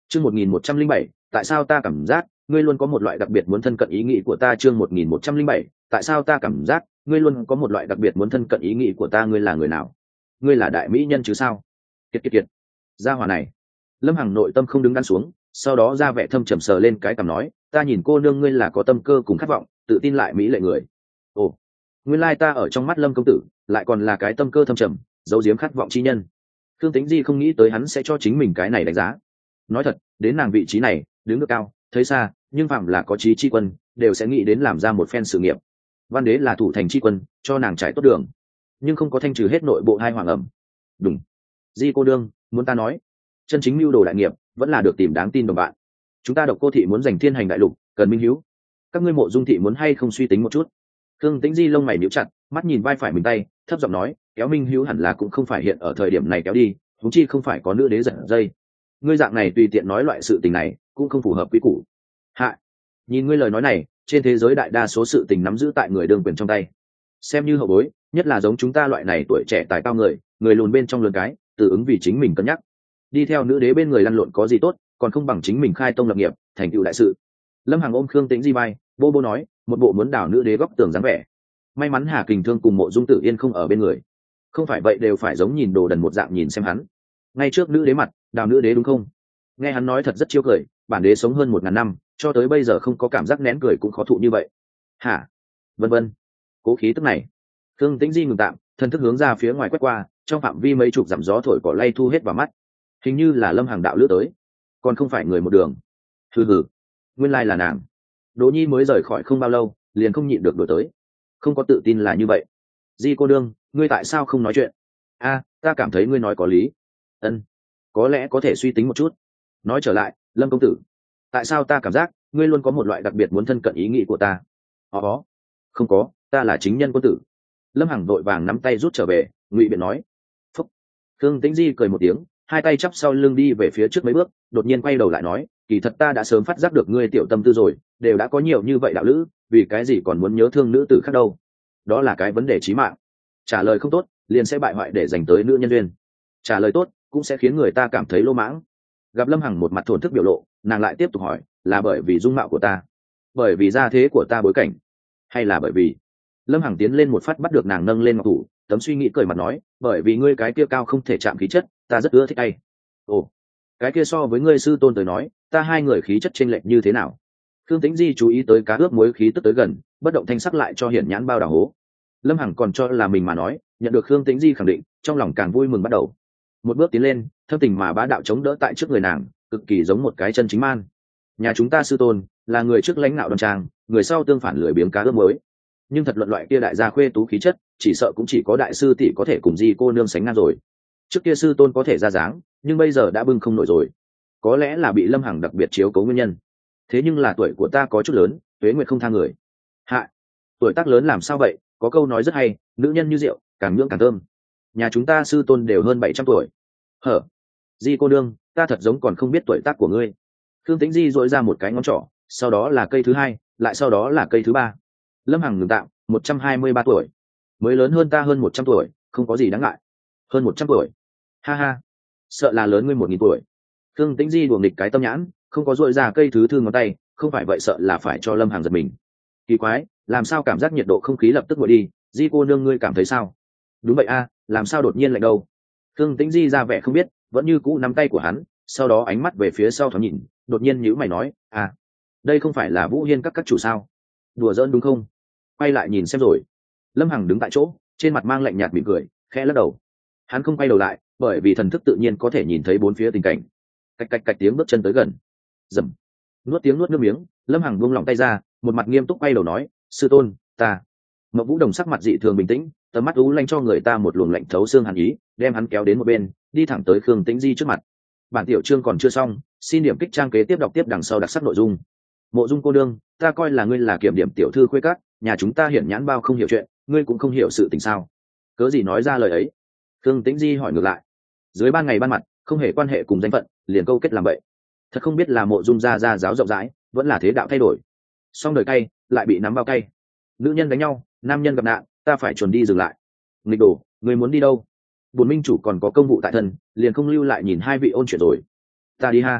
Chương 1107, tại sao ta cảm giác ngươi luôn có một loại đặc biệt muốn thân cận ý nghĩ của ta? Chương 1107, tại sao ta cảm giác ngươi luôn có một loại đặc biệt muốn thân cận ý nghĩ của ta? Ngươi là người nào? Ngươi là đại mỹ nhân chứ sao? Kiệt kiệt kiệt. Gia hỏa này. Lâm Hằng nội tâm không đứng đắn xuống, sau đó ra vẻ thâm trầm sờ lên cái cằm nói, ta nhìn cô nương ngươi là có tâm cơ cùng khát vọng, tự tin lại mỹ lệ người. Ồ, nguyên lai ta ở trong mắt Lâm công tử, lại còn là cái tâm cơ thâm trầm, giấu giếm khát vọng chi nhân. Thương Tĩnh Di không nghĩ tới hắn sẽ cho chính mình cái này đánh giá. Nói thật, đến nàng vị trí này, đứng được cao, thấy xa, nhưng phạm là có trí chi quân, đều sẽ nghĩ đến làm ra một phen sự nghiệp. Văn đế là thủ thành chi quân, cho nàng trải tốt đường, nhưng không có thanh trừ hết nội bộ hai hoàng ẩm. Đúng. Di cô đương, muốn ta nói, chân chính mưu đồ đại nghiệp, vẫn là được tìm đáng tin đồng bạn. Chúng ta Độc Cô thị muốn giành thiên hành đại lục, cần minh hiếu. Các ngươi Mộ Dung thị muốn hay không suy tính một chút? Thương Tĩnh Di lông mày nhíu chặt, mắt nhìn vai phải mình tay, thấp giọng nói, kéo minh hiếu hẳn là cũng không phải hiện ở thời điểm này kéo đi, huống chi không phải có nữ đế giật dây. Ngươi dạng này tùy tiện nói loại sự tình này, cũng không phù hợp quy củ. Hạ, nhìn ngươi lời nói này, trên thế giới đại đa số sự tình nắm giữ tại người đương quyền trong tay. Xem như hậu bối, nhất là giống chúng ta loại này tuổi trẻ tài cao người lùn bên trong lườn cái, tự ứng vì chính mình cân nhắc. Đi theo nữ đế bên người lăn lộn có gì tốt, còn không bằng chính mình khai tông lập nghiệp, thành tựu đại sự. Lâm Hằng ôm Khương Tĩnh Di vai, bô bô nói, một bộ muốn đảo nữ đế góc tường dáng vẻ. May mắn Hà Kình Thương cùng Mộ Dung Tử Yên không ở bên người, không phải vậy đều phải giống nhìn đồ đần một dạng nhìn xem hắn. Ngay trước nữ đế mặt, đào nữ đế đúng không? Nghe hắn nói thật rất chiêu cười, bản đế sống hơn 1000 năm, cho tới bây giờ không có cảm giác nén cười cũng khó thụ như vậy. Hả? Vân vân. Cố khí tức này. Khương Tĩnh Di ngừng tạm, thân thức hướng ra phía ngoài quét qua, trong phạm vi mấy chục dặm gió thổi cỏ lay thu hết vào mắt. Hình như là Lâm Hằng đạo lữ tới, còn không phải người một đường. Hừ hừ, nguyên lai là nàng. Đỗ Nhi mới rời khỏi không bao lâu, liền không nhịn được đuổi tới. Không có tự tin là như vậy. Di cô đương, ngươi tại sao không nói chuyện? A, ta cảm thấy ngươi nói có lý. Ân, có lẽ có thể suy tính một chút. Nói trở lại, Lâm công tử, tại sao ta cảm giác ngươi luôn có một loại đặc biệt muốn thân cận ý nghĩ của ta? Có, không có, ta là chính nhân quân tử. Lâm Hằng vội vàng nắm tay rút trở về, ngụy biện nói. Phúc. Khương Tĩnh Di cười một tiếng, hai tay chắp sau lưng đi về phía trước mấy bước, đột nhiên quay đầu lại nói, kỳ thật ta đã sớm phát giác được ngươi tiểu tâm tư rồi, đều đã có nhiều như vậy đạo lữ, vì cái gì còn muốn nhớ thương nữ tử khác đâu? Đó là cái vấn đề chí mạng. Trả lời không tốt, liền sẽ bại hoại để dành tới nữ nhân duyên. Trả lời tốt, cũng sẽ khiến người ta cảm thấy lô mãng. Gặp Lâm Hằng một mặt thổn thức biểu lộ, nàng lại tiếp tục hỏi, là bởi vì dung mạo của ta, bởi vì gia thế của ta bối cảnh, hay là bởi vì... Lâm Hằng tiến lên một phát bắt được nàng nâng lên ngọc thủ, tấm suy nghĩ cười mặt nói, bởi vì ngươi cái kia cao không thể chạm khí chất, ta rất ưa thích hay. Ồ, cái kia so với ngươi sư tôn tới nói, ta hai người khí chất chênh lệch như thế nào? Khương Tĩnh Di chú ý tới cá ướp muối khí tức tới gần, bất động thanh sắc lại cho hiển nhãn bao đảo hố. Lâm Hằng còn cho là mình mà nói, nhận được Khương Tĩnh Di khẳng định, trong lòng càng vui mừng bắt đầu. Một bước tiến lên, thâm tình mà bá đạo chống đỡ tại trước người nàng, cực kỳ giống một cái chân chính man. Nhà chúng ta sư tôn là người trước lãnh đạo đoan trang, người sau tương phản lười biếng cá ướp muối. Nhưng thật luận loại kia đại gia khuê tú khí chất, chỉ sợ cũng chỉ có đại sư tỷ có thể cùng Di cô nương sánh ngang rồi. Trước kia sư tôn có thể ra dáng, nhưng bây giờ đã bưng không nổi rồi. Có lẽ là bị Lâm Hằng đặc biệt chiếu cố nguyên nhân. Thế nhưng là tuổi của ta có chút lớn, tuế nguyệt không tha người. Hạ, tuổi tác lớn làm sao vậy? Có câu nói rất hay, nữ nhân như rượu, càng nhưỡng càng thơm. Nhà chúng ta sư tôn đều hơn 700 tuổi. Hở, Di cô nương, ta thật giống còn không biết tuổi tác của ngươi. Khương Tĩnh Di dội ra một cái ngón trỏ, sau đó là cây thứ hai, lại sau đó là cây thứ ba. Lâm Hằng ngừng tạm, 123 tuổi, mới lớn hơn ta hơn 100 tuổi, không có gì đáng ngại. Hơn 100 tuổi, ha ha, sợ là lớn ngươi 1000 tuổi. Khương Tĩnh Di đùa nghịch cái tâm nhãn, không có dội ra cây thứ thư ngón tay, không phải vậy sợ là phải cho Lâm Hằng giật mình. Kỳ quái, làm sao cảm giác nhiệt độ không khí lập tức nguội đi? Di cô nương ngươi cảm thấy sao? Đúng vậy a, làm sao đột nhiên lạnh đâu? Khương Tĩnh Di ra vẻ không biết, vẫn như cũ nắm tay của hắn, sau đó ánh mắt về phía sau thoáng nhìn, đột nhiên nhíu mày nói, à, đây không phải là Vũ Hiên các chủ sao? Đùa giỡn đúng không? Quay lại nhìn xem rồi. Lâm Hằng đứng tại chỗ, trên mặt mang lạnh nhạt mỉm cười, khẽ lắc đầu. Hắn không quay đầu lại, bởi vì thần thức tự nhiên có thể nhìn thấy bốn phía tình cảnh. Cạch cạch cạch tiếng bước chân tới gần. Rầm. Nuốt tiếng nuốt nước miếng, Lâm Hằng buông lỏng tay ra, một mặt nghiêm túc quay đầu nói, sư tôn, ta. Mộc Vũ Đồng sắc mặt dị thường bình tĩnh, tầm mắt u lanh cho người ta một luồng lạnh thấu xương hàn ý, đem hắn kéo đến một bên, đi thẳng tới Khương Tĩnh Di trước mặt. Bản tiểu chương còn chưa xong, xin điểm kích trang kế tiếp đọc tiếp đằng sau đặc sắc nội dung. Mộ Dung cô đương, ta coi là ngươi là kiểm điểm tiểu thư khuê các, nhà chúng ta hiển nhãn bao không hiểu chuyện, ngươi cũng không hiểu sự tình sao? Cớ gì nói ra lời ấy? Khương Tĩnh Di hỏi ngược lại. Dưới ban ngày ban mặt, không hề quan hệ cùng danh phận, liền câu kết làm vậy. Thật không biết là Mộ Dung gia giáo rộng rãi, vẫn là thế đạo thay đổi. Xong đời cay, lại bị nắm bao cay. Nữ nhân đánh nhau, nam nhân gặp nạn, ta phải chuẩn đi dừng lại. Nghịch đồ, ngươi muốn đi đâu? Bổn minh chủ còn có công vụ tại thân, liền không lưu lại nhìn hai vị ôn chuyện rồi. Ta đi ha.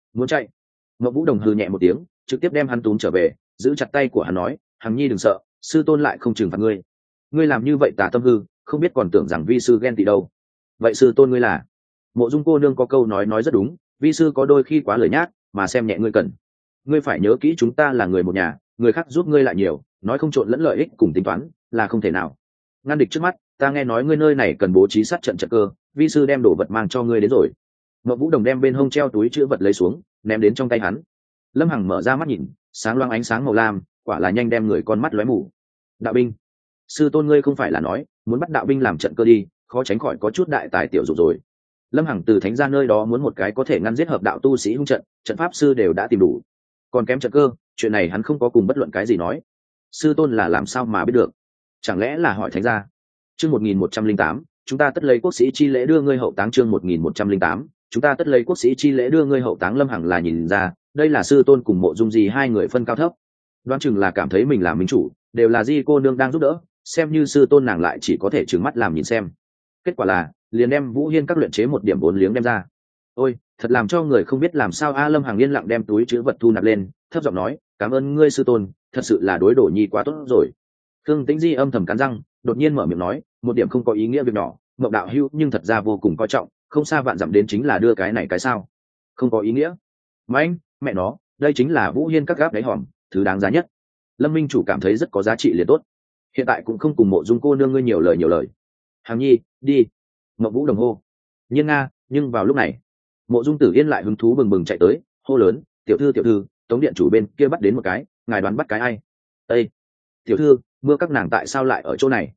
muốn chạy. Ngọc Vũ Đồng hừ nhẹ một tiếng, trực tiếp đem hắn túm trở về, giữ chặt tay của hắn nói, Hằng Nhi đừng sợ, sư tôn lại không trừng phạt ngươi. Ngươi làm như vậy tà tâm hư, không biết còn tưởng rằng vi sư ghen tị đâu. Vậy sư tôn ngươi là? Mộ Dung cô nương có câu nói rất đúng, vi sư có đôi khi quá lời nhác, mà xem nhẹ ngươi cần. Ngươi phải nhớ kỹ chúng ta là người một nhà, người khác giúp ngươi lại nhiều, nói không trộn lẫn lợi ích cùng tính toán là không thể nào. Ngăn địch trước mắt, ta nghe nói ngươi nơi này cần bố trí sát trận trận cơ, vi sư đem đồ vật mang cho ngươi đến rồi. Ngọc Vũ Đồng đem bên hông treo túi chữ vật lấy xuống, ném đến trong tay hắn. Lâm Hằng mở ra mắt nhìn, sáng loáng ánh sáng màu lam, quả là nhanh đem người con mắt lóe mù. Đạo binh, sư tôn ngươi không phải là nói muốn bắt đạo binh làm trận cơ đi, khó tránh khỏi có chút đại tài tiểu dụng rồi. Lâm Hằng từ thánh gia nơi đó muốn một cái có thể ngăn giết hợp đạo tu sĩ hung trận, trận pháp sư đều đã tìm đủ, còn kém trận cơ, chuyện này hắn không có cùng bất luận cái gì nói. Sư tôn là làm sao mà biết được? Chẳng lẽ là hỏi thánh gia? Chương 1108, chúng ta tất lấy quốc sĩ chi lễ đưa ngươi hậu táng. Chương 1108, chúng ta tất lấy quốc sĩ chi lễ đưa ngươi hậu táng. Lâm Hằng là nhìn ra, đây là sư tôn cùng Mộ Dung Di hai người phân cao thấp. Đoán chừng là cảm thấy mình là minh chủ, đều là Di cô nương đang giúp đỡ, xem như sư tôn nàng lại chỉ có thể trừng mắt làm nhìn xem. Kết quả là liền đem Vũ Hiên các luyện chế một điểm vốn liếng đem ra. Ôi, thật làm cho người không biết làm sao a. Lâm Hằng yên lặng đem túi chứa vật thu nạp lên, thấp giọng nói, cảm ơn ngươi sư tôn, thật sự là đối đổ nhi quá tốt rồi. Khương Tĩnh Di âm thầm cắn răng, đột nhiên mở miệng nói, một điểm không có ý nghĩa việc nhỏ, Mộng đạo hữu nhưng thật ra vô cùng coi trọng, không xa vạn dặm đến chính là đưa cái này cái sao? Không có ý nghĩa? Mãnh, mẹ nó, đây chính là Vũ Hiên các gáp đáy hòm, thứ đáng giá nhất. Lâm Minh chủ cảm thấy rất có giá trị liền tốt. Hiện tại cũng không cùng Mộ Dung cô nương ngươi nhiều lời. Hằng Nhi, đi. Mộng Vũ Đồng hô. Nhưng nhưng vào lúc này, Mộ Dung Tử Yên lại hứng thú bừng bừng chạy tới, hô lớn, tiểu thư, Tống điện chủ bên kia bắt đến một cái, ngài đoán bắt cái ai? Ê, tiểu thư, mưa các nàng tại sao lại ở chỗ này?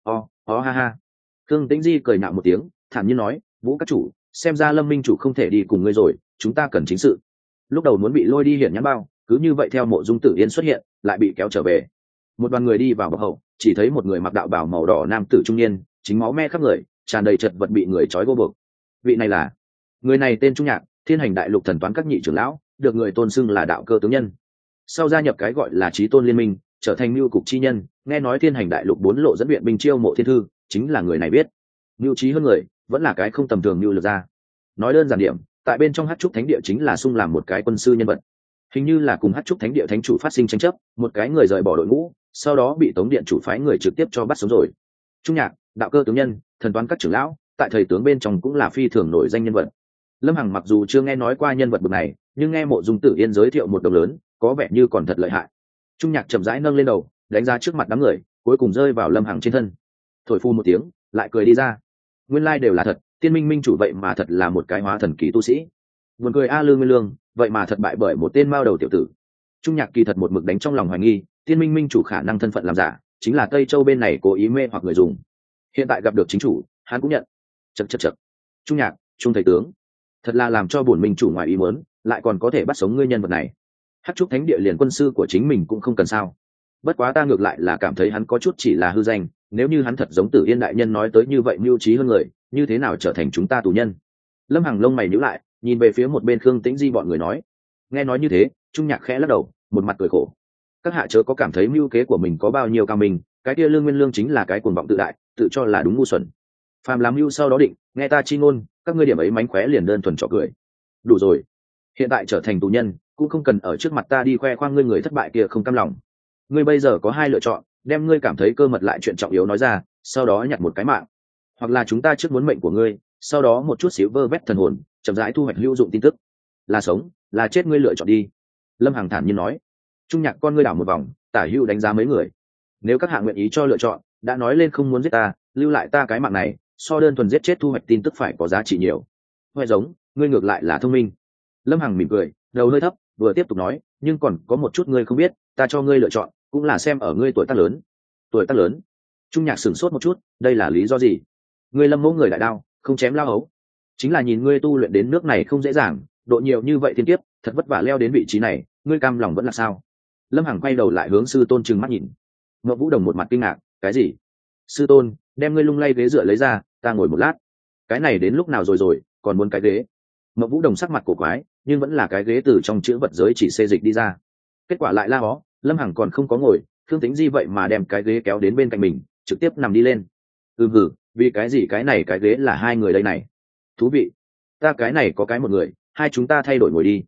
Ha ha. Khương Tĩnh Di cười nhạo một tiếng, thản nhiên nói, Vũ các chủ, xem ra Lâm Minh chủ không thể đi cùng ngươi rồi, chúng ta cần chính sự. Lúc đầu muốn bị lôi đi hiển nhãn bao, cứ như vậy theo Mộ Dung Tử Yên xuất hiện, lại bị kéo trở về. Một đoàn người đi vào bậc hậu, chỉ thấy một người mặc đạo bào màu đỏ nam tử trung niên, chính máu me khắp người, tràn đầy chật vật bị người trói gô buộc. Vị này là, người này tên Trung Nhạc, Thiên Hành Đại Lục thần toán các nhị trưởng lão, được người tôn xưng là đạo cơ tướng nhân. Sau gia nhập cái gọi là Chí Tôn Liên Minh, trở thành mưu cục chi nhân, nghe nói Thiên Hành Đại Lục 4 lộ dẫn viện binh chiêu mộ thiên thư, chính là người này biết. Mưu trí hơn người, vẫn là cái không tầm thường mưu lược ra. Nói đơn giản điểm, tại bên trong Hắc Trúc Thánh Địa chính là xung làm một cái quân sư nhân vật. Hình như là cùng Hắc Trúc Thánh Địa thánh chủ phát sinh tranh chấp, một cái người rời bỏ đội ngũ, sau đó bị Tống điện chủ phái người trực tiếp cho bắt sống rồi. Trung Nhạc, đạo cơ tướng nhân, thần toán các trưởng lão, tại thời tướng bên trong cũng là phi thường nổi danh nhân vật. Lâm Hằng mặc dù chưa nghe nói qua nhân vật bậc này, nhưng nghe Mộ Dung Tử Yên giới thiệu một đồng lớn, có vẻ như còn thật lợi hại. Trung Nhạc chậm rãi nâng lên đầu, đánh ra trước mặt đám người, cuối cùng rơi vào Lâm Hằng trên thân. Thổi phu một tiếng, lại cười đi ra. Nguyên lai đều là thật, Tiên Minh minh chủ vậy mà thật là một cái hóa thần kỳ tu sĩ. Buồn cười a. Lương Nguyên Lương, vậy mà thật bại bởi một tên mao đầu tiểu tử. Trung Nhạc kỳ thật một mực đánh trong lòng hoài nghi, Tiên Minh minh chủ khả năng thân phận làm giả, chính là Tây Châu bên này cố ý mê hoặc người dùng. Hiện tại gặp được chính chủ, hắn cũng nhận. Chậc. Trung Nhạc, Trung thầy tướng, thật là làm cho bổn minh chủ ngoài ý muốn, lại còn có thể bắt sống ngươi nhân vật này. Hắc Trúc Thánh Địa liền quân sư của chính mình cũng không cần sao? Bất quá ta ngược lại là cảm thấy hắn có chút chỉ là hư danh, nếu như hắn thật giống Tử Yên đại nhân nói tới như vậy mưu trí hơn người, như thế nào trở thành chúng ta tù nhân? Lâm Hằng lông mày nhíu lại, nhìn về phía một bên Khương Tĩnh Di bọn người nói. Nghe nói như thế, Trung Nhạc khẽ lắc đầu, một mặt cười khổ. Các hạ chớ có cảm thấy mưu kế của mình có bao nhiêu cao minh, cái kia Lương Nguyên Lương chính là cái cuồng vọng tự đại, tự cho là đúng ngu xuẩn. Phàm làm mưu sau đó định, nghe ta chi ngôn, các ngươi điểm ấy mánh khóe liền đơn thuần trò cười. Đủ rồi, hiện tại trở thành tù nhân, cũng không cần ở trước mặt ta đi khoe khoang ngươi người thất bại kia không cam lòng. Ngươi bây giờ có hai lựa chọn, đem ngươi cảm thấy cơ mật lại chuyện trọng yếu nói ra, sau đó nhặt một cái mạng, hoặc là chúng ta trước muốn mệnh của ngươi, sau đó một chút xíu vơ vét thần hồn, chậm rãi thu hoạch hữu dụng tin tức. Là sống, là chết ngươi lựa chọn đi. Lâm Hằng thản nhiên nói. Trung Nhạc con ngươi đảo một vòng, tả hữu đánh giá mấy người. Nếu các hạ nguyện ý cho lựa chọn, đã nói lên không muốn giết ta, lưu lại ta cái mạng này, so đơn thuần giết chết thu hoạch tin tức phải có giá trị nhiều. Hoài giống, ngươi ngược lại là thông minh. Lâm Hằng mỉm cười, đầu hơi thấp, vừa tiếp tục nói, nhưng còn có một chút ngươi không biết, ta cho ngươi lựa chọn, cũng là xem ở ngươi tuổi tác lớn. Tuổi tác lớn? Trung Nhạc sửng sốt một chút, đây là lý do gì? Ngươi Lâm mẫu người đại đao, không chém lao hấu. Chính là nhìn ngươi tu luyện đến nước này không dễ dàng, độ nhiều như vậy thiên kiếp, thật vất vả leo đến vị trí này, ngươi cam lòng vẫn là sao? Lâm Hằng quay đầu lại hướng sư tôn trừng mắt nhìn. Ngọc Vũ Đồng một mặt kinh ngạc, cái gì? Sư tôn, đem ngươi lung lay ghế dựa lấy ra, ta ngồi một lát. Cái này đến lúc nào rồi, còn muốn cái ghế? Ngọc Vũ Đồng sắc mặt cổ quái, nhưng vẫn là cái ghế từ trong chữ vật giới chỉ xê dịch đi ra. Kết quả lại la hó, Lâm Hằng còn không có ngồi, Khương Tĩnh Di vậy mà đem cái ghế kéo đến bên cạnh mình, trực tiếp nằm đi lên. Hừ, vì cái gì cái này cái ghế là hai người đây này? Thú vị. Ta cái này có cái một người, hai chúng ta thay đổi ngồi đi.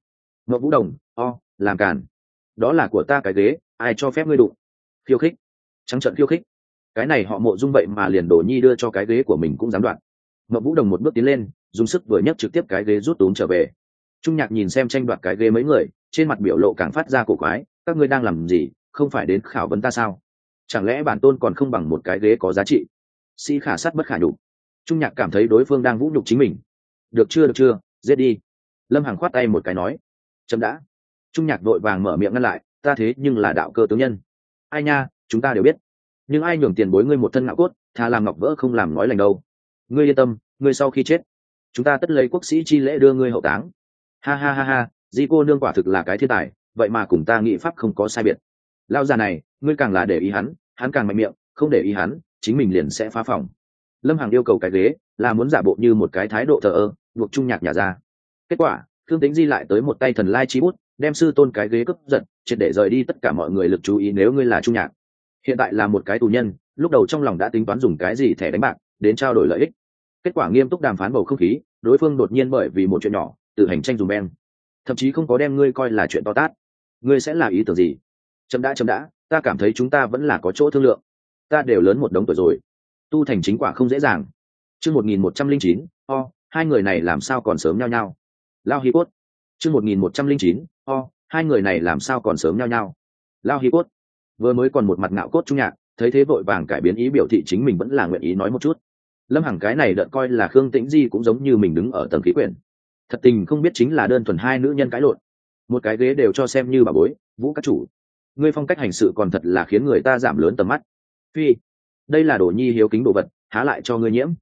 Ngọc Vũ Đồng, làm càn. Đó là của ta cái ghế, ai cho phép ngươi đụng? Khiêu khích, trắng trợn khiêu khích. Cái này họ Mộ Dung vậy mà liền Đồ Nhi đưa cho cái ghế của mình cũng dám đoạt. Ngọc Vũ Đồng một bước tiến lên, dùng sức vừa nhấc trực tiếp cái ghế rút túm trở về. Trung Nhạc nhìn xem tranh đoạt cái ghế mấy người, trên mặt biểu lộ càng phát ra cổ quái, các ngươi đang làm gì, không phải đến khảo vấn ta sao? Chẳng lẽ bản tôn còn không bằng một cái ghế có giá trị? Sĩ khả sát bất khả nhục. Trung Nhạc cảm thấy đối phương đang vũ nhục chính mình. Được chưa, giết đi. Lâm Hằng khoát tay một cái nói. Chấm đã. Trung Nhạc vội vàng mở miệng ngăn lại, ta thế nhưng là đạo cơ tướng nhân. Ai nha, chúng ta đều biết. Nhưng ai nhường tiền bối ngươi một thân ngạo cốt, thà làm ngọc vỡ không làm nói lành đâu. Ngươi yên tâm, ngươi sau khi chết, chúng ta tất lấy quốc sĩ chi lễ đưa ngươi hậu táng. Ha ha ha ha, di cô nương quả thực là cái thiên tài, vậy mà cùng ta nghị pháp không có sai biệt. Lao già này, ngươi càng là để ý hắn càng mạnh miệng, không để ý hắn, chính mình liền sẽ phá phòng. Lâm Hằng yêu cầu cái ghế, là muốn giả bộ như một cái thái độ thờ ơ, buộc Trung Nhạc nhả ra. Kết quả, Thương Tĩnh Di lại tới một tay thần lai chi bút, đem sư tôn cái ghế cướp giật, triệt để rời đi tất cả mọi người lực chú ý. Nếu ngươi là Trung Nhạc, hiện tại là một cái tù nhân, lúc đầu trong lòng đã tính toán dùng cái gì thẻ đánh bạc đến trao đổi lợi ích. Kết quả nghiêm túc đàm phán bầu không khí, đối phương đột nhiên bởi vì một chuyện nhỏ tự hành tranh dùng beng, thậm chí không có đem ngươi coi là chuyện to tát. Ngươi sẽ là ý tưởng gì? Chấm đã, ta cảm thấy chúng ta vẫn là có chỗ thương lượng. Ta đều lớn một đống tuổi rồi, tu thành chính quả không dễ dàng. Chương 1109, hai người này làm sao còn sớm nhau nhau. Lao Hi Cốt. Chương 1109, hai người này làm sao còn sớm nhau nhau. Lao Hi Cốt. Vừa mới còn một mặt ngạo cốt Trung Nhạc, thấy thế vội vàng cải biến ý biểu thị chính mình vẫn là nguyện ý nói một chút. Lâm Hằng cái này đợt coi là Khương Tĩnh Di cũng giống như mình đứng ở tầng khí quyển, thật tình không biết chính là đơn thuần hai nữ nhân cãi lộn, một cái ghế đều cho xem như bà bối. Vũ các chủ, ngươi phong cách hành sự còn thật là khiến người ta giảm lớn tầm mắt. Phi, đây là Đồ Nhi hiếu kính đồ vật, há lại cho ngươi nhiễm.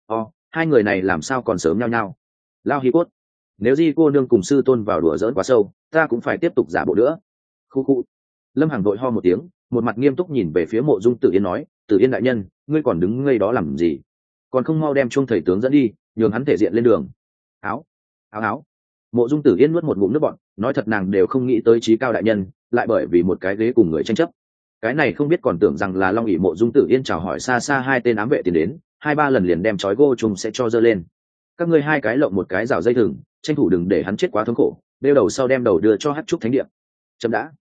Hai người này làm sao còn sớm nhau nhau. Lao Hi Cốt, nếu Di cô nương cùng sư tôn vào đùa giỡn quá sâu, ta cũng phải tiếp tục giả bộ nữa. Khu. Lâm Hằng đội ho một tiếng, một mặt nghiêm túc nhìn về phía Mộ Dung Tử Yên nói, Tử Yên đại nhân, ngươi còn đứng ngây đó làm gì, còn không mau đem chuông thầy tướng dẫn đi, nhường hắn thể diện lên đường. Áo. Mộ Dung Tử Yên nuốt một ngụm nước bọt, nói thật nàng đều không nghĩ tới trí cao đại nhân lại bởi vì một cái ghế cùng người tranh chấp. Cái này không biết còn tưởng rằng là Long ỷ. Mộ Dung Tử Yên chào hỏi xa xa hai tên ám vệ tiến đến, 2-3 lần liền đem trói gô trùng sẽ cho dơ lên. Các ngươi hai cái lộng một cái rào dây thừng, tranh thủ đừng để hắn chết quá thống khổ, đeo đầu sau đem đầu đưa cho Hắc Trúc Thánh Địa. Chấm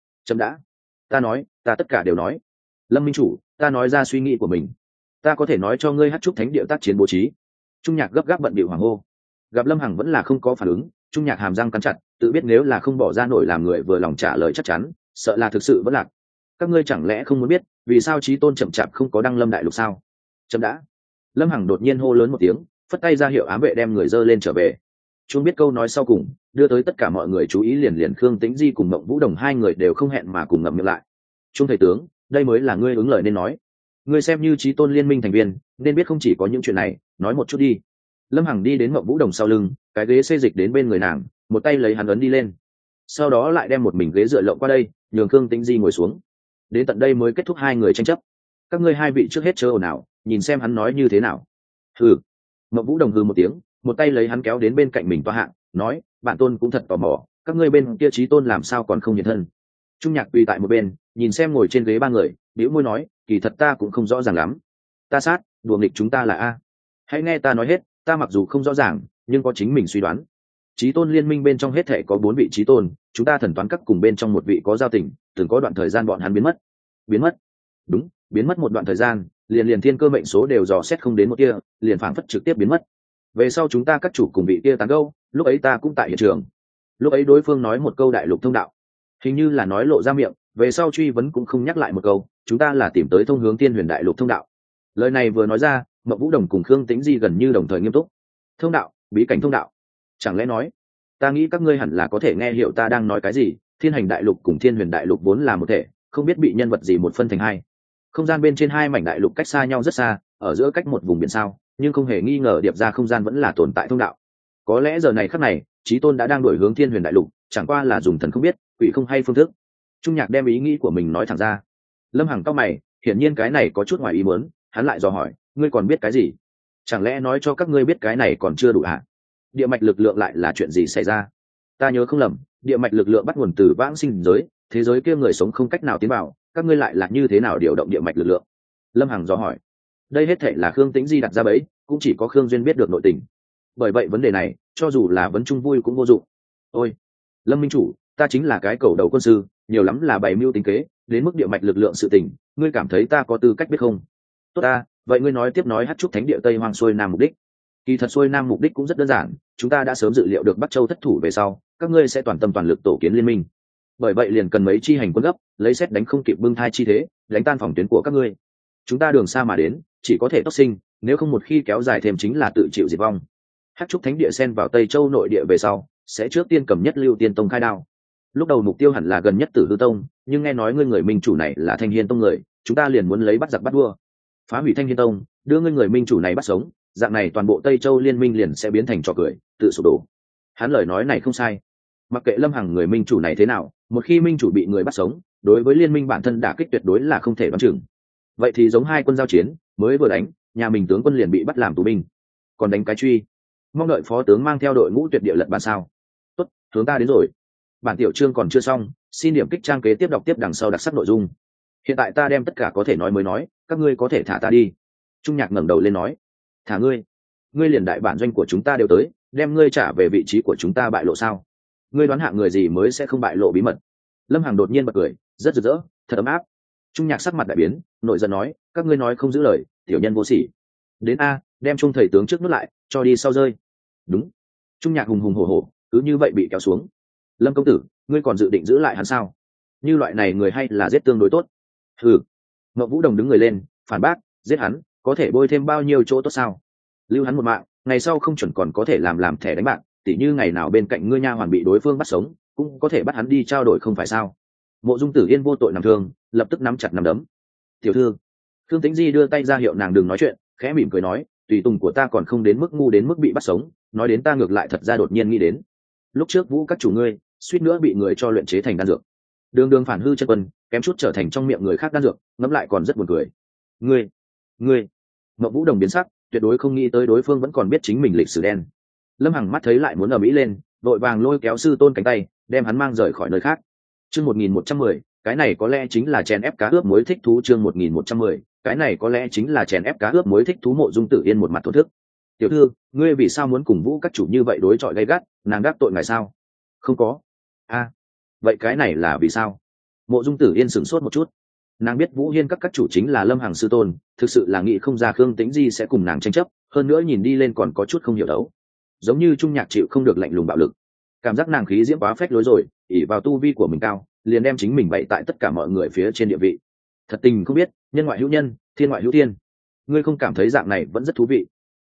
đã. Ta nói, ta tất cả đều nói. Lâm minh chủ, ta nói ra suy nghĩ của mình. Ta có thể nói cho ngươi Hắc Trúc Thánh Địa tác chiến bố trí. Trung Nhạc gấp gáp bận bịu hoàng hô. Gặp Lâm Hằng vẫn là không có phản ứng, Trung Nhạc hàm răng cắn chặt, tự biết nếu là không bỏ ra nổi làm người vừa lòng trả lời chắc chắn, sợ là thực sự vẫn lạc. Các ngươi chẳng lẽ không muốn biết vì sao Chí Tôn chậm chạp không có đăng lâm đại lục sao? Chấm đã. Lâm Hằng đột nhiên hô lớn một tiếng, phất tay ra hiệu ám vệ đem người dơ lên trở về. Chúng biết câu nói sau cùng, đưa tới tất cả mọi người chú ý, liền Khương Tĩnh Di cùng Mộng Vũ Đồng hai người đều không hẹn mà cùng ngậm miệng lại. Trung thầy tướng, đây mới là ngươi ứng lời nên nói. Ngươi xem như Chí Tôn liên minh thành viên, nên biết không chỉ có những chuyện này, nói một chút đi. Lâm Hằng đi đến Mộng Vũ Đồng sau lưng, cái ghế xê dịch đến bên người nàng, một tay lấy hắn ấn đi lên, sau đó lại đem một mình ghế dựa lộng qua đây, nhường Khương Tĩnh Di ngồi xuống. Đến tận đây mới kết thúc hai người tranh chấp. Các ngươi hai vị trước hết chớ ồn ào, nhìn xem hắn nói như thế nào. Hừ. Mộng Vũ Đồng hừ một tiếng, một tay lấy hắn kéo đến bên cạnh mình tòa hạng, nói, bản tôn cũng thật tò mò, các ngươi bên kia Chí Tôn làm sao còn không hiện thân. Trung Nhạc quỳ tại một bên, nhìn xem ngồi trên ghế ba người, bĩu môi nói, kỳ thật ta cũng không rõ ràng lắm. Ta sát, đùa nghịch chúng ta là a. Hãy nghe ta nói hết, ta mặc dù không rõ ràng, nhưng có chính mình suy đoán. Chí Tôn liên minh bên trong hết thể có 4 vị Chí Tôn, chúng ta thần toán các cùng bên trong một vị có giao tình, từng có đoạn thời gian bọn hắn biến mất. Đúng, biến mất một đoạn thời gian, liền thiên cơ mệnh số đều dò xét không đến một kia, liền phảng phất trực tiếp biến mất. Về sau chúng ta các chủ cùng vị kia tán gẫu, lúc ấy ta cũng tại hiện trường. Lúc ấy đối phương nói một câu đại lục thông đạo, hình như là nói lộ ra miệng, về sau truy vấn cũng không nhắc lại một câu, chúng ta là tìm tới thông hướng Thiên Huyền đại lục thông đạo. Lời này vừa nói ra, Mộng Vũ Đồng cùng Khương Tĩnh Di gần như đồng thời nghiêm túc. Thông đạo, bí cảnh thông đạo. Chẳng lẽ nói, ta nghĩ các ngươi hẳn là có thể nghe hiểu ta đang nói cái gì. Thiên Hành đại lục cùng Thiên Huyền đại lục vốn là một thể, không biết bị nhân vật gì một phân thành hai. Không gian bên trên hai mảnh đại lục cách xa nhau rất xa, ở giữa cách một vùng biển sao, nhưng không hề nghi ngờ điệp ra không gian vẫn là tồn tại thông đạo. Có lẽ giờ này khắc này, Chí Tôn đã đang đổi hướng Thiên Huyền đại lục, chẳng qua là dùng thần không biết, quỷ không hay phương thức. Trung Nhạc đem ý nghĩ của mình nói thẳng ra. Lâm Hằng cau mày, hiển nhiên cái này có chút ngoài ý muốn, hắn lại dò hỏi, ngươi còn biết cái gì? Chẳng lẽ nói cho các ngươi biết cái này còn chưa đủ hả? Địa mạch lực lượng lại là chuyện gì xảy ra? Ta nhớ không lầm, địa mạch lực lượng bắt nguồn từ vãng sinh giới, thế giới kia người sống không cách nào tiến vào, các ngươi lại là như thế nào điều động địa mạch lực lượng? Lâm Hằng dò hỏi. Đây hết thảy là Khương Tĩnh Di đặt ra bẫy, cũng chỉ có Khương Duyên biết được nội tình. Bởi vậy vấn đề này, cho dù là vấn chung vui cũng vô dụng. Ôi, Lâm minh chủ, ta chính là cái cầu đầu quân sư, nhiều lắm là bày mưu tính kế, đến mức địa mạch lực lượng sự tình, ngươi cảm thấy ta có tư cách biết không? Tốt ta, vậy ngươi nói tiếp nói hát trúc thánh địa tây hoang xuôi nam mục đích. Kỳ thật xuôi nam mục đích cũng rất đơn giản, chúng ta đã sớm dự liệu được Bắc Châu thất thủ về sau, các ngươi sẽ toàn tâm toàn lực tổ kiến liên minh. Bởi vậy liền cần mấy chi hành quân gấp, lấy xét đánh không kịp bưng thai chi thế, đánh tan phòng tuyến của các ngươi. Chúng ta đường xa mà đến, chỉ có thể tốc sinh, nếu không một khi kéo dài thêm chính là tự chịu diệt vong. Hát trúc thánh địa xen vào Tây Châu nội địa về sau, sẽ trước tiên cầm Nhất Lưu Tiên Tông khai đao. Lúc đầu mục tiêu hẳn là gần nhất Tử Hư Tông, nhưng nghe nói ngươi người minh chủ này là Thanh Hiên Tông người, chúng ta liền muốn lấy bắt giặc bắt vua, phá hủy Thanh Hiên Tông, đưa ngươi người minh chủ này bắt sống, dạng này toàn bộ Tây Châu liên minh liền sẽ biến thành trò cười, tự sụp đổ. Hắn lời nói này không sai. Mặc kệ Lâm Hằng người minh chủ này thế nào, một khi minh chủ bị người bắt sống, đối với liên minh bản thân đả kích tuyệt đối là không thể đoán chừng. Vậy thì giống hai quân giao chiến, mới vừa đánh, nhà mình tướng quân liền bị bắt làm tù binh, còn đánh cái truy. Mong đợi phó tướng mang theo đội ngũ tuyệt địa lật bàn sao? Tốt, hướng ta đến rồi. Bản tiểu chương còn chưa xong, xin điểm kích trang kế tiếp đọc tiếp đằng sau đặc sắc nội dung. Hiện tại ta đem tất cả có thể nói mới nói, các ngươi có thể thả ta đi. Trung Nhạc ngẩng đầu lên nói, thả ngươi? Ngươi liền đại bản doanh của chúng ta đều tới, đem ngươi trả về vị trí của chúng ta bại lộ sao? Ngươi đoán hạng người gì mới sẽ không bại lộ bí mật? Lâm Hằng đột nhiên bật cười, rất rực rỡ, thật ấm áp. Trung Nhạc sắc mặt đại biến, nội giận nói, các ngươi nói không giữ lời, tiểu nhân vô sỉ. Đến a, đem Trung thầy tướng trước nuốt lại, cho đi sau rơi. Đúng. Trung Nhạc hùng hùng hổ hổ, cứ như vậy bị kéo xuống. Lâm công tử, ngươi còn dự định giữ lại hắn sao? Như loại này người hay là giết tương đối tốt. Hừ. Mộng Vũ Đồng đứng người lên, phản bác, giết hắn, có thể bôi thêm bao nhiêu chỗ tốt sao? Lưu hắn một mạng, ngày sau không chuẩn còn có thể làm thẻ đánh bạc, tỉ như ngày nào bên cạnh ngươi nha hoàn bị đối phương bắt sống, cũng có thể bắt hắn đi trao đổi không phải sao? Mộ Dung Tử Yên vô tội nằm thương, lập tức nắm chặt nắm đấm. Tiểu thư, Khương Tĩnh Di đưa tay ra hiệu nàng đừng nói chuyện, khẽ mỉm cười nói, tùy tùng của ta còn không đến mức ngu đến mức bị bắt sống, nói đến ta ngược lại thật ra đột nhiên nghĩ đến, lúc trước Vũ các chủ ngươi suýt nữa bị người cho luyện chế thành đan dược, đường đường phản hư chân quân, kém chút trở thành trong miệng người khác đan dược, ngẫm lại còn rất buồn cười. Ngươi, Mộng Vũ Đồng biến sắc, tuyệt đối không nghĩ tới đối phương vẫn còn biết chính mình lịch sử đen. Lâm Hằng mắt thấy lại muốn ở mỹ lên, vội vàng lôi kéo sư tôn cánh tay, đem hắn mang rời khỏi nơi khác. Chương 1110, cái này có lẽ chính là chèn ép cá ướp muối thích thú. Chương 1110, cái này có lẽ chính là chèn ép cá ướp muối thích thú. Mộ Dung Tử Yên một mặt thổn thức. Tiểu thư, ngươi vì sao muốn cùng Vũ các chủ như vậy đối chọi gay gắt, nàng đắc tội ngài sao? Không có. A, vậy cái này là vì sao? Mộ Dung Tử Yên sửng sốt một chút. Nàng biết Vũ Hiên các chủ chính là Lâm Hằng sư tôn, thực sự là nghĩ không ra Khương Tĩnh Di sẽ cùng nàng tranh chấp, hơn nữa nhìn đi lên còn có chút không hiểu đấu, giống như Trung Nhạc chịu không được lạnh lùng bạo lực, cảm giác nàng khí diễm quá phách lối rồi, ỷ vào tu vi của mình cao, liền đem chính mình bày tại tất cả mọi người phía trên địa vị. Thật tình không biết, nhân ngoại hữu nhân, thiên ngoại hữu thiên. Ngươi không cảm thấy dạng này vẫn rất thú vị?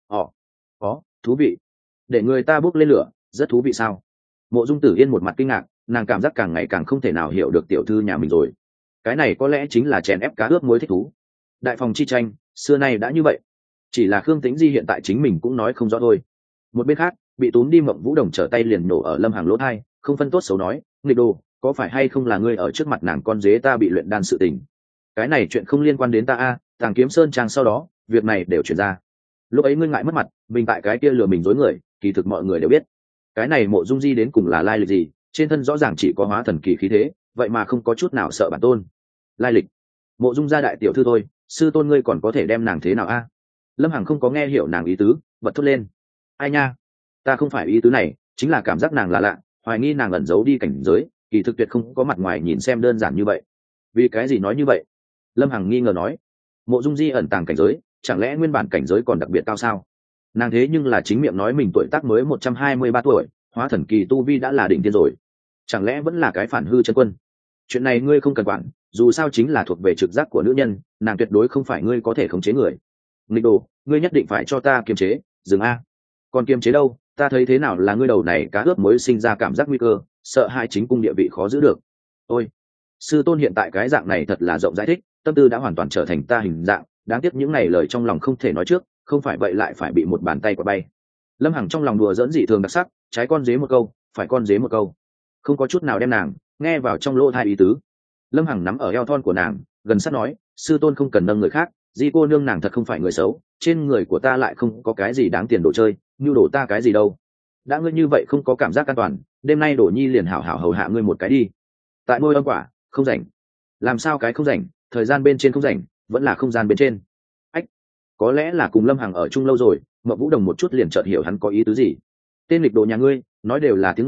Có thú vị. Để người ta bước lên lửa, rất thú vị sao? Mộ Dung Tử Yên một mặt kinh ngạc, nàng cảm giác càng ngày càng không thể nào hiểu được tiểu thư nhà mình rồi. Cái này có lẽ chính là chèn ép cá ướp muối thích thú. Đại phòng chi tranh xưa nay đã như vậy, chỉ là Khương Tĩnh Di hiện tại chính mình cũng nói không rõ thôi. Một bên khác, bị túm đi Mộng Vũ Đồng trở tay liền nổ ở Lâm Hằng lỗ thai, không phân tốt xấu nói, nghịch đồ, có phải hay không là ngươi ở trước mặt nàng con dế ta bị luyện đan sự tình? Cái này chuyện không liên quan đến ta a, Tàng Kiếm Sơn trang sau đó việc này đều chuyển ra. Lúc ấy ngươi ngại mất mặt, mình tại cái kia lừa mình dối người, kỳ thực mọi người đều biết. Cái này Mộ Dung Di đến cùng là lai lịch gì, trên thân rõ ràng chỉ có hóa thần kỳ khí thế, vậy mà không có chút nào sợ bản tôn. Lai lịch? Mộ Dung gia đại tiểu thư thôi, sư tôn ngươi còn có thể đem nàng thế nào a? Lâm Hằng không có nghe hiểu nàng ý tứ, bật thốt lên. Ai nha, ta không phải ý tứ này, chính là cảm giác nàng là lạ, hoài nghi nàng ẩn giấu đi cảnh giới, kỳ thực tuyệt không có mặt ngoài nhìn xem đơn giản như vậy. Vì cái gì nói như vậy? Lâm Hằng nghi ngờ nói. Mộ Dung Di ẩn tàng cảnh giới, chẳng lẽ nguyên bản cảnh giới còn đặc biệt cao sao? Nàng thế nhưng là chính miệng nói mình tuổi tác mới 123 tuổi, hóa thần kỳ tu vi đã là đỉnh tiên rồi, chẳng lẽ vẫn là cái phản hư chân quân? Chuyện này ngươi không cần quản, dù sao chính là thuộc về trực giác của nữ nhân, nàng tuyệt đối không phải ngươi có thể khống chế người. Nghịch đồ, ngươi nhất định phải cho ta kiềm chế. Dừng a. Còn kiềm chế đâu, ta thấy thế nào là ngươi đầu này cá ướp mới sinh ra cảm giác nguy cơ, sợ hai chính cung địa vị khó giữ được. Ôi, sư tôn hiện tại cái dạng này thật là rộng giải thích, tâm tư đã hoàn toàn trở thành ta hình dạng, đáng tiếc những này lời trong lòng không thể nói trước, không phải vậy lại phải bị một bàn tay quả bay. Lâm Hằng trong lòng đùa giỡn dị thường đặc sắc, trái con dế một câu, phải con dế một câu, không có chút nào đem nàng nghe vào trong lỗ tai ý tứ. Lâm Hằng nắm ở eo thon của nàng, gần sát nói, sư tôn không cần nâng người khác, Di cô nương nàng thật không phải người xấu, trên người của ta lại không có cái gì đáng tiền đồ chơi, như đổ ta cái gì đâu. Đã ngươi như vậy không có cảm giác an toàn, đêm nay Đổ Nhi liền hảo hảo hầu hạ ngươi một cái đi. Tại môi âm quả, không rảnh. Làm sao cái không rảnh, thời gian bên trên không rảnh, vẫn là không gian bên trên. Ách, có lẽ là cùng Lâm Hằng ở chung lâu rồi, Mộng Vũ Đồng một chút liền chợt hiểu hắn có ý tứ gì. Tên lịch đồ nhà ngươi, nói đều là tiếng người,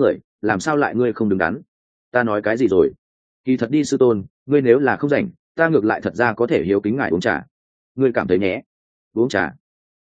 làm sao lại ngươi không đứng đắn? Ta nói cái gì rồi? Kỳ thật đi sư tôn, ngươi nếu là không rảnh, ta ngược lại thật ra có thể hiếu kính ngài uống trà. Ngươi cảm thấy nhé? Uống trà?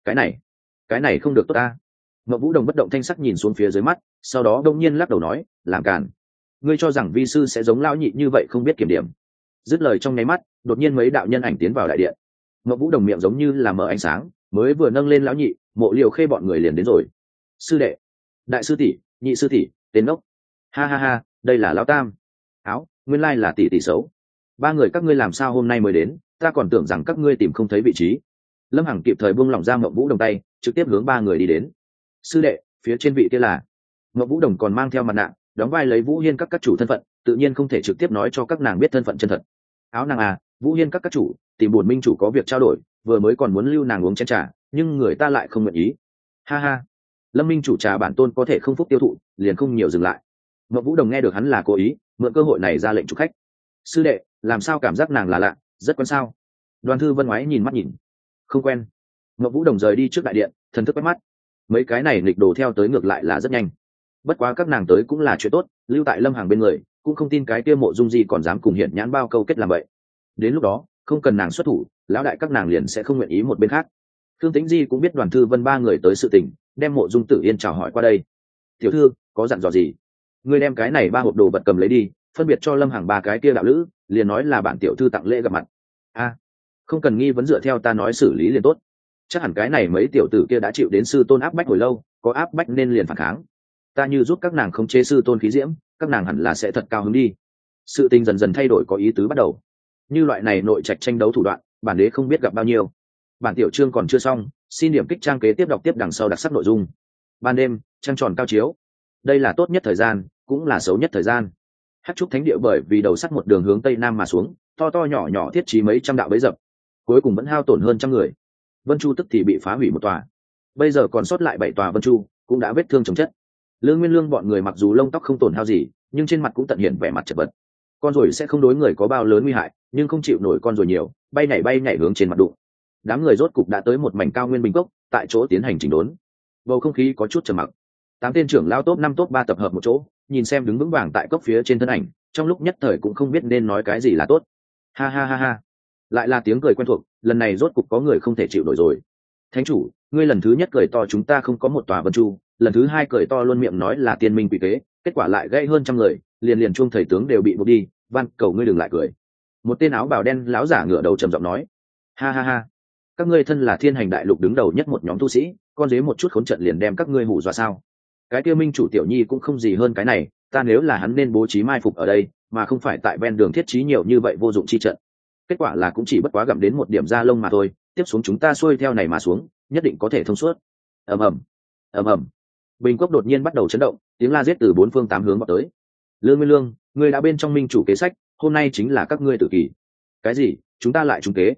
Cái này không được tốt ta. Mộng Vũ Đồng bất động thanh sắc nhìn xuống phía dưới mắt, sau đó đông nhiên lắc đầu nói, làm càn. Ngươi cho rằng vi sư sẽ giống lão nhị như vậy không biết kiểm điểm? Dứt lời trong nháy mắt, đột nhiên mấy đạo nhân ảnh tiến vào đại điện. Mộng Vũ Đồng miệng giống như là mở ánh sáng, mới vừa nâng lên lão nhị, Mộ Liều Khê bọn người liền đến rồi. Sư đệ, đại sư tỷ, nhị sư tỷ, tên ngốc. Ha ha ha, đây là lão tam. Áo, nguyên lai là tỷ tỷ xấu. Ba người các ngươi làm sao hôm nay mới đến, ta còn tưởng rằng các ngươi tìm không thấy vị trí. Lâm Hằng kịp thời buông lỏng ra Mộng Vũ Đồng tay, trực tiếp hướng ba người đi đến. Sư đệ, phía trên vị kia là. Mộng Vũ Đồng còn mang theo mặt nạ, đóng vai lấy Vũ Hiên các chủ thân phận, tự nhiên không thể trực tiếp nói cho các nàng biết thân phận chân thật. Áo nàng à, Vũ Hiên các chủ tìm buồn minh chủ có việc trao đổi, vừa mới còn muốn lưu nàng uống chén trà, nhưng người ta lại không nguyện ý. Ha ha, Lâm minh chủ trà bản tôn có thể không phúc tiêu thụ, liền không nhiều dừng lại. Mộng Vũ Đồng nghe được hắn là cố ý, mượn cơ hội này ra lệnh chúc khách. Sư đệ, làm sao cảm giác nàng là lạ, rất quen sao? Đoàn Thư Vân ngoái nhìn mắt nhìn, không quen. Mộng Vũ Đồng rời đi trước đại điện, thần thức quét mắt. Mấy cái này nghịch đồ theo tới ngược lại là rất nhanh. Bất quá các nàng tới cũng là chuyện tốt, lưu tại Lâm Hàng bên người, cũng không tin cái kia Mộ Dung Di còn dám cùng Hiển Nhãn bao câu kết làm vậy. Đến lúc đó, không cần nàng xuất thủ, lão đại các nàng liền sẽ không nguyện ý một bên khác. Thương Tĩnh Di cũng biết Đoàn Thư Vân ba người tới sự tình, đem Mộ Dung Tử Yên chào hỏi qua đây. Tiểu thư, có dặn dò gì? Ngươi đem cái này ba hộp đồ vật cầm lấy đi, phân biệt cho Lâm Hàng ba cái kia đạo lữ, liền nói là bản tiểu thư tặng lễ gặp mặt. A, không cần nghi vấn, dựa theo ta nói xử lý liền tốt. Chắc hẳn cái này mấy tiểu tử kia đã chịu đến sư tôn áp bách hồi lâu, có áp bách nên liền phản kháng. Ta như giúp các nàng không chế sư tôn khí diễm, các nàng hẳn là sẽ thật cao hứng đi. Sự tình dần dần thay đổi, có ý tứ bắt đầu. Như loại này nội trạch tranh đấu thủ đoạn, bản đế không biết gặp bao nhiêu. Bản tiểu chương còn chưa xong, xin điểm kích trang kế tiếp đọc tiếp đằng sau đặc sắc nội dung. Ban đêm, trăng tròn cao chiếu. Đây là tốt nhất thời gian, cũng là xấu nhất thời gian. Hắc trúc thánh địa bởi vì đầu sắt một đường hướng tây nam mà xuống, to to nhỏ nhỏ thiết trí mấy trăm đạo bẫy dập, cuối cùng vẫn hao tổn hơn trăm người. Vân Chu tức thì bị phá hủy một tòa, bây giờ còn sót lại 7 tòa Vân Chu, cũng đã vết thương chồng chất. Lương Nguyên Lương bọn người mặc dù lông tóc không tổn hao gì, nhưng trên mặt cũng tận hiện vẻ mặt chật vật. Con ruồi sẽ không đối người có bao lớn nguy hại, nhưng không chịu nổi con ruồi nhiều, bay nhảy hướng trên mặt đụng. Đám người rốt cục đã tới một mảnh cao nguyên bình cốc, tại chỗ tiến hành chỉnh đốn. Bầu không khí có chút trầm mặc. 8 tên trưởng lao top 5 top 3 tập hợp một chỗ, nhìn xem đứng vững vàng tại cốc phía trên thân ảnh, trong lúc nhất thời cũng không biết nên nói cái gì là tốt. Ha ha ha ha, lại là tiếng cười quen thuộc, lần này rốt cục có người không thể chịu nổi rồi. Thánh chủ, ngươi lần thứ nhất cười to chúng ta không có một tòa Vân Chu, lần thứ hai cười to luôn miệng nói là tiên minh quỷ kế, kết quả lại gây hơn trăm người, liền chuông thầy tướng đều bị buộc đi, van cầu ngươi đừng lại cười. Một tên áo bào đen láo giả ngửa đầu trầm giọng nói. Ha ha ha, các ngươi thân là thiên hành đại lục đứng đầu nhất một nhóm tu sĩ, con dế một chút khốn trận liền đem các ngươi hù dọa sao? Cái kia minh chủ tiểu nhi cũng không gì hơn cái này, ta nếu là hắn nên bố trí mai phục ở đây, mà không phải tại ven đường thiết trí nhiều như vậy vô dụng chi trận. Kết quả là cũng chỉ bất quá gặm đến một điểm da lông mà thôi, tiếp xuống chúng ta xuôi theo này mà xuống, nhất định có thể thông suốt. Ầm ầm, ầm ầm. Bình cốc đột nhiên bắt đầu chấn động, tiếng la giết từ 4 phương 8 hướng vào tới. Lương Nguyên Lương, ngươi đã bên trong minh chủ kế sách, hôm nay chính là các ngươi tử kỳ. Cái gì? Chúng ta lại trúng kế?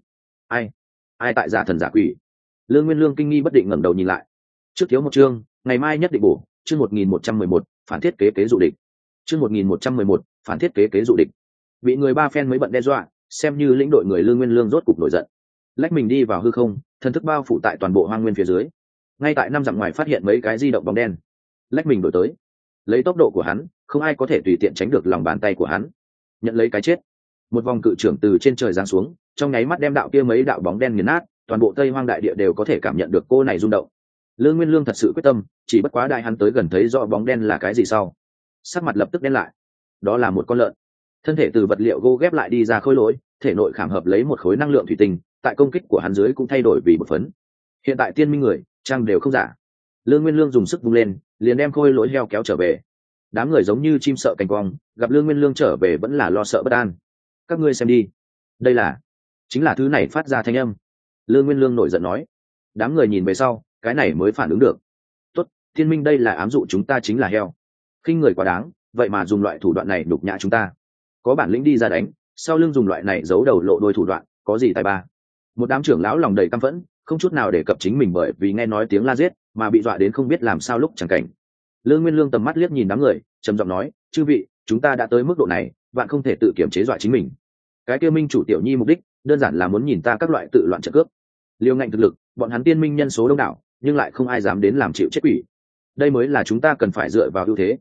Ai tại giả thần giả quỷ? Lương Nguyên Lương kinh nghi bất định ngẩng đầu nhìn lại. Trước thiếu một chương, ngày mai nhất định bổ, chương 1111, phản thiết kế kế dụ địch. Chương 1111, phản thiết kế kế dụ địch. Bị người ba phen mới bận đe dọa, xem như lĩnh đội người Lương Nguyên Lương rốt cục nổi giận. Lách mình đi vào hư không, thần thức bao phủ tại toàn bộ hoang nguyên phía dưới. Ngay tại 5 dặm ngoài phát hiện mấy cái di động bóng đen. Lách mình đổi tới. Lấy tốc độ của hắn, không ai có thể tùy tiện tránh được lòng bàn tay của hắn. Nhận lấy cái chết. Một vòng cự trưởng từ trên trời giáng xuống, trong nháy mắt đem đạo kia mấy đạo bóng đen nghiền nát, toàn bộ Tây Hoang đại địa đều có thể cảm nhận được cô này rung động. Lương Nguyên Lương thật sự quyết tâm, chỉ bất quá đại hắn tới gần thấy rõ bóng đen là cái gì sau, sắc mặt lập tức đen lại. Đó là một con lợn, thân thể từ vật liệu gỗ ghép lại đi ra khối lỗi, thể nội khảm hợp lấy một khối năng lượng thủy tinh, tại công kích của hắn dưới cũng thay đổi vì một phấn. Hiện tại tiên minh người trang đều không giả. Lương Nguyên Lương dùng sức vung lên, liền đem khối lỗi heo kéo trở về. Đám người giống như chim sợ cành cong, gặp Lương Nguyên Lương trở về vẫn là lo sợ bất an. Các ngươi xem đi, đây là chính là thứ này phát ra thanh âm. Lương Nguyên Lương nổi giận nói. Đám người nhìn về sau, cái này mới phản ứng được. Tốt, tiên minh đây là ám dụ chúng ta chính là heo. Khinh người quá đáng, vậy mà dùng loại thủ đoạn này đục nhã chúng ta. Có bản lĩnh đi ra đánh, sau lưng dùng loại này giấu đầu lộ đôi thủ đoạn, có gì tài ba? Một đám trưởng lão lòng đầy căm phẫn, không chút nào để cập chính mình bởi vì nghe nói tiếng la giết mà bị dọa đến không biết làm sao lúc chẳng cảnh. Lương Nguyên Lương tầm mắt liếc nhìn đám người, trầm giọng nói, chư vị, chúng ta đã tới mức độ này, bạn không thể tự kiểm chế dọa chính mình. Cái kia minh chủ tiểu nhi mục đích đơn giản là muốn nhìn ta các loại tự loạn trận cướp. Liều ngạnh thực lực, bọn hắn tiên minh nhân số đông đảo, nhưng lại không ai dám đến làm chịu chết quỷ. Đây mới là chúng ta cần phải dựa vào ưu thế.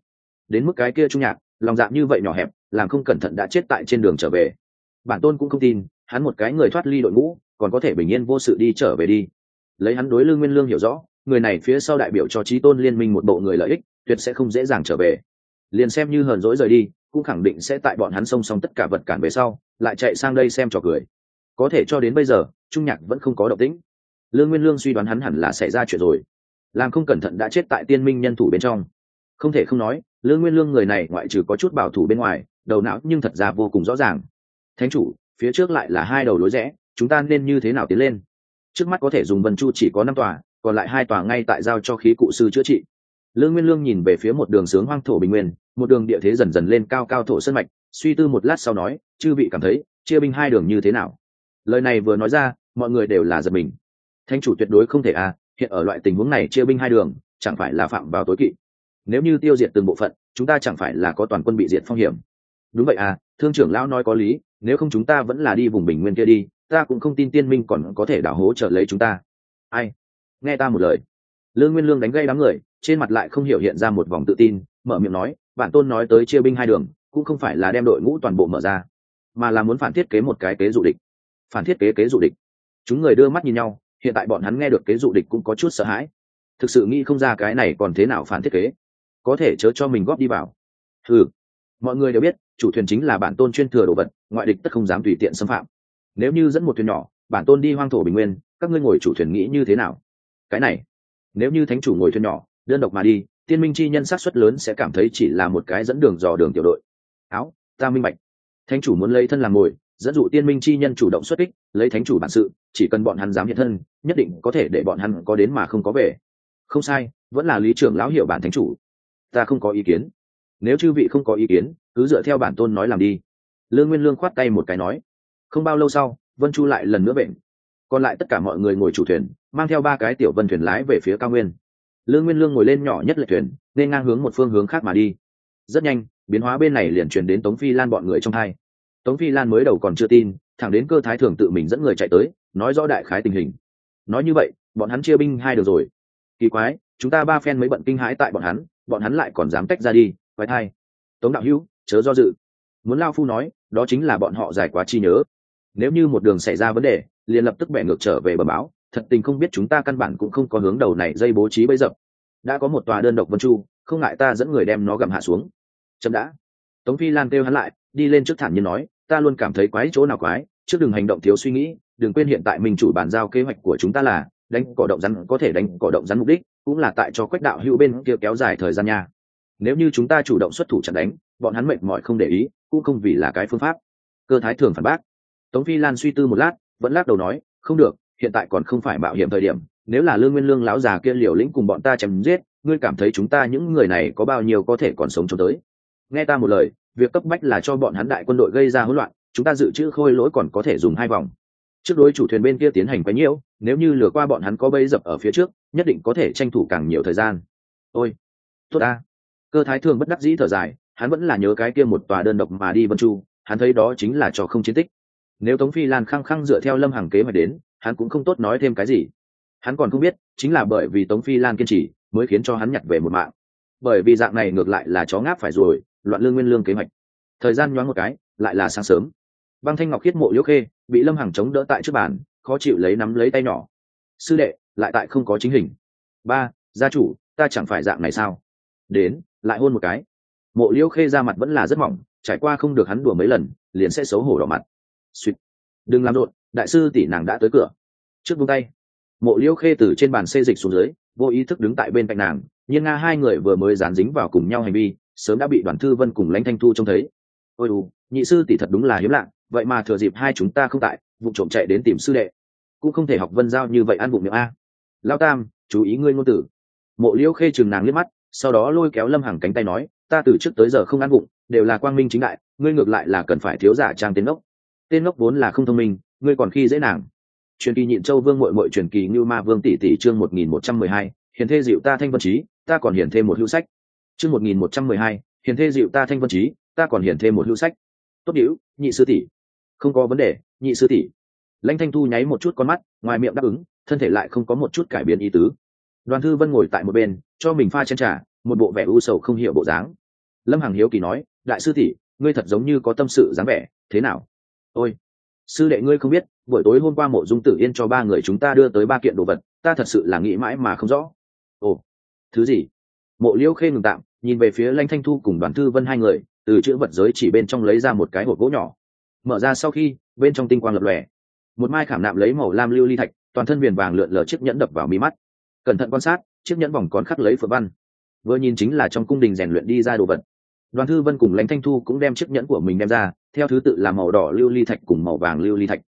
đến mức cái kia Trung Nhạc lòng dạ như vậy nhỏ hẹp, làm không cẩn thận đã chết tại trên đường trở về. Bản tôn cũng không tin hắn một cái người thoát ly đội ngũ còn có thể bình yên vô sự đi trở về đi. Lấy hắn đối Lương Nguyên Lương hiểu rõ, người này phía sau đại biểu cho Chí Tôn Liên minh một bộ người lợi ích, tuyệt sẽ không dễ dàng trở về. Liền xem như hờn dỗi rời đi, cũng khẳng định sẽ tại bọn hắn xông xong tất cả vật cản về sau, lại chạy sang đây xem trò cười. Có thể cho đến bây giờ, Trung Nhạc vẫn không có động tĩnh. Lương Nguyên Lương suy đoán hắn hẳn là xảy ra chuyện rồi, làm không cẩn thận đã chết tại Tiên Minh nhân thủ bên trong. Không thể không nói, Lương Nguyên Lương người này ngoại trừ có chút bảo thủ bên ngoài, đầu não nhưng thật ra vô cùng rõ ràng. Thánh chủ, phía trước lại là hai đầu lối rẽ, chúng ta nên như thế nào tiến lên? Trước mắt có thể dùng Vân Chu chỉ có 5 tòa, còn lại 2 tòa ngay tại giao cho khí cụ sư chữa trị. Lương Nguyên Lương nhìn về phía một đường sướng hoang thổ bình nguyên, một đường địa thế dần dần lên cao cao thổ sơn mạch, suy tư một lát sau nói, chư vị cảm thấy chia binh 2 đường như thế nào? Lời này vừa nói ra, mọi người đều là giật mình. Thánh chủ tuyệt đối không thể hiện ở loại tình huống này chia binh 2 đường, chẳng phải là phạm vào tối kỵ. Nếu như tiêu diệt từng bộ phận, chúng ta chẳng phải là có toàn quân bị diệt phong hiểm. Đúng vậy thương trưởng lão nói có lý, nếu không chúng ta vẫn là đi vùng bình nguyên kia đi, ta cũng không tin Tiên Minh còn có thể đào hố trở lấy chúng ta. Ai? Nghe ta một lời. Lương Nguyên Lương đánh gây đám người, trên mặt lại không hiểu hiện ra một vòng tự tin, mở miệng nói, bản tôn nói tới chia binh 2 đường, cũng không phải là đem đội ngũ toàn bộ mở ra, mà là muốn phản thiết kế một cái kế dụ địch. Phản thiết kế dụ địch. Chúng người đưa mắt nhìn nhau, hiện tại bọn hắn nghe được kế dụ địch cũng có chút sợ hãi. Thực sự nghĩ không ra cái này còn thế nào phản thiết kế, có thể chớ cho mình góp đi vào. Mọi người đều biết, chủ thuyền chính là bản tôn chuyên thừa đồ vật, ngoại địch tất không dám tùy tiện xâm phạm. Nếu như dẫn một thuyền nhỏ, bản tôn đi hoang thổ bình nguyên, các ngươi ngồi chủ thuyền nghĩ như thế nào? Cái này, nếu như thánh chủ ngồi thuyền nhỏ, đơn độc mà đi, Tiên Minh chi nhân xác suất lớn sẽ cảm thấy chỉ là một cái dẫn đường dò đường tiểu đội. Ta minh bạch. Thánh chủ muốn lấy thân làm ngồi, dẫn dụ Tiên Minh chi nhân chủ động xuất kích, lấy thánh chủ bản sự, chỉ cần bọn hắn dám hiện thân, nhất định có thể để bọn hắn có đến mà không có về. Không sai, vẫn là lý trưởng lão hiểu bản thánh chủ. Ta không có ý kiến. Nếu chư vị không có ý kiến, cứ dựa theo bản tôn nói làm đi. Lương Nguyên Lương khoát tay một cái nói. Không bao lâu sau, Vân Chu lại lần nữa bệnh, còn lại tất cả mọi người ngồi chủ thuyền, mang theo 3 cái tiểu vân thuyền lái về phía cao nguyên. Lương Nguyên Lương ngồi lên nhỏ nhất lệ thuyền, nên ngang hướng một phương hướng khác mà đi. Rất nhanh, biến hóa bên này liền truyền đến Tống Phi Lan bọn người trong hai. Tống Phi Lan mới đầu còn chưa tin, thẳng đến Cơ Thái Thường tự mình dẫn người chạy tới, nói rõ đại khái tình hình. Nói như vậy, bọn hắn chia binh 2 đường rồi. Kỳ quái, chúng ta 3 phen mới bận kinh hãi tại bọn hắn lại còn dám tách ra đi, quái thai. Tống đạo hữu, chớ do dự. Muốn lao phu nói, đó chính là bọn họ giải quá chi nhớ. Nếu như một đường xảy ra vấn đề, liền lập tức bẻ ngược trở về bẩm báo, thật tình không biết chúng ta căn bản cũng không có hướng đầu này dây bố trí bấy dập. Đã có một tòa đơn độc Vân Chu, không ngại ta dẫn người đem nó gặm hạ xuống. Chấm đã. Tống Phi Lan kêu hắn lại, đi lên trước thản nhiên nói, ta luôn cảm thấy quái chỗ nào quái, trước đừng hành động thiếu suy nghĩ, đừng quên hiện tại mình chủ bàn giao kế hoạch của chúng ta là đánh cỏ động rắn, có thể đánh cỏ động rắn mục đích cũng là tại cho Quách đạo hữu bên kia kéo dài thời gian nha. Nếu như chúng ta chủ động xuất thủ chặn đánh, bọn hắn mệt mỏi không để ý, cũng không vì là cái phương pháp. Cơ Thái Thường phản bác. Tống Phi Lan suy tư một lát, vẫn lắc đầu nói, không được, hiện tại còn không phải mạo hiểm thời điểm. Nếu là Lương Nguyên Lương lão già kia liều lĩnh cùng bọn ta chém giết, ngươi cảm thấy chúng ta những người này có bao nhiêu có thể còn sống cho tới? Nghe ta một lời, việc cấp bách là cho bọn hắn đại quân đội gây ra hỗn loạn, chúng ta dự trữ khôi lỗi còn có thể dùng 2 vòng. Trước đối chủ thuyền bên kia tiến hành quấy nhiễu, nếu như lừa qua bọn hắn có bẫy dập ở phía trước, nhất định có thể tranh thủ càng nhiều thời gian. Ôi, tốt a. Cơ Thái Thường bất đắc dĩ thở dài, hắn vẫn là nhớ cái kia một tòa đơn độc mà đi Vân Chu, hắn thấy đó chính là trò không chiến tích. Nếu Tống Phi Lan khăng khăng dựa theo Lâm Hằng kế hoạch đến, hắn cũng không tốt nói thêm cái gì. Hắn còn không biết, chính là bởi vì Tống Phi Lan kiên trì, mới khiến cho hắn nhặt về một mạng. Bởi vì dạng này ngược lại là chó ngáp phải rồi, loạn Lương Nguyên Lương kế hoạch. Thời gian nhoáng một cái, lại là sáng sớm. Băng Thanh Ngọc Khiết Mộ Liễu Khê bị Lâm Hằng chống đỡ tại trước bàn, khó chịu nắm lấy tay nhỏ. Sư đệ, lại tại không có chính hình. Ba, gia chủ, ta chẳng phải dạng này sao? Đến, lại hôn một cái. Mộ Liễu Khê ra mặt vẫn là rất mỏng, trải qua không được hắn đùa mấy lần, liền sẽ xấu hổ đỏ mặt. Xuyệt, đừng làm rộn, đại sư tỷ nàng đã tới cửa. Trước buông tay. Mộ Liễu Khê từ trên bàn xê dịch xuống dưới, vô ý thức đứng tại bên cạnh nàng. Nhiên Nga hai người vừa mới dán dính vào cùng nhau hành vi, sớm đã bị Đoàn Thư Vân cùng Lãnh Thanh Thu trông thấy. Ôi nhị sư tỷ thật đúng là hiếm lạ, vậy mà thừa dịp hai chúng ta không tại, vụ trộm chạy đến tìm sư đệ, cũng không thể học Vân Giao như vậy ăn bụng miệng a. Lão Tam, chú ý ngươi ngôn tử. Mộ Liễu Khê chừng nàng liếc mắt, sau đó lôi kéo Lâm Hằng cánh tay nói, ta từ trước tới giờ không ăn bụng, đều là quang minh chính đại, ngươi ngược lại là cần phải thiếu giả trang tên ngốc. Tên ngốc vốn là không thông minh, ngươi còn khi dễ nàng. Truyền kỳ Nhịn Châu Vương muội muội truyền kỳ Ngưu Ma Vương tỷ tỷ chương 1112, hiền thê dịu ta thanh vân chí, ta còn hiền thêm một hữu sách. Chương 1112, hiền thê dịu ta thanh vân chí, ta còn hiền thêm một hữu sách. Tốt điếu, nhị sư tỷ. Không có vấn đề, nhị sư tỷ. Lãnh Thanh Thu nháy một chút con mắt, ngoài miệng đáp ứng, thân thể lại không có một chút cải biến ý tứ. Đoàn Thư Vân ngồi tại một bên, cho mình pha chén trà, một bộ vẻ u sầu không hiểu bộ dáng. Lâm Hằng hiếu kỳ nói, đại sư tỷ, ngươi thật giống như có tâm sự dáng vẻ, thế nào? Ôi, sư đệ ngươi không biết, buổi tối hôm qua Mộ Dung Tử Yên cho ba người chúng ta đưa tới 3 kiện đồ vật, ta thật sự là nghĩ mãi mà không rõ. Ồ, thứ gì? Mộ Liêu Khê ngừng tạm, nhìn về phía Lãnh Thanh Thu cùng Đoàn Thư Vân hai người, từ chữ vật giới chỉ bên trong lấy ra một cái hộp gỗ nhỏ. Mở ra sau khi, bên trong tinh quang lập lòe, một mai khảm nạm lấy màu lam lưu ly thạch, toàn thân viền vàng lượn lờ chiếc nhẫn đập vào mi mắt. Cẩn thận quan sát, chiếc nhẫn vòng còn khắc lấy phượng văn, vừa nhìn chính là trong cung đình rèn luyện đi ra đồ vật. Đoàn Thư Vân cùng Lãnh Thanh Thu cũng đem chiếc nhẫn của mình đem ra, theo thứ tự là màu đỏ lưu ly thạch cùng màu vàng lưu ly thạch.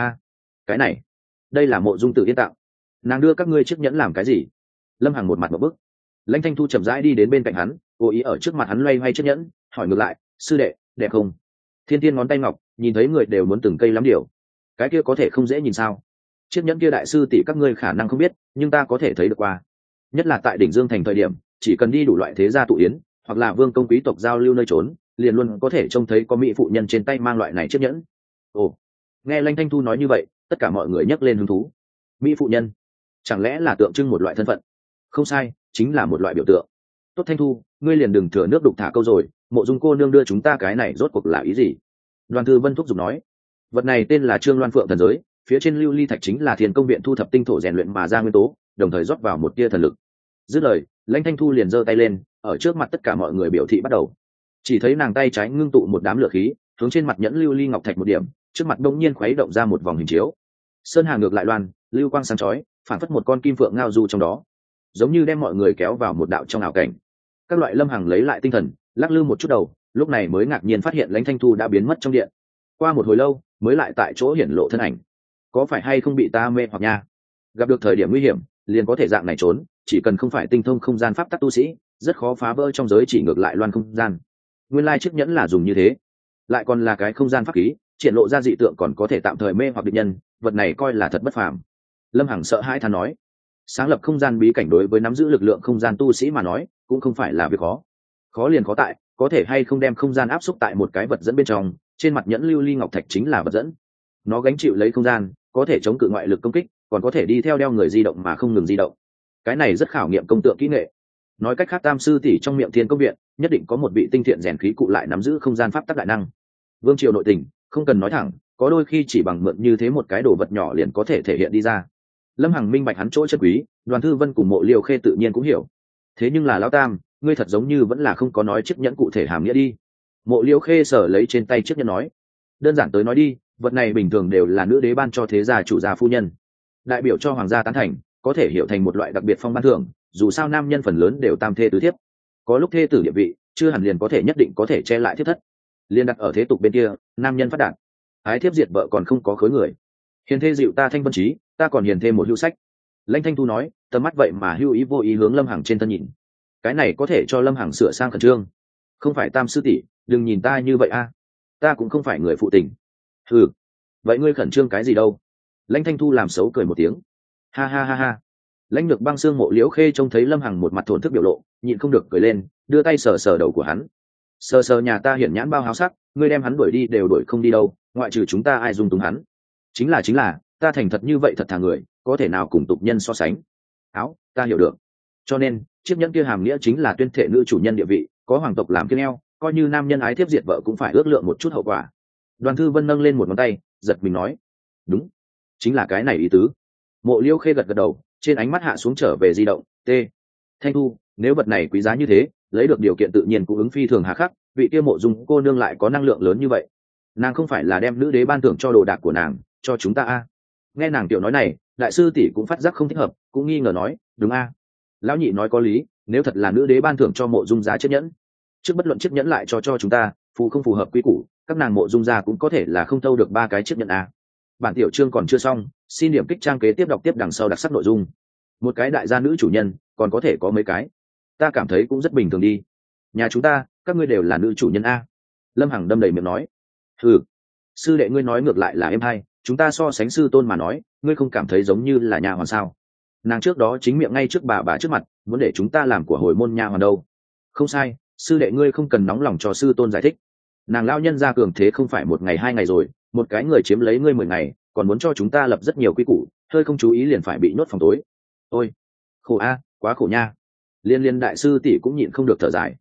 Cái này, đây là Mộ Dung Tử Yên tặng. Nàng đưa các ngươi chiếc nhẫn làm cái gì? Lâm Hằng một mặt một bức. Lãnh Thanh Thu chậm rãi đi đến bên cạnh hắn, cố ý ở trước mặt hắn loay hoay chiếc nhẫn, hỏi ngược lại, sư đệ, đẹp không? Thiên Tiên ngón tay ngọc, nhìn thấy người đều muốn từng cây lắm điều. Cái kia có thể không dễ nhìn sao? Chiếc nhẫn kia đại sư tỷ các ngươi khả năng không biết, nhưng ta có thể thấy được qua. Nhất là tại đỉnh Dương thành thời điểm, chỉ cần đi đủ loại thế gia tụ yến, hoặc là vương công quý tộc giao lưu nơi trốn, liền luôn có thể trông thấy có mỹ phụ nhân trên tay mang loại này chiếc nhẫn. Ồ, nghe Lãnh Thanh Thu nói như vậy, tất cả mọi người nhấc lên hứng thú. Mỹ phụ nhân, chẳng lẽ là tượng trưng một loại thân phận? Không sai, chính là một loại biểu tượng. Tốt Thanh Thu, ngươi liền đừng thừa nước đục thả câu rồi, Mộ Dung cô nương đưa chúng ta cái này rốt cuộc là ý gì? Đoàn Thư Vân thúc giục nói, vật này tên là Trương Loan Phượng thần giới, phía trên lưu ly thạch chính là Thiên Công viện thu thập tinh thổ rèn luyện mà ra nguyên tố, đồng thời rót vào một tia thần lực. Dứt lời, Lãnh Thanh Thu liền giơ tay lên, ở trước mặt tất cả mọi người biểu thị bắt đầu. Chỉ thấy nàng tay trái ngưng tụ một đám lửa khí, hướng trên mặt nhẫn lưu ly ngọc thạch một điểm, trước mặt đông nhiên khuấy động ra một vòng hình chiếu. Sơn hà ngược lại loan, lưu quang sáng chói, phản phất một con kim phượng ngao du trong đó, giống như đem mọi người kéo vào một đạo trong ảo cảnh. Các loại Lâm Hằng lấy lại tinh thần, lắc lư một chút đầu, lúc này mới ngạc nhiên phát hiện Lãnh Thanh Thu đã biến mất trong điện. Qua một hồi lâu, mới lại tại chỗ hiển lộ thân ảnh. Có phải hay không bị ta mê hoặc nha? Gặp được thời điểm nguy hiểm, liền có thể dạng này trốn, chỉ cần không phải tinh thông không gian pháp tắc tu sĩ, rất khó phá vỡ trong giới chỉ ngược lại loan không gian. Nguyên lai chiếc nhẫn là dùng như thế, lại còn là cái không gian pháp khí, triển lộ ra dị tượng còn có thể tạm thời mê hoặc địch nhân, vật này coi là thật bất phàm. Lâm Hằng sợ hãi thán nói, sáng lập không gian bí cảnh đối với nắm giữ lực lượng không gian tu sĩ mà nói, cũng không phải là việc khó. Khó liền khó tại, có thể hay không đem không gian áp xúc tại một cái vật dẫn bên trong, trên mặt nhẫn lưu ly ngọc thạch chính là vật dẫn. Nó gánh chịu lấy không gian, có thể chống cự ngoại lực công kích, còn có thể đi theo đeo người di động mà không ngừng di động. Cái này rất khảo nghiệm công tượng kỹ nghệ. Nói cách khác, tam sư tỷ trong miệng Thiên Công viện nhất định có một vị tinh thiện rèn khí cụ lại nắm giữ không gian pháp tắc đại năng. Vương triều nội tình, không cần nói thẳng, có đôi khi chỉ bằng mượn như thế một cái đồ vật nhỏ liền có thể thể hiện đi ra. Lâm Hằng minh bạch hắn chỗ chân quý, Đoàn Thư Vân cùng Mộ Liêu Khê tự nhiên cũng hiểu. Thế nhưng là lão tam, ngươi thật giống như vẫn là không có nói chiếc nhẫn cụ thể hàm nghĩa đi. Mộ Liêu Khê sở lấy trên tay chiếc nhẫn nói, đơn giản tới nói đi, vật này bình thường đều là nữ đế ban cho thế gia chủ gia phu nhân, đại biểu cho hoàng gia tán thành, có thể hiểu thành một loại đặc biệt phong ban thưởng. Dù sao nam nhân phần lớn đều tam thê tứ thiếp, có lúc thê tử địa vị chưa hẳn liền có thể nhất định có thể che lại thiết thất. Liên đặt ở thế tục bên kia, nam nhân phát đạt, ái thiếp diệt vợ còn không có khối người. Hiền thê dịu ta thanh vân trí, ta còn hiền thêm một hưu sách. Lãnh Thanh Thu nói, tầm mắt vậy mà hưu ý vô ý hướng Lâm Hằng trên thân nhìn. Cái này có thể cho Lâm Hằng sửa sang khẩn trương. Không phải tam sư tỷ, đừng nhìn ta như vậy a, ta cũng không phải người phụ tình. Ừ, vậy ngươi khẩn trương cái gì đâu? Lãnh Thanh Thu làm xấu cười một tiếng, ha ha ha ha. Lãnh Nhược Băng Xương Mộ Liễu Khê trông thấy Lâm Hằng một mặt thổn thức biểu lộ, nhịn không được cười lên, đưa tay sờ sờ đầu của hắn. Sờ sờ nhà ta hiển nhãn bao háo sắc, ngươi đem hắn đuổi đi đều đuổi không đi đâu, ngoại trừ chúng ta ai dung túng hắn. Chính là, ta thành thật như vậy thật thà người, có thể nào cùng tục nhân so sánh. Áo, ta hiểu được. Cho nên, chiếc nhẫn kia hàm nghĩa chính là tuyên thệ nữ chủ nhân địa vị, có hoàng tộc làm kiêng eo, coi như nam nhân ái thiếp diệt vợ cũng phải ước lượng một chút hậu quả. Đoàn Thư Vân nâng lên một ngón tay, giật mình nói, đúng, chính là cái này ý tứ. Mộ Liêu Khê gật gật đầu, trên ánh mắt hạ xuống trở về di động. T. Thanh Thu, nếu vật này quý giá như thế, lấy được điều kiện tự nhiên cũng ứng phi thường hà khắc, vị kia Mộ Dung cô nương lại có năng lượng lớn như vậy, nàng không phải là đem nữ đế ban thưởng cho đồ đạc của nàng cho chúng ta a? Nghe nàng tiểu nói này, đại sư tỷ cũng phát giác không thích hợp, cũng nghi ngờ nói, đúng a? Lão nhị nói có lý, nếu thật là nữ đế ban thưởng cho Mộ Dung giá chiếc nhẫn, trước bất luận chiếc nhẫn lại cho chúng ta, phù không phù hợp quy củ, các nàng Mộ Dung gia cũng có thể là không thâu được 3 cái chiếc nhẫn a. Bản tiểu chương còn chưa xong, xin điểm kích trang kế tiếp đọc tiếp đằng sau đặc sắc nội dung. Một cái đại gia nữ chủ nhân, còn có thể có mấy cái? Ta cảm thấy cũng rất bình thường đi. Nhà chúng ta, các ngươi đều là nữ chủ nhân a. Lâm Hằng đâm đầy miệng nói, ừ, sư đệ ngươi nói ngược lại là em hay, chúng ta so sánh sư tôn mà nói, ngươi không cảm thấy giống như là nhà hoàn sao? Nàng trước đó chính miệng ngay trước bà trước mặt, muốn để chúng ta làm của hồi môn nha hoàn đâu. Không sai, sư đệ ngươi không cần nóng lòng cho sư tôn giải thích. Nàng lao nhân ra cường thế không phải 1 ngày 2 ngày rồi, một cái người chiếm lấy ngươi 10 ngày, còn muốn cho chúng ta lập rất nhiều quy củ, hơi không chú ý liền phải bị nhốt phòng tối. Ôi, khổ a, quá khổ nha. Liên đại sư tỷ cũng nhịn không được thở dài.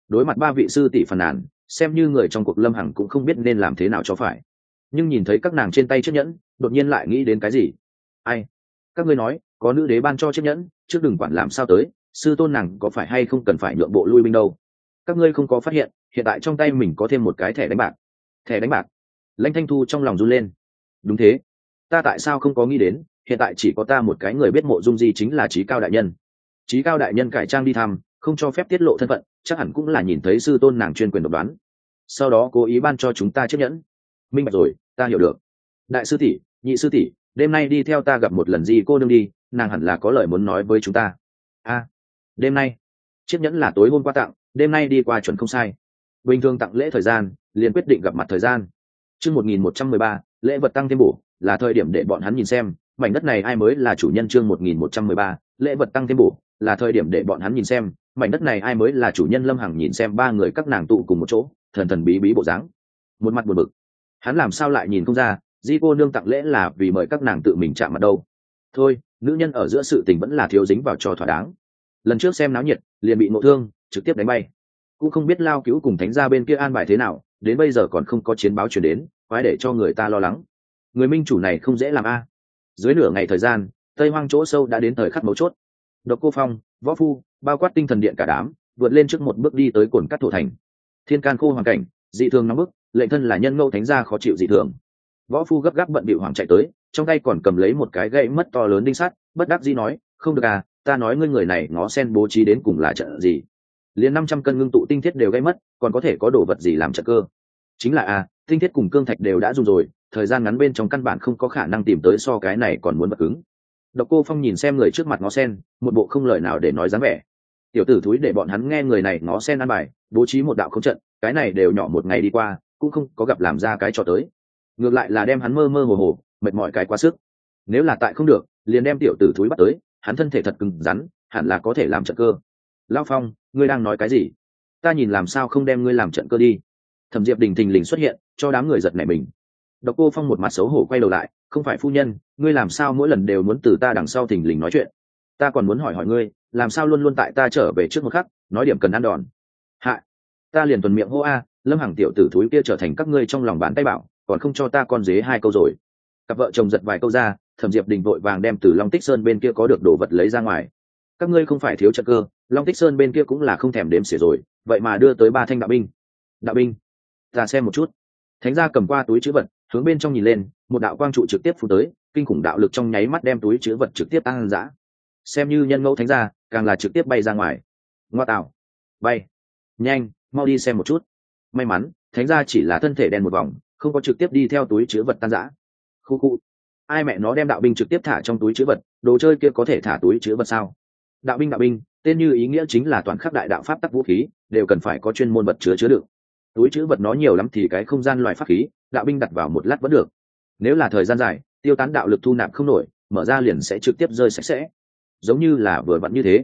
Đối mặt ba vị sư tỷ phàn nàn, xem như người trong cuộc Lâm Hằng cũng không biết nên làm thế nào cho phải. Nhưng nhìn thấy các nàng trên tay chiếc nhẫn, đột nhiên lại nghĩ đến cái gì. Ai? Các ngươi nói có nữ đế ban cho chiếc nhẫn, trước đừng quản làm sao tới, sư tôn nàng có phải hay không cần phải nhượng bộ lui binh đâu. Các ngươi không có phát hiện hiện tại trong tay mình có thêm một cái thẻ đánh bạc. Thẻ đánh bạc? Lãnh Thanh Thu trong lòng run lên. Đúng thế, ta tại sao không có nghĩ đến, hiện tại chỉ có ta một cái người biết Mộ Dung Di chính là Chí Cao đại nhân. Chí Cao đại nhân cải trang đi thăm, không cho phép tiết lộ thân phận, chắc hẳn cũng là nhìn thấy sư tôn nàng chuyên quyền độc đoán, sau đó cố ý ban cho chúng ta chiếc nhẫn. Minh bạch rồi, ta hiểu được. Đại sư tỷ, nhị sư tỷ, đêm nay đi theo ta gặp một lần Di cô nương đi, nàng hẳn là có lời muốn nói với chúng ta. Đêm nay? Chiếc nhẫn là tối hôm qua tặng, đêm nay đi qua chuẩn không sai. Bình thường tặng lễ thời gian, liền quyết định gặp mặt thời gian. Chương 1113, lễ vật tăng thêm bổ, là thời điểm để bọn hắn nhìn xem, mảnh đất này ai mới là chủ nhân. Chương 1113, lễ vật tăng thêm bổ, là thời điểm để bọn hắn nhìn xem, mảnh đất này ai mới là chủ nhân. Lâm Hằng nhìn xem ba người các nàng tụ cùng một chỗ, thần thần bí bí bộ dáng, một mặt buồn bực. Hắn làm sao lại nhìn không ra, Di cô nương tặng lễ là vì mời các nàng tự mình chạm mặt đâu. Thôi, nữ nhân ở giữa sự tình vẫn là thiếu dính vào cho thỏa đáng. Lần trước xem náo nhiệt, liền bị ngộ thương, trực tiếp đánh bay. Cũng không biết Lao Cứu cùng Thánh gia bên kia an bài thế nào, đến bây giờ còn không có chiến báo truyền đến, quái để cho người ta lo lắng. Người minh chủ này không dễ làm a. Dưới nửa ngày thời gian, Tây Hoang chỗ sâu đã đến thời khắc mấu chốt. Độc Cô Phong, Võ Phu, bao quát tinh thần điện cả đám, vượt lên trước một bước đi tới cồn cắt thổ thành. Thiên can khô hoàn cảnh, dị thường nóng bức, lệnh thân là nhân ngẫu thánh gia khó chịu dị thường. Võ Phu gấp gáp bận bịu hoàng chạy tới, trong tay còn cầm lấy một cái gậy mất to lớn đinh sắt, bất đắc dĩ nói, không được à, ta nói ngươi người này ngó sen bố trí đến cùng là trận gì? Liền 500 cân ngưng tụ tinh thiết đều gây mất, còn có thể có đồ vật gì làm trận cơ? Chính là tinh thiết cùng cương thạch đều đã dùng rồi, thời gian ngắn bên trong căn bản không có khả năng tìm tới so cái này còn muốn vật cứng. Độc Cô Phong nhìn xem người trước mặt ngó sen, một bộ không lời nào để nói dáng vẻ. Tiểu tử thúi để bọn hắn nghe người này ngó sen ăn bài, bố trí một đạo không trận, cái này đều nhỏ một ngày đi qua, cũng không có gặp làm ra cái trò tới. Ngược lại là đem hắn mơ mơ hồ hồ, mệt mỏi cái quá sức. Nếu là tại không được, liền đem tiểu tử thúi bắt tới, hắn thân thể thật cứng rắn, hẳn là có thể làm trận cơ. Lão Phong, ngươi đang nói cái gì? Ta nhìn làm sao không đem ngươi làm trận cơ đi? Thẩm Diệp Đình thình lình xuất hiện, cho đám người giật nảy mình. Độc Cô Phong một mặt xấu hổ quay đầu lại, không phải phu nhân, ngươi làm sao mỗi lần đều muốn từ ta đằng sau thình lình nói chuyện? Ta còn muốn hỏi hỏi ngươi, làm sao luôn luôn tại ta trở về trước một khắc, nói điểm cần ăn đòn? Hạ, ta liền tuần miệng hô Lâm Hằng tiểu tử thúi kia trở thành các ngươi trong lòng bàn tay bảo, còn không cho ta con dế hai câu rồi. Cặp vợ chồng giật vài câu ra, Thẩm Diệp Đình vội vàng đem từ Long Tích Sơn bên kia có được đồ vật lấy ra ngoài. Các ngươi không phải thiếu trận cơ, Long Tích Sơn bên kia cũng là không thèm đếm xỉa rồi, vậy mà đưa tới 3 thanh đạo binh. Đạo binh? Ta xem một chút. Thánh gia cầm qua túi trữ vật, hướng bên trong nhìn lên, một đạo quang trụ trực tiếp phù tới, kinh khủng đạo lực trong nháy mắt đem túi trữ vật trực tiếp tăng dã. Xem như nhân ngẫu thánh gia, càng là trực tiếp bay ra ngoài. Ngoa tạo, bay, nhanh, mau đi xem một chút. May mắn, thánh gia chỉ là thân thể đen một vòng, không có trực tiếp đi theo túi trữ vật tan dã. Khu khu, ai mẹ nó đem đạo binh trực tiếp thả trong túi trữ vật, đồ chơi kia có thể thả túi trữ vật sao? Đạo binh, tên như ý nghĩa chính là toàn khắc đại đạo pháp tắc vũ khí, đều cần phải có chuyên môn vật chứa đựng. Túi trữ vật nó nhiều lắm thì cái không gian loại pháp khí, đạo binh đặt vào một lát vẫn được. Nếu là thời gian dài, tiêu tán đạo lực thu nạp không nổi, mở ra liền sẽ trực tiếp rơi sạch sẽ. Giống như là vừa vặn như thế.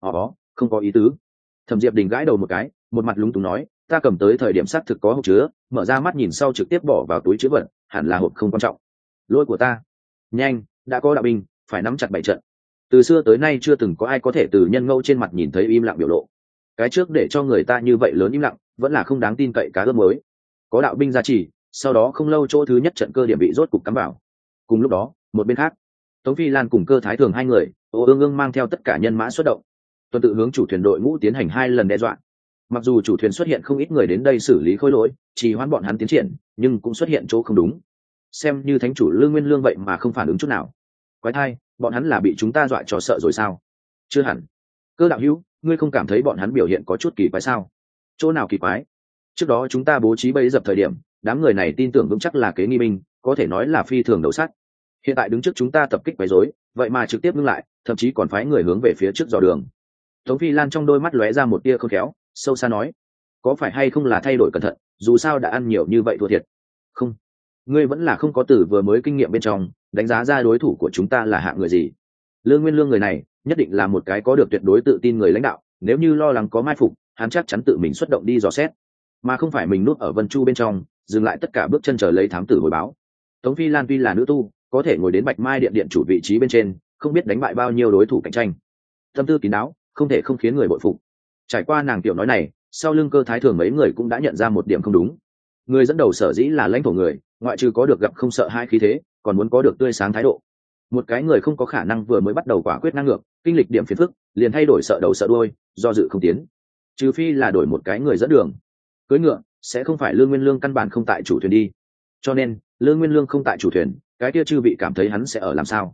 Không có ý tứ. Thẩm Diệp Đình gãi đầu một cái, một mặt lúng túng nói, ta cầm tới thời điểm xác thực có hộp chứa, mở ra mắt nhìn sau trực tiếp bỏ vào túi trữ vật, hẳn là hộp không quan trọng. Lỗi của ta. Nhanh, đã có đạo binh, phải nắm chặt bảy trận. Từ xưa tới nay chưa từng có ai có thể từ nhân ngẫu trên mặt nhìn thấy im lặng biểu lộ. Cái trước để cho người ta như vậy lớn im lặng, vẫn là không đáng tin cậy cá ướp mới. Có đạo binh gia trì, sau đó không lâu chỗ thứ nhất trận cơ điểm bị rốt cục cắm vào. Cùng lúc đó, một bên khác, Tống Phi Lan cùng Cơ Thái Thường hai người, ương ương mang theo tất cả nhân mã xuất động, tuần tự hướng chủ thuyền đội ngũ tiến hành 2 lần đe dọa. Mặc dù chủ thuyền xuất hiện không ít người đến đây xử lý khối lỗi, trì hoãn bọn hắn tiến triển, nhưng cũng xuất hiện chỗ không đúng. Xem như thánh chủ Lương Nguyên Lương vậy mà không phản ứng chút nào. Quái thai, bọn hắn là bị chúng ta dọa cho sợ rồi sao? Chưa hẳn. Cơ đạo hữu, ngươi không cảm thấy bọn hắn biểu hiện có chút kỳ quái sao? Chỗ nào kỳ quái? Trước đó chúng ta bố trí bẫy dập thời điểm, đám người này tin tưởng vững chắc là kế nghi binh, có thể nói là phi thường đầu sắt. Hiện tại đứng trước chúng ta tập kích quấy rối, vậy mà trực tiếp ngưng lại, thậm chí còn phái người hướng về phía trước dò đường. Tống Phi Lan trong đôi mắt lóe ra một tia khôn khéo, sâu xa nói, có phải hay không là thay đổi cẩn thận, dù sao đã ăn nhiều như vậy thua thiệt. Không, ngươi vẫn là không có từ vừa mới kinh nghiệm bên trong đánh giá ra đối thủ của chúng ta là hạng người gì. Lương Nguyên Lương người này nhất định là một cái có được tuyệt đối tự tin người lãnh đạo, nếu như lo lắng có mai phục, hắn chắc chắn tự mình xuất động đi dò xét, mà không phải mình núp ở Vân Chu bên trong dừng lại tất cả bước chân chờ lấy thám tử hồi báo. Tống Phi Lan tuy là nữ tu, có thể ngồi đến Bạch Mai điện điện chủ vị trí bên trên, không biết đánh bại bao nhiêu đối thủ cạnh tranh, tâm tư kín đáo, không thể không khiến người bội phục. Trải qua nàng tiểu nói này, sau lưng Cơ Thái Thường mấy người cũng đã nhận ra một điểm không đúng. Người dẫn đầu sở dĩ là lãnh thổ người, ngoại trừ có được gặp không sợ hai khí thế, còn muốn có được tươi sáng thái độ. Một cái người không có khả năng vừa mới bắt đầu quả quyết năng ngược, kinh lịch điểm phiền phức liền thay đổi sợ đầu sợ đuôi, do dự không tiến, trừ phi là đổi một cái người dẫn đường. Cưỡi ngựa sẽ không phải Lương Nguyên Lương căn bản không tại chủ thuyền đi, cho nên Lương Nguyên Lương không tại chủ thuyền, cái kia chư vị cảm thấy hắn sẽ ở làm sao?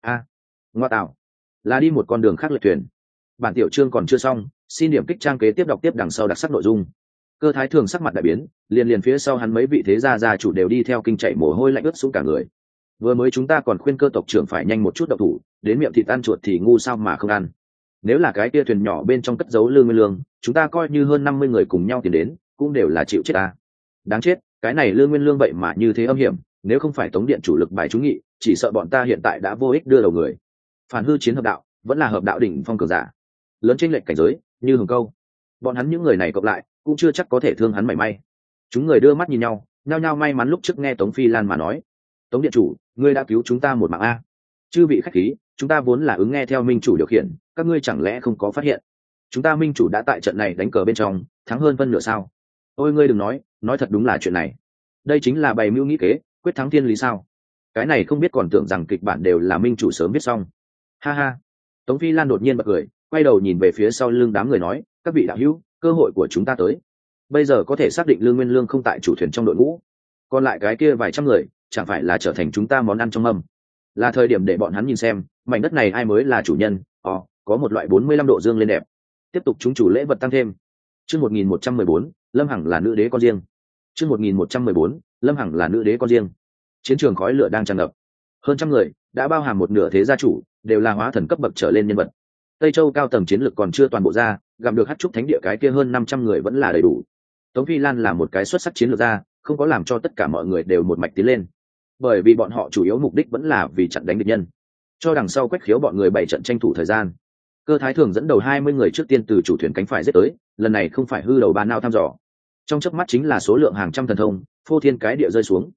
Ngoa tạo, là đi một con đường khác lệch thuyền. Bản tiểu chương còn chưa xong, xin điểm kích trang kế tiếp đọc tiếp đằng sau đặc sắc nội dung. Cơ Thái Thường sắc mặt đại biến, liền phía sau hắn mấy vị thế gia chủ đều đi theo kinh chạy mồ hôi lạnh ướt xuống cả người. Vừa mới chúng ta còn khuyên Cơ tộc trưởng phải nhanh một chút động thủ, đến miệng thịt ăn chuột thì ngu sao mà không ăn. Nếu là cái kia thuyền nhỏ bên trong cất giấu Lương Nguyên Lương, chúng ta coi như hơn 50 người cùng nhau tiến đến, cũng đều là chịu chết ta. Đáng chết, cái này Lương Nguyên Lương vậy mà như thế âm hiểm, nếu không phải Tống điện chủ lực bài trúng nghị, chỉ sợ bọn ta hiện tại đã vô ích đưa đầu người. Phản hư chiến hợp đạo, vẫn là hợp đạo đỉnh phong cường giả, lớn trên lệnh cảnh giới như hùng câu, bọn hắn những người này cộng lại cũng chưa chắc có thể thương hắn mảy may. Chúng người đưa mắt nhìn nhau, nhao nhao may mắn lúc trước nghe Tống Phi Lan mà nói, Tống điện chủ, ngươi đã cứu chúng ta một mạng a. Chư vị khách khí, chúng ta vốn là ứng nghe theo minh chủ điều khiển, các ngươi chẳng lẽ không có phát hiện chúng ta minh chủ đã tại trận này đánh cờ bên trong thắng hơn phân nửa sao? Ôi ngươi đừng nói thật đúng là chuyện này, đây chính là bày mưu nghĩ kế quyết thắng thiên lý sao? Cái này không biết còn tưởng rằng kịch bản đều là minh chủ sớm viết xong. Ha ha. Tống Phi Lan đột nhiên bật cười, quay đầu nhìn về phía sau lưng đám người nói, các vị đạo hữu, cơ hội của chúng ta tới. Bây giờ có thể xác định Lương Nguyên Lương không tại chủ thuyền trong đội ngũ, còn lại cái kia vài trăm người chẳng phải là trở thành chúng ta món ăn trong mâm. Là thời điểm để bọn hắn nhìn xem mảnh đất này ai mới là chủ nhân. Có một loại 45 độ dương lên đẹp. Tiếp tục chúng chủ lễ vật tăng thêm. Chương 1114, Lâm Hằng là nữ đế con riêng. Chương 1114, Lâm Hằng là nữ đế con riêng. Chiến trường khói lửa đang tràn ngập, hơn trăm người đã bao hàm một nửa thế gia chủ, đều là hóa thần cấp bậc trở lên nhân vật. Tây Châu cao tầng chiến lực còn chưa toàn bộ ra, gặp được Hắc Trúc Thánh địa cái kia hơn 500 người vẫn là đầy đủ. Tống Phi Lan là một cái xuất sắc chiến lược gia, không có làm cho tất cả mọi người đều một mạch tiến lên, bởi vì bọn họ chủ yếu mục đích vẫn là vì chặn đánh địch nhân, cho đằng sau Quách Khiếu bọn người bày trận tranh thủ thời gian. Cơ Thái Thường dẫn đầu 20 người trước tiên từ chủ thuyền cánh phải giết tới, lần này không phải hư đầu ba nao thăm dò, trong chớp mắt chính là số lượng hàng trăm thần thông phô thiên cái địa rơi xuống,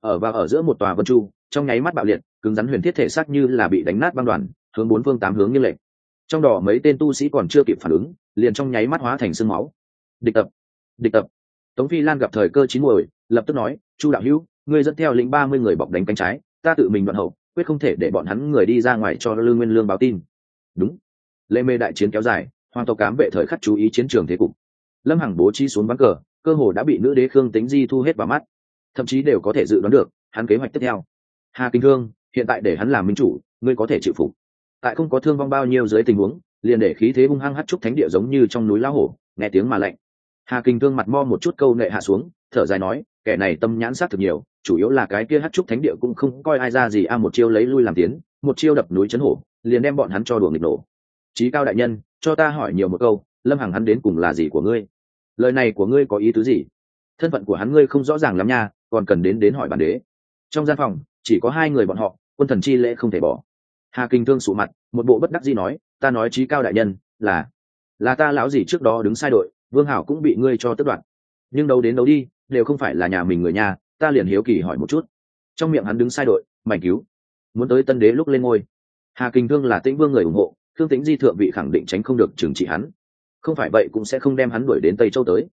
ở giữa một tòa vân chu, trong nháy mắt bạo liệt, cứng rắn huyền thiết thể xác như là bị đánh nát băng đoàn, hướng bốn phương tám hướng như lệnh. Trong đó mấy tên tu sĩ còn chưa kịp phản ứng, liền trong nháy mắt hóa thành xương máu. Địch tập. Tống Phi Lan gặp thời cơ chín muồi, lập tức nói, Chu đạo hữu, ngươi dẫn theo lĩnh 30 người bọc đánh cánh trái, ta tự mình đoạn hậu, quyết không thể để bọn hắn người đi ra ngoài cho Lương Nguyên Lương báo tin. Đúng. Lê mê đại chiến kéo dài, hoàng tộc cám vệ thời khắc chú ý chiến trường thế cục. Lâm Hằng bố trí xuống ván cờ, cơ hồ đã bị nữ đế Khương Tĩnh Di thu hết vào mắt, thậm chí đều có thể dự đoán được hắn kế hoạch tiếp theo. Hà Kinh Thương, hiện tại để hắn làm minh chủ, ngươi có thể chịu phục. Tại không có thương vong bao nhiêu dưới tình huống, liền để khí thế hung hăng Hắc Trúc Thánh địa giống như trong núi lão hổ, nghe tiếng mà lạnh. Hà Kinh Thương mặt mo một chút câu nệ hạ xuống, thở dài nói, kẻ này tâm nhãn sát thực nhiều, chủ yếu là cái kia Hắc Trúc Thánh địa cũng không coi ai ra gì, một chiêu lấy lui làm tiến, một chiêu đập núi chấn hổ, liền đem bọn hắn cho đuổi nghịch nổ. Chí cao đại nhân, cho ta hỏi nhiều một câu, Lâm Hằng hắn đến cùng là gì của ngươi? Lời này của ngươi có ý tứ gì? Thân phận của hắn ngươi không rõ ràng lắm nha, còn cần đến hỏi bản đế. Trong gian phòng chỉ có hai người bọn họ, quân thần chi lễ không thể bỏ. Hà Kinh Thương sụ mặt, một bộ bất đắc dĩ nói, ta nói chí cao đại nhân, là ta lão gì trước đó đứng sai đội, Vương Hảo cũng bị ngươi cho tước đoạt. Nhưng đấu đến đấu đi, đều không phải là nhà mình người nhà, ta liền hiếu kỳ hỏi một chút. Trong miệng hắn đứng sai đội, mảnh cứu, muốn tới tân đế lúc lên ngôi. Hà Kinh Thương là Tĩnh Vương người ủng hộ, Khương Tĩnh Di thượng vị khẳng định tránh không được trừng trị hắn, không phải vậy cũng sẽ không đem hắn đuổi đến Tây Châu tới.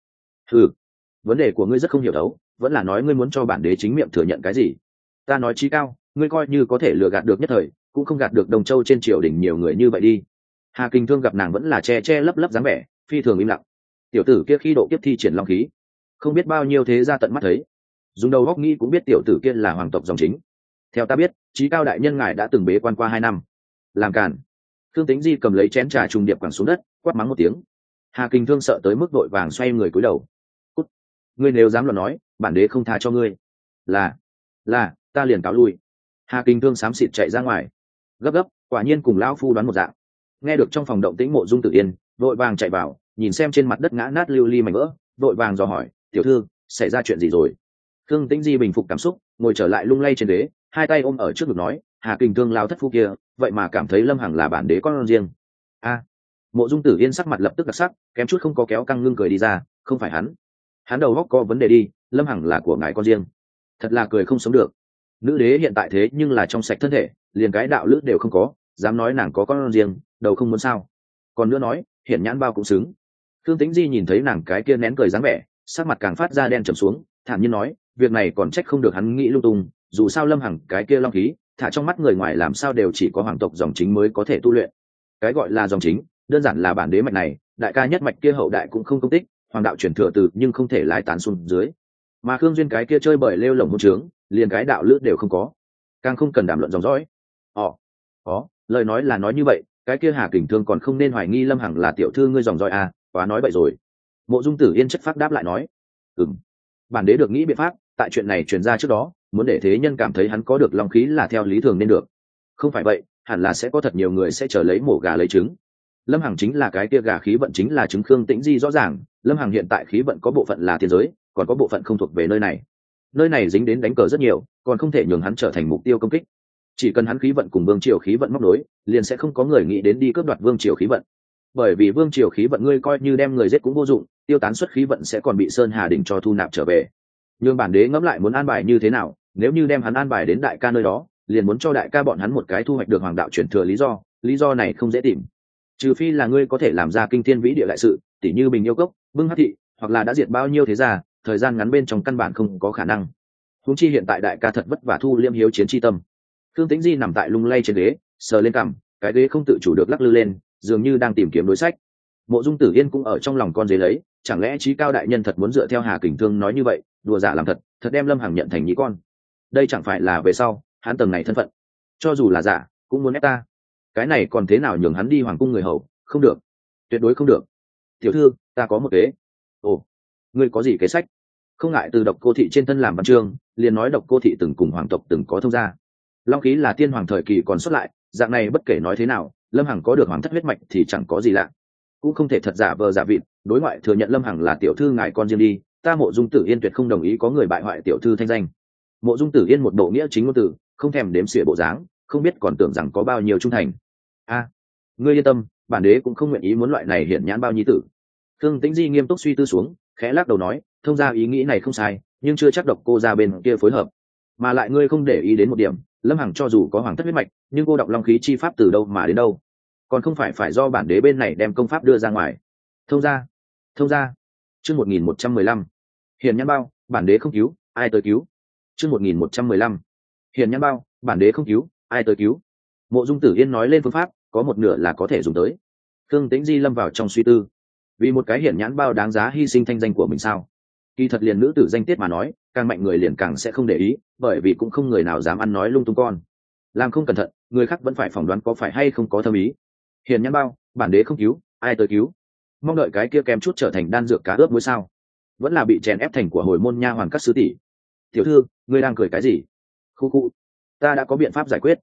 Vấn đề của ngươi rất không hiểu đấu, vẫn là nói ngươi muốn cho bản đế chính miệng thừa nhận cái gì? Ta nói chí cao, ngươi coi như có thể lừa gạt được nhất thời, cũng không gạt được Đồng Châu trên triều đình nhiều người như vậy đi. Hà Kinh Thương gặp nàng vẫn là che lấp lấp dáng vẻ, phi thường im lặng. Tiểu tử kia khi độ kiếp thi triển long khí, không biết bao nhiêu thế gia tận mắt thấy, dùng đầu góc nghĩ cũng biết tiểu tử kia là hoàng tộc dòng chính. Theo ta biết, chí cao đại nhân ngài đã từng bế quan qua 2 năm. Làm cản. Khương Tĩnh Di cầm lấy chén trà trùng điệp quẳng xuống đất, quát mắng một tiếng. Hà Kinh Thương sợ tới mức vội vàng xoay người cúi đầu. Cút. Ngươi nếu dám luận nói, bản đế không tha cho ngươi. Là, ta liền cáo lui. Hà Kinh Thương xám xịt chạy ra ngoài. Gấp, quả nhiên cùng lão phu đoán một dạng. Nghe được trong phòng động tĩnh Mộ Dung Tử Yên, vội vàng chạy vào, nhìn xem trên mặt đất ngã nát lưu ly mảnh vỡ, vội vàng dò hỏi, tiểu thư, xảy ra chuyện gì rồi? Khương Tĩnh Di bình phục cảm xúc, ngồi trở lại lung lay trên ghế, hai tay ôm ở trước ngực nói, Hà Kinh Thương lao thất phu kia, vậy mà cảm thấy Lâm Hằng là bản đế con riêng. Mộ Dung Tử Yên sắc mặt lập tức đặc sắc, kém chút không có kéo căng ngưng cười đi ra, không phải hắn đầu óc có vấn đề đi, Lâm Hằng là của ngài con riêng, thật là cười không sống được. Nữ đế hiện tại thế nhưng là trong sạch thân thể, liền cái đạo lữ đều không có, dám nói nàng có con riêng, đầu không muốn sao? Còn nữa nói, hiển nhãn bao cũng xứng. Khương Tĩnh Di nhìn thấy nàng cái kia nén cười dáng vẻ, sắc mặt càng phát ra đen trầm xuống, thản nhiên nói, việc này còn trách không được hắn nghĩ lung tung, dù sao Lâm Hằng cái kia long khí thả trong mắt người ngoài làm sao đều chỉ có hoàng tộc dòng chính mới có thể tu luyện. Cái gọi là dòng chính đơn giản là bản đế mạch này, đại ca nhất mạch kia hậu đại cũng không công tích, hoàng đạo chuyển thừa từ nhưng không thể lái tán xuống dưới. Mà Khương Duyên cái kia chơi bời lêu lổng hôn trướng, liền cái đạo lữ đều không có, càng không cần đàm luận dòng dõi. Lời nói là nói như vậy, cái kia Hà Kình Thương còn không nên hoài nghi Lâm Hằng là tiểu thư ngươi dòng dõi à, quá nói vậy rồi. Mộ Dung Tử Yên chất phát đáp lại nói, bản đế được nghĩ biện pháp, tại chuyện này truyền ra trước đó, muốn để thế nhân cảm thấy hắn có được long khí là theo lý thường nên được. Không phải vậy, hẳn là sẽ có thật nhiều người sẽ chờ lấy mổ gà lấy trứng. Lâm Hằng chính là cái kia gà khí vận chính là trứng. Khương Tĩnh Di rõ ràng, Lâm Hằng hiện tại khí vận có bộ phận là thiên giới, còn có bộ phận không thuộc về nơi này. Nơi này dính đến đánh cờ rất nhiều, còn không thể nhường hắn trở thành mục tiêu công kích. Chỉ cần hắn khí vận cùng vương triều khí vận móc nối, liền sẽ không có người nghĩ đến đi cướp đoạt vương triều khí vận. Bởi vì vương triều khí vận ngươi coi như đem người giết cũng vô dụng, tiêu tán xuất khí vận sẽ còn bị Sơn Hà Đỉnh cho thu nạp trở về. Nhưng bản đế ngẫm lại muốn an bài như thế nào, nếu như đem hắn an bài đến đại ca nơi đó, liền muốn cho đại ca bọn hắn một cái thu hoạch được hoàng đạo chuyển thừa lý do này không dễ tìm. Trừ phi là ngươi có thể làm ra kinh thiên vĩ địa đại sự, tỉ như Bình Yêu Cốc, Bưng Hắc Thị, hoặc là đã diệt bao nhiêu thế gia, thời gian ngắn bên trong căn bản không có khả năng. Huống chi hiện tại đại ca thật vất vả thu liêm hiếu chiến chi tâm. Khương Tĩnh Di nằm tại lung lay trên ghế, sờ lên cằm, cái ghế không tự chủ được lắc lư lên, dường như đang tìm kiếm đối sách. Mộ Dung Tử Yên cũng ở trong lòng con dế lấy, chẳng lẽ Chí Cao đại nhân thật muốn dựa theo Hà Kình Thương nói như vậy, đùa giả làm thật, thật đem Lâm Hằng nhận thành nhĩ con. Đây chẳng phải là về sau, hắn tầng này thân phận, cho dù là giả, cũng muốn ép ta. Cái này còn thế nào nhường hắn đi hoàng cung người hầu, không được, tuyệt đối không được. Tiểu thư, ta có một kế. Ồ, ngươi có gì kế sách? Không ngại từ Độc Cô thị trên thân làm văn chương, liền nói Độc Cô thị từng cùng hoàng tộc từng có thông gia. Long khí là tiên hoàng thời kỳ còn xuất lại, dạng này bất kể nói thế nào, Lâm Hằng có được hoàng thất huyết mạch thì chẳng có gì lạ, cũng không thể thật giả vờ giả vịt, đối ngoại thừa nhận Lâm Hằng là tiểu thư ngài con riêng đi, ta Mộ Dung Tử Yên tuyệt không đồng ý có người bại hoại tiểu thư thanh danh. Mộ Dung Tử Yên một bộ nghĩa chính ngôn từ, không thèm đếm xỉa bộ dáng, không biết còn tưởng rằng có bao nhiêu trung thành. Ngươi yên tâm, bản đế cũng không nguyện ý muốn loại này hiển nhãn bao nhi tử. Khương Tĩnh Di nghiêm túc suy tư xuống, khẽ lắc đầu nói, thông ra ý nghĩ này không sai, nhưng chưa chắc Độc Cô ra bên kia phối hợp. Mà lại ngươi không để ý đến một điểm, Lâm Hằng cho dù có hoàng thất huyết mạch, nhưng cô đọng long khí chi pháp từ đâu mà đến đâu, còn không phải do bản đế bên này đem công pháp đưa ra ngoài. Thông ra. Chương 1115. Hiền nhãn bao, bản đế không cứu, ai tới cứu. Chương 1115. Hiền nhãn bao, bản đế không cứu, ai tới cứu. Mộ Dung Tử Yên nói lên phương pháp, có một nửa là có thể dùng tới. Khương Tĩnh Di lâm vào trong suy tư, vì một cái hiển nhãn bao đáng giá hy sinh thanh danh của mình sao? Kỳ thật liền nữ tử danh tiết mà nói, càng mạnh người liền càng sẽ không để ý, bởi vì cũng không người nào dám ăn nói lung tung con. Làm không cẩn thận, người khác vẫn phải phỏng đoán có phải hay không có thâm ý. Hiền nhãn bao, bản đế không cứu, ai tới cứu. Mong đợi cái kia kém chút trở thành đan dược cá ướp muối sao? Vẫn là bị chèn ép thành của hồi môn nha hoàn các sứ tỷ. Tiểu thư, ngươi đang cười cái gì? Khu, ta đã có biện pháp giải quyết.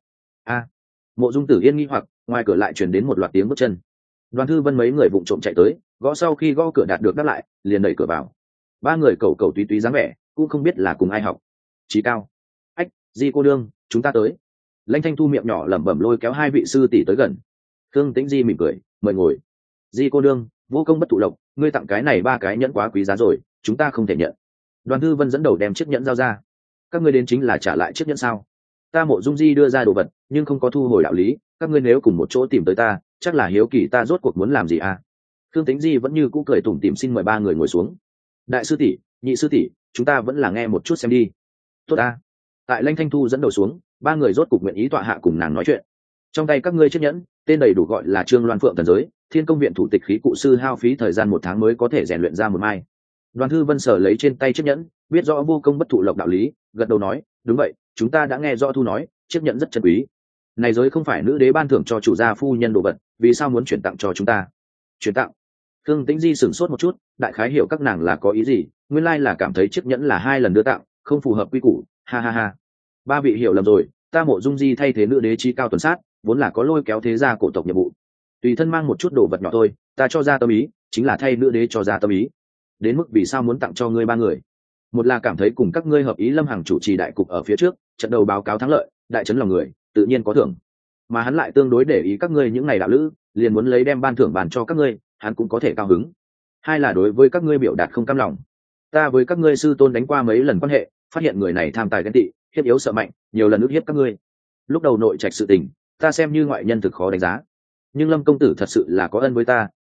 Mộ Dung Tử Yên nghi hoặc, ngoài cửa lại truyền đến một loạt tiếng bước chân. Đoàn Thư Vân mấy người vụng trộm chạy tới, gõ sau khi gõ cửa đạt được đáp lại, liền đẩy cửa vào. Ba người cầu cầu túy túy dáng vẻ, cũng không biết là cùng ai học. Chí Cao, ách, Di cô đương, chúng ta tới. Lãnh Thanh Thu miệng nhỏ lẩm bẩm lôi kéo hai vị sư tỷ tới gần. Khương Tĩnh Di mỉm cười, mời ngồi. Di cô đương, vô công bất thụ lộc, ngươi tặng cái này ba cái nhẫn quá quý giá rồi, chúng ta không thể nhận. Đoàn Thư Vân dẫn đầu đem chiếc nhẫn giao ra. Các ngươi đến chính là trả lại chiếc nhẫn sao? Ta Mộ Dung Di đưa ra đồ vật, nhưng không có thu hồi đạo lý, các ngươi nếu cùng một chỗ tìm tới ta, chắc là hiếu kỳ ta rốt cuộc muốn làm gì à? Khương Tĩnh Di vẫn như cũ cười tủm tỉm xin mời ba người ngồi xuống. Đại sư tỷ, nhị sư tỷ, chúng ta vẫn là nghe một chút xem đi. Tốt ta. Tại Lãnh Thanh Thu dẫn đầu xuống, ba người rốt cục nguyện ý tọa hạ cùng nàng nói chuyện. Trong tay các ngươi chiếc nhẫn, tên đầy đủ gọi là Trương Loan Phượng Thần Giới, Thiên Công viện thủ tịch khí cụ sư hao phí thời gian 1 tháng mới có thể rèn luyện ra một mai. Đoàn Thư Vân sở lấy trên tay chiếc nhẫn, biết rõ vô công bất thụ lộc đạo lý, gật đầu nói, đúng vậy, chúng ta đã nghe rõ Thu nói, chiếc nhẫn rất chân quý. Này giới không phải nữ đế ban thưởng cho chủ gia phu nhân đồ vật, vì sao muốn chuyển tặng cho chúng ta? Chuyển tặng? Khương Tĩnh Di sửng sốt một chút, đại khái hiểu các nàng là có ý gì, nguyên lai là cảm thấy chiếc nhẫn là 2 lần đưa tặng, không phù hợp quy củ, ha. Ba vị hiểu lầm rồi, ta Mộ Dung Di thay thế nữ đế chí cao tuần sát, vốn là có lôi kéo thế gia cổ tộc nhiệm vụ. Tùy thân mang một chút đồ vật nhỏ thôi, ta cho ra tâm ý, chính là thay nữ đế cho ra tâm ý. Đến mức vì sao muốn tặng cho ngươi ba người? Một là cảm thấy cùng các ngươi hợp ý, Lâm Hằng chủ trì đại cục ở phía trước, trận đầu báo cáo thắng lợi, đại chấn lòng người, tự nhiên có thưởng. Mà hắn lại tương đối để ý các ngươi những ngày đạo lữ, liền muốn lấy đem ban thưởng bàn cho các ngươi, hắn cũng có thể cao hứng. Hai là đối với các ngươi biểu đạt không cam lòng. Ta với các ngươi sư tôn đánh qua mấy lần quan hệ, phát hiện người này tham tài ghen tị, hiếp yếu sợ mạnh, nhiều lần ức hiếp các ngươi. Lúc đầu nội trạch sự tình, ta xem như ngoại nhân thực khó đánh giá. Nhưng Lâm công tử thật sự là có ân với ta,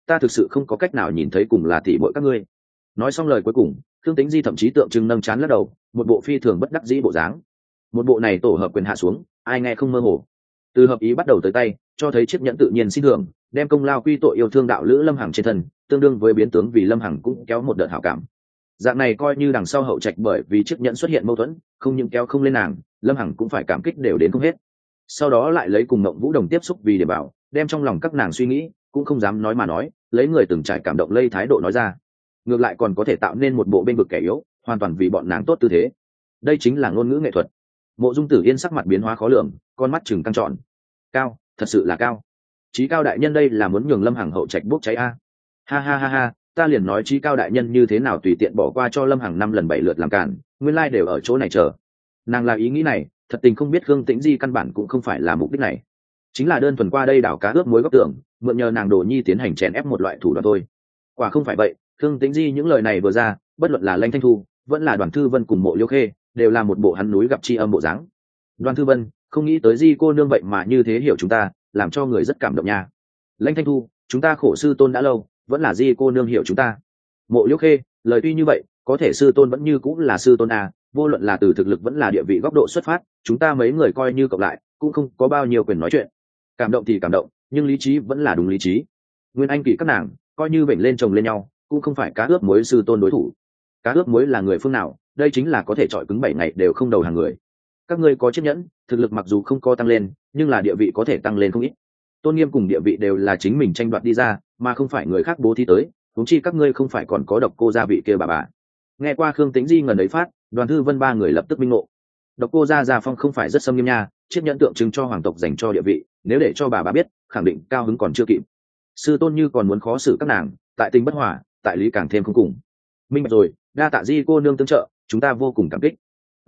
ta thực sự không có cách nào nhìn thấy cùng là tỷ muội các ngươi. Nói xong lời cuối cùng, Khương Tĩnh Di thậm chí tượng trưng nâng chán lắc đầu, một bộ phi thường bất đắc dĩ bộ dáng. Một bộ này tổ hợp quyền hạ xuống, ai nghe không mơ hồ. Từ hợp ý bắt đầu tới tay, cho thấy chiếc nhẫn tự nhiên xin thưởng, đem công lao quy tội yêu thương đạo lữ Lâm Hằng trên thân, tương đương với biến tướng vì Lâm Hằng cũng kéo một đợt hảo cảm. Dạng này coi như đằng sau hậu trạch bởi vì chiếc nhẫn xuất hiện mâu thuẫn, không những kéo không lên nàng, Lâm Hằng cũng phải cảm kích đều đến không hết. Sau đó lại lấy cùng Mộng Vũ Đồng tiếp xúc vì để bảo, đem trong lòng các nàng suy nghĩ, cũng không dám nói mà nói, lấy người từng trải cảm động lây thái độ nói ra. Ngược lại còn có thể tạo nên một bộ bên vực kẻ yếu, hoàn toàn vì bọn nàng tốt tư thế. Đây chính là ngôn ngữ nghệ thuật. Mộ Dung Tử Yên sắc mặt biến hóa khó lường, con mắt chừng căng tròn. Cao, thật sự là cao. Chí Cao đại nhân đây là muốn nhường Lâm Hằng hậu trạch bốc cháy a. Ha ha ha ha, ta liền nói Chí Cao đại nhân như thế nào tùy tiện bỏ qua cho Lâm Hằng 5 lần 7 lượt làm cản, nguyên lai đều ở chỗ này chờ. Nàng là ý nghĩ này, thật tình không biết Khương Tĩnh Di căn bản cũng không phải là mục đích này, chính là đơn thuần qua đây đảo cá ướp muối góc tưởng, mượn nhờ nàng Đồ Nhi tiến hành chèn ép một loại thủ đoạn thôi. Quả không phải vậy, Khương Tĩnh Di những lời này vừa ra, bất luận là Lãnh Thanh Thu, vẫn là Đoàn Thư Vân cùng Mộ Liêu Khê, đều là một bộ hắn núi gặp tri âm bộ dáng. Đoàn Thư Vân, không nghĩ tới Di cô nương vậy mà như thế hiểu chúng ta, làm cho người rất cảm động nha. Lãnh Thanh Thu, chúng ta khổ sư tôn đã lâu, vẫn là Di cô nương hiểu chúng ta. Mộ Liêu Khê, lời tuy như vậy, có thể sư tôn vẫn như cũng là sư tôn à, vô luận là từ thực lực vẫn là địa vị góc độ xuất phát, chúng ta mấy người coi như cộng lại, cũng không có bao nhiêu quyền nói chuyện. Cảm động thì cảm động, nhưng lý trí vẫn là đúng lý trí. Nguyên Anh kỳ các nàng, coi như bệnh lên chồng lên nhau, cũng không phải cá ướp muối sư tôn đối thủ. Cá ướp muối là người phương nào, đây chính là có thể chọi cứng 7 ngày đều không đầu hàng người. Các ngươi có chiếc nhẫn, thực lực mặc dù không có tăng lên, nhưng là địa vị có thể tăng lên không ít. Tôn nghiêm cùng địa vị đều là chính mình tranh đoạt đi ra, mà không phải người khác bố thí tới, huống chi các ngươi không phải còn có Độc Cô gia vị kia bà. Nghe qua Khương Tĩnh Di ngần ấy phát, Đoàn Thư Vân ba người lập tức minh ngộ. Độc Cô gia phong không phải rất xâm nghiêm nha, chiếc nhẫn tượng trưng cho hoàng tộc dành cho địa vị, nếu để cho bà biết, khẳng định cao hứng còn chưa kịp. Sư tôn như còn muốn khó xử các nàng, tại tình bất hòa, tại lý càng thêm không cùng. Minh bạch rồi, đa tạ Di cô nương tương trợ, chúng ta vô cùng cảm kích.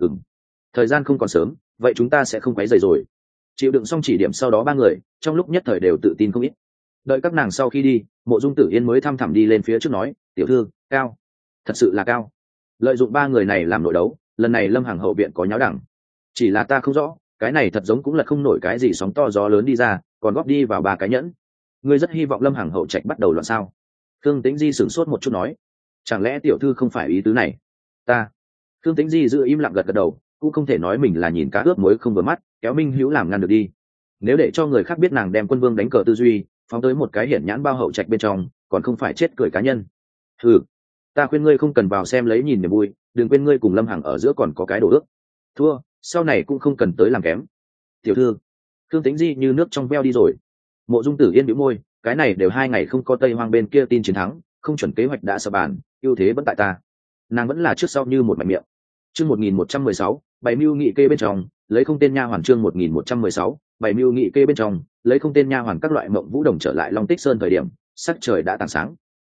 Thời gian không còn sớm, vậy chúng ta sẽ không quấy rầy rồi. Chịu đựng xong chỉ điểm sau đó ba người, trong lúc nhất thời đều tự tin không ít. Đợi các nàng sau khi đi, Mộ Dung Tử Yên mới thăm thẳm đi lên phía trước nói, tiểu thư, cao, thật sự là cao. Lợi dụng ba người này làm nội đấu, lần này Lâm Hằng hậu viện có nháo đẳng. Chỉ là ta không rõ, cái này thật giống cũng là không nổi cái gì sóng to gió lớn đi ra, còn góp đi vào ba cái nhẫn. Ngươi rất hy vọng Lâm Hằng hậu trạch bắt đầu loạn sao? Khương Tĩnh Di sửng sốt một chút nói, chẳng lẽ tiểu thư không phải ý tứ này? Khương Tĩnh Di giữ im lặng gật gật đầu, cũng không thể nói mình là nhìn cá ướp muối không vừa mắt, kéo Minh Hữu làm ngăn được đi. Nếu để cho người khác biết nàng đem Quân Vương đánh cờ tư duy, phóng tới một cái hiển nhãn bao hậu trạch bên trong, còn không phải chết cười cá nhân. Ta khuyên ngươi không cần vào xem lấy nhìn niềm vui, đừng quên ngươi cùng Lâm Hằng ở giữa còn có cái đồ ước. Thua, sau này cũng không cần tới làm kém. Tiểu thư, Khương Tĩnh Di như nước trong veo đi rồi. Mộ Dung Tử Yên bĩu môi, cái này đều 2 ngày không có Tây Hoang bên kia tin chiến thắng, không chuẩn kế hoạch đã sập bàn, ưu thế vẫn tại ta. Nàng vẫn là trước sau như một mạch miệng. Chương 1116, bảy mưu nghị kê bên trong, lấy không tên nha hoàn. Chương 1116, bảy mưu nghị kê bên trong, lấy không tên nha hoàn. Các loại Mộng Vũ Đồng trở lại Long Tích Sơn thời điểm, sắc trời đã tảng sáng.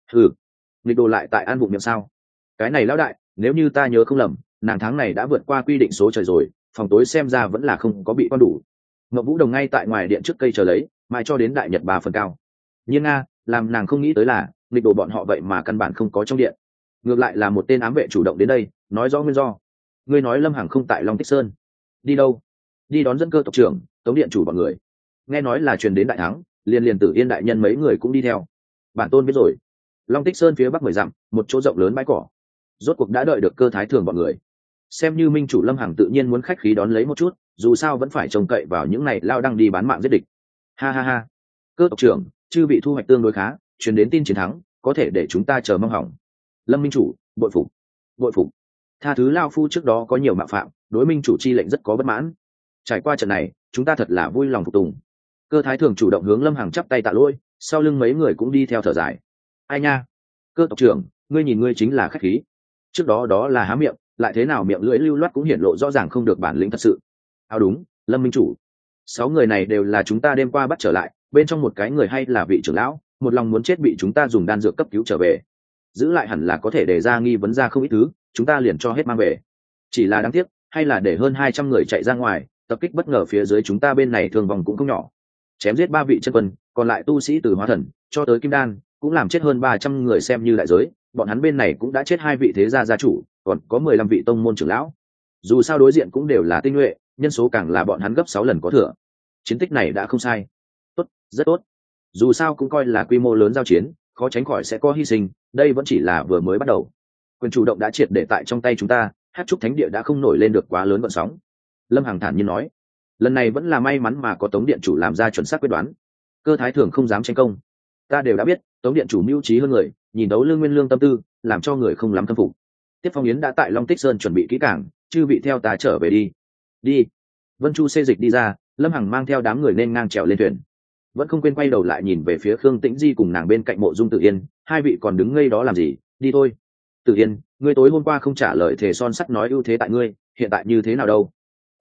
Nghịch đồ lại tại An Bụng Miệng sao? Cái này lão đại, nếu như ta nhớ không lầm, nàng tháng này đã vượt qua quy định số trời rồi, phòng tối xem ra vẫn là không có bị quan đủ. Mộng Vũ Đồng ngay tại ngoài điện trước cây chờ lấy, mãi cho đến đại nhật 3 phần cao. Nhưng làm nàng không nghĩ tới là, nghịch đồ bọn họ vậy mà căn bản không có trong điện. Ngược lại là một tên ám vệ chủ động đến đây, nói rõ nguyên do. Ngươi nói Lâm Hằng không tại Long Tích Sơn, đi đâu? Đi đón dẫn Cơ tộc trưởng, Tống điện chủ bọn người. Nghe nói là truyền đến đại thắng, liền Tử Yên đại nhân mấy người cũng đi theo. Bản tôn biết rồi. Long Tích Sơn phía bắc 10 dặm, một chỗ rộng lớn bãi cỏ. Rốt cuộc đã đợi được Cơ thái thường bọn người. Xem như minh chủ Lâm Hằng tự nhiên muốn khách khí đón lấy một chút, dù sao vẫn phải trông cậy vào những này lao đang đi bán mạng giết địch. Ha ha ha. Cơ tộc trưởng, chư bị thu hoạch tương đối khá, truyền đến tin chiến thắng, có thể để chúng ta chờ mong hỏng. Lâm minh chủ, bội phục. Tha thứ lao phu trước đó có nhiều mạo phạm, đối minh chủ chi lệnh rất có bất mãn. Trải qua trận này, chúng ta thật là vui lòng phục tùng. Cơ thái thường chủ động hướng Lâm Hằng chắp tay tạ lỗi, sau lưng mấy người cũng đi theo thở dài. Ai nha, Cơ tộc trưởng, ngươi nhìn ngươi chính là khách khí. Trước đó là há miệng, lại thế nào miệng lưỡi lưu loát cũng hiển lộ rõ ràng không được bản lĩnh thật sự. Đúng, Lâm minh chủ. 6 người này đều là chúng ta đêm qua bắt trở lại, bên trong một cái người hay là vị trưởng lão, một lòng muốn chết bị chúng ta dùng đan dược cấp cứu trở về. Giữ lại hẳn là có thể để ra nghi vấn ra không ít thứ, chúng ta liền cho hết mang về. Chỉ là đáng tiếc, hay là để hơn 200 người chạy ra ngoài, tập kích bất ngờ phía dưới chúng ta bên này thương vong cũng không nhỏ. Chém giết 3 vị chân quân, còn lại tu sĩ từ hóa thần cho tới kim đan, cũng làm chết hơn 300 người xem như đại giới, bọn hắn bên này cũng đã chết 2 vị thế gia gia chủ, còn có 15 vị tông môn trưởng lão. Dù sao đối diện cũng đều là tinh nhuệ, nhân số càng là bọn hắn gấp 6 lần có thừa. Chiến tích này đã không sai. Tốt, rất tốt. Dù sao cũng coi là quy mô lớn giao chiến, khó tránh khỏi sẽ có hy sinh, đây vẫn chỉ là vừa mới bắt đầu. Quyền chủ động đã triệt để tại trong tay chúng ta, hát trúc thánh địa đã không nổi lên được quá lớn vận sóng. Lâm Hằng thản nhiên nói, lần này vẫn là may mắn mà có Tống điện chủ làm ra chuẩn xác quyết đoán. Cơ Thái Thường không dám tranh công, ta đều đã biết Tống điện chủ mưu trí hơn người, nhìn đấu Lương Nguyên Lương tâm tư, làm cho người không lắm khâm phục. Tiếp Phong Yến đã tại Long Tích Sơn chuẩn bị kỹ càng, chư vị theo ta trở về đi. Đi. Vân Chu xê dịch đi ra, Lâm Hằng mang theo đám người nên ngang trèo lên thuyền, vẫn không quên quay đầu lại nhìn về phía Khương Tĩnh Di cùng nàng bên cạnh Mộ Dung Tử Yên, hai vị còn đứng ngây đó làm gì, đi thôi. Tử Yên, ngươi tối hôm qua không trả lời thề son sắt nói ưu thế tại ngươi, hiện tại như thế nào đâu?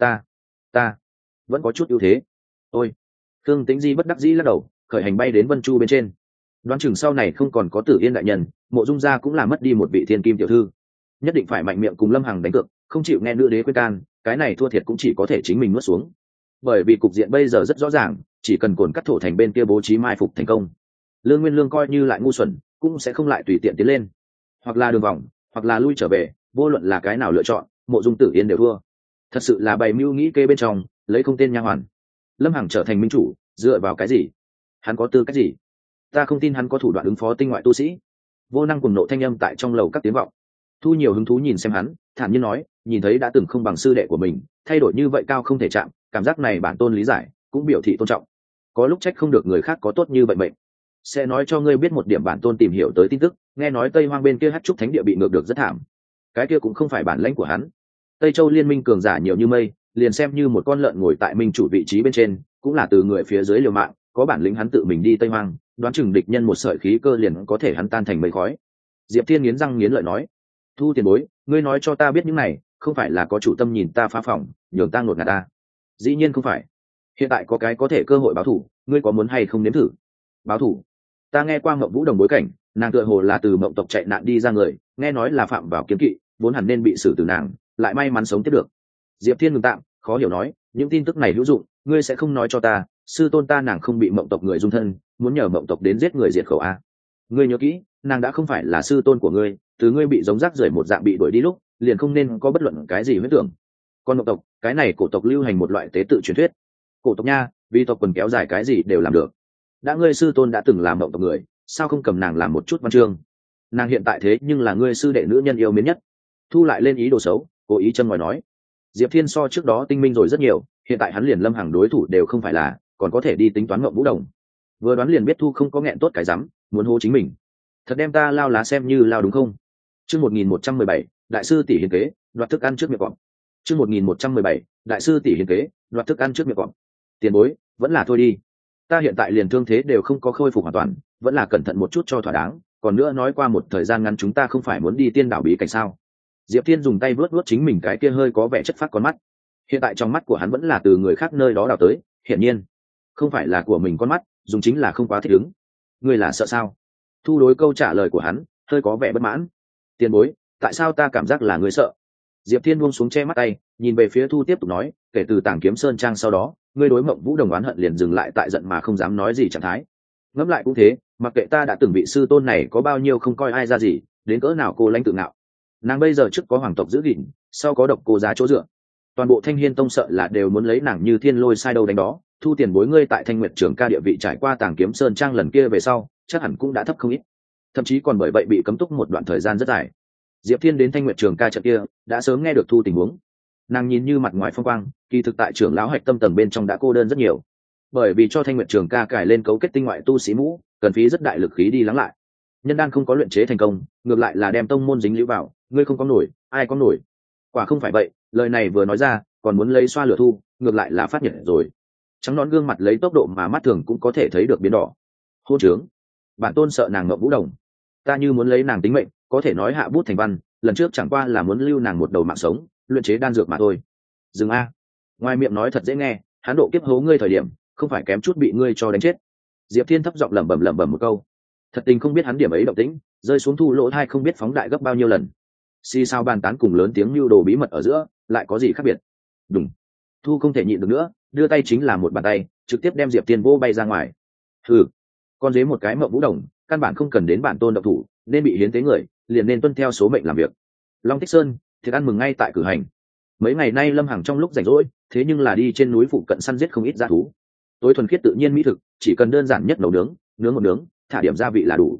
Ta vẫn có chút ưu thế. Ôi. Khương Tĩnh Di bất đắc dĩ lắc đầu, khởi hành bay đến Vân Chu bên trên. Đoán chừng sau này không còn có Tử Yên đại nhân, Mộ Dung gia cũng là mất đi một vị thiên kim tiểu thư, nhất định phải mạnh miệng cùng Lâm Hằng đánh cược, không chịu nghe nữ đế khuyên can, cái này thua thiệt cũng chỉ có thể chính mình nuốt xuống. Bởi vì cục diện bây giờ rất rõ ràng, chỉ cần Cồn Cắt Thổ thành bên kia bố trí mai phục thành công, Lương Nguyên Lương coi như lại ngu xuẩn cũng sẽ không lại tùy tiện tiến lên, hoặc là đường vòng hoặc là lui trở về, vô luận là cái nào lựa chọn, Mộ Dung Tử Yên đều thua. Thật sự là bày mưu nghĩ kế bên trong, lấy không tên nha hoàn. Lâm Hằng trở thành minh chủ dựa vào cái gì? Hắn có tư cách gì? Ta không tin hắn có thủ đoạn ứng phó tinh ngoại tu sĩ. Vô năng cùng nộ thanh âm tại trong lầu các tiếng vọng. Thu nhiều hứng thú nhìn xem hắn, thản nhiên nói, nhìn thấy đã từng không bằng sư đệ của mình, thay đổi như vậy cao không thể chạm, cảm giác này bản tôn lý giải, cũng biểu thị tôn trọng. Có lúc trách không được người khác có tốt như vậy mệnh. Sẽ nói cho ngươi biết một điểm bản tôn tìm hiểu tới tin tức, nghe nói Tây Hoang bên kia Hát Trúc Thánh địa bị ngược được rất thảm. Cái kia cũng không phải bản lãnh của hắn. Tây Châu liên minh cường giả nhiều như mây, liền xem như một con lợn ngồi tại minh chủ vị trí bên trên, cũng là từ người phía dưới liều mạng, có bản lĩnh hắn tự mình đi Tây Hoang, đoán chừng địch nhân một sợi khí cơ liền có thể hắn tan thành mây khói. Diệp Thiên nghiến răng nghiến lợi nói, Thu tiền bối, ngươi nói cho ta biết những này, không phải là có chủ tâm nhìn ta phá phòng, nhường ta ngột ngạt ta. Dĩ nhiên không phải. Hiện tại có cái có thể cơ hội báo thủ, ngươi có muốn hay không nếm thử? Báo thủ? Ta nghe qua Mộng Vũ Đồng bối cảnh, nàng tựa hồ là từ Mộng tộc chạy nạn đi ra người, nghe nói là phạm vào kiếm kỵ, vốn hẳn nên bị xử tử nàng, lại may mắn sống tiếp được. Diệp Thiên ngừng tạm, khó hiểu nói, những tin tức này hữu dụng, ngươi sẽ không nói cho ta, sư tôn ta nàng không bị Mộng tộc người dung thân, muốn nhờ Mộng tộc đến giết người diệt khẩu a? Ngươi nhớ kỹ, nàng đã không phải là sư tôn của ngươi, từ ngươi bị giống rác rưởi một dạng bị đuổi đi lúc, liền không nên có bất luận cái gì huyết tưởng. Con Mộng tộc, cái này cổ tộc lưu hành một loại tế tự truyền thuyết. Cổ tộc nha, vì tộc quần kéo dài cái gì đều làm được. Đã ngươi sư tôn đã từng làm Mộng tộc người, sao không cầm nàng làm một chút văn chương? Nàng hiện tại thế nhưng là ngươi sư đệ nữ nhân yêu mến nhất. Thu lại lên ý đồ xấu, cố ý châm ngòi nói. Diệp Thiên so trước đó tinh minh rồi rất nhiều, hiện tại hắn liền Lâm Hằng đối thủ đều không phải là, còn có thể đi tính toán Mộng Vũ Đồng. Vừa đoán liền biết Thu không có nghẹn tốt cái rắm, muốn hô chính mình. Thật đem ta lao lá xem như lao đúng không? Chương 1117, đại sư tỷ hiền kế, đoạt thức ăn trước miệng cọp. Chương 1117, đại sư tỷ hiền kế, đoạt thức ăn trước miệng cọp. Tiền bối, vẫn là thôi đi. Ta hiện tại liền thương thế đều không có khôi phục hoàn toàn, vẫn là cẩn thận một chút cho thỏa đáng, còn nữa nói qua một thời gian ngắn chúng ta không phải muốn đi tiên đảo bí cảnh sao? Diệp Thiên dùng tay vuốt vuốt chính mình cái kia hơi có vẻ chất phát con mắt. Hiện tại trong mắt của hắn vẫn là từ người khác nơi đó đào tới, hiển nhiên không phải là của mình con mắt, dùng chính là không quá thích ứng. Ngươi là sợ sao? Thu đối câu trả lời của hắn hơi có vẻ bất mãn. Tiền bối, tại sao ta cảm giác là ngươi sợ? Diệp Thiên buông xuống che mắt tay, nhìn về phía Thu tiếp tục nói, kể từ Tàng Kiếm Sơn trang sau đó, ngươi đối Mộng Vũ Đồng oán hận liền dừng lại tại giận mà không dám nói gì trạng thái. Ngẫm lại cũng thế, mặc kệ ta đã từng bị sư tôn này có bao nhiêu không coi ai ra gì, đến cỡ nào cô lãnh tự ngạo. Nàng bây giờ trước có hoàng tộc giữ gìn, sau có độc cô giá chỗ dựa, toàn bộ Thanh Hiên tông sợ là đều muốn lấy nàng như thiên lôi sai đâu đánh đó. Thu tiền bối ngươi tại Thanh Nguyệt Trường ca địa vị trải qua Tàng Kiếm Sơn trang lần kia về sau, chắc hẳn cũng đã thấp không ít, thậm chí còn bởi vậy bị cấm túc một đoạn thời gian rất dài. Diệp Thiên đến Thanh Nguyệt Trường ca trận kia đã sớm nghe được Thu tình huống, nàng nhìn như mặt ngoài phong quang, kỳ thực tại trưởng lão hạch tâm tầng bên trong đã cô đơn rất nhiều, bởi vì cho Thanh Nguyệt Trường ca cải lên cấu kết tinh ngoại tu sĩ mũ, cần phí rất đại lực khí đi lắng lại. Nhân đan không có luyện chế thành công, ngược lại là đem tông môn dính lũ vào, ngươi không có nổi, ai có nổi? Quả không phải vậy, lời này vừa nói ra, còn muốn lấy xoa lửa Thu, ngược lại là phát nhiệt rồi. Trắng nón gương mặt lấy tốc độ mà mắt thường cũng có thể thấy được biến đỏ. Hôn trướng, bản tôn sợ nàng Mộng Vũ Đồng, ta như muốn lấy nàng tính mệnh, có thể nói hạ bút thành văn, lần trước chẳng qua là muốn lưu nàng một đầu mạng sống, luyện chế đan dược mà thôi. Dừng a. Ngoài miệng nói thật dễ nghe, hắn độ kiếp hố ngươi thời điểm, không phải kém chút bị ngươi cho đánh chết. Diệp Thiên thấp giọng lẩm bẩm một câu, thật tình không biết hắn điểm ấy động tĩnh, rơi xuống Thu lỗ thai không biết phóng đại gấp bao nhiêu lần. Xì sao bàn tán cùng lớn tiếng lưu đồ bí mật ở giữa, lại có gì khác biệt? Đúng. Thu không thể nhịn được nữa, đưa tay chính là một bàn tay, trực tiếp đem Diệp Thiên vô bay ra ngoài. Hừ, con dế một cái Mộng Vũ Đồng, căn bản không cần đến bản tôn động thủ, nên bị hiến tế người, liền nên tuân theo số mệnh làm việc. Long Tích Sơn, thiệt ăn mừng ngay tại cử hành. Mấy ngày nay Lâm Hằng trong lúc rảnh rỗi, thế nhưng là đi trên núi phụ cận săn giết không ít dã thú. Tối thuần khiết tự nhiên mỹ thực, chỉ cần đơn giản nhất nấu nướng, nướng một nướng, thả điểm gia vị là đủ.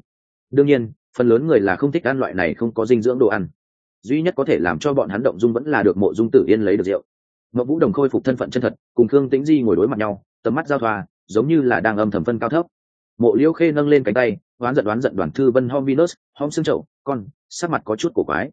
đương nhiên phần lớn người là không thích ăn loại này không có dinh dưỡng đồ ăn. Duy nhất có thể làm cho bọn hắn động dung vẫn là được Mộ Dung Tử Yên lấy được rượu. Mộ Vũ Đồng khôi phục thân phận chân thật, cùng Khương Tĩnh Di ngồi đối mặt nhau, tầm mắt giao thoa, giống như là đang âm thầm phân cao thấp. Mộ Liễu Khê nâng lên cánh tay, đoán giận Đoàn Thư Vân Hom Venus, Hom Xương Chậu, con, sắc mặt có chút cổ quái.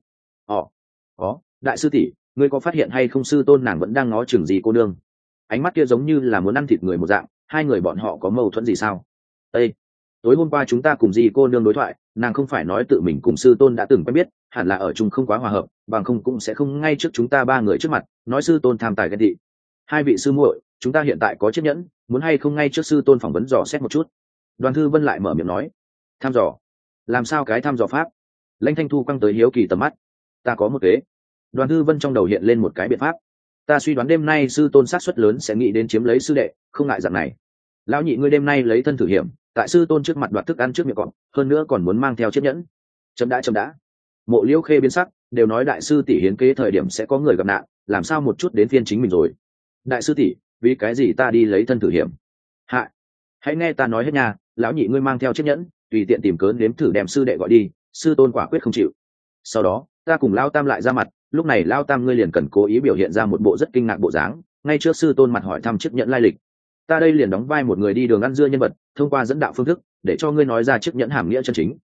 Có, đại sư tỷ, ngươi có phát hiện hay không sư tôn nàng vẫn đang ngó chừng gì cô nương? Ánh mắt kia giống như là muốn ăn thịt người một dạng, hai người bọn họ có mâu thuẫn gì sao? Ê, tối hôm qua chúng ta cùng dì cô nương đối thoại, nàng không phải nói tự mình cùng sư tôn đã từng quen biết, hẳn là ở chung không quá hòa hợp, bằng không cũng sẽ không ngay trước chúng ta ba người trước mặt nói sư tôn tham tài ghen tị. Hai vị sư muội, chúng ta hiện tại có chiếc nhẫn, muốn hay không ngay trước sư tôn phỏng vấn dò xét một chút? Đoàn Thư Vân lại mở miệng nói. Thăm dò? Làm sao cái thăm dò pháp? Lãnh Thanh Thu quăng tới hiếu kỳ tầm mắt. Ta có một kế. Đoàn Thư Vân trong đầu hiện lên một cái biện pháp. Ta suy đoán đêm nay sư tôn xác suất lớn sẽ nghĩ đến chiếm lấy sư đệ, không ngại dạng này. Lão nhị ngươi đêm nay lấy thân thử hiểm, tại sư tôn trước mặt đoạt thức ăn trước miệng cọp, hơn nữa còn muốn mang theo chiếc nhẫn. Chấm đã. Mộ Liễu Khê biến sắc, đều nói đại sư tỷ hiến kế thời điểm sẽ có người gặp nạn, làm sao một chút đến phiên chính mình rồi? Đại sư tỷ, vì cái gì ta đi lấy thân thử hiểm? Hạ, hãy nghe ta nói hết nha, lão nhị ngươi mang theo chiếc nhẫn, tùy tiện tìm cớ nếm thử đem sư đệ gọi đi, sư tôn quả quyết không chịu. Sau đó, ta cùng Lao Tam lại ra mặt, lúc này Lao Tam ngươi liền cần cố ý biểu hiện ra một bộ rất kinh ngạc bộ dáng, ngay trước sư tôn mặt hỏi thăm chiếc nhẫn lai lịch. Ta đây liền đóng vai một người đi đường ăn dưa nhân vật, thông qua dẫn đạo phương thức để cho ngươi nói ra chiếc nhẫn hàm nghĩa chân chính.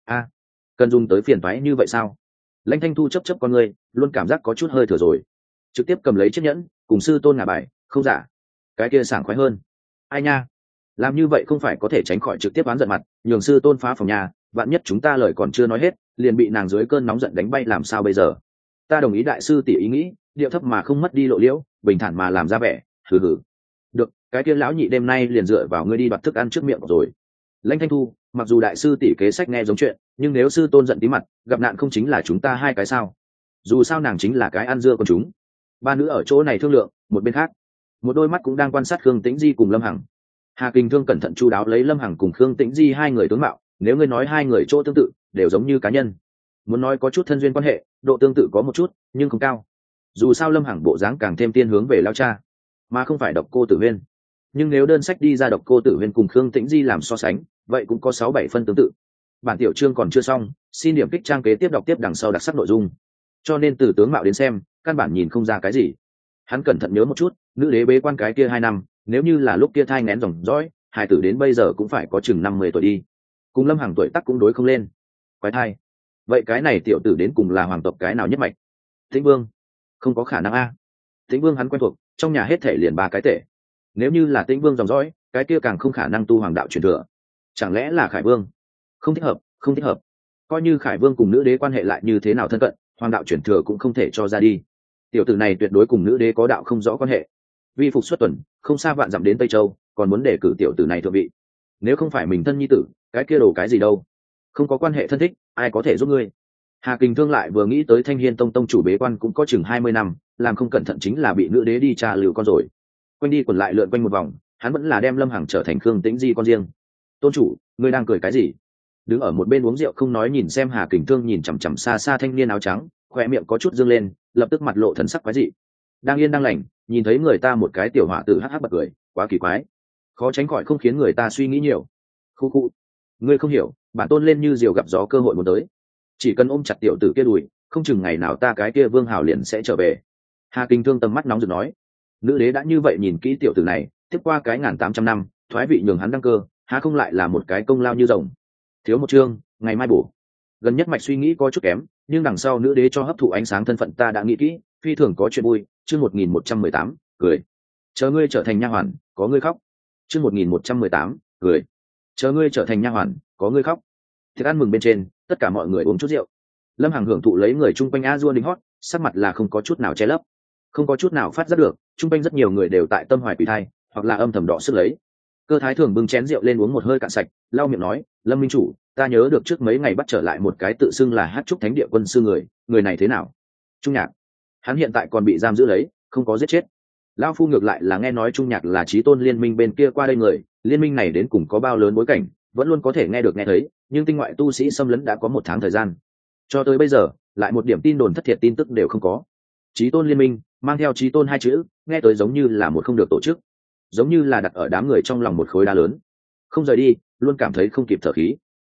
Cần dùng tới phiền toái như vậy sao? Lãnh Thanh Thu chấp con ngươi, luôn cảm giác có chút hơi thừa rồi. Trực tiếp cầm lấy chiếc nhẫn, cùng sư tôn ngả bài, không giả. Cái kia sảng khoái hơn. Ai nha, làm như vậy không phải có thể tránh khỏi trực tiếp oán giận mặt, nhường sư tôn phá phòng nhà, vạn nhất chúng ta lời còn chưa nói hết, liền bị nàng dưới cơn nóng giận đánh bay làm sao bây giờ? Ta đồng ý đại sư tỷ ý nghĩ, điệu thấp mà không mất đi lộ liễu, bình thản mà làm ra vẻ, hừ. Được, cái kia lão nhị đêm nay liền dựa vào ngươi đi đoạt thức ăn trước miệng rồi. Lãnh Thanh Thu, mặc dù đại sư tỷ kế sách nghe giống chuyện, nhưng nếu sư tôn giận tí mặt, gặp nạn không chính là chúng ta hai cái sao? Dù sao nàng chính là cái ăn dưa con chúng. Ba nữ ở chỗ này thương lượng, một bên khác, một đôi mắt cũng đang quan sát Khương Tĩnh Di cùng Lâm Hằng. Hà Kình Thương cẩn thận chu đáo lấy Lâm Hằng cùng Khương Tĩnh Di hai người tướng mạo, nếu ngươi nói hai người chỗ tương tự, đều giống như cá nhân. Muốn nói có chút thân duyên quan hệ, độ tương tự có một chút, nhưng không cao. Dù sao Lâm Hằng bộ dáng càng thêm tiên hướng về lão cha, mà không phải Độc Cô Tử Huyên. Nhưng nếu đơn sách đi ra Độc Cô Tử Huyên cùng Khương Tĩnh Di làm so sánh, vậy cũng có 6-7 phân tương tự. Bản tiểu chương còn chưa xong, xin điểm kích trang kế tiếp đọc tiếp đằng sau đặc sắc nội dung. Cho nên từ tướng mạo đến xem, căn bản nhìn không ra cái gì. Hắn cẩn thận nhớ một chút, nữ đế bế quan cái kia 2 năm, nếu như là lúc kia thai nghén dòng dõi, hài tử đến bây giờ cũng phải có chừng 50 tuổi đi. Cùng Lâm Hằng tuổi tác cũng đối không lên. Quái thai. Vậy cái này tiểu tử đến cùng là hoàng tộc cái nào nhất mạch? Tĩnh Vương? Không có khả năng a. Tĩnh Vương hắn quen thuộc, trong nhà hết thể liền 3 cái tể. Nếu như là Tĩnh Vương dòng dõi, cái kia càng không khả năng tu hoàng đạo truyền thừa. Chẳng lẽ là Khải Vương? Không thích hợp. Coi như Khải Vương cùng nữ đế quan hệ lại như thế nào thân cận, hoàng đạo truyền thừa cũng không thể cho ra đi. Tiểu tử này tuyệt đối cùng nữ đế có đạo không rõ quan hệ. Vi phục xuất tuần, không xa vạn dặm đến Tây Châu, còn muốn đề cử tiểu tử này thượng vị. Nếu không phải mình thân nhi tử, cái kia đồ cái gì đâu? Không có quan hệ thân thích, ai có thể giúp ngươi? Hà Kình Thương lại vừa nghĩ tới Thanh Hiên Tông tông chủ bế quan cũng có chừng 20 năm, làm không cẩn thận chính là bị nữ đế đi tra lựu con rồi. Quanh đi quẩn lại lượn quanh một vòng, hắn vẫn là đem Lâm Hằng trở thành Khương Tĩnh Di con riêng. Tôn chủ, ngươi đang cười cái gì? Đứng ở một bên uống rượu không nói nhìn xem Hà Kình Thương nhìn chằm chằm xa xa thanh niên áo trắng, khoe miệng có chút dương lên, lập tức mặt lộ thần sắc quái dị. Đang yên đang lành, nhìn thấy người ta một cái tiểu hỏa tử hắc hắc bật cười, quá kỳ quái, khó tránh khỏi không khiến người ta suy nghĩ nhiều. Khu, ngươi không hiểu, bản tôn lên như diều gặp gió cơ hội muốn tới, chỉ cần ôm chặt tiểu tử kia đùi, không chừng ngày nào ta cái kia Vương Hào liền sẽ trở về. Hà Kình Thương tầm mắt nóng rực nói, nữ đế đã như vậy nhìn kỹ tiểu tử này, tiếp qua cái 1800 năm, thoái vị nhường hắn đăng cơ, há không lại là một cái công lao như rồng. Thiếu một chương, ngày mai bổ. Gần nhất mạch suy nghĩ có chút kém, nhưng đằng sau nữ đế cho hấp thụ ánh sáng thân phận ta đã nghĩ kỹ, phi thường có chuyện vui. Chương 1118, cười. Chờ ngươi trở thành nha hoàn, có ngươi khóc. Chương 1118, cười. Chờ ngươi trở thành nha hoàn, có ngươi khóc. Thức ăn mừng bên trên, tất cả mọi người uống chút rượu. Lâm Hằng hưởng thụ lấy người chung quanh a dua đính hót, sắc mặt là không có chút nào che lấp, không có chút nào phát giác được, chung quanh rất nhiều người đều tại tâm hoài quỷ thai, hoặc là âm thầm đỏ sức lấy. Cơ Thái Thường bưng chén rượu lên uống một hơi cạn sạch, lau miệng nói, Lâm minh chủ, ta nhớ được trước mấy ngày bắt trở lại một cái tự xưng là Hát Trúc Thánh Địa quân sư người này thế nào? Trung Nhạc, hắn hiện tại còn bị giam giữ lấy, không có giết chết. Lão phu ngược lại là nghe nói Trung Nhạc là Chí Tôn liên minh bên kia qua đây người, liên minh này đến cùng có bao lớn bối cảnh, vẫn luôn có thể nghe được nghe thấy, nhưng tinh ngoại tu sĩ xâm lấn đã có 1 tháng thời gian, cho tới bây giờ lại một điểm tin đồn thất thiệt tin tức đều không có. Chí Tôn liên minh mang theo Chí Tôn 2 chữ, nghe tới giống như là một không được tổ chức, giống như là đặt ở đám người trong lòng một khối đá lớn, không rời đi, luôn cảm thấy không kịp thở khí.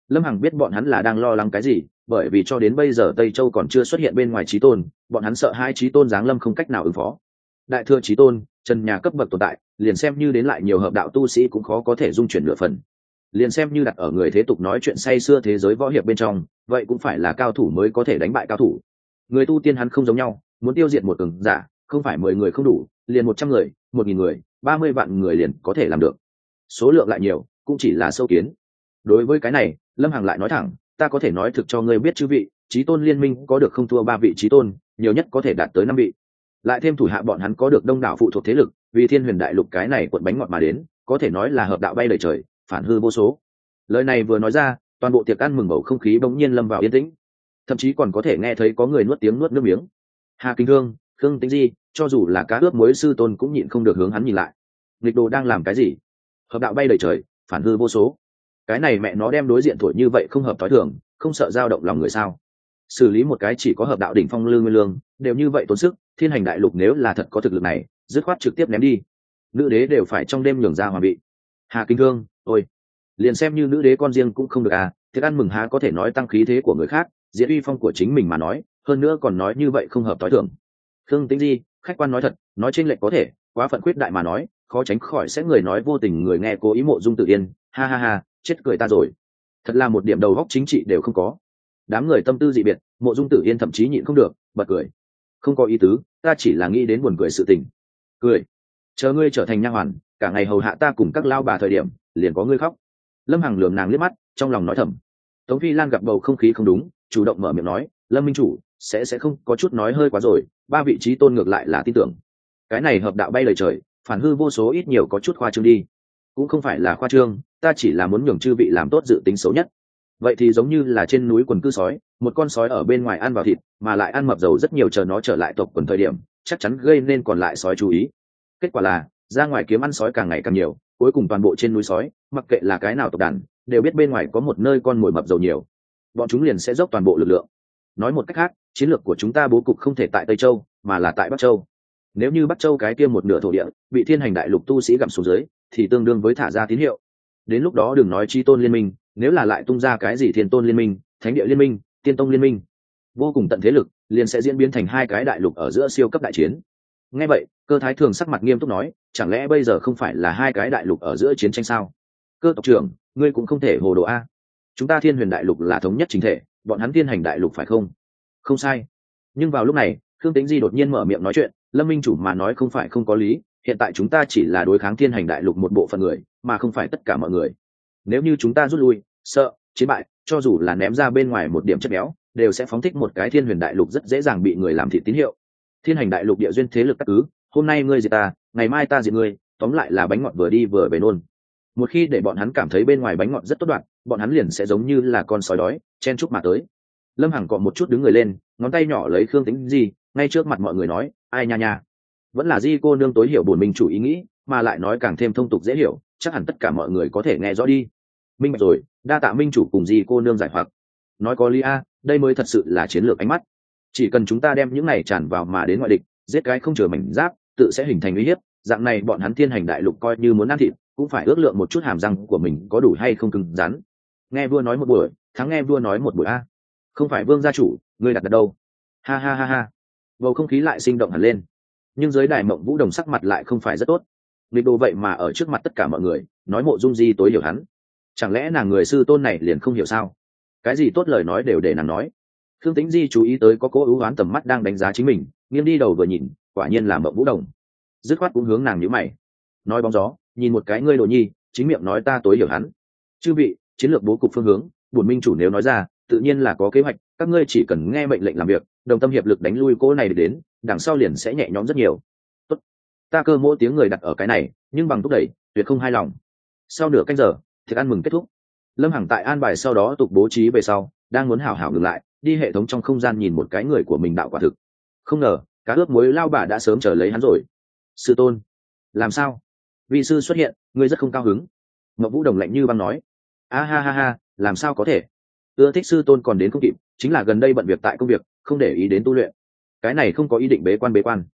Lâm Hằng biết bọn hắn là đang lo lắng cái gì, bởi vì cho đến bây giờ Tây Châu còn chưa xuất hiện bên ngoài chí tôn, bọn hắn sợ hai chí tôn giáng lâm không cách nào ứng phó. Đại thừa chí tôn, trần nhà cấp bậc tồn tại, liền xem như đến lại nhiều hợp đạo tu sĩ cũng khó có thể dung chuyển nửa phần. Liền xem như đặt ở người thế tục nói chuyện say xưa thế giới võ hiệp bên trong, vậy cũng phải là cao thủ mới có thể đánh bại cao thủ. Người tu tiên hắn không giống nhau, muốn tiêu diệt một cường giả, không phải 10 người không đủ, liền 100 người, 1000 người, 30 vạn người liền có thể làm được. Số lượng lại nhiều, cũng chỉ là sâu kiến. Đối với cái này, Lâm Hằng lại nói thẳng, ta có thể nói thực cho ngươi biết chư vị, chí tôn liên minh có được không thua 3 vị chí tôn, nhiều nhất có thể đạt tới 5 vị. Lại thêm thủ hạ bọn hắn có được đông đảo phụ thuộc thế lực, vì Thiên Huyền Đại Lục cái này cuộn bánh ngọt mà đến, có thể nói là hợp đạo bay đầy trời, phản hư vô số. Lời này vừa nói ra, toàn bộ tiệc ăn mừng bầu không khí bỗng nhiên lâm vào yên tĩnh, thậm chí còn có thể nghe thấy có người nuốt nước miếng. Hà Kinh Thương, Khương Tĩnh Di, cho dù là cá ướp muối sư tôn cũng nhịn không được hướng hắn nhìn lại. Nghịch đồ đang làm cái gì? Hợp đạo bay đầy trời, phản hư vô số. Cái này mẹ nó đem đối diện thổi như vậy không hợp thói thường, không sợ dao động lòng người sao? Xử lý một cái chỉ có hợp đạo đỉnh phong Lư Nguyên Lương, đều như vậy tốn sức, Thiên Hành Đại Lục nếu là thật có thực lực này, dứt khoát trực tiếp ném đi. Nữ đế đều phải trong đêm nhường ra hòa bị. Hà Kinh Thương, ôi, liền xem như nữ đế con riêng cũng không được à, thiệt ăn mừng há có thể nói tăng khí thế của người khác, diễn uy phong của chính mình mà nói, hơn nữa còn nói như vậy không hợp thói thường. Khương Tĩnh Di, khách quan nói thật, nói trên lệch có thể, quá phận khuyết đại mà nói, khó tránh khỏi sẽ người nói vô tình người nghe cố ý mộ dung tự yên, ha ha ha, chết cười ta rồi. Thật là một điểm đầu góc chính trị đều không có. Đám người tâm tư dị biệt, mộ dung tử yên thậm chí nhịn không được, bật cười. Không có ý tứ, ta chỉ là nghĩ đến buồn cười sự tình. Cười. Chờ ngươi trở thành nha hoàn, cả ngày hầu hạ ta cùng các lao bà thời điểm, liền có ngươi khóc. Lâm Hằng lườm nàng liếc mắt, trong lòng nói thầm. Tống Phi Lan gặp bầu không khí không đúng, chủ động mở miệng nói, Lâm minh chủ sẽ không có chút nói hơi quá rồi, 3 vị trí tôn ngược lại là tin tưởng. Cái này hợp đạo bay lời trời, phản hư vô số ít nhiều có chút khoa trương đi. Cũng không phải là khoa trương, ta chỉ là muốn nhường chư vị làm tốt dự tính xấu nhất. Vậy thì giống như là trên núi quần cư sói, một con sói ở bên ngoài ăn vào thịt, mà lại ăn mập dầu rất nhiều, chờ nó trở lại tộc quần thời điểm, chắc chắn gây nên còn lại sói chú ý. Kết quả là, ra ngoài kiếm ăn sói càng ngày càng nhiều, cuối cùng toàn bộ trên núi sói, mặc kệ là cái nào tộc đàn, đều biết bên ngoài có một nơi con mồi mập dầu nhiều, bọn chúng liền sẽ dốc toàn bộ lực lượng. Nói một cách khác, chiến lược của chúng ta bố cục không thể tại Tây Châu, mà là tại Bắc Châu. Nếu như Bắc Châu cái kia một nửa thổ địa bị Thiên Hành Đại Lục tu sĩ gặm xuống dưới, thì tương đương với thả ra tín hiệu. Đến lúc đó đừng nói chi tôn liên minh, nếu là lại tung ra cái gì thiên tôn liên minh, thánh địa liên minh, tiên tông liên minh, vô cùng tận thế lực, liền sẽ diễn biến thành 2 cái đại lục ở giữa siêu cấp đại chiến. Nghe vậy, Cơ Thái Thường sắc mặt nghiêm túc nói, chẳng lẽ bây giờ không phải là 2 cái đại lục ở giữa chiến tranh sao? Cơ tộc trưởng, ngươi cũng không thể hồ đồ a. Chúng ta Thiên Huyền Đại Lục là thống nhất chính thể, bọn hắn Thiên Hành Đại Lục phải không? Không sai. Nhưng vào lúc này, Khương Tĩnh Di đột nhiên mở miệng nói chuyện, Lâm minh chủ mà nói không phải không có lý, hiện tại chúng ta chỉ là đối kháng Thiên Hành Đại Lục một bộ phận người, mà không phải tất cả mọi người. Nếu như chúng ta rút lui, sợ chiến bại, cho dù là ném ra bên ngoài một điểm chất béo, đều sẽ phóng thích một cái Thiên Huyền Đại Lục rất dễ dàng bị người làm thịt tín hiệu. Thiên Hành Đại Lục địa duyên thế lực các cứ, hôm nay ngươi diệt ta, ngày mai ta diệt ngươi, tóm lại là bánh ngọt vừa đi vừa về nôn. Một khi để bọn hắn cảm thấy bên ngoài bánh ngọt rất tốt đoạn, bọn hắn liền sẽ giống như là con sói đói, chen chúc mà tới. Lâm Hằng cọ một chút đứng người lên, ngón tay nhỏ lấy Khương Tĩnh Di, ngay trước mặt mọi người nói, ai nha nha, vẫn là Di cô nương tối hiểu bổn minh chủ ý nghĩ, mà lại nói càng thêm thông tục dễ hiểu, chắc hẳn tất cả mọi người có thể nghe rõ đi. Minh bạch rồi, đa tạ minh chủ cùng Di cô nương giải hoặc. Nói có lý a, đây mới thật sự là chiến lược ánh mắt. Chỉ cần chúng ta đem những này tràn vào mà đến ngoại địch, giết cái không chừa mảnh giáp, tự sẽ hình thành uy hiếp, dạng này bọn hắn Thiên Hành Đại Lục coi như muốn ăn thịt, cũng phải ước lượng một chút hàm răng của mình có đủ hay không cứng rắn. Nghe vua nói một buổi, thắng nghe vua nói một buổi a. Không phải Vương gia chủ, ngươi đặt đâu? Ha ha ha ha. Bầu không khí lại sinh động hẳn lên. Nhưng dưới đài Mộng Vũ Đồng sắc mặt lại không phải rất tốt. Nghịch đồ vậy mà ở trước mặt tất cả mọi người, nói Mộ Dung Di tối hiểu hắn. Chẳng lẽ nàng người sư tôn này liền không hiểu sao? Cái gì tốt lời nói đều để nàng nói. Khương Tĩnh Di chú ý tới có cô ưu oán tầm mắt đang đánh giá chính mình, nghiêng đi đầu vừa nhìn, quả nhiên là Mộng Vũ Đồng. Dứt khoát cũng hướng nàng nhíu mày. Nói bóng gió, nhìn một cái ngươi đồ nhi, chính miệng nói ta tối hiểu hắn. Chư vị, chiến lược bố cục phương hướng, bổn minh chủ nếu nói ra, tự nhiên là có kế hoạch, các ngươi chỉ cần nghe mệnh lệnh làm việc, đồng tâm hiệp lực đánh lui cô này đến, đằng sau liền sẽ nhẹ nhõm rất nhiều. Tốt. Ta cơ mỗi tiếng người đặt ở cái này, nhưng bằng thúc đẩy, tuyệt không hài lòng. Sau nửa canh giờ, tiệc ăn mừng kết thúc. Lâm Hằng tại an bài sau đó tục bố trí về sau, đang muốn hảo hảo ngừng lại, đi hệ thống trong không gian nhìn một cái người của mình đạo quả thực. Không ngờ, cá ướp muối lao bà đã sớm chờ lấy hắn rồi. Sư tôn, làm sao? Vị sư xuất hiện, ngươi rất không cao hứng. Ngọc Vũ Đồng lạnh như băng nói. A ha ha ha, làm sao có thể? Ưa thích sư tôn còn đến không kịp, chính là gần đây bận việc tại công việc, không để ý đến tu luyện. Cái này không có ý định bế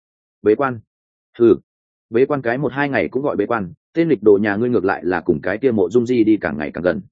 quan. Ừ, bế quan cái 1-2 ngày cũng gọi bế quan, tên lịch đồ nhà ngươi ngược lại là cùng cái kia Mộ Dung Di đi càng ngày càng gần.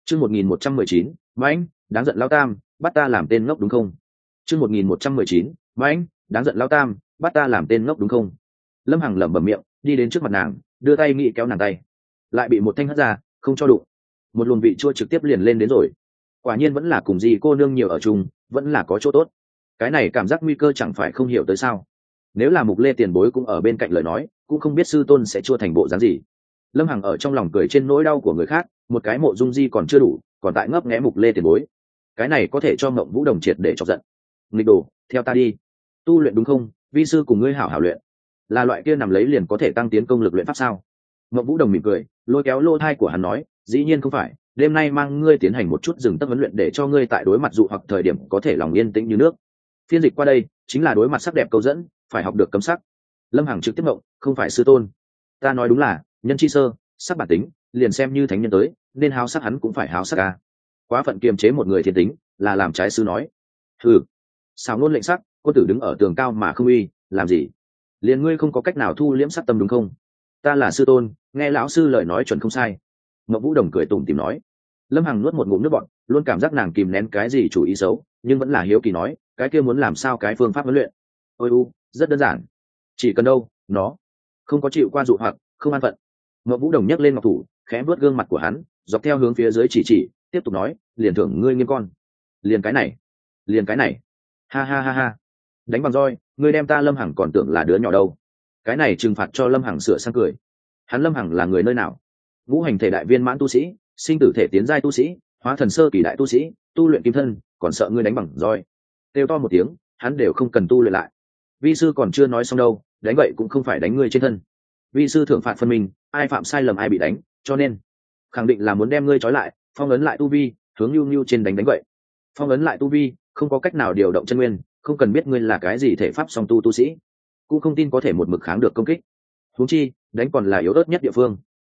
Chương 1119, Mãnh, đáng giận lao tam, bắt ta làm tên ngốc đúng không? Chương 1119, Mãnh, đáng giận lao tam, bắt ta làm tên ngốc đúng không? Lâm Hằng lẩm bẩm miệng, đi đến trước mặt nàng, đưa tay nghĩ kéo nàng tay, lại bị một thanh hất ra, không cho đụng. Một luồng vị chua trực tiếp liền lên đến rồi. Quả nhiên vẫn là cùng gì cô nương nhiều ở chung, vẫn là có chỗ tốt. Cái này cảm giác nguy cơ chẳng phải không hiểu tới sao? Nếu là Mục Lê tiền bối cũng ở bên cạnh lời nói, cũng không biết sư tôn sẽ chua thành bộ dáng gì. Lâm Hằng ở trong lòng cười trên nỗi đau của người khác, một cái mộ dung di còn chưa đủ, còn tại ngấp nghé Mục Lê tiền bối. Cái này có thể cho Mộng Vũ Đồng triệt để chọc giận. Nghịch đồ, theo ta đi. Tu luyện đúng không? Vi sư cùng ngươi hảo hảo luyện. Là loại kia nằm lấy liền có thể tăng tiến công lực luyện pháp sao? Mộng Vũ Đồng mỉm cười, lôi kéo lô thai của hắn nói, dĩ nhiên không phải, đêm nay mang ngươi tiến hành một chút dừng tất huấn luyện để cho ngươi tại đối mặt dụ hoặc thời điểm có thể lòng yên tĩnh như nước. Phiên dịch qua đây chính là đối mặt sắc đẹp câu dẫn, phải học được cấm sắc. Lâm Hằng trực tiếp mộng, không phải sư tôn. Ta nói đúng là nhân chi sơ, sắc bản tính, liền xem như thánh nhân tới, nên háo sắc hắn cũng phải háo sắc à. Quá phận kiềm chế một người thiên tính, là làm trái sư nói. Hừ, xào ngôn lệnh sắc, quân tử đứng ở tường cao mà không uy, làm gì? Liền ngươi không có cách nào thu liễm sắc tâm đúng không? Ta là sư tôn, nghe lão sư lời nói chuẩn không sai. Mộng Vũ Đồng cười tủm tỉm nói. Lâm Hằng nuốt một ngụm nước bọt, luôn cảm giác nàng kìm nén cái gì chủ ý xấu, nhưng vẫn là hiếu kỳ nói, cái kia muốn làm sao cái phương pháp huấn luyện? Ôi rất đơn giản, chỉ cần đâu, nó không có chịu qua dụ hoặc, không an phận. Mộng Vũ Đồng nhấc lên ngọc thủ, khẽ vuốt gương mặt của hắn, dọc theo hướng phía dưới chỉ, tiếp tục nói, liền thưởng ngươi nghiêm con. Liền cái này, liền cái này. Ha ha ha ha. Đánh bằng roi, ngươi đem ta Lâm Hằng còn tưởng là đứa nhỏ đâu. Cái này trừng phạt cho Lâm Hằng sửa sang cười. Hắn Lâm Hằng là người nơi nào? Ngũ hành thể đại viên mãn tu sĩ, sinh tử thể tiến giai tu sĩ, hóa thần sơ kỳ đại tu sĩ, tu luyện kim thân, còn sợ ngươi đánh bằng roi. Kêu to một tiếng, hắn đều không cần tu luyện lại. Vi sư còn chưa nói xong đâu, đánh vậy cũng không phải đánh ngươi trên thân. Vi sư thưởng phạt phân minh, ai phạm sai lầm ai bị đánh, cho nên khẳng định là muốn đem ngươi trói lại, phong ấn lại tu vi, hướng nhu nhu trên đánh vậy. Phong ấn lại tu vi, không có cách nào điều động chân nguyên, không cần biết ngươi là cái gì thể pháp song tu tu sĩ, cũng không tin có thể một mực kháng được công kích. Huống chi, đánh còn là yếu ớt nhất địa phương.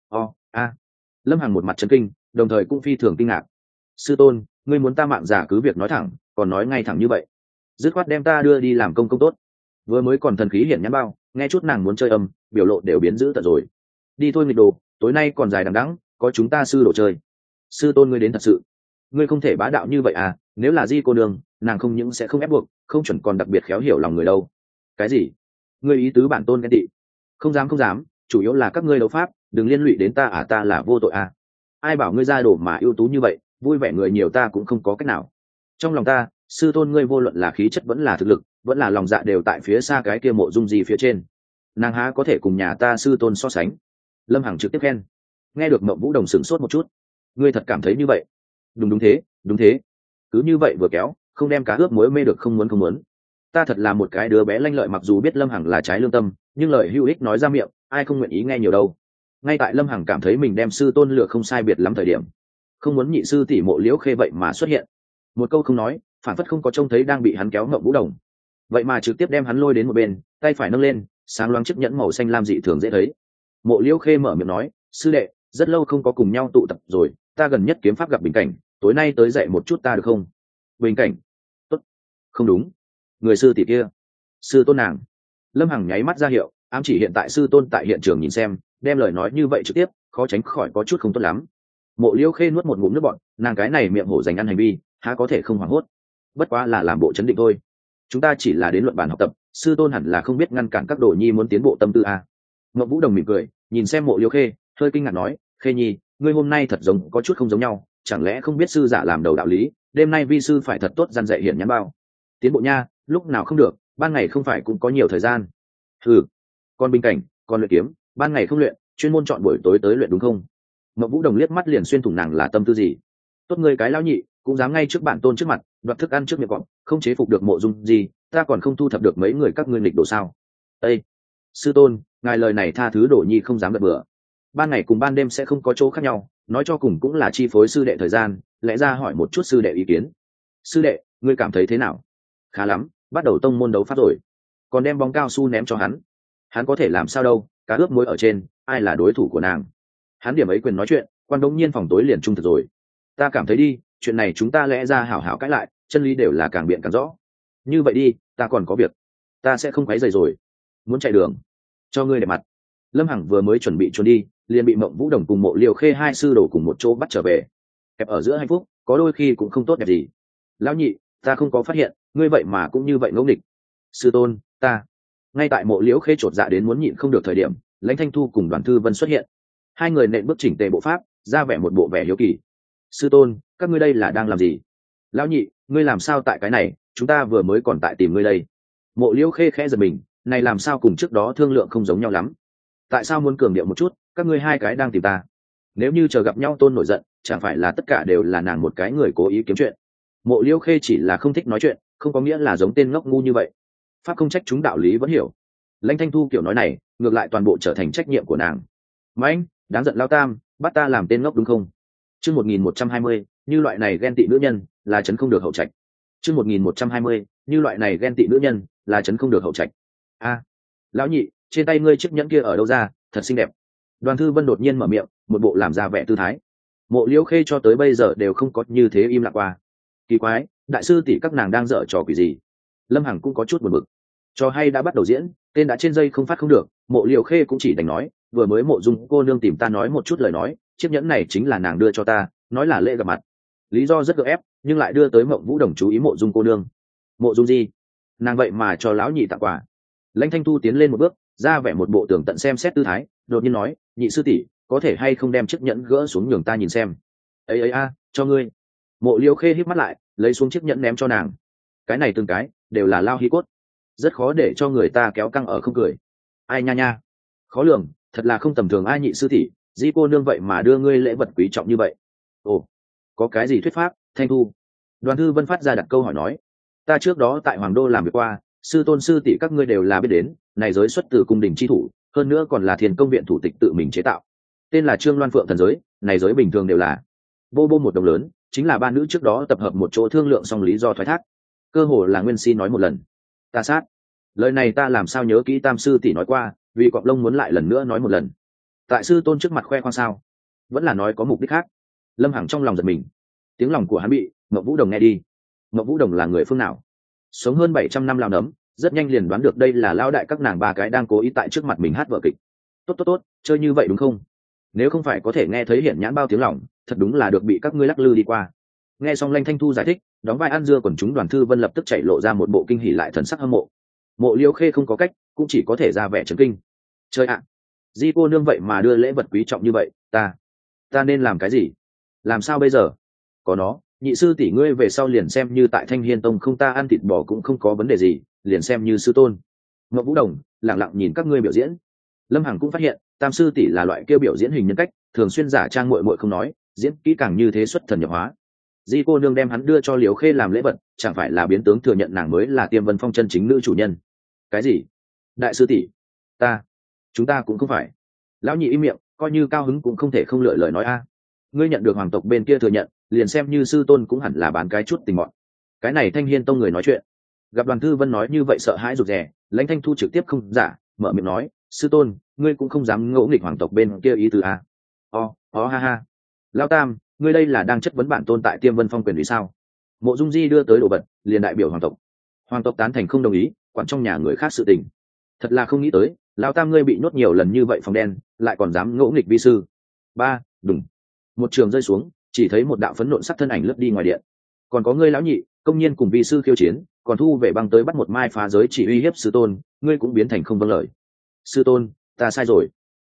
Lâm Hằng một mặt chấn kinh, đồng thời cũng phi thường kinh ngạc. Sư tôn, ngươi muốn ta mạng giả cứ việc nói thẳng, còn nói ngay thẳng như vậy, dứt khoát đem ta đưa đi làm công tốt. Vừa mới còn thần khí hiển nhãn bao, nghe chút nàng muốn chơi âm, biểu lộ đều biến dữ tợn rồi. Đi thôi nghịch đồ, tối nay còn dài đằng đẵng, có chúng ta sư đồ chơi. Sư tôn ngươi đến thật sự, ngươi không thể bá đạo như vậy à? Nếu là Di cô đường, nàng không những sẽ không ép buộc, không chuẩn còn đặc biệt khéo hiểu lòng người đâu. Cái gì? Ngươi ý tứ bản tôn ghen tị? Không dám, chủ yếu là các ngươi đấu pháp, đừng liên lụy đến ta à, ta là vô tội à. Ai bảo ngươi ra đồ mà ưu tú như vậy, vui vẻ người nhiều ta cũng không có cách nào. Trong lòng ta, sư tôn ngươi vô luận là khí chất vẫn là thực lực, vẫn là lòng dạ đều tại phía xa cái kia mộ dung gì phía trên. Nàng há có thể cùng nhà ta sư tôn so sánh. Lâm Hằng trực tiếp khen. Nghe được Mộng Vũ Đồng sửng sốt một chút. Ngươi thật cảm thấy như vậy? Đúng thế. Cứ như vậy vừa kéo, không đem cá ướp muối mê được không muốn. Ta thật là một cái đứa bé lanh lợi, mặc dù biết Lâm Hằng là trái lương tâm, nhưng lời hữu ích nói ra miệng, ai không nguyện ý nghe nhiều đâu. Ngay tại Lâm Hằng cảm thấy mình đem sư tôn lựa không sai biệt lắm thời điểm, không muốn nhị sư tỷ Mộ Liễu Khê vậy mà xuất hiện, một câu không nói, phản phất không có trông thấy đang bị hắn kéo Mộng Vũ Đồng, vậy mà trực tiếp đem hắn lôi đến một bên, tay phải nâng lên, sáng loáng chiếc nhẫn màu xanh lam dị thường dễ thấy. Mộ Liễu Khê mở miệng nói, sư đệ, rất lâu không có cùng nhau tụ tập rồi, ta gần nhất kiếm pháp gặp bình cảnh, tối nay tới dạy một chút ta được không? Bình cảnh? Tốt. Không đúng, người sư tỷ kia, sư tôn nàng. Lâm Hằng nháy mắt ra hiệu, ám chỉ hiện tại sư tôn tại hiện trường nhìn xem, đem lời nói như vậy trực tiếp, khó tránh khỏi có chút không tốt lắm. Mộ Liễu Khê nuốt một ngụm nước bọt, nàng cái này miệng hổ dành ăn hành vi, há có thể không hoảng hốt. Bất quá là làm bộ chấn định thôi. Chúng ta chỉ là đến luận bàn học tập, sư tôn hẳn là không biết ngăn cản các đồ nhi muốn tiến bộ tâm tư a. Ngọc Vũ Đồng mỉm cười, nhìn xem Mộ Liễu Khê, hơi kinh ngạc nói, Khê nhi, ngươi hôm nay thật giống có chút không giống nhau, chẳng lẽ không biết sư giả làm đầu đạo lý, đêm nay vi sư phải thật tốt gian dạy hiển nhãn bao. Tiến bộ nha, lúc nào không được, ban ngày không phải cũng có nhiều thời gian. Còn bình cảnh, còn luyện kiếm, ban ngày không luyện, chuyên môn chọn buổi tối tới luyện đúng không? Mộng Vũ Đồng liếc mắt liền xuyên thủng nàng là tâm tư gì. Tốt ngươi cái lão nhị, cũng dám ngay trước bản tôn trước mặt, đoạt thức ăn trước miệng cọp, không chế phục được Mộ Dung gì, ta còn không thu thập được mấy người các ngươi nghịch đồ sao? Ê, sư tôn, ngài lời này tha thứ đồ nhi không dám gật bừa. Ban ngày cùng ban đêm sẽ không có chỗ khác nhau, nói cho cùng cũng là chi phối sư đệ thời gian, lẽ ra hỏi một chút sư đệ ý kiến. Sư đệ, ngươi cảm thấy thế nào? Khá lắm, bắt đầu tông môn đấu pháp rồi. Còn đem bóng cao su ném cho hắn có thể làm sao đâu, cá ướp muối ở trên, ai là đối thủ của nàng? Hắn điểm ấy quyền nói chuyện, quan đống nhiên phòng tối liền trung thực rồi. Ta cảm thấy đi, chuyện này chúng ta lẽ ra hảo hảo cãi lại, chân lý đều là càng biện càng rõ. Như vậy đi, ta còn có việc, ta sẽ không quấy rầy rồi. Muốn chạy đường, cho ngươi để mặt. Lâm Hằng vừa mới chuẩn bị trốn đi, liền bị Mộng Vũ Đồng cùng Mộ Liễu Khê hai sư đồ cùng một chỗ bắt trở về. kẹp ở giữa hạnh phúc có đôi khi cũng không tốt đẹp gì. Lão nhị, ta không có phát hiện ngươi vậy mà cũng như vậy ngẫu nghịch. Sư tôn, ta. Ngay tại Mộ Liễu Khê chột dạ đến muốn nhịn không được thời điểm, Lãnh Thanh Thu cùng Đoàn Thư Vân xuất hiện. Hai người nện bước chỉnh tề bộ pháp, ra vẻ một bộ vẻ hiếu kỳ. Sư tôn, các ngươi đây là đang làm gì? Lão nhị, ngươi làm sao tại cái này, chúng ta vừa mới còn tại tìm ngươi đây. Mộ Liễu Khê khẽ giật mình, này làm sao cùng trước đó thương lượng không giống nhau lắm. Tại sao muốn cường điệu một chút, các ngươi hai cái đang tìm ta? Nếu như chờ gặp nhau tôn nổi giận, chẳng phải là tất cả đều là nàng một cái người cố ý kiếm chuyện. Mộ Liễu Khê chỉ là không thích nói chuyện, không có nghĩa là giống tên ngốc ngu như vậy. Pháp không trách chúng đạo lý vẫn hiểu. Lãnh Thanh Thu kiểu nói này, ngược lại toàn bộ trở thành trách nhiệm của nàng. Mãnh, đáng giận lao tam, bắt ta làm tên ngốc đúng không? Chương 1120, như loại này ghen tị nữ nhân, là chấn không được hậu trạch. Chương 1120, như loại này ghen tị nữ nhân, là chấn không được hậu trạch. A, lão nhị, trên tay ngươi chiếc nhẫn kia ở đâu ra, thật xinh đẹp. Đoàn Thư Vân đột nhiên mở miệng, một bộ làm ra vẻ tư thái. Mộ Liễu Khê cho tới bây giờ đều không có như thế im lặng qua. Kỳ quái, đại sư tỷ các nàng đang dở trò quỷ gì? Lâm Hằng cũng có chút buồn bực. Trò hay đã bắt đầu diễn, tên đã trên dây không phát không được. Mộ Liễu Khê cũng chỉ đành nói, vừa mới Mộ Dung cô nương tìm ta nói một chút lời nói, chiếc nhẫn này chính là nàng đưa cho ta, nói là lễ gặp mặt. Lý do rất gượng ép, nhưng lại đưa tới Mộng Vũ Đồng chú ý Mộ Dung cô nương. Mộ Dung gì? Nàng vậy mà cho lão nhị tặng quà. Lãnh Thanh Thu tiến lên một bước, ra vẻ một bộ tường tận xem xét tư thái, đột nhiên nói, nhị sư tỷ, có thể hay không đem chiếc nhẫn gỡ xuống nhường ta nhìn xem. Ấy a, cho ngươi. Mộ Liễu Khê híp mắt lại, lấy xuống chiếc nhẫn ném cho nàng. Cái này từng cái đều là lao hi cốt, rất khó để cho người ta kéo căng ở không cười. Ai nha nha, khó lường, thật là không tầm thường. Ai nhị sư tỷ, di cô nương vậy mà đưa ngươi lễ vật quý trọng như vậy. Ồ, có cái gì thuyết pháp? Thanh Thu. Đoàn Thư Vân phát ra đặt câu hỏi nói, ta trước đó tại Hoàng Đô làm việc qua, sư tôn sư tỷ các ngươi đều là biết đến, này giới xuất từ cung đình chi thủ, hơn nữa còn là Thiên Công viện thủ tịch tự mình chế tạo, tên là Trương Loan Phượng thần giới, này giới bình thường đều là vô bô một đồng lớn, chính là ba nữ trước đó tập hợp một chỗ thương lượng xong lý do thoái thác, cơ hồ là nguyên si nói một lần. Ta sát, lời này ta làm sao nhớ kỹ tam sư tỷ nói qua, vì cọp lông muốn lại lần nữa nói một lần. Tại sư tôn trước mặt khoe khoang sao? Vẫn là nói có mục đích khác. Lâm Hằng trong lòng giật mình, tiếng lòng của hắn bị Ngọc Vũ Đồng nghe đi. Ngọc Vũ Đồng là người phương nào? Sống hơn 700 năm lao nấm, rất nhanh liền đoán được đây là lao đại các nàng ba cái đang cố ý tại trước mặt mình hát vở kịch. Tốt tốt tốt, chơi như vậy đúng không? Nếu không phải có thể nghe thấy hiện nhãn bao tiếng lòng, thật đúng là được bị các ngươi lắc lư đi qua. Nghe xong Lãnh Thanh Thu giải thích, đóng vai ăn dưa quần chúng Đoàn Thư Vân lập tức chạy lộ ra một bộ kinh hỉ lại thần sắc hâm mộ. Mộ Liễu Khê không có cách, cũng chỉ có thể ra vẻ chấn kinh. Chơi ạ, di cô nương vậy mà đưa lễ vật quý trọng như vậy, ta nên làm cái gì? Làm sao bây giờ? Có nó, nhị sư tỷ ngươi về sau liền xem như tại Thanh Hiên Tông không ta ăn thịt bò cũng không có vấn đề gì, liền xem như sư tôn. Ngọc Vũ Đồng lặng lặng nhìn các ngươi biểu diễn. Lâm Hằng cũng phát hiện, tam sư tỷ là loại kêu biểu diễn hình nhân cách, thường xuyên giả trang muội muội không nói, diễn kỹ càng như thế xuất thần nhập hóa. Di cô nương đem hắn đưa cho Liễu Khê làm lễ vật, chẳng phải là biến tướng thừa nhận nàng mới là Tiêm Vân Phong chân chính nữ chủ nhân? Cái gì? Đại sư tỷ, chúng ta cũng không phải. Lão nhị im miệng, coi như cao hứng cũng không thể không lựa lời nói a. Ngươi nhận được hoàng tộc bên kia thừa nhận, liền xem như sư tôn cũng hẳn là bán cái chút tình mọn. Cái này Thanh Hiên Tông người nói chuyện, gặp Đoàn Thư Vân nói như vậy sợ hãi rụt rè, Lãnh Thanh Thu trực tiếp không giả, mở miệng nói, sư tôn, ngươi cũng không dám ngỗ nghịch hoàng tộc bên kia ý tứ a. Ha ha. Lão tam, ngươi đây là đang chất vấn bản tôn tại Tiêm Vân Phong quyền vì sao? Mộ Dung Di đưa tới đồ vật, liền đại biểu hoàng tộc tán thành không đồng ý, quản trong nhà người khác sự tình. Thật là không nghĩ tới, lão tam ngươi bị nhốt nhiều lần như vậy phòng đen, lại còn dám ngỗ nghịch vi sư. Ba, đùng. Một trường rơi xuống, chỉ thấy một đạo phấn nộn sắc thân ảnh lướt đi ngoài điện. Còn có ngươi lão nhị, công nhiên cùng vi sư khiêu chiến, còn thu về băng tới bắt một mai phá giới chỉ uy hiếp sư tôn, ngươi cũng biến thành không vâng lời. Sư tôn, ta sai rồi.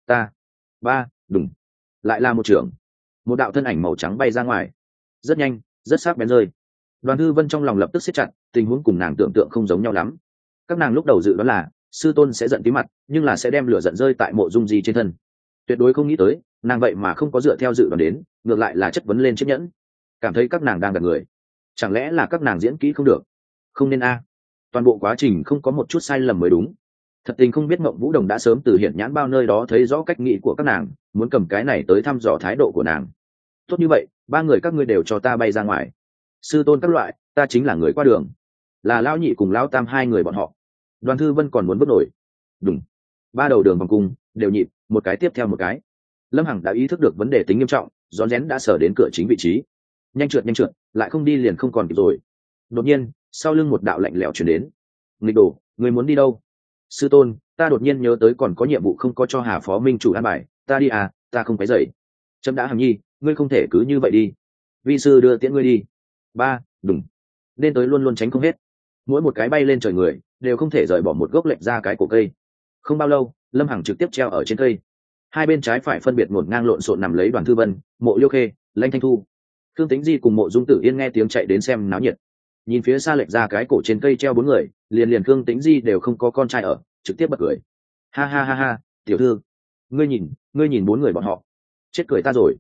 Ba, đùng. Lại là một trường. Một đạo thân ảnh màu trắng bay ra ngoài. Rất nhanh, rất sắc bén rơi. Đoàn Thư Vân trong lòng lập tức siết chặt, tình huống cùng nàng tưởng tượng không giống nhau lắm. Các nàng lúc đầu dự đoán là sư tôn sẽ giận tí mặt, nhưng là sẽ đem lửa giận rơi tại Mộ Dung Di trên thân. Tuyệt đối không nghĩ tới, nàng vậy mà không có dựa theo dự đoán đến, ngược lại là chất vấn lên chiếc nhẫn. Cảm thấy các nàng đang gạt người. Chẳng lẽ là các nàng diễn kỹ không được? Không nên a. Toàn bộ quá trình không có một chút sai lầm mới đúng. Thật tình không biết Mộng Vũ Đồng đã sớm từ hiện nhãn bao nơi đó thấy rõ cách nghĩ của các nàng, muốn cầm cái này tới thăm dò thái độ của nàng. Tốt như vậy, ba người các ngươi đều cho ta bay ra ngoài. Sư tôn các loại, ta chính là người qua đường. Là lão nhị cùng lão tam hai người bọn họ. Đoàn Thư Vân còn muốn bước nổi. Đúng. Ba đầu đường vòng cung đều nhịp, một cái tiếp theo một cái. Lâm Hằng đã ý thức được vấn đề tính nghiêm trọng, rón rén đã sở đến cửa chính vị trí. Nhanh trượt, lại không đi liền không còn kịp rồi. Đột nhiên, sau lưng một đạo lạnh lẽo truyền đến. Nghịch đồ, người muốn đi đâu? Sư tôn, ta đột nhiên nhớ tới còn có nhiệm vụ không có cho Hà Phó Minh chủ an bài, ta đi à, ta không phải dậy. Trâm đã Hằng nhi, ngươi không thể cứ như vậy đi. vi sư đưa tiễn ngươi đi. Ba, đùng, nên tới luôn luôn tránh không hết, mỗi một cái bay lên trời người đều không thể rời bỏ một gốc lệch ra cái cổ cây. Không bao lâu, Lâm Hằng trực tiếp treo ở trên cây, hai bên trái phải phân biệt ngổn ngang lộn xộn nằm lấy Đoàn Thư Vân, Mộ Liêu Khê, Lãnh Thanh Thu. Thương Tĩnh Di cùng Mộ Dung Tử Yên nghe tiếng chạy đến xem náo nhiệt, nhìn phía xa lệch ra cái cổ trên cây treo bốn người, liền liền Thương Tĩnh Di đều không có con trai ở, trực tiếp bật cười. Ha ha ha ha, tiểu thư, ngươi nhìn bốn người bọn họ, chết cười ta rồi.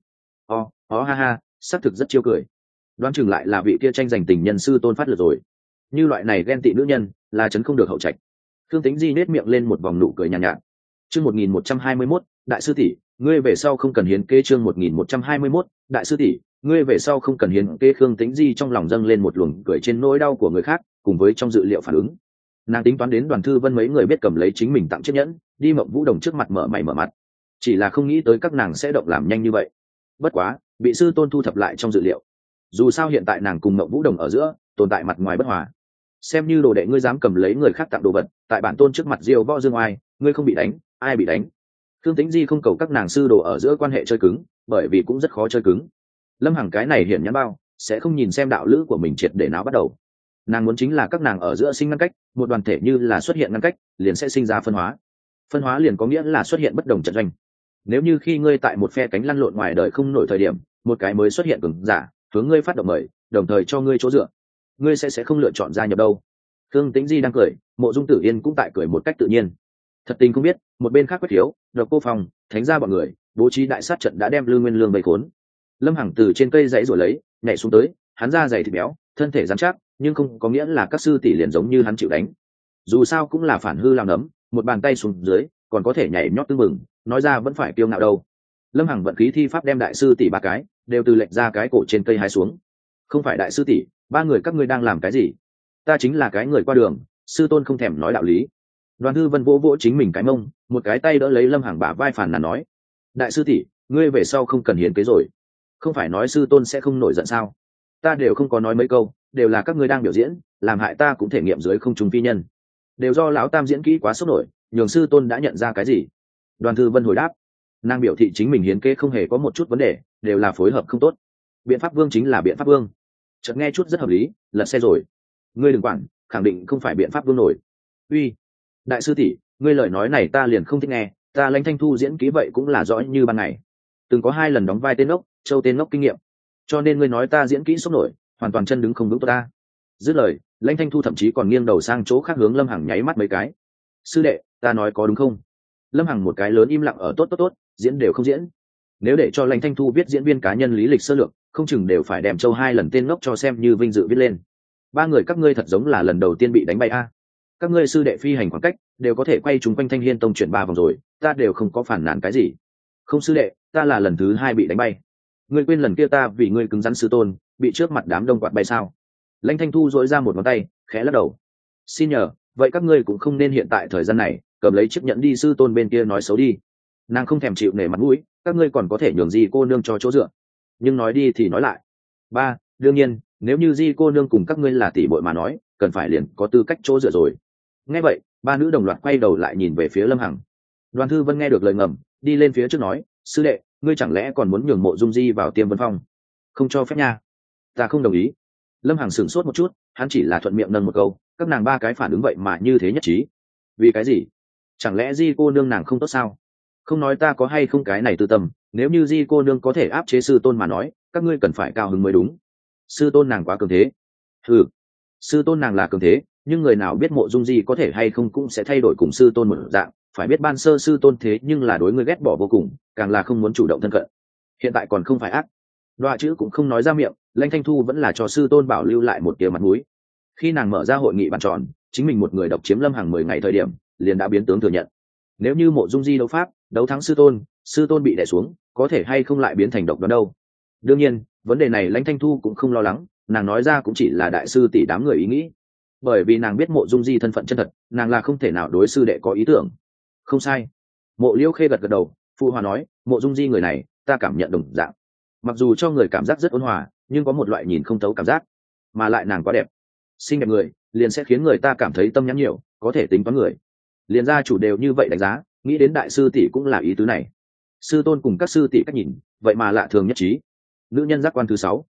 Ha ha, xác thực rất chiêu cười. Đoán chừng lại là vị kia tranh giành tình nhân sư tôn phát lượt rồi. Như loại này ghen tị nữ nhân là chấn không được hậu trạch. Thương Tĩnh Di nết miệng lên một vòng nụ cười nhàn nhạt. Chương 1121, đại sư tỷ, ngươi về sau không cần hiến kế. Chương 1121, đại sư tỷ, ngươi về sau không cần hiến kế. Thương Tĩnh Di trong lòng dâng lên một luồng cười trên nỗi đau của người khác, cùng với trong dự liệu phản ứng. Nàng tính toán đến Đoàn Thư Vân mấy người biết cầm lấy chính mình tặng chiếc nhẫn, đi Mộng Vũ Đồng trước mặt mở mày mở mặt. Chỉ là không nghĩ tới các nàng sẽ động làm nhanh như vậy. Bất quá, bị sư tôn thu thập lại trong dự liệu. Dù sao hiện tại nàng cùng Mộng Vũ Đồng ở giữa tồn tại mặt ngoài bất hòa. Xem như đồ đệ ngươi dám cầm lấy người khác tặng đồ vật, tại bản tôn trước mặt diêu võ dương oai, ngươi không bị đánh, ai bị đánh? Thương Tĩnh Di không cầu các nàng sư đồ ở giữa quan hệ chơi cứng, bởi vì cũng rất khó chơi cứng. Lâm Hằng cái này hiển nhãn bao, sẽ không nhìn xem đạo lữ của mình triệt để nào bắt đầu. Nàng muốn chính là các nàng ở giữa sinh ngăn cách, một đoàn thể như là xuất hiện ngăn cách, liền sẽ sinh ra phân hóa. Phân hóa liền có nghĩa là xuất hiện bất đồng trận doanh. Nếu như khi ngươi tại một phe cánh lăn lộn ngoài đời không nổi thời điểm, một cái mới xuất hiện cường giả, hướng ngươi phát động mời, đồng thời cho ngươi chỗ dựa, ngươi sẽ không lựa chọn gia nhập đâu. Thương Tĩnh Di đang cười, Mộ Dung Tử Yên cũng tại cười một cách tự nhiên. Thật tình không biết, một bên khác Quách Thiếu, Độc Cô Phong, Thánh gia bọn người bố trí đại sát trận đã đem Lương Nguyên Lương vây khốn. Lâm Hằng từ trên cây dãy rồi lấy, nhảy xuống tới, hắn da dày thịt béo, thân thể rắn chắc, nhưng không có nghĩa là các sư tỷ liền giống như hắn chịu đánh. Dù sao cũng là phản hư làm nấm, một bàn tay xuống dưới, còn có thể nhảy nhót tưng bừng, nói ra vẫn phải kiêu ngạo đâu. Lâm Hằng vận khí thi pháp đem đại sư tỷ ba cái đều từ lệch ra cái cổ trên cây hái xuống. Không phải đại sư tỷ, ba người các ngươi đang làm cái gì? Ta chính là cái người qua đường, sư tôn không thèm nói đạo lý. Đoàn Thư Vân vỗ vỗ chính mình cái mông, một cái tay đỡ lấy Lâm Hằng bả vai phàn nàn nói: đại sư tỷ, ngươi về sau không cần hiến kế rồi. Không phải nói sư tôn sẽ không nổi giận sao? Ta đều không có nói mấy câu, đều là các ngươi đang biểu diễn, làm hại ta cũng thể nghiệm dưới không trùng phi nhân. Đều do lão tam diễn kỹ quá sốc nổi, nhường sư tôn đã nhận ra cái gì? Đoàn Thư Vân hồi đáp, nàng biểu thị chính mình hiến kế không hề có một chút vấn đề, đều là phối hợp không tốt. Biện pháp vương chính là biện pháp vương. Chợt nghe chút rất hợp lý, lật xe rồi. Ngươi đừng quản, khẳng định không phải biện pháp vương nổi. Uy, đại sư tỷ, ngươi lời nói này ta liền không thích nghe. Ta Lãnh Thanh Thu diễn kỹ vậy cũng là rõ như ban ngày, từng có 2 lần đóng vai tên ngốc, Châu tên ngốc kinh nghiệm, cho nên ngươi nói ta diễn kỹ sốc nổi, hoàn toàn chân đứng không vững ta. Dứt lời, Lãnh Thanh Thu thậm chí còn nghiêng đầu sang chỗ khác hướng Lâm Hằng nháy mắt mấy cái. Sư đệ, ta nói có đúng không? Lâm Hằng một cái lớn im lặng ở tốt, diễn đều không diễn. Nếu để cho Lãnh Thanh Thu viết diễn viên cá nhân lý lịch sơ lược, không chừng đều phải đem Châu 2 lần tên ngốc cho xem như vinh dự viết lên. Ba người các ngươi thật giống là lần đầu tiên bị đánh bay a. Các ngươi sư đệ phi hành khoảng cách đều có thể quay chúng quanh Thanh Hiên Tông chuyển 3 vòng rồi, ta đều không có phản nàn cái gì. Không sư đệ, ta là lần thứ 2 bị đánh bay. Ngươi quên lần kia ta vì ngươi cứng rắn sư tôn, bị trước mặt đám đông quạt bay sao? Lãnh Thanh Thu dỗi ra một ngón tay, khẽ lắc đầu. Xin nhờ, vậy các ngươi cũng không nên hiện tại thời gian này cầm lấy chiếc nhẫn đi sư tôn bên kia nói xấu đi. Nàng không thèm chịu nể mặt mũi, các ngươi còn có thể nhường Di cô nương cho chỗ dựa. Nhưng nói đi thì nói lại. Ba, đương nhiên, nếu như Di cô nương cùng các ngươi là tỷ muội mà nói, cần phải liền có tư cách chỗ dựa rồi. Nghe vậy, ba nữ đồng loạt quay đầu lại nhìn về phía Lâm Hằng. Đoàn Thư Vân nghe được lời ngầm, đi lên phía trước nói: sư đệ, ngươi chẳng lẽ còn muốn nhường Mộ Dung Di vào Tiêm Vân Phong? Không cho phép nha. Ta không đồng ý. Lâm Hằng sửng sốt một chút, hắn chỉ là thuận miệng nâng một câu, các nàng ba cái phản ứng vậy mà như thế nhất trí. Vì cái gì? Chẳng lẽ Di cô nương nàng không tốt sao? Không nói ta có hay không cái này tư tâm, nếu như Di cô nương có thể áp chế sư tôn mà nói, các ngươi cần phải cao hứng mới đúng. Sư tôn nàng quá cường thế. Ừ, sư tôn nàng là cường thế, nhưng người nào biết Mộ Dung Di có thể hay không cũng sẽ thay đổi cùng sư tôn một dạng. Phải biết ban sơ sư tôn thế nhưng là đối người ghét bỏ vô cùng, càng là không muốn chủ động thân cận. Hiện tại còn không phải ác. Đoạ chữ cũng không nói ra miệng, Lãnh Thanh Thu vẫn là cho sư tôn bảo lưu lại một tia mặt mũi. Khi nàng mở ra hội nghị bàn tròn, chính mình một người độc chiếm Lâm Hằng 10 ngày thời điểm, liền đã biến tướng thừa nhận. Nếu như Mộ Dung Di đấu pháp, đấu thắng sư tôn bị đè xuống, có thể hay không lại biến thành độc đoán đâu. Đương nhiên, vấn đề này Lãnh Thanh Thu cũng không lo lắng, nàng nói ra cũng chỉ là đại sư tỷ đám người ý nghĩ. Bởi vì nàng biết Mộ Dung Di thân phận chân thật, nàng là không thể nào đối sư đệ có ý tưởng. Không sai. Mộ Liễu Khê gật gật đầu, phụ hòa nói, Mộ Dung Di người này, ta cảm nhận đồng dạng. Mặc dù cho người cảm giác rất ôn hòa, nhưng có một loại nhìn không thấu cảm giác, mà lại nàng quá đẹp. Xinh đẹp người, liền sẽ khiến người ta cảm thấy tâm nhắn nhiều, có thể tính toán người. Liền gia chủ đều như vậy đánh giá, nghĩ đến đại sư tỷ cũng là ý tứ này. Sư tôn cùng các sư tỷ cách nhìn, vậy mà lạ thường nhất trí. Nữ nhân giác quan thứ 6.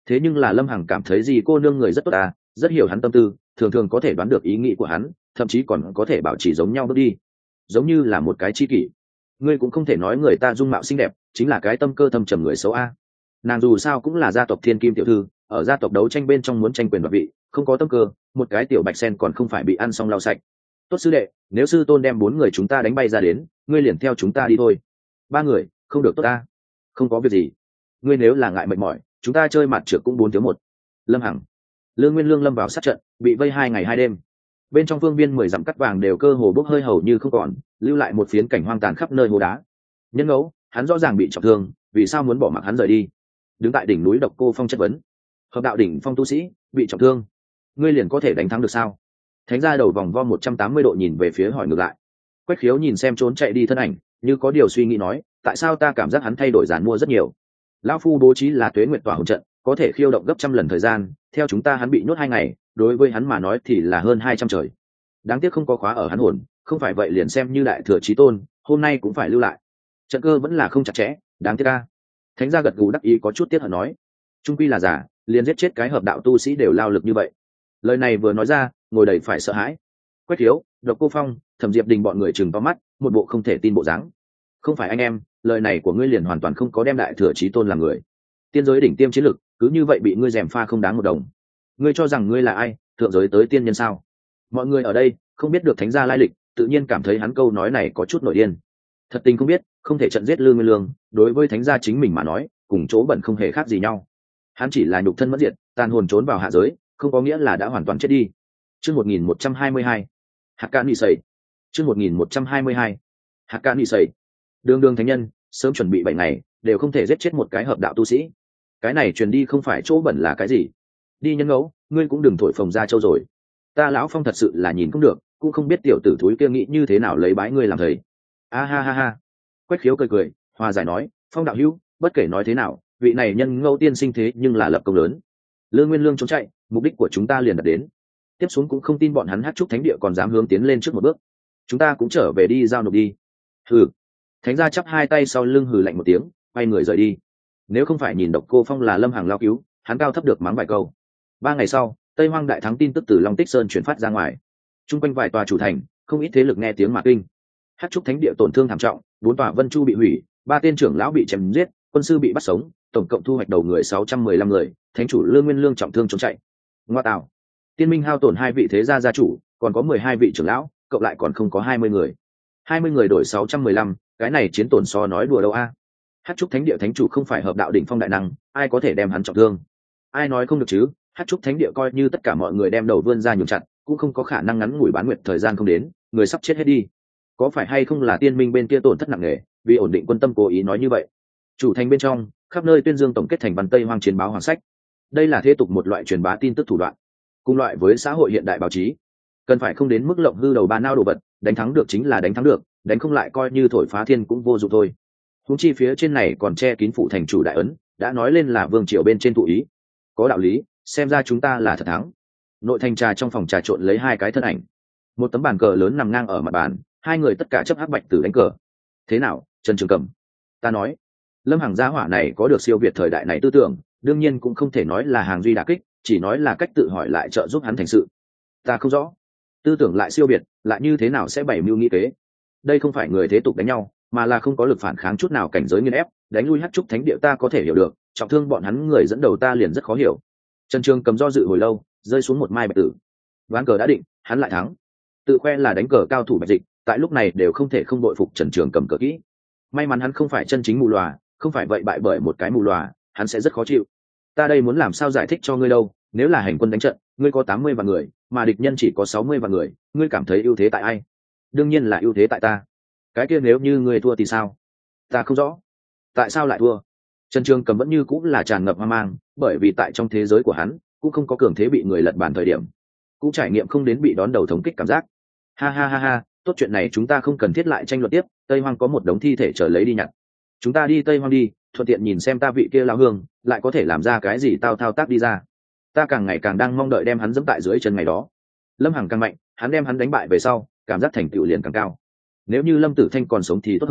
Thế nhưng là Lâm Hằng cảm thấy gì cô nương người rất tốt à, rất hiểu hắn tâm tư, thường thường có thể đoán được ý nghĩ của hắn, thậm chí còn có thể bảo chỉ giống nhau bước đi, giống như là một cái chi kỷ. Ngươi cũng không thể nói người ta dung mạo xinh đẹp chính là cái tâm cơ thâm trầm người xấu a. Nàng dù sao cũng là gia tộc thiên kim tiểu thư, ở gia tộc đấu tranh bên trong muốn tranh quyền đoạt vị, không có tâm cơ, một cái tiểu bạch sen còn không phải bị ăn xong lau sạch. Tốt sư đệ, nếu sư tôn đem 4 người chúng ta đánh bay ra đến, ngươi liền theo chúng ta đi thôi. 3 người không được tốt ta. Không có việc gì, ngươi nếu là ngại mệt mỏi, chúng ta chơi mặt trượt cũng 4 thiếu 1. Lâm Hằng, Lương Nguyên Lương lâm vào sát trận, bị vây 2 ngày 2 đêm. Bên trong phương viên 10 dặm cắt vàng đều cơ hồ bốc hơi hầu như không còn, lưu lại một phiến cảnh hoang tàn khắp nơi hố đá. Nhân ngẫu, hắn rõ ràng bị trọng thương, vì sao muốn bỏ mặc hắn rời đi? Đứng tại đỉnh núi Độc Cô Phong chất vấn. Hợp đạo đỉnh phong tu sĩ bị trọng thương, ngươi liền có thể đánh thắng được sao? Thánh gia đầu vòng vo 180 độ nhìn về phía hỏi ngược lại. Quách Khiếu nhìn xem trốn chạy đi thân ảnh, như có điều suy nghĩ nói, tại sao ta cảm giác hắn thay đổi giàn mua rất nhiều? Lão phu bố trí là Tuế Nguyệt Tỏa hồn trận, có thể khiêu động gấp trăm lần thời gian, theo chúng ta hắn bị nhốt 2 ngày, đối với hắn mà nói thì là hơn 200 trời. Đáng tiếc không có khóa ở hắn hồn, không phải vậy liền xem như đại thừa chí tôn, hôm nay cũng phải lưu lại. Trận cơ vẫn là không chặt chẽ, đáng tiếc a. Thánh gia gật gù đắc ý có chút tiếc hận nói, trung quy là giả, liền giết chết cái hợp đạo tu sĩ đều lao lực như vậy. Lời này vừa nói ra, ngồi đầy phải sợ hãi. Quách Thiếu, Độc Cô Phong, Thẩm Diệp Đình bọn người chừng to mắt, một bộ không thể tin bộ dáng. Không phải anh em, lời này của ngươi liền hoàn toàn không có đem đại thừa chí tôn làm người. Tiên giới đỉnh tiêm chiến lực, cứ như vậy bị ngươi gièm pha không đáng một đồng. Ngươi cho rằng ngươi là ai, thượng giới tới tiên nhân sao? Mọi người ở đây không biết được thánh gia lai lịch, tự nhiên cảm thấy hắn câu nói này có chút nổi điên. Thật tình không biết, không thể trận giết Lương Nguyên Lương, đối với thánh gia chính mình mà nói, cùng chỗ bẩn không hề khác gì nhau. Hắn chỉ là nhục thân mất diệt, tàn hồn trốn vào hạ giới, không có nghĩa là đã hoàn toàn chết đi. Chương 1122. Hạt Cạn Nị Sẩy. Chương 1122. Hạt Cạn Nị Sẩy. Đường thánh nhân, sớm chuẩn bị 7 ngày, đều không thể giết chết một cái hợp đạo tu sĩ. Cái này truyền đi không phải chỗ bẩn là cái gì? Đi nhân ngẫu, ngươi cũng đừng thổi phồng ra châu rồi. Ta lão Phong thật sự là nhìn không được, cũng không biết tiểu tử thúi kia nghĩ như thế nào lấy bái ngươi làm thầy. A ha ha ha. Quách Khiếu cười cười, hòa giải nói, Phong đạo hữu, bất kể nói thế nào, vị này nhân ngẫu tiên sinh thế nhưng là lập công lớn. Lương Nguyên Lương trốn chạy, mục đích của chúng ta liền đạt đến. Tiếp xuống cũng không tin bọn hắn Hát Trúc Thánh Địa còn dám hướng tiến lên trước một bước. Chúng ta cũng trở về đi giao nộp đi. Hừ. Thánh gia chắp hai tay sau lưng hừ lạnh một tiếng, quay người rời đi. Nếu không phải nhìn Độc Cô Phong là Lâm Hằng lao cứu, hắn cao thấp được mắng vài câu. 3 ngày sau, Tây Hoang đại thắng tin tức từ Long Tích Sơn truyền phát ra ngoài. Trung quanh vài tòa chủ thành, không ít thế lực nghe tiếng mà kinh. Hát Trúc Thánh Địa tổn thương thảm trọng, 4 tòa Vân Chu bị hủy, 3 tên trưởng lão bị chém giết, quân sư bị bắt sống, tổng cộng thu hoạch đầu người 615 người, thánh chủ Lương Nguyên Lương trọng thương trốn chạy. Ngoa tạo, Tiên Minh hao tổn 2 vị thế gia gia chủ, còn có 12 vị trưởng lão, cộng lại còn không có 20 người. 20 người đổi 615, cái này chiến tổn so nói đùa đâu a. Hát Trúc Thánh Địa thánh chủ không phải hợp đạo đỉnh phong đại năng, ai có thể đem hắn trọng thương? Ai nói không được chứ? Hát Trúc Thánh Địa coi như tất cả mọi người đem đầu vươn ra nhường chặt, cũng không có khả năng ngắn ngủi bán nguyệt thời gian không đến, người sắp chết hết đi. Có phải hay không là Tiên Minh bên kia tổn thất nặng nề, vì ổn định quân tâm cố ý nói như vậy? Chủ thành bên trong, khắp nơi tuyên dương tổng kết thành văn Tây Hoang chiến báo hoàng sách. Đây là thế tục một loại truyền bá tin tức thủ đoạn, cùng loại với xã hội hiện đại báo chí, cần phải không đến mức lộng hư đầu ba nao đồ vật, đánh thắng được chính là đánh thắng được, đánh không lại coi như thổi phá thiên cũng vô dụng thôi. Huống chi phía trên này còn che kín phụ thành chủ đại ấn, đã nói lên là vương triều bên trên thụ ý. Có đạo lý, xem ra chúng ta là thật thắng. Nội thành trà trong phòng trà trộn lấy 2 cái thân ảnh, một tấm bàn cờ lớn nằm ngang ở mặt bàn, 2 người tất cả chấp hắc bạch tử đánh cờ. Thế nào, Trần Trường Cẩm? Ta nói, Lâm Hằng gia hỏa này có được siêu việt thời đại này tư tưởng, đương nhiên cũng không thể nói là hàng duy đả kích, chỉ nói là cách tự hỏi lại trợ giúp hắn thành sự. Ta không rõ, tư tưởng lại siêu việt, lại như thế nào sẽ bày mưu nghĩ kế? Đây không phải người thế tục đánh nhau, mà là không có lực phản kháng chút nào, cảnh giới nghiền ép, đánh lui Hát Trúc Thánh Địa ta có thể hiểu được, trọng thương bọn hắn người dẫn đầu ta liền rất khó hiểu. Trần Trường Cầm do dự hồi lâu, rơi xuống một mai bạch tử. Ván cờ đã định, hắn lại thắng. Tự khoe là đánh cờ cao thủ Bạch Dịch, tại lúc này đều không thể không đội phục Trần Trường Cầm cờ kỹ. May mắn hắn không phải chân chính mù lòa, không phải vậy bại bởi một cái mù lòa, hắn sẽ rất khó chịu. Ta đây muốn làm sao giải thích cho ngươi đâu, nếu là hành quân đánh trận, ngươi có 80 vạn người, mà địch nhân chỉ có 60 vạn người, ngươi cảm thấy ưu thế tại ai? Đương nhiên là ưu thế tại ta. Cái kia nếu như ngươi thua thì sao? Ta không rõ. Tại sao lại thua? Trần Trường Cầm vẫn như cũng là tràn ngập hoang mang, bởi vì tại trong thế giới của hắn, cũng không có cường thế bị người lật bàn thời điểm, cũng trải nghiệm không đến bị đón đầu thống kích cảm giác. Ha ha ha ha, tốt, chuyện này chúng ta không cần thiết lại tranh luận tiếp, Tây Hoang có một đống thi thể chờ lấy đi nhặt. Chúng ta đi Tây Hoang đi, thuận tiện nhìn xem ta vị kia lão hương lại có thể làm ra cái gì tao thao tác đi ra. Ta càng ngày càng đang mong đợi đem hắn dẫm tại dưới chân ngày đó. Lâm Hằng càng mạnh, hắn đem hắn đánh bại về sau, cảm giác thành tựu liền càng cao. Nếu như Lâm Tử Thanh còn sống thì tốt hơn,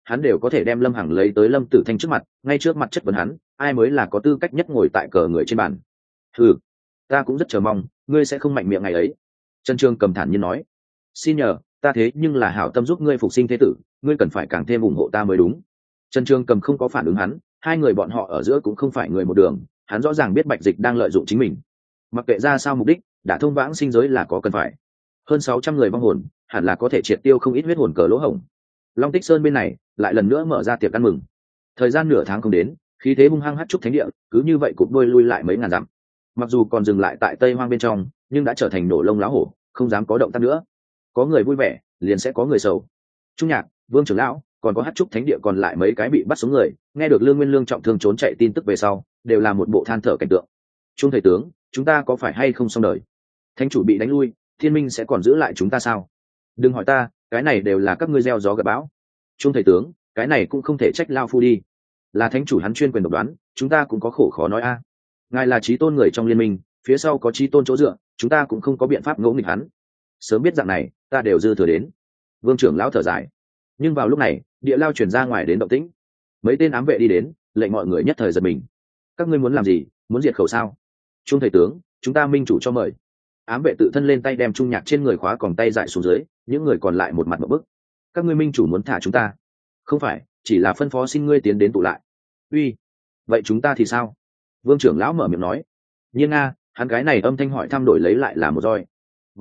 hắn đều có thể đem Lâm Hằng lấy tới Lâm Tử Thanh trước mặt, ngay trước mặt chất vấn hắn, ai mới là có tư cách nhất ngồi tại cờ người trên bàn. Ừ, ta cũng rất chờ mong ngươi sẽ không mạnh miệng ngày ấy. Trần Trường Cầm thản nhiên nói, xin nhờ, ta thế nhưng là hảo tâm giúp ngươi phục sinh thế tử, ngươi cần phải càng thêm ủng hộ ta mới đúng. Trần Trường Cầm không có phản ứng hắn, hai người bọn họ ở giữa cũng không phải người một đường, hắn rõ ràng biết Bạch Dịch đang lợi dụng chính mình. Mặc kệ ra sao mục đích, đã thông vãng sinh giới là có cần phải. Hơn 600 người vong hồn, hẳn là có thể triệt tiêu không ít huyết hồn cờ lỗ hổng. Long Tích Sơn bên này lại lần nữa mở ra tiệc ăn mừng. Thời gian nửa tháng không đến, khí thế hung hăng hắt trúc thánh địa, cứ như vậy cụp đuôi lui lại mấy ngàn dặm. Mặc dù còn dừng lại tại Tây Hoang bên trong, nhưng đã trở thành nổ lông lá hổ, không dám có động tác nữa. Có người vui vẻ, liền sẽ có người sầu. Trung Nhạc, Vương trưởng lão, còn có hắc trúc thánh địa còn lại mấy cái bị bắt sống người, nghe được Lương Nguyên Lương trọng thương trốn chạy tin tức về sau, đều là một bộ than thở cảnh tượng. Trung thầy tướng, chúng ta có phải hay không xong đời? Thánh chủ bị đánh lui, Thiên Minh sẽ còn giữ lại chúng ta sao? Đừng hỏi ta, cái này đều là các ngươi gieo gió gặt bão. Trung thầy tướng, cái này cũng không thể trách lao phu đi. Là thánh chủ hắn chuyên quyền độc đoán, chúng ta cũng có khổ khó nói a. Ngài là chí tôn người trong liên minh, phía sau có chí tôn chỗ dựa, chúng ta cũng không có biện pháp ngỗ nghịch hắn. Sớm biết dạng này, ta đều dư thừa đến. Vương trưởng lão thở dài. Nhưng vào lúc này, địa lao truyền ra ngoài đến động tĩnh. Mấy tên ám vệ đi đến, lệnh mọi người nhất thời giật mình. Các ngươi muốn làm gì? Muốn diệt khẩu sao? Trung thầy tướng, chúng ta minh chủ cho mời. Ám vệ tự thân lên tay đem Trung Nhạc trên người khóa còng tay dại xuống dưới, những người còn lại một mặt một bức. Các ngươi minh chủ muốn thả chúng ta? Không phải, chỉ là phân phó xin ngươi tiến đến tụ lại. Uy, vậy chúng ta thì sao? Vương trưởng lão mở miệng nói. Nhiên nga, hắn gái này âm thanh hỏi thăm đổi lấy lại là một roi.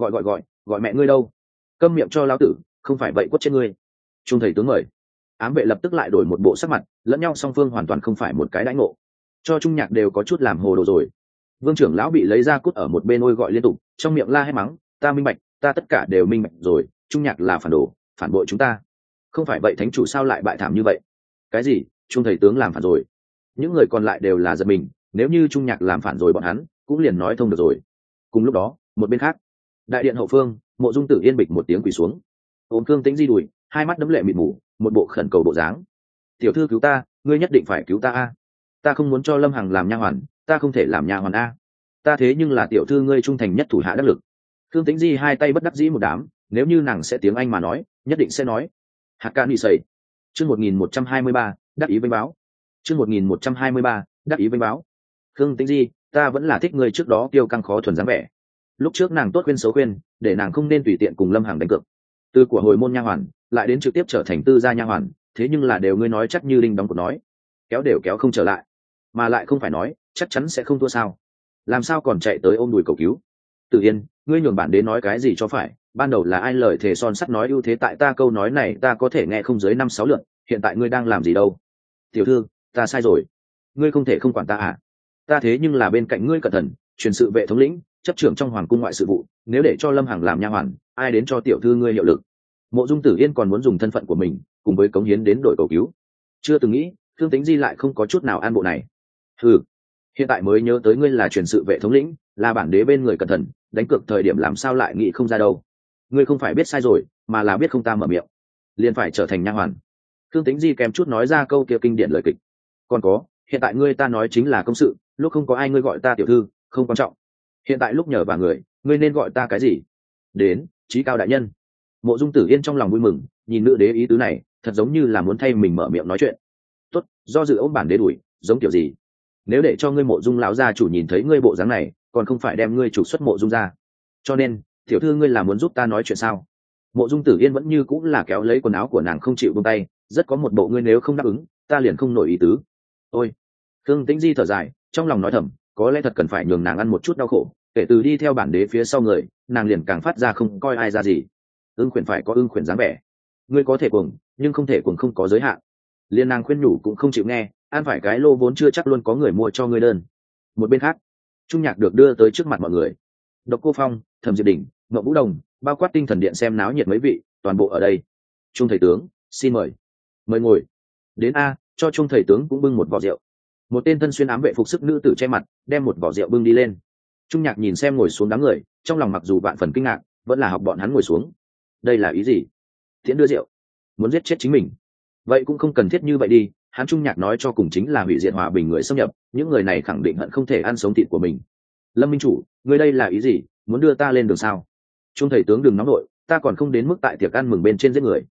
Gọi mẹ ngươi đâu? Câm miệng cho lão tử, không phải vậy quất chết ngươi. Trung thầy tướng mời. Ám vệ lập tức lại đổi một bộ sắc mặt, lẫn nhau song phương hoàn toàn không phải một cái đãi ngộ. Cho Trung Nhạc đều có chút làm hồ đồ rồi. Vương trưởng lão bị lấy ra cút ở một bên ôi gọi liên tục, trong miệng la hét mắng, ta minh bạch, ta tất cả đều minh bạch rồi, Trung Nhạc là phản đồ, phản bội chúng ta. Không phải vậy thánh chủ sao lại bại thảm như vậy? Cái gì? Trung thầy tướng làm phản rồi? Những người còn lại đều là giật mình, nếu như Trung Nhạc làm phản rồi bọn hắn cũng liền nói thông được rồi. Cùng lúc đó, một bên khác, đại điện hậu phương, Mộ Dung Tử yên bịch một tiếng quỳ xuống, ôm Cương Tĩnh Di đùi, hai mắt đẫm lệ mịt mù, một bộ khẩn cầu bộ dáng. Tiểu thư cứu ta, ngươi nhất định phải cứu ta a. Ta không muốn cho Lâm Hằng làm nha hoàn, ta không thể làm nha hoàn a. Ta thế nhưng là tiểu thư ngươi trung thành nhất thủ hạ đắc lực. Cương Tĩnh Di hai tay bất đắc dĩ một đám, nếu như nàng sẽ tiếng Anh mà nói, nhất định sẽ nói. Hạt ca nị sầy. Chương 1123, đắc ý vênh báo. Chương 1123, đắc ý vênh báo. Cương Tĩnh Di, ta vẫn là thích ngươi trước đó kiêu căng khó thuần dáng vẻ. Lúc trước nàng tốt khuyên xấu khuyên, để nàng không nên tùy tiện cùng Lâm Hằng đánh cược. Từ của hồi môn nha hoàn, lại đến trực tiếp trở thành tư gia nha hoàn, thế nhưng là đều ngươi nói chắc như đinh đóng cột nói, kéo đều kéo không trở lại, mà lại không phải nói chắc chắn sẽ không thua sao? Làm sao còn chạy tới ôm đùi cầu cứu? Tử Yên, ngươi nhường bản đế nói cái gì cho phải? Ban đầu là ai lời thề son sắt nói ưu thế tại ta, câu nói này ta có thể nghe không dưới 5-6 lượt, hiện tại ngươi đang làm gì đâu? Tiểu thư, ta sai rồi, ngươi không thể không quản ta à? Ta thế nhưng là bên cạnh ngươi cẩn thận, truyền sự vệ thống lĩnh, chấp trưởng trong hoàng cung ngoại sự vụ, nếu để cho Lâm Hằng làm nha hoàn, ai đến cho tiểu thư ngươi hiệu lực? Mộ Dung Tử Yên còn muốn dùng thân phận của mình cùng với cống hiến đến đội cầu cứu, chưa từng nghĩ Thương Tĩnh Di lại không có chút nào an bộ này. Ừ, hiện tại mới nhớ tới ngươi là truyền sự vệ thống lĩnh, là bản đế bên người cẩn thận, đánh cược thời điểm làm sao lại nghĩ không ra đâu. Ngươi không phải biết sai rồi, mà là biết không ta mở miệng liền phải trở thành nha hoàn. Thương Tĩnh Di kèm chút nói ra câu kia kinh điển lời kịch. Còn có, hiện tại ngươi ta nói chính là công sự, lúc không có ai ngươi gọi ta tiểu thư, không quan trọng. Hiện tại lúc nhờ vả người, ngươi nên gọi ta cái gì? Đến, chí cao đại nhân. Mộ Dung Tử Yên trong lòng vui mừng, nhìn nữ đế ý tứ này, thật giống như là muốn thay mình mở miệng nói chuyện. Tốt, do dự ôm bản đế đuổi, giống kiểu gì? Nếu để cho ngươi Mộ Dung lão gia chủ nhìn thấy ngươi bộ dáng này, còn không phải đem ngươi trục xuất Mộ Dung ra. Cho nên, tiểu thư ngươi là muốn giúp ta nói chuyện sao? Mộ Dung Tử Yên vẫn như cũng là kéo lấy quần áo của nàng không chịu buông tay, rất có một bộ ngươi nếu không đáp ứng, ta liền không nổi ý tứ. Ôi, Thương Tĩnh Di thở dài, trong lòng nói thầm, có lẽ thật cần phải nhường nàng ăn một chút đau khổ, kể từ đi theo bản đế phía sau người, nàng liền càng phát ra không coi ai ra gì. Ưng khuyển phải có ưng khuyển dáng vẻ, ngươi có thể cuồng, nhưng không thể cuồng không có giới hạn. Liên nàng khuyên nhủ cũng không chịu nghe, ăn phải cái lô vốn chưa chắc luôn có người mua cho ngươi đơn. Một bên khác, Trung Nhạc được đưa tới trước mặt mọi người. Độc Cô Phong, Thẩm Diệp Đình, Ngọc Vũ Đồng, bao quát Tinh Thần Điện xem náo nhiệt mấy vị, toàn bộ ở đây. Trung thầy tướng, xin mời. Mời ngồi. Đến a, cho Trung thầy tướng cũng bưng một vò rượu. Một tên thân xuyên ám vệ phục sức nữ tử che mặt, đem một vò rượu bưng đi lên. Trung Nhạc nhìn xem ngồi xuống đám người, trong lòng mặc dù vạn phần kinh ngạc, vẫn là học bọn hắn ngồi xuống. Đây là ý gì? Tiễn đưa rượu, muốn giết chết chính mình? Vậy cũng không cần thiết như vậy đi, hắn Trung Nhạc nói cho cùng chính là hủy diệt hòa bình người xâm nhập, những người này khẳng định hận không thể ăn sống thịt của mình. Lâm minh chủ, ngươi đây là ý gì, muốn đưa ta lên đường sao? Trung thầy tướng đừng nóng nội, ta còn không đến mức tại tiệc ăn mừng bên trên giết người.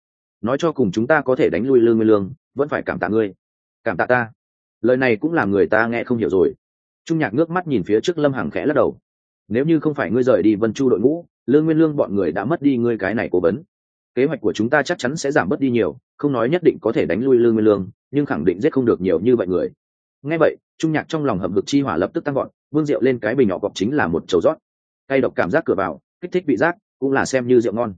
nói cho cùng chúng ta có thể đánh lui lương nguyên lương vẫn phải cảm tạ ngươi. Cảm tạ ta? Lời này cũng làm người ta nghe không hiểu rồi. Trung Nhạc ngước mắt nhìn phía trước Lâm Hằng khẽ lắc đầu. Nếu như không phải ngươi rời đi Vân Chu đội ngũ, lương nguyên lương bọn người đã mất đi ngươi cái này cố vấn. Kế hoạch của chúng ta chắc chắn sẽ giảm bớt đi nhiều, không nói nhất định có thể đánh lui lương nguyên lương, nhưng khẳng định giết không được nhiều như vậy người. Nghe vậy, Trung Nhạc trong lòng hầm hực chi hỏa lập tức tăng gọn, vương rượu lên cái bình nhỏ cọc chính là một chầu rót. Cay độc cảm giác cửa vào, kích thích vị giác, cũng là xem như rượu ngon.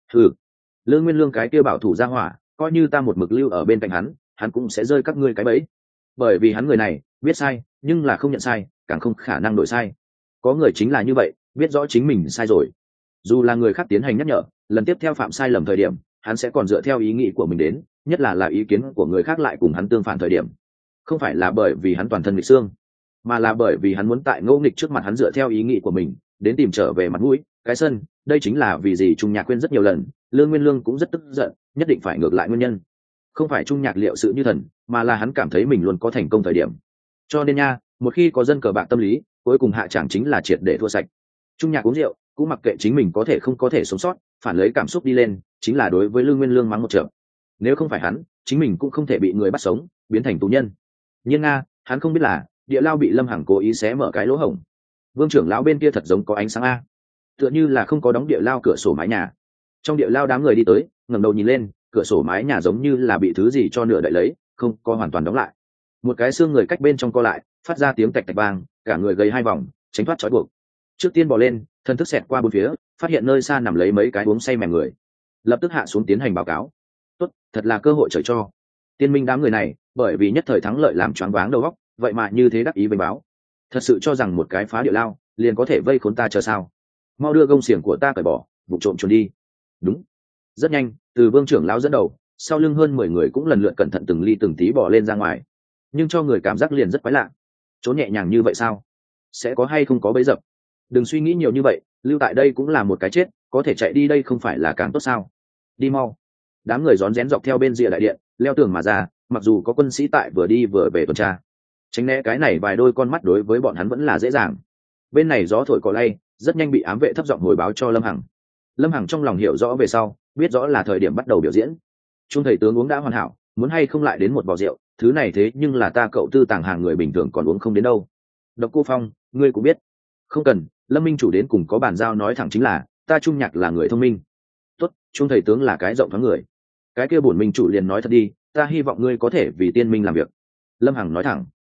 Lương nguyên lương cái kia bảo thủ ra hỏa, coi như ta một mực lưu ở bên cạnh hắn cũng sẽ rơi các ngươi cái bẫy. Bởi vì hắn người này biết sai nhưng là không nhận sai, càng không khả năng đổi sai. Có người chính là như vậy, biết rõ chính mình sai rồi, dù là người khác tiến hành nhắc nhở, lần tiếp theo phạm sai lầm thời điểm hắn sẽ còn dựa theo ý nghĩ của mình đến, nhất là ý kiến của người khác lại cùng hắn tương phản thời điểm. Không phải là bởi vì hắn toàn thân nghịch xương, mà là bởi vì hắn muốn tại ngẫu nghịch trước mặt hắn dựa theo ý nghĩ của mình đến tìm trở về mặt mũi cái sân. Đây chính là vì gì Trung Nhạc khuyên rất nhiều lần, lương nguyên lương cũng rất tức giận, nhất định phải ngược lại nguyên nhân. Không phải Trung Nhạc liệu sự như thần, mà là hắn cảm thấy mình luôn có thành công thời điểm. Cho nên nha, một khi có dân cờ bạc tâm lý, cuối cùng hạ chẳng chính là triệt để thua sạch. Trung Nhạc uống rượu cũng mặc kệ chính mình có thể không có thể sống sót, phản lấy cảm xúc đi lên, chính là đối với lương nguyên lương mắng một trận. Nếu không phải hắn, chính mình cũng không thể bị người bắt sống biến thành tù nhân. Nhưng hắn không biết là địa lao bị Lâm Hằng cố ý xé mở cái lỗ hổng. Vương trưởng lão bên kia thật giống có ánh sáng a, tựa như là không có đóng địa lao cửa sổ mái nhà. Trong địa lao đám người đi tới, ngẩng đầu nhìn lên, cửa sổ mái nhà giống như là bị thứ gì cho nửa đậy lấy, không có hoàn toàn đóng lại. Một cái xương người cách bên trong co lại, phát ra tiếng tạch tạch vang, cả người gầy hai vòng, tránh thoát trói buộc. Trước tiên bò lên, thân thức xẹt qua bốn phía, phát hiện nơi xa nằm lấy mấy cái uống say mềm người, lập tức hạ xuống tiến hành báo cáo. Tốt, thật là cơ hội trời cho. Tiên minh đám người này, bởi vì nhất thời thắng lợi làm choáng váng đầu óc, vậy mà như thế đắc ý vênh báo. Thật sự cho rằng một cái phá địa lao liền có thể vây khốn ta chờ sao? Mau đưa gông xiềng của ta cởi bỏ, vụ trộm trốn đi. Đúng. Rất nhanh, từ Vương trưởng lão dẫn đầu, sau lưng hơn 10 người cũng lần lượt cẩn thận từng ly từng tí bỏ lên ra ngoài. Nhưng cho người cảm giác liền rất quái lạ. Trốn nhẹ nhàng như vậy sao? Sẽ có hay không có bẫy dập? Đừng suy nghĩ nhiều như vậy, lưu tại đây cũng là một cái chết, có thể chạy đi đây không phải là càng tốt sao? Đi mau. Đám người rón rén dọc theo bên rìa đại điện, leo tường mà ra, mặc dù có quân sĩ tại vừa đi vừa về tuần tra. Tránh né cái này vài đôi con mắt đối với bọn hắn vẫn là dễ dàng. Bên này gió thổi cỏ lay, rất nhanh bị ám vệ thấp giọng hồi báo cho Lâm Hằng. Lâm Hằng trong lòng hiểu rõ về sau, biết rõ là thời điểm bắt đầu biểu diễn. Trung thầy tướng uống đã hoàn hảo, muốn hay không lại đến một vò rượu, thứ này thế nhưng là ta cậu tư tàng hàng người bình thường còn uống không đến đâu. Độc Cô Phong, ngươi cũng biết. Không cần, Lâm minh chủ đến cùng có bàn giao nói thẳng chính là, ta Trung Nhạc là người thông minh. Tốt, Trung thầy tướng là cái rộng thoáng người. Cái kia bổn minh chủ liền nói thật đi, ta hy vọng ngươi có thể vì tiên minh làm việc. Lâm Hằng nói thẳng.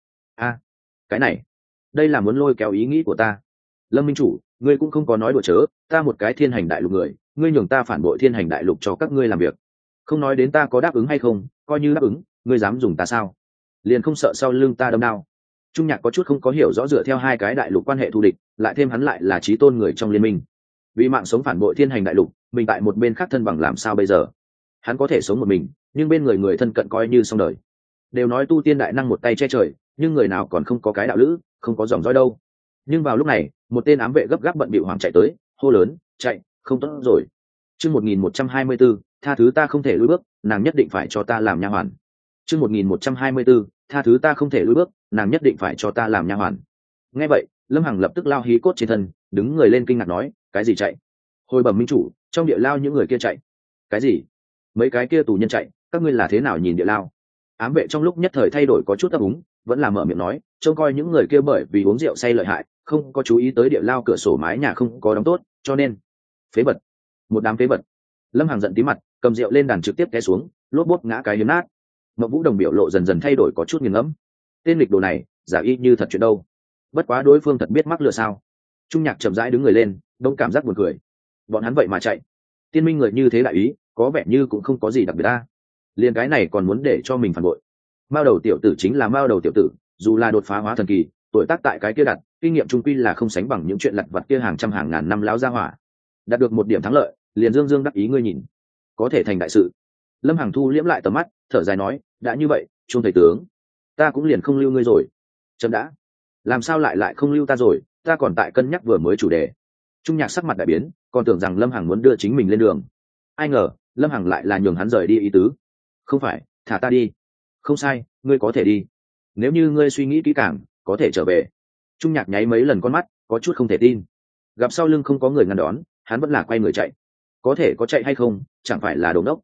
Cái này, đây là muốn lôi kéo ý nghĩ của ta. Lâm minh chủ, ngươi cũng không có nói đùa chớ, ta một cái thiên hành đại lục người, ngươi nhường ta phản bội thiên hành đại lục cho các ngươi làm việc. Không nói đến ta có đáp ứng hay không, coi như đáp ứng, ngươi dám dùng ta sao? Liền không sợ sau lưng ta đâm đao. Trung Nhạc có chút không có hiểu rõ dựa theo hai cái đại lục quan hệ thù địch, lại thêm hắn lại là chí tôn người trong liên minh. Vì mạng sống phản bội thiên hành đại lục, mình tại một bên khác thân bằng làm sao bây giờ? Hắn có thể sống một mình, nhưng bên người người thân cận coi như xong đời. Đều nói tu tiên đại năng một tay che trời, nhưng người nào còn không có cái đạo lữ, không có dòng dõi đâu. Nhưng vào lúc này, một tên ám vệ gấp gáp bận bịu hoảng chạy tới, hô lớn, chạy, không tốt rồi. Chương 1124, tha thứ ta không thể lùi bước, nàng nhất định phải cho ta làm nha hoàn. Chương 1124, tha thứ ta không thể lùi bước, nàng nhất định phải cho ta làm nha hoàn. Nghe vậy, Lâm Hằng lập tức lao hí cốt trên thân, đứng người lên kinh ngạc nói, cái gì chạy? Hồi bẩm minh chủ, trong địa lao những người kia chạy. Cái gì? Mấy cái kia tù nhân chạy, các ngươi là thế nào nhìn địa lao? Ám vệ trong lúc nhất thời thay đổi có chút ấp úng, vẫn là mở miệng nói, trông coi những người kia bởi vì uống rượu say lợi hại, không có chú ý tới địa lao cửa sổ mái nhà không có đóng tốt, cho nên phế vật, một đám phế vật. Lâm Hằng giận tí mặt, cầm rượu lên đàn trực tiếp té xuống, lốp bốp ngã cái hiếm nát. Mộng Vũ Đồng biểu lộ dần dần thay đổi có chút nghiêng ngẫm. Tên lịch đồ này, giả y như thật chuyện đâu. Bất quá đối phương thật biết mắc lừa sao? Trung Nhạc chậm rãi đứng người lên, đông cảm giác buồn cười. Bọn hắn vậy mà chạy. Tiên minh người như thế đại ý, có vẻ như cũng không có gì đặc biệt ta. Liên cái này còn muốn để cho mình phản bội. Mao đầu tiểu tử chính là Mao đầu tiểu tử, dù là đột phá hóa thần kỳ, tuổi tác tại cái kia đặt, kinh nghiệm trung quy là không sánh bằng những chuyện lặt vặt kia hàng trăm hàng ngàn năm láo ra hỏa. Đạt được một điểm thắng lợi, liền dương dương đắc ý ngươi nhìn, có thể thành đại sự. Lâm Hằng thu liễm lại tầm mắt, thở dài nói, đã như vậy, Trung thầy tướng, ta cũng liền không lưu ngươi rồi. Chấm đã, làm sao lại không lưu ta rồi, ta còn tại cân nhắc vừa mới chủ đề. Trung Nhạc sắc mặt đại biến, còn tưởng rằng Lâm Hằng muốn đưa chính mình lên đường. Ai ngờ, Lâm Hằng lại là nhường hắn rời đi ý tứ. Không phải, thả ta đi. Không sai, ngươi có thể đi. Nếu như ngươi suy nghĩ kỹ càng, có thể trở về. Trung Nhạc nháy mấy lần con mắt, có chút không thể tin. Gặp sau lưng không có người ngăn đón, hắn vẫn là quay người chạy. Có thể có chạy hay không, chẳng phải là đồ ngốc.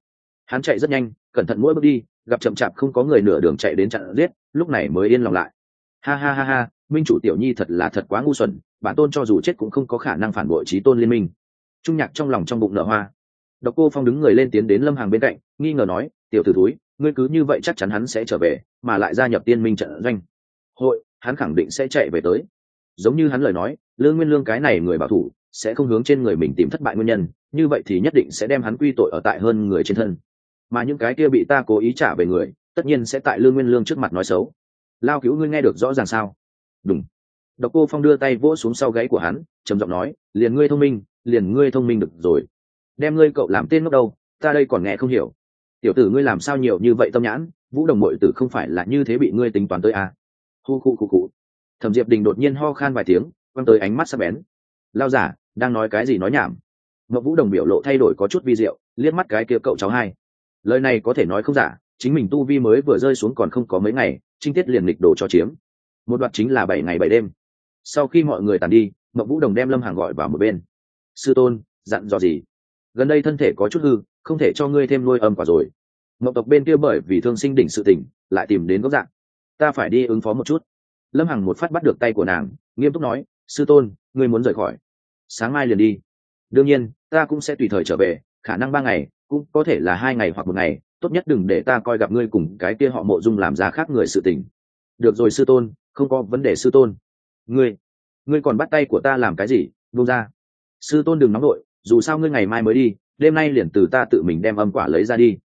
Hắn chạy rất nhanh, cẩn thận mỗi bước đi, gặp chậm chạp không có người nửa đường chạy đến chặn giết, lúc này mới yên lòng lại. Ha ha ha ha, minh chủ tiểu nhi thật quá ngu xuẩn, bản tôn cho dù chết cũng không có khả năng phản bội chí tôn liên minh. Trung nhạc trong lòng trong bụng nở hoa. Độc Cô Phong đứng người lên tiến đến Lâm Hằng bên cạnh, nghi ngờ nói, tiểu tử thúi, ngươi cứ như vậy chắc chắn hắn sẽ trở về, mà lại gia nhập tiên minh trận doanh. Hội, hắn khẳng định sẽ chạy về tới. Giống như hắn lời nói, Lương Nguyên Lương cái này người bảo thủ, sẽ không hướng trên người mình tìm thất bại nguyên nhân, như vậy thì nhất định sẽ đem hắn quy tội ở tại hơn người trên thân. Mà những cái kia bị ta cố ý trả về người, tất nhiên sẽ tại Lương Nguyên Lương trước mặt nói xấu. Lao Cứu, ngươi nghe được rõ ràng sao? Đúng. Độc Cô Phong đưa tay vỗ xuống sau gáy của hắn, trầm giọng nói, liền ngươi thông minh được rồi. Đem ngươi cậu làm tên ngốc đâu, ta đây còn nghe không hiểu. Tiểu tử ngươi làm sao nhiều như vậy tâm nhãn, Vũ Đồng muội tử không phải là như thế bị ngươi tính toán tới à? Khu. Thẩm Diệp Đình đột nhiên ho khan vài tiếng, quăng tới ánh mắt sắc bén. Lao giả, đang nói cái gì nói nhảm? Ngọc Vũ Đồng biểu lộ thay đổi có chút vi diệu, liếc mắt cái kia cậu cháu hai. Lời này có thể nói không giả, chính mình tu vi mới vừa rơi xuống còn không có mấy ngày, trinh tiết liền lịch đồ cho chiếm. Một đoạt chính là 7 ngày 7 đêm. Sau khi mọi người tàn đi, Ngọc Vũ Đồng đem Lâm Hằng gọi vào một bên. Sư tôn, dặn dò gì? Gần đây thân thể có chút hư, không thể cho ngươi thêm nuôi âm quả rồi. Ngọc tộc bên kia bởi vì thương sinh đỉnh sự tình, lại tìm đến góc dạng. Ta phải đi ứng phó một chút. Lâm Hằng một phát bắt được tay của nàng, nghiêm túc nói, sư tôn, ngươi muốn rời khỏi, sáng mai liền đi. Đương nhiên, ta cũng sẽ tùy thời trở về, khả năng 3 ngày, cũng có thể là 2 ngày hoặc 1 ngày, tốt nhất đừng để ta coi gặp ngươi cùng cái kia họ Mộ Dung làm ra khác người sự tình. Được rồi sư tôn, không có vấn đề sư tôn. Ngươi còn bắt tay của ta làm cái gì? Buông ra. Sư tôn đừng nóng nội, dù sao ngươi ngày mai mới đi, đêm nay liền từ ta tự mình đem âm quả lấy ra đi.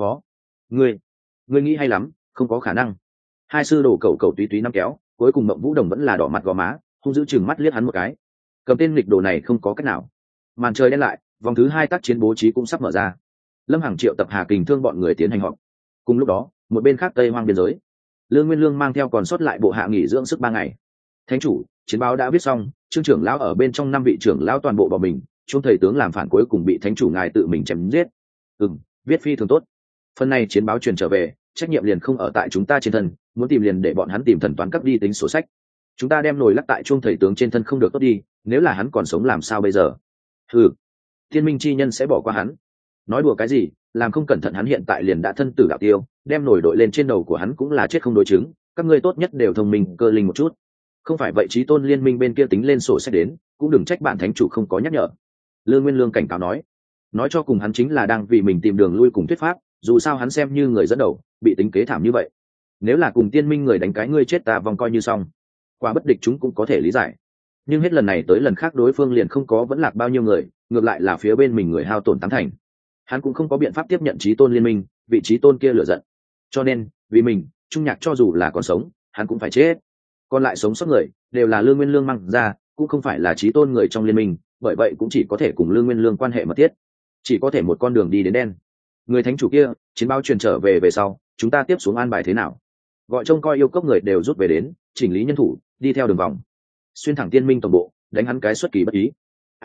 Ngươi nghĩ hay lắm, không có khả năng. Hai sư đồ cầu túy túy nắm kéo, cuối cùng Mộng Vũ Đồng vẫn là đỏ mặt gò má, hung dữ chừng mắt liếc hắn một cái. Cầm tên nghịch đồ này không có cách nào. Màn trời đen lại, vòng thứ 2 tác chiến bố trí cũng sắp mở ra. Lâm Hằng triệu tập Hà Kình Thương bọn người tiến hành họp. Cùng lúc đó, một bên khác Tây Hoang biên giới, Lương Nguyên Lương mang theo còn sót lại bộ hạ nghỉ dưỡng sức 3 ngày. Thánh chủ, chiến báo đã viết xong, Trương trưởng lão ở bên trong 5 vị trưởng lão toàn bộ bỏ mình, Trung thầy tướng làm phản cuối cùng bị thánh chủ ngài tự mình chém giết. Viết phi thường tốt. Phần này chiến báo truyền trở về, trách nhiệm liền không ở tại chúng ta trên thân, muốn tìm liền để bọn hắn tìm thần toán cấp đi tính sổ sách. Chúng ta đem nồi lắc tại Trung thầy tướng trên thân không được tốt đi, nếu là hắn còn sống làm sao bây giờ? Thiên minh chi nhân sẽ bỏ qua hắn. Nói đùa cái gì, làm không cẩn thận hắn hiện tại liền đã thân tử đạo tiêu, đem nổi đội lên trên đầu của hắn cũng là chết không đối chứng. Các ngươi tốt nhất đều thông minh cơ linh một chút, không phải vậy chí tôn liên minh bên kia tính lên sổ sách đến, cũng đừng trách bản thánh chủ không có nhắc nhở. Lương Nguyên Lương cảnh cáo nói cho cùng hắn chính là đang vì mình tìm đường lui cùng thuyết pháp, dù sao hắn xem như người dẫn đầu, bị tính kế thảm như vậy, nếu là cùng tiên minh người đánh cái ngươi chết ta vong coi như xong, qua bất địch chúng cũng có thể lý giải. Nhưng hết lần này tới lần khác đối phương liền không có vẫn lạc bao nhiêu người, ngược lại là phía bên mình người hao tổn 8 thành. Hắn cũng không có biện pháp tiếp nhận chí tôn liên minh, vị chí tôn kia lựa giận, cho nên vì mình, Trung Nhạc cho dù là còn sống, hắn cũng phải chết. Còn lại sống sót người đều là Lương Nguyên Lương mang ra, cũng không phải là chí tôn người trong liên minh, bởi vậy cũng chỉ có thể cùng Lương Nguyên Lương quan hệ mật thiết, chỉ có thể một con đường đi đến đen. Người thánh chủ kia, chiến báo truyền trở về sau, chúng ta tiếp xuống an bài thế nào? Gọi trông coi yêu cốc người đều rút về đến, chỉnh lý nhân thủ, đi theo đường vòng, xuyên thẳng tiên minh tổng bộ, đánh hắn cái xuất kỳ bất ý.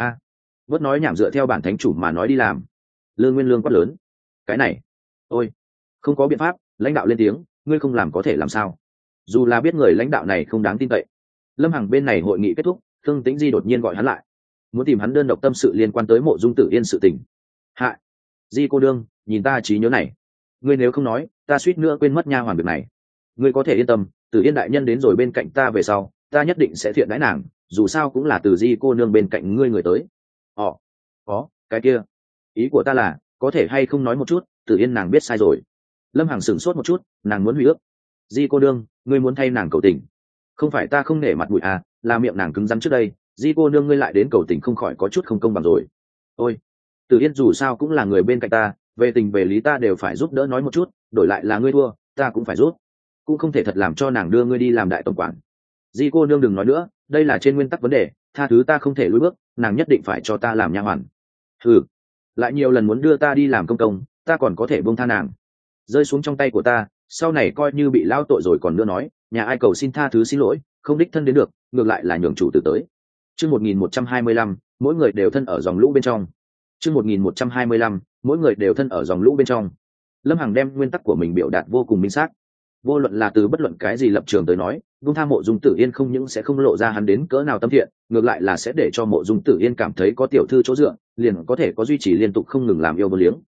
Bớt nói nhảm, dựa theo bản thánh chủ mà nói đi làm. Lương Nguyên Lương quát lớn. Cái này, ôi, không có biện pháp, lãnh đạo lên tiếng, ngươi không làm có thể làm sao? Dù là biết người lãnh đạo này không đáng tin cậy. Lâm Hằng bên này hội nghị kết thúc, Thương Tĩnh Di đột nhiên gọi hắn lại, muốn tìm hắn đơn độc tâm sự liên quan tới Mộ Dung Tử Yên sự tình. Hạ, Di cô đương, nhìn ta trí nhớ này, ngươi nếu không nói, ta suýt nữa quên mất nha hoàn việc này. Ngươi có thể yên tâm, Tử Yên đại nhân đến rồi bên cạnh ta về sau, ta nhất định sẽ thiện đãi nàng, dù sao cũng là từ Di cô nương bên cạnh ngươi người tới. Có, cái kia, ý của ta là, có thể hay không nói một chút, Tử Yên nàng biết sai rồi. Lâm Hằng sửng sốt một chút, nàng muốn hủy ước. Di cô nương, ngươi muốn thay nàng cầu tình? Không phải ta không nể mặt mũi à, là miệng nàng cứng rắn trước đây, Di cô nương ngươi lại đến cầu tình không khỏi có chút không công bằng rồi. Ôi, Tử Yên dù sao cũng là người bên cạnh ta, về tình về lý ta đều phải giúp đỡ nói một chút, đổi lại là ngươi thua, ta cũng phải giúp, cũng không thể thật làm cho nàng đưa ngươi đi làm đại tổng quản. Di cô nương đừng nói nữa, đây là trên nguyên tắc vấn đề, tha thứ ta không thể lùi bước, nàng nhất định phải cho ta làm nha hoàn. Lại nhiều lần muốn đưa ta đi làm công, ta còn có thể buông tha nàng? Rơi xuống trong tay của ta, sau này coi như bị lao tội rồi còn nữa nói, nhà ai cầu xin tha thứ xin lỗi, không đích thân đến được, ngược lại là nhường chủ tử tới. Chương 1125, mỗi người đều thân ở dòng lũ bên trong. Chương 1125, mỗi người đều thân ở dòng lũ bên trong. Lâm Hằng đem nguyên tắc của mình biểu đạt vô cùng minh xác. Vô luận là từ bất luận cái gì lập trường tới nói, buông tha Mộ Dung Tử Yên không những sẽ không lộ ra hắn đến cỡ nào tâm thiện, ngược lại là sẽ để cho Mộ Dung Tử Yên cảm thấy có tiểu thư chỗ dựa, liền có thể có duy trì liên tục không ngừng làm yêu vô liếng.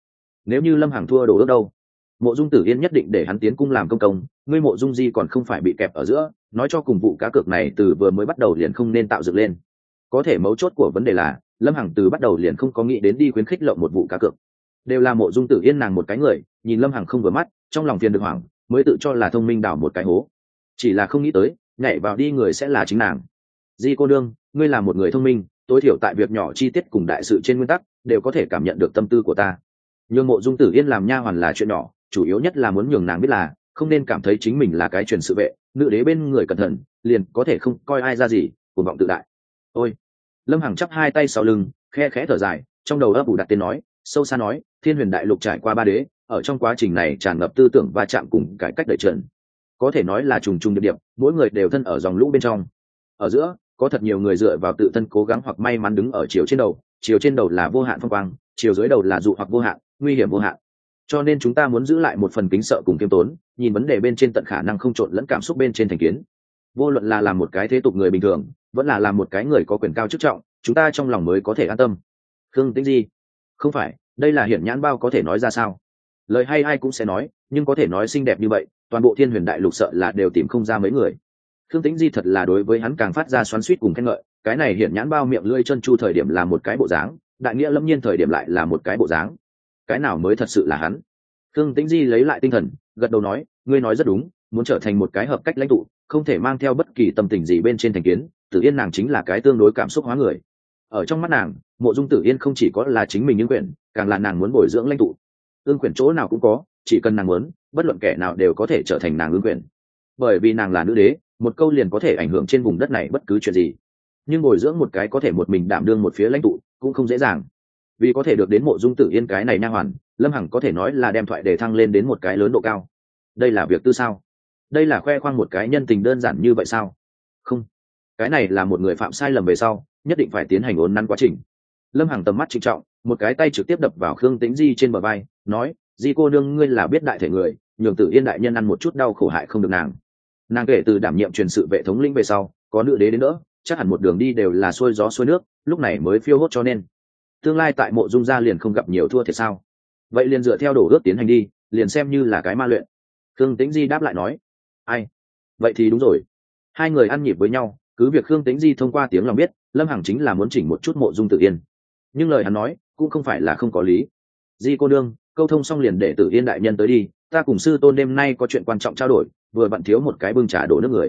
nếu như lâm hằng thua đồ ước đâu? Mộ Dung Tử Yên nhất định để hắn tiến cung làm công công, ngươi Mộ Dung Di còn không phải bị kẹp ở giữa, nói cho cùng vụ cá cược này từ vừa mới bắt đầu liền không nên tạo dựng lên. Có thể mấu chốt của vấn đề là lâm hằng từ bắt đầu liền không có nghĩ đến đi khuyến khích lộng một vụ cá cược, đều là Mộ Dung Tử Yên nàng một cái người nhìn lâm hằng không vừa mắt, trong lòng phiền được hoảng, mới tự cho là thông minh đào một cái hố, chỉ là không nghĩ tới nhảy vào đi người sẽ là chính nàng. Di cô đương, ngươi là một người thông minh, tối thiểu tại việc nhỏ chi tiết cùng đại sự trên nguyên tắc đều có thể cảm nhận được tâm tư của ta. Nhưng Mộ Dung Tử Yên làm nha hoàn là chuyện nhỏ, chủ yếu nhất là muốn nhường nàng biết là không nên cảm thấy chính mình là cái truyền sự vệ, nữ đế bên người cẩn thận liền có thể không coi ai ra gì, cuồng vọng tự đại. Ôi, lâm hằng chắp hai tay sau lưng, khe khẽ thở dài, trong đầu ấp ủ đặt tên nói, sâu xa nói, thiên huyền đại lục trải qua 3 đế, ở trong quá trình này tràn ngập tư tưởng va chạm cùng cải cách đẩy trần, có thể nói là trùng trùng điệp điệp, mỗi người đều thân ở dòng lũ bên trong. Ở giữa có thật nhiều người dựa vào tự thân cố gắng hoặc may mắn đứng ở chiều trên đầu là vô hạn phong quang, chiều dưới đầu là dụ hoặc vô hạn, nguy hiểm vô hạn. Cho nên chúng ta muốn giữ lại một phần kính sợ cùng kiêm tốn, nhìn vấn đề bên trên tận khả năng không trộn lẫn cảm xúc bên trên thành kiến. Vô luận là làm một cái thế tục người bình thường, vẫn là làm một cái người có quyền cao chức trọng, chúng ta trong lòng mới có thể an tâm. Khương Tĩnh Di, không phải, đây là hiển nhãn bao có thể nói ra sao? Lời hay ai cũng sẽ nói, nhưng có thể nói xinh đẹp như vậy, toàn bộ thiên huyền đại lục sợ là đều tìm không ra mấy người. Khương Tĩnh Di thật là đối với hắn càng phát ra xoắn xuýt cùng khen ngợi, cái này hiển nhãn bao miệng lưỡi chân chu thời điểm là một cái bộ dáng, đại nghĩa lâm nhiên thời điểm lại là một cái bộ dáng. Cái nào mới thật sự là hắn? Khương Tĩnh Di lấy lại tinh thần, gật đầu nói, ngươi nói rất đúng, muốn trở thành một cái hợp cách lãnh tụ, không thể mang theo bất kỳ tâm tình gì bên trên thành kiến, Tử Yên nàng chính là cái tương đối cảm xúc hóa người. Ở trong mắt nàng, Mộ Dung Tử Yên không chỉ có là chính mình ương quyền, càng là nàng muốn bồi dưỡng lãnh tụ. Ương quyền chỗ nào cũng có, chỉ cần nàng muốn, bất luận kẻ nào đều có thể trở thành nàng ương quyền. Bởi vì nàng là nữ đế, một câu liền có thể ảnh hưởng trên vùng đất này bất cứ chuyện gì. Nhưng bồi dưỡng một cái có thể một mình đảm đương một phía lãnh tụ cũng không dễ dàng. Vì có thể được đến Mộ Dung Tử Yên cái này nha hoàn, lâm hằng có thể nói là đem thoại đề thăng lên đến một cái lớn độ cao. Đây là việc tư sao? Đây là khoe khoang một cái nhân tình đơn giản như vậy sao? Không, cái này là một người phạm sai lầm về sau nhất định phải tiến hành uốn nắn quá trình. Lâm hằng tầm mắt trịnh trọng, một cái tay trực tiếp đập vào Khương Tĩnh Di trên bờ vai, nói, Di cô nương ngươi là biết đại thể người, nhường Tử Yên đại nhân ăn một chút đau khổ hại không được nàng. Nàng kể từ đảm nhiệm truyền sự vệ thống lĩnh về sau, có nữ đế đến nữa, chắc hẳn một đường đi đều là xuôi gió xuôi nước, lúc này mới phiêu hốt, cho nên tương lai tại Mộ Dung gia liền không gặp nhiều thua thiệt sao? Vậy liền dựa theo đổ ước tiến hành đi, liền xem như là cái ma luyện. Khương Tĩnh Di đáp lại nói, ai? Vậy thì đúng rồi. Hai người ăn nhịp với nhau, cứ việc Khương Tĩnh Di thông qua tiếng lòng biết lâm hằng chính là muốn chỉnh một chút Mộ Dung Tử Yên, nhưng lời hắn nói cũng không phải là không có lý. Di cô đương, câu thông xong liền để Tử Yên đại nhân tới đi, ta cùng sư tôn đêm nay có chuyện quan trọng trao đổi, vừa vặn thiếu một cái bưng trà đổ nước người.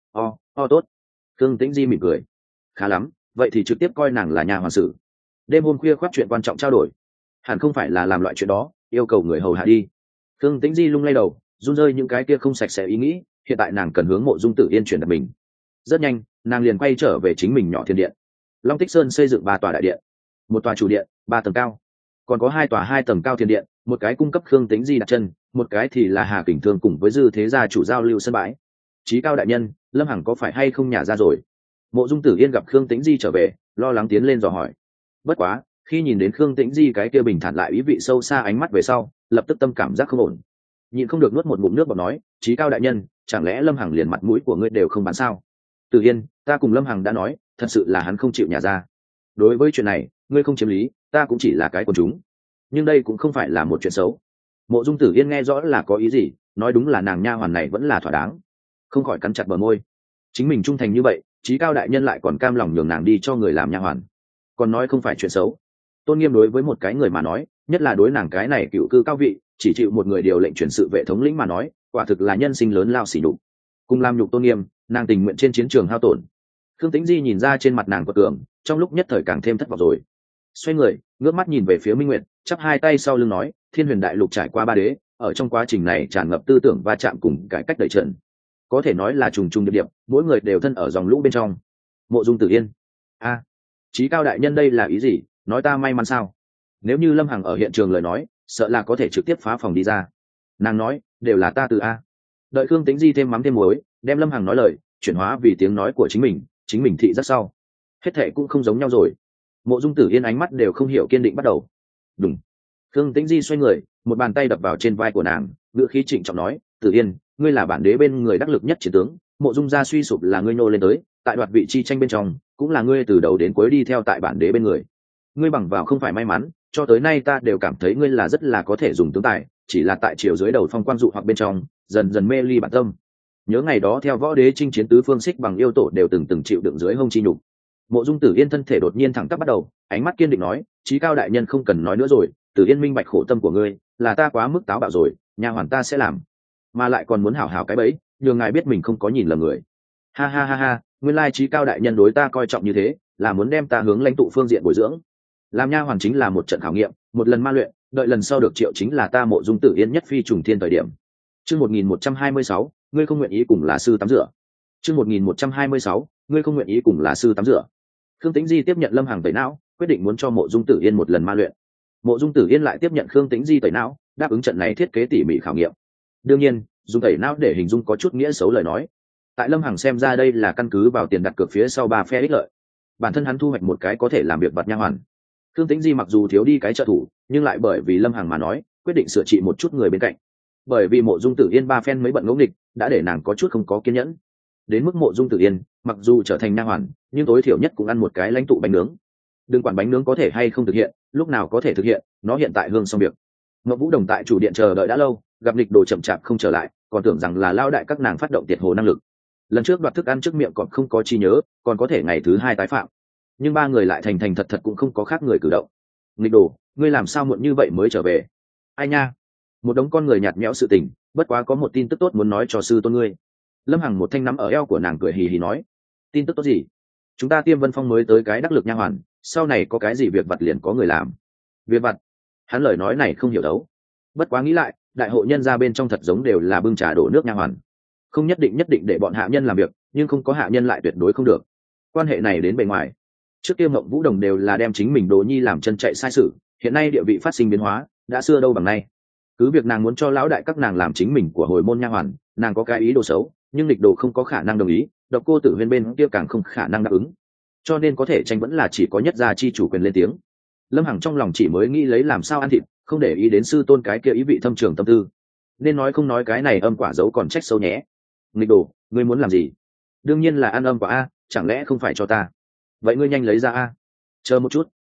Tốt. Khương Tĩnh Di mỉm cười, khá lắm, vậy thì trực tiếp coi nàng là nhà hoàn sự. Đêm hôm khuya khoác chuyện quan trọng trao đổi, hẳn không phải là làm loại chuyện đó, yêu cầu người hầu hạ đi. Khương Tĩnh Di lung lay đầu, run rơi những cái kia không sạch sẽ ý nghĩ, hiện tại nàng cần hướng Mộ Dung Tử Yên chuyển đặt mình. Rất nhanh, nàng liền quay trở về chính mình nhỏ thiên điện. Long Tích Sơn xây dựng 3 tòa đại điện, một tòa chủ điện 3 tầng cao, còn có 2 tòa 2 tầng cao thiên điện, một cái cung cấp Khương Tĩnh Di đặt chân, một cái thì là Hà Kình Thương cùng với Dư Thế gia chủ giao lưu sân bãi. Chí cao đại nhân, lâm hằng có phải hay không nhả ra rồi? Mộ Dung Tử Yên gặp Khương Tĩnh Di trở về, lo lắng tiến lên dò hỏi. Bất quá, khi nhìn đến Khương Tĩnh Di cái kia bình thản lại ý vị sâu xa ánh mắt về sau, lập tức tâm cảm giác không ổn, nhịn không được nuốt một ngụm nước bọt nói, chí cao đại nhân, chẳng lẽ lâm hằng liền mặt mũi của ngươi đều không bán sao? Tử Yên, ta cùng lâm hằng đã nói, thật sự là hắn không chịu nhả ra. Đối với chuyện này, ngươi không chiếm lý, ta cũng chỉ là cái quần chúng, nhưng đây cũng không phải là một chuyện xấu. Mộ Dung Tử Yên nghe rõ là có ý gì, nói đúng là nàng nha hoàn này vẫn là thỏa đáng, không khỏi cắn chặt bờ môi. Chính mình trung thành như vậy, chí cao đại nhân lại còn cam lòng nhường nàng đi cho người làm nha hoàn, còn nói không phải chuyện xấu. Tôn nghiêm đối với một cái người mà nói, nhất là đối nàng cái này cựu cư cao vị, chỉ chịu một người điều lệnh truyền sự vệ thống lĩnh mà nói, quả thực là nhân sinh lớn lao xỉ nhục. Cùng làm nhục tôn nghiêm, nàng tình nguyện trên chiến trường hao tổn. Khương Tĩnh Di nhìn ra trên mặt nàng quật cường, trong lúc nhất thời càng thêm thất vọng rồi. Xoay người, ngước mắt nhìn về phía Minh Nguyệt, chắp hai tay sau lưng nói, thiên huyền đại lục trải qua 3 đế, ở trong quá trình này tràn ngập tư tưởng va chạm cùng cải cách đẩy trận, có thể nói là trùng trùng điệp điệp, mỗi người đều thân ở dòng lũ bên trong. Mộ Dung Tử Yên, chí cao đại nhân đây là ý gì? Nói ta may mắn sao? Nếu như lâm hằng ở hiện trường lời nói, sợ là có thể trực tiếp phá phòng đi ra. Nàng nói, đều là ta từ a. Đợi Khương Tĩnh Di thêm mắm thêm muối, đem lâm hằng nói lời chuyển hóa vì tiếng nói của chính mình thị rất sau, hết thệ cũng không giống nhau rồi. Mộ Dung Tử Yên ánh mắt đều không hiểu kiên định bắt đầu. Đúng. Khương Tĩnh Di xoay người, một bàn tay đập vào trên vai của nàng, ngữ khí trịnh trọng nói, Tử Yên, ngươi là bản đế bên người đắc lực nhất chiến tướng, Mộ Dung gia suy sụp là ngươi nô lên tới, tại đoạt vị chi tranh bên trong, cũng là ngươi từ đầu đến cuối đi theo tại bản đế bên người. Ngươi bằng vào không phải may mắn, cho tới nay ta đều cảm thấy ngươi là rất là có thể dùng tướng tài, chỉ là tại chiều dưới đầu phong quan dụ hoặc bên trong dần dần mê ly bản tâm. Nhớ ngày đó theo võ đế chinh chiến tứ phương xích bằng yêu tổ đều từng chịu đựng dưới hông chi nhục. Mộ Dung Tử Yên thân thể đột nhiên thẳng tắp bắt đầu, ánh mắt kiên định nói, chí cao đại nhân không cần nói nữa rồi, Tử Yên minh bạch khổ tâm của ngươi, là ta quá mức táo bạo rồi, nha hoàn ta sẽ làm, mà lại còn muốn hảo hảo cái bẫy, nhường ngài biết mình không có nhìn lầm người. Ha ha ha ha, nguyên lai chí cao đại nhân đối ta coi trọng như thế, là muốn đem ta hướng lãnh tụ phương diện bồi dưỡng. Làm nha hoàn chính là một trận khảo nghiệm, một lần ma luyện, đợi lần sau được triệu chính là ta Mộ Dung Tử Yên nhất phi trùng thiên thời điểm. Chương 1126, ngươi không nguyện ý cùng là sư tắm rửa. Chương 1126, ngươi không nguyện ý cùng là sư tắm rửa. Khương Tĩnh Di tiếp nhận Lâm Hằng tẩy não, quyết định muốn cho Mộ Dung Tử Yên một lần ma luyện. Mộ Dung Tử Yên lại tiếp nhận Khương Tĩnh Di tẩy não, đáp ứng trận này thiết kế tỉ mỉ khảo nghiệm. Đương nhiên, dùng tẩy não để hình dung có chút nghĩa xấu lời nói. Tại Lâm Hằng xem ra đây là căn cứ vào tiền đặt cược phía sau ba phe ích lợi. Bản thân hắn thu hoạch một cái có thể làm việc vặt nha hoàn. Khương Tĩnh Di mặc dù thiếu đi cái trợ thủ, nhưng lại bởi vì Lâm Hằng mà nói, quyết định sửa trị một chút người bên cạnh. Bởi vì Mộ Dung Tử Yên ba phen mấy bận ngẫu nghịch, đã để nàng có chút không có kiên nhẫn. Đến mức Mộ Dung Tử Yên, mặc dù trở thành nha hoàn, nhưng tối thiểu nhất cũng ăn một cái lãnh tụ bánh nướng. Đừng quản bánh nướng có thể hay không thực hiện, lúc nào có thể thực hiện, nó hiện tại hương xong việc. Ngọc Vũ Đồng tại chủ điện chờ đợi đã lâu, gặp lịch đồ chậm chạp không trở lại, còn tưởng rằng là lao đại các nàng phát động tiệt hồ năng lực. Lần trước đoạt thức ăn trước miệng còn không có chi nhớ, còn có thể ngày thứ hai tái phạm. Nhưng ba người lại thành thành thật thật cũng không có khác người cử động. Lịch đồ, ngươi làm sao muộn như vậy mới trở về? Ai nha? Một đống con người nhạt nhẽo sự tình, bất quá có một tin tức tốt muốn nói cho sư tôn ngươi. Lâm Hằng một thanh nắm ở eo của nàng cười hì hì nói, tin tức tốt gì? Chúng ta Tiêm Vân Phong mới tới cái đắc lực nha hoàn, sau này có cái gì việc vặt liền có người làm. Việc vặt? Hắn lời nói này không hiểu đấu. Bất quá nghĩ lại, đại hội nhân ra bên trong thật giống đều là bưng trà đổ nước nha hoàn, không nhất định để bọn hạ nhân làm việc, nhưng không có hạ nhân lại tuyệt đối không được. Quan hệ này đến bề ngoài, trước kia Mộng Vũ Đồng đều là đem chính mình Đồ Nhi làm chân chạy sai sự, hiện nay địa vị phát sinh biến hóa, đã xưa đâu bằng nay. Cứ việc nàng muốn cho lão đại các nàng làm chính mình của hồi môn nha hoàn, nàng có cái ý đồ xấu, nhưng lịch đồ không có khả năng đồng ý, Độc Cô Tử Huyên bên kia càng không khả năng đáp ứng, cho nên có thể tranh vẫn là chỉ có nhất gia chi chủ quyền lên tiếng. Lâm Hằng trong lòng chỉ mới nghĩ lấy làm sao ăn thịt, không để ý đến sư tôn cái kia ý vị thâm trường tâm tư, nên nói không nói cái này âm quả giấu còn trách sâu nhé. Nghịch đồ, ngươi muốn làm gì? Đương nhiên là ăn âm quả a, chẳng lẽ không phải cho ta? Vậy ngươi nhanh lấy ra a. Chờ một chút,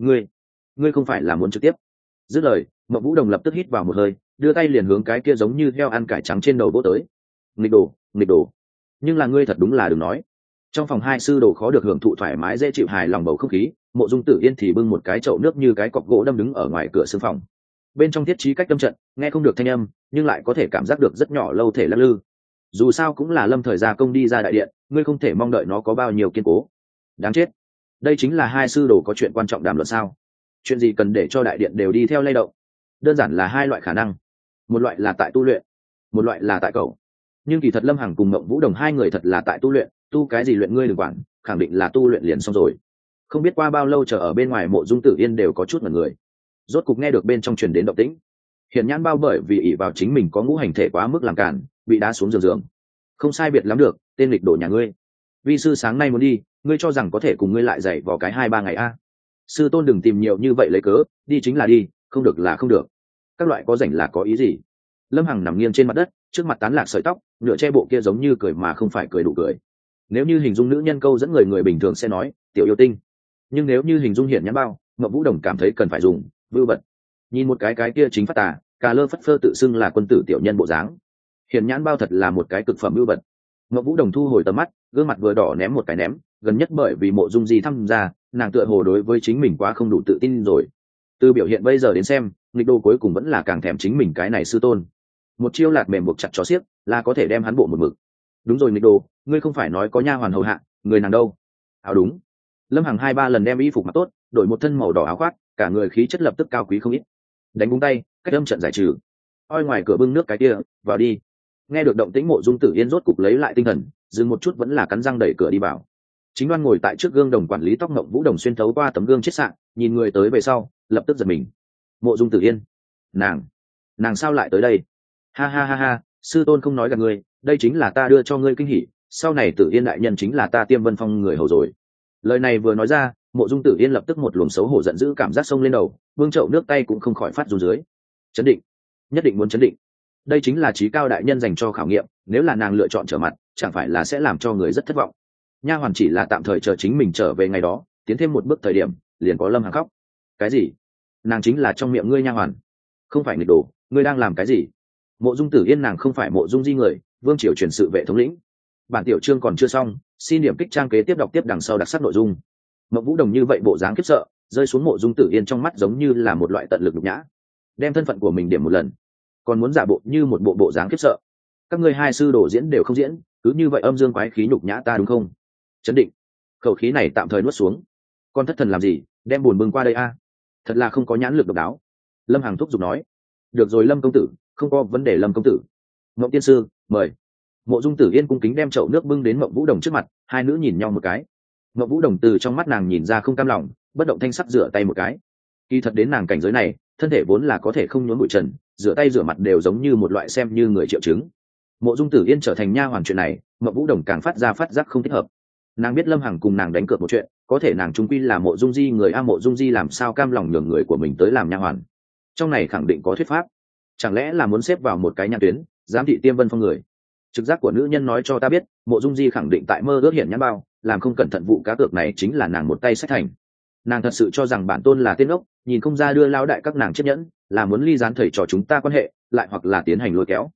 ngươi không phải là muốn trực tiếp? Dứt lời, Mộng Vũ Đồng lập tức hít vào một hơi, đưa tay liền hướng cái kia giống như heo ăn cải trắng trên đầu vỗ tới. Nghịch đồ, nhưng là ngươi thật đúng là đừng nói. Trong phòng hai sư đồ khó được hưởng thụ thoải mái dễ chịu hài lòng bầu không khí, Mộ Dung Tử Yên thì bưng một cái chậu nước như cái cọc gỗ đâm đứng ở ngoài cửa sương phòng. Bên trong thiết trí cách đâm trận, nghe không được thanh âm, nhưng lại có thể cảm giác được rất nhỏ lâu thể lắc lư. Dù sao cũng là Lâm thời gia công đi ra đại điện, ngươi không thể mong đợi nó có bao nhiêu kiên cố. Đáng chết, đây chính là hai sư đồ có chuyện quan trọng đàm luận sao? Chuyện gì cần để cho đại điện đều đi theo lay động? Đơn giản là hai loại khả năng, một loại là tại tu luyện, một loại là tại cầu. Nhưng kỳ thật Lâm Hằng cùng Mộng Vũ Đồng hai người thật là tại tu luyện, tu cái gì luyện ngươi đừng quản, khẳng định là tu luyện liền xong rồi. Không biết qua bao lâu chờ ở bên ngoài Mộ Dung Tử Yên đều có chút mật người, rốt cục nghe được bên trong truyền đến động tĩnh. Hiện Nhãn Bao bởi vì ỷ vào chính mình có ngũ hành thể quá mức làm cản, bị đá xuống giường. Không sai biệt lắm được, tên lịch đồ nhà ngươi. Vi sư sáng nay muốn đi, ngươi cho rằng có thể cùng ngươi lại dạy vào cái 2-3 ngày a? Sư tôn đừng tìm nhiều như vậy lấy cớ, đi chính là đi, không được là không được. Các loại có rảnh là có ý gì? Lâm Hằng nằm nghiêng trên mặt đất, trước mặt tán lạc sợi tóc, nửa che bộ kia giống như cười mà không phải cười đủ cười. Nếu như hình dung nữ nhân câu dẫn người bình thường sẽ nói tiểu yêu tinh, nhưng nếu như hình dung Hiển Nhãn Bao, Ngọc Vũ Đồng cảm thấy cần phải dùng vưu bật. Nhìn một cái kia chính phát tà, cà lơ phất phơ tự xưng là quân tử tiểu nhân bộ dáng. Hiển Nhãn Bao thật là một cái cực phẩm vưu bật. Ngọc Vũ Đồng thu hồi tầm mắt, gương mặt vừa đỏ ném một cái ném, gần nhất bởi vì Mộ Dung Di tham gia, nàng tựa hồ đối với chính mình quá không đủ tự tin rồi. Từ biểu hiện bây giờ đến xem, nghịch đồ cuối cùng vẫn là càng thèm chính mình cái này sư tôn. Một chiêu lạt mềm buộc chặt chó xiếc là có thể đem hắn bộ một mực. Đúng rồi nghịch đồ, ngươi không phải nói có nha hoàn hầu hạ, người nàng đâu? Áo đúng. Lâm Hằng 2-3 lần đem y phục mặc tốt, đổi một thân màu đỏ áo khoác, cả người khí chất lập tức cao quý không ít. Đánh búng tay, cách âm trận giải trừ. Oi ngoài cửa bưng nước cái kia, vào đi. Nghe được động tĩnh Mộ Dung Tử Yên rốt cục lấy lại tinh thần, dừng một chút vẫn là cắn răng đẩy cửa đi vào. Chính Đoan ngồi tại trước gương đồng quản lý tóc ngộng Vũ Đồng xuyên thấu qua tấm gương chết sạn, nhìn người tới về sau, lập tức giật mình. Mộ Dung Tử Yên, nàng sao lại tới đây? Ha ha ha ha, sư tôn không nói gặp ngươi, đây chính là ta đưa cho ngươi kinh hỉ, sau này Tử Yên đại nhân chính là ta Tiêm Vân Phong người hầu rồi. Lời này vừa nói ra, Mộ Dung Tử Yên lập tức một luồng xấu hổ giận dữ cảm giác xông lên đầu, vương chậu nước tay cũng không khỏi phát run dưới. Chấn định, nhất định muốn chấn định. Đây chính là trí cao đại nhân dành cho khảo nghiệm, nếu là nàng lựa chọn trở mặt, chẳng phải là sẽ làm cho người rất thất vọng. Nha hoàn chỉ là tạm thời chờ chính mình trở về ngày đó, tiến thêm một bước thời điểm, liền có Lâm Hằng khóc. Cái gì? nàng chính là trong miệng ngươi nha hoàn, không phải nghịch đồ. Ngươi đang làm cái gì? Mộ Dung Tử Yên nàng không phải Mộ Dung Di người, vương triều truyền sự vệ thống lĩnh. Bản tiểu chương còn chưa xong, xin điểm kích trang kế tiếp đọc tiếp đằng sau đặc sắc nội dung. Mộng Vũ Đồng như vậy bộ dáng khiếp sợ, rơi xuống Mộ Dung Tử Yên trong mắt giống như là một loại tận lực nhục nhã. Đem thân phận của mình điểm một lần, còn muốn giả bộ như một bộ dáng khiếp sợ. Các ngươi hai sư đồ diễn đều không diễn, cứ như vậy âm dương quái khí nhục nhã ta đúng không? Chấn định, khẩu khí này tạm thời nuốt xuống. Con thất thần làm gì, đem buồn bưng qua đây a. Thật là không có nhãn lực độc đáo. Lâm Hằng thúc giục nói. Được rồi Lâm công tử, không có vấn đề Lâm công tử. Mộng tiên sư mời. Mộ Dung Tử Yên cung kính đem chậu nước bưng đến Mộng Vũ Đồng trước mặt, hai nữ nhìn nhau một cái. Mộng Vũ Đồng từ trong mắt nàng nhìn ra không cam lòng, bất động thanh sắc rửa tay một cái. Kỳ thật đến nàng cảnh giới này, thân thể vốn là có thể không nhuốm bụi trần, rửa tay rửa mặt đều giống như một loại xem như người triệu chứng. Mộ Dung Tử Yên trở thành nha hoàn chuyện này, Mộng Vũ Đồng càng phát giác không thích hợp. Nàng biết Lâm Hằng cùng nàng đánh cược một chuyện, có thể nàng trung quy là Mộ Dung Di người, Mộ Dung Di làm sao cam lòng nhường người của mình tới làm nha hoàn. Trong này khẳng định có thuyết pháp, chẳng lẽ là muốn xếp vào một cái nhãn tuyến, giám thị Tiêm Vân Phong người. Trực giác của nữ nhân nói cho ta biết, Mộ Dung Di khẳng định tại mơ ước hiện nhãn bao, làm không cẩn thận vụ cá cược này chính là nàng một tay sách thành. Nàng thật sự cho rằng bản tôn là tên ốc, nhìn không ra đưa lao đại các nàng chiếc nhẫn, là muốn ly gián thầy trò chúng ta quan hệ, lại hoặc là tiến hành lôi kéo.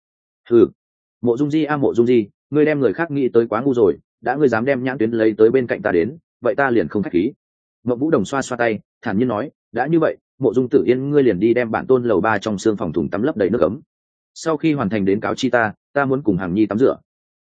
Mộ Dung Di Mộ Dung Di, ngươi đem người khác nghĩ tới quá ngu rồi, đã ngươi dám đem nhãn tuyến lấy tới bên cạnh ta đến, vậy ta liền không khách khí. Mộng Vũ Đồng xoa xoa tay, thản nhiên nói, đã như vậy, Mộ Dung Tử Yên ngươi liền đi đem bản tôn lầu 3 trong xương phòng thùng tắm lấp đầy nước ấm. Sau khi hoàn thành đến cáo chi ta muốn cùng Hằng Nhi tắm rửa.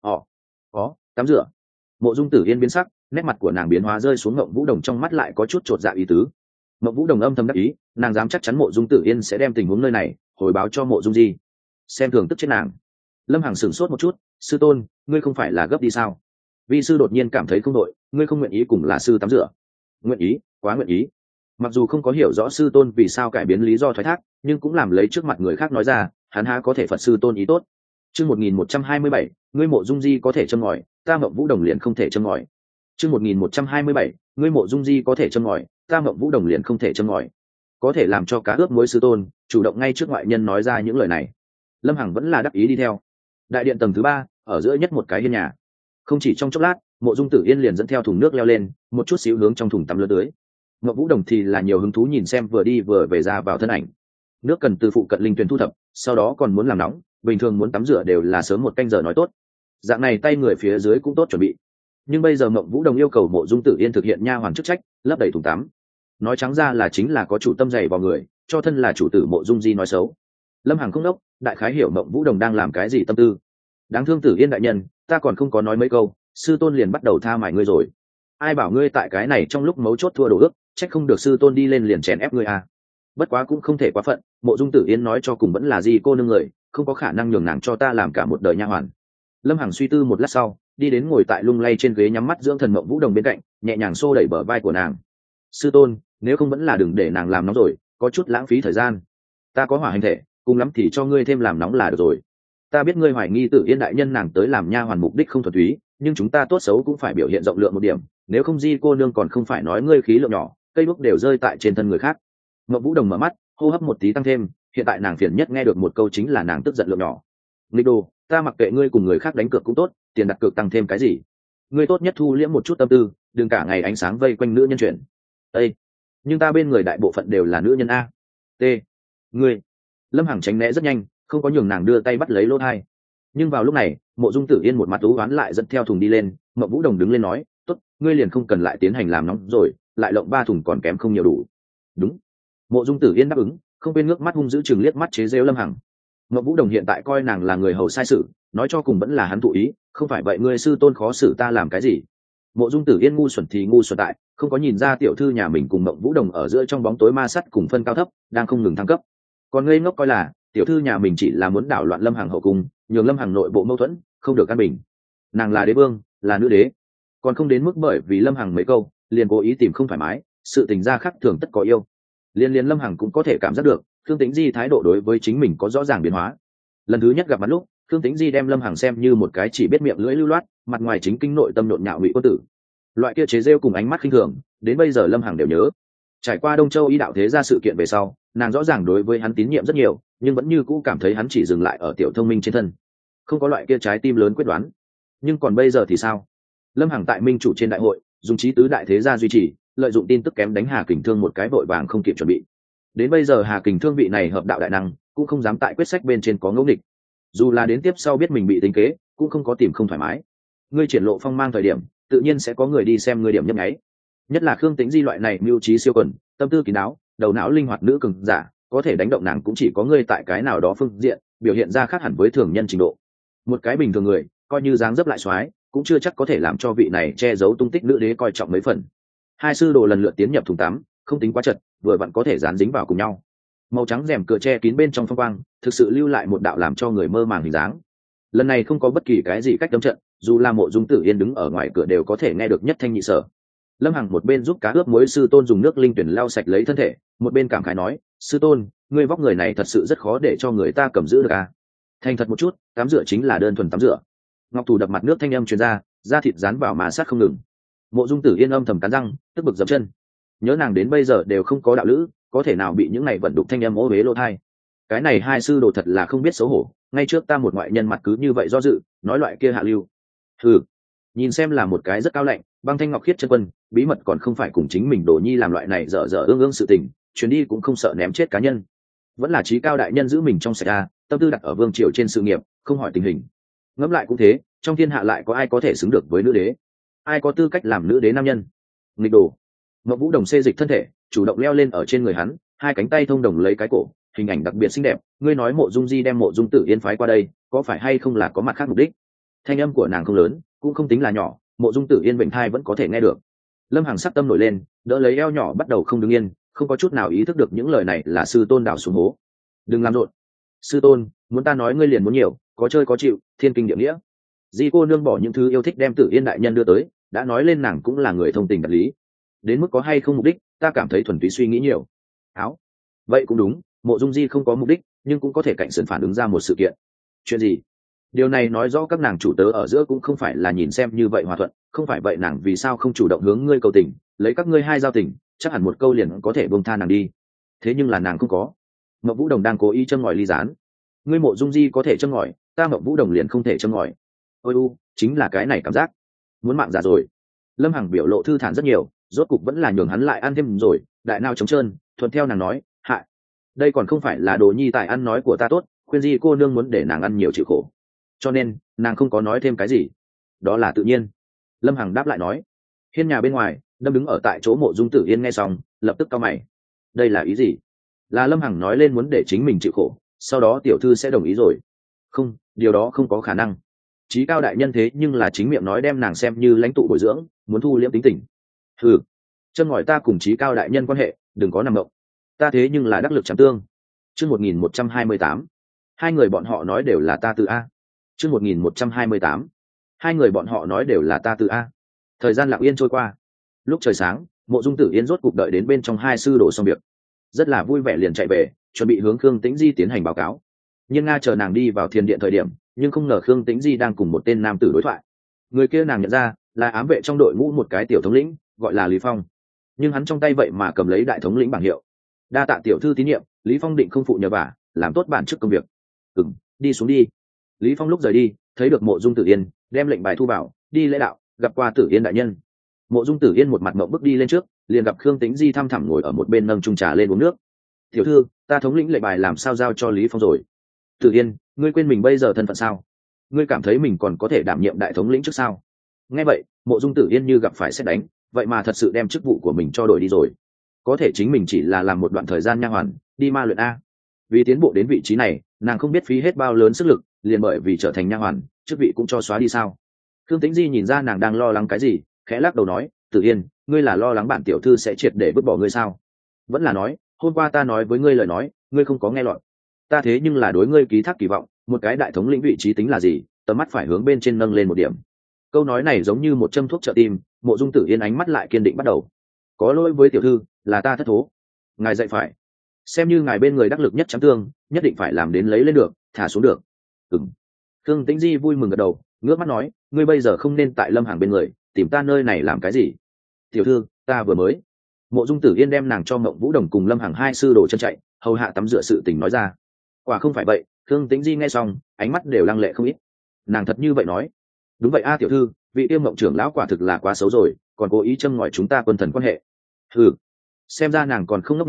Có, tắm rửa. Mộ Dung Tử Yên biến sắc, nét mặt của nàng biến hóa rơi xuống Mộng Vũ Đồng trong mắt lại có chút chột dạ ý tứ. Mộng Vũ Đồng âm thầm đắc ý, nàng dám chắc chắn Mộ Dung Tử Yên sẽ đem tình huống nơi này hồi báo cho Mộ Dung Di. Xem thường tức chết nàng. Lâm Hằng sửng sốt một chút, sư tôn, ngươi không phải là gấp đi sao? Vi sư đột nhiên cảm thấy không đội, ngươi không nguyện ý cùng là sư tắm rửa. Nguyện ý, quá nguyện ý. Mặc dù không có hiểu rõ sư tôn vì sao cải biến lý do thoái thác, nhưng cũng làm lấy trước mặt người khác nói ra, hắn há có thể phật sư tôn ý tốt. Chương 1127, ngươi Mộ Dung Di có thể châm ngòi, ta Mộng Vũ Đồng liền không thể châm ngòi. Chương 1127, ngươi Mộ Dung Di có thể châm ngòi, ta Mộng Vũ Đồng liền không thể châm ngòi. Có thể làm cho cá ướp muối sư tôn chủ động ngay trước ngoại nhân nói ra những lời này. Lâm Hằng vẫn là đắc ý đi theo. Đại điện tầng thứ 3, ở giữa nhất một cái hiên nhà. Không chỉ trong chốc lát, Mộ Dung Tử Yên liền dẫn theo thùng nước leo lên, một chút xíu hướng trong thùng tắm lướt tới. Mộng Vũ Đồng thì là nhiều hứng thú nhìn xem vừa đi vừa về ra vào thân ảnh. Nước cần từ phụ cận linh tuyền thu thập, sau đó còn muốn làm nóng, bình thường muốn tắm rửa đều là sớm một canh giờ nói tốt. Dạng này tay người phía dưới cũng tốt chuẩn bị. Nhưng bây giờ Mộng Vũ Đồng yêu cầu Mộ Dung Tử Yên thực hiện nha hoàn chức trách, lấp đầy thùng tắm. Nói trắng ra là chính là có chủ tâm dày vào người, cho thân là chủ tử Mộ Dung Di nói xấu. Lâm Hằng không đốc, đại khái hiểu Mộng Vũ Đồng đang làm cái gì tâm tư. Đáng thương Tử Yên đại nhân, ta còn không có nói mấy câu, sư tôn liền bắt đầu tha mải ngươi rồi. Ai bảo ngươi tại cái này trong lúc mấu chốt thua đồ ước, trách không được sư tôn đi lên liền chèn ép ngươi à. Bất quá cũng không thể quá phận, Mộ Dung Tử Yên nói cho cùng vẫn là gì cô nương người, không có khả năng nhường nàng cho ta làm cả một đời nha hoàn. Lâm Hằng suy tư một lát sau, đi đến ngồi tại lung lay trên ghế nhắm mắt dưỡng thần Mộng Vũ Đồng bên cạnh, nhẹ nhàng xô đẩy bờ vai của nàng. Sư tôn, nếu không vẫn là đừng để nàng làm nóng rồi, có chút lãng phí thời gian. Ta có hỏa hành thể, cùng lắm thì cho ngươi thêm làm nóng là được rồi. Ta biết ngươi hoài nghi Tử Yên đại nhân nàng tới làm nha hoàn mục đích không thuần túy, nhưng chúng ta tốt xấu cũng phải biểu hiện rộng lượng một điểm, nếu không Di cô nương còn không phải nói ngươi khí lượng nhỏ, cây bút đều rơi tại trên thân người khác. Mộng Vũ Đồng mở mắt, hô hấp một tí tăng thêm, hiện tại nàng phiền nhất nghe được một câu chính là nàng tức giận lượng nhỏ. Nghịch đồ, ta mặc kệ ngươi cùng người khác đánh cược cũng tốt, tiền đặt cược tăng thêm cái gì? Ngươi tốt nhất thu liễm một chút tâm tư, đừng cả ngày ánh sáng vây quanh nữ nhân chuyện. Ê, nhưng ta bên người đại bộ phận đều là nữ nhân a. T. Ngươi. Lâm Hằng tránh né rất nhanh, không có nhường nàng đưa tay bắt lấy lỗ tai. Nhưng vào lúc này, Mộ Dung Tử Yên một mặt ú oán lại dẫn theo thùng đi lên, Mộng Vũ Đồng đứng lên nói, tốt, ngươi liền không cần lại tiến hành làm nóng rồi, lại lộng 3 thùng còn kém không nhiều đủ. Đúng. Mộ Dung Tử Yên đáp ứng, không quên ngước mắt hung dữ chừng liếc mắt chế giễu Lâm Hằng. Mộng Vũ Đồng hiện tại coi nàng là người hầu sai sự, nói cho cùng vẫn là hắn thụ ý, không phải vậy ngươi sư tôn khó xử ta làm cái gì? Mộ Dung Tử Yên ngu xuẩn thì ngu xuẩn tại, không có nhìn ra tiểu thư nhà mình cùng Mộng Vũ Đồng ở giữa trong bóng tối ma sắt cùng phân cao thấp, đang không ngừng thăng cấp. Còn ngây ngốc coi là tiểu thư nhà mình chỉ là muốn đảo loạn Lâm Hằng hậu cung, nhường Lâm Hằng nội bộ mâu thuẫn, không được căn bình. Nàng là đế vương, là nữ đế, còn không đến mức bởi vì Lâm Hằng mấy câu liền cố ý tìm không thoải mái, sự tình gia khác thường tất có yêu. Liên Lâm Hằng cũng có thể cảm giác được Khương Tĩnh Di thái độ đối với chính mình có rõ ràng biến hóa. Lần thứ nhất gặp mặt lúc, Khương Tĩnh Di đem Lâm Hằng xem như một cái chỉ biết miệng lưỡi lưu loát, mặt ngoài chính kinh nội tâm nhộn nhạo ngụy quân tử. Loại kia chế rêu cùng ánh mắt khinh thường, đến bây giờ Lâm Hằng đều nhớ. Trải qua Đông Châu y đạo thế gia sự kiện về sau, nàng rõ ràng đối với hắn tín nhiệm rất nhiều, nhưng vẫn như cũ cảm thấy hắn chỉ dừng lại ở tiểu thông minh trên thân, không có loại kia trái tim lớn quyết đoán. Nhưng còn bây giờ thì sao? Lâm Hằng tại minh chủ trên đại hội dùng trí tứ đại thế gia duy trì, lợi dụng tin tức kém đánh Hà Kình Thương một cái vội vàng không kịp chuẩn bị. Đến bây giờ Hà Kình Thương vị này hợp đạo đại năng cũng không dám tại quyết sách bên trên có ngẫu nghịch, dù là đến tiếp sau biết mình bị tính kế cũng không có tìm không thoải mái. Ngươi triển lộ phong mang thời điểm tự nhiên sẽ có người đi xem ngươi điểm nhấp nháy, nhất là Khương Tĩnh Di loại này mưu trí siêu quần, tâm tư kín đáo, đầu não linh hoạt nữ cường giả, có thể đánh động nàng cũng chỉ có ngươi tại cái nào đó phương diện biểu hiện ra khác hẳn với thường nhân trình độ. Một cái bình thường người coi như dáng dấp lại xoái cũng chưa chắc có thể làm cho vị này che giấu tung tích nữ đế coi trọng mấy phần. Hai sư đồ lần lượt tiến nhập thùng tắm, không tính quá chật, vừa vặn có thể dán dính vào cùng nhau. Màu trắng rèm cửa che kín bên trong phong quang thực sự lưu lại một đạo làm cho người mơ màng hình dáng. Lần này không có bất kỳ cái gì cách đấm trận, dù là Mộ Dung Tử Yên đứng ở ngoài cửa đều có thể nghe được nhất thanh nhị sở. Lâm Hằng một bên giúp cá ướp muối sư tôn dùng nước linh tuyển lau sạch lấy thân thể, một bên cảm khái nói, sư tôn, ngươi vóc người này thật sự rất khó để cho người ta cầm giữ được à. Thành thật một chút, tắm rửa chính là đơn thuần tắm rửa. Ngọc thủ đập mặt nước thanh âm truyền ra, da thịt dán vào mà sát không ngừng. Mộ Dung Tử Yên âm thầm cắn răng, tức bực dậm chân. Nhớ nàng đến bây giờ đều không có đạo lữ, có thể nào bị những này vận đục thanh âm ô uế lỗ tai. Cái này hai sư đồ thật là không biết xấu hổ, ngay trước ta một ngoại nhân mặt cứ như vậy do dự, nói loại kia hạ lưu. Nhìn xem là một cái rất cao lạnh, băng thanh ngọc khiết chân quân, bí mật còn không phải cùng chính mình Đồ Nhi làm loại này dở dở ương ương sự tình, chuyến đi cũng không sợ ném chết cá nhân. Vẫn là trí cao đại nhân giữ mình trong sạch a, tâm tư đặt ở vương triều trên sự nghiệp, không hỏi tình hình. Ngẫm lại cũng thế, trong thiên hạ lại có ai có thể xứng được với nữ đế? Ai có tư cách làm nữ đế nam nhân? Nghịch đồ. Ngọc Vũ Đồng xê dịch thân thể, chủ động leo lên ở trên người hắn, hai cánh tay thông đồng lấy cái cổ, hình ảnh đặc biệt xinh đẹp. Ngươi nói Mộ Dung Di đem Mộ Dung Tử Yên phái qua đây, có phải hay không là có mặt khác mục đích? Thanh âm của nàng không lớn, cũng không tính là nhỏ, Mộ Dung Tử Yên bệnh thai vẫn có thể nghe được. Lâm Hằng sắc tâm nổi lên, đỡ lấy eo nhỏ bắt đầu không đứng yên, không có chút nào ý thức được những lời này là sư tôn đảo xuống hố. Đừng làm rộn. Sư tôn, muốn ta nói ngươi liền muốn nhiều, có chơi có chịu, thiên kinh địa nghĩa. Di cô nương bỏ những thứ yêu thích đem Tử Yên đại nhân đưa tới, đã nói lên nàng cũng là người thông tình đạt lý. Đến mức có hay không mục đích, ta cảm thấy thuần túy suy nghĩ nhiều. Áo. Vậy cũng đúng, Mộ Dung Di không có mục đích, nhưng cũng có thể cạnh sườn phản ứng ra một sự kiện. Chuyện gì? Điều này nói rõ các nàng chủ tớ ở giữa cũng không phải là nhìn xem như vậy hòa thuận, không phải vậy nàng vì sao không chủ động hướng ngươi cầu tình, lấy các ngươi hai giao tình, chắc hẳn một câu liền có thể buông tha nàng đi. Thế nhưng là nàng không có. Mộng Vũ Đồng đang cố ý châm ngòi ly gián. Ngươi Mộ Dung Di có thể châm ngòi, ta Mộng Vũ Đồng liền không thể châm ngòi. Ôi chính là cái này cảm giác. Muốn mạng giả rồi. Lâm Hằng biểu lộ thư thản rất nhiều, rốt cục vẫn là nhường hắn lại ăn thêm rồi, đại nào trống trơn, thuận theo nàng nói, hại. Đây còn không phải là Đồ Nhi tài ăn nói của ta tốt, khuyên Di cô nương muốn để nàng ăn nhiều chịu khổ. Cho nên nàng không có nói thêm cái gì, đó là tự nhiên. Lâm Hằng đáp lại nói. Hiên nhà bên ngoài, Đâm đứng ở tại chỗ Mộ Dung Tử Yên nghe xong lập tức cau mày. Đây là ý gì? Là Lâm Hằng nói lên muốn để chính mình chịu khổ, sau đó tiểu thư sẽ đồng ý rồi? Không, điều đó không có khả năng. Chí cao đại nhân thế nhưng là chính miệng nói đem nàng xem như lãnh tụ bồi dưỡng, muốn thu liễm tính tình. Châm ngòi ta cùng chí cao đại nhân quan hệ, đừng có nằm mộng. Ta thế nhưng là đắc lực chạm tương. Chương 1128. Hai người bọn họ nói đều là ta tự a. Chương 1128. Hai người bọn họ nói đều là ta tự a. Thời gian lặng yên trôi qua. Lúc trời sáng, Mộ Dung Tử Yên rốt cục đợi đến bên trong hai sư đổ xong việc, rất là vui vẻ liền chạy về, chuẩn bị hướng Khương Tĩnh Di tiến hành báo cáo. Nhưng Nga chờ nàng đi vào thiền điện thời điểm, nhưng không ngờ Khương Tĩnh Di đang cùng một tên nam tử đối thoại. Người kia nàng nhận ra là ám vệ trong đội ngũ một cái tiểu thống lĩnh, gọi là Lý Phong. Nhưng hắn trong tay vậy mà cầm lấy đại thống lĩnh bảng hiệu. Đa tạ tiểu thư tín nhiệm, Lý Phong định không phụ nhờ vả, làm tốt bản chức công việc. Đi xuống đi. Lý Phong lúc rời đi, thấy được Mộ Dung Tử Yên, đem lệnh bài thu vào, đi lễ đạo, gặp qua Tử Yên đại nhân. Mộ Dung Tử Yên một mặt mộng bước đi lên trước, liền gặp Khương Tĩnh Di thăm thẳm ngồi ở một bên nâng chung trà lên uống nước. Tiểu thư, ta thống lĩnh lệnh bài làm sao giao cho Lý Phong rồi? Tử Yên, ngươi quên mình bây giờ thân phận sao? Ngươi cảm thấy mình còn có thể đảm nhiệm đại thống lĩnh trước sao? Nghe vậy, Mộ Dung Tử Yên như gặp phải sét đánh, vậy mà thật sự đem chức vụ của mình cho đổi đi rồi. Có thể chính mình chỉ là làm một đoạn thời gian nha hoàn, đi ma luyện a. Vì tiến bộ đến vị trí này, nàng không biết phí hết bao lớn sức lực, liền bởi vì trở thành nha hoàn, chức vị cũng cho xóa đi sao? Khương Tĩnh Di nhìn ra nàng đang lo lắng cái gì, khẽ lắc đầu nói, Tử Yên, ngươi là lo lắng bản tiểu thư sẽ triệt để vứt bỏ ngươi sao? Vẫn là nói, hôm qua ta nói với ngươi lời nói, ngươi không có nghe lọt. Ta thế nhưng là đối ngươi ký thác kỳ vọng, một cái đại thống lĩnh vị trí tính là gì, tầm mắt phải hướng bên trên nâng lên một điểm. Câu nói này giống như một châm thuốc trợ tim, Mộ Dung Tử Yên ánh mắt lại kiên định bắt đầu. Có lỗi với tiểu thư, là ta thất thố. Ngài dạy phải. Xem như ngài bên người đắc lực nhất chấm tương, nhất định phải làm đến lấy lên được, thả xuống được. Khương Tĩnh Di vui mừng gật đầu, ngước mắt nói, ngươi bây giờ không nên tại Lâm Hằng bên người, tìm ta nơi này làm cái gì? Tiểu thư, ta vừa mới. Mộ Dung Tử Yên đem nàng cho Mộng Vũ Đồng cùng Lâm Hằng hai sư đồ chân chạy, hầu hạ tắm rửa sự tình nói ra. Quả không phải vậy. Khương Tĩnh Di nghe xong, ánh mắt đều lăng lệ không ít. Nàng thật như vậy nói. Đúng vậy a tiểu thư, vị tiêu Mộng trưởng lão quả thực là quá xấu rồi, còn cố ý châm ngòi chúng ta quân thần quan hệ. Xem ra nàng còn không ngốc nha,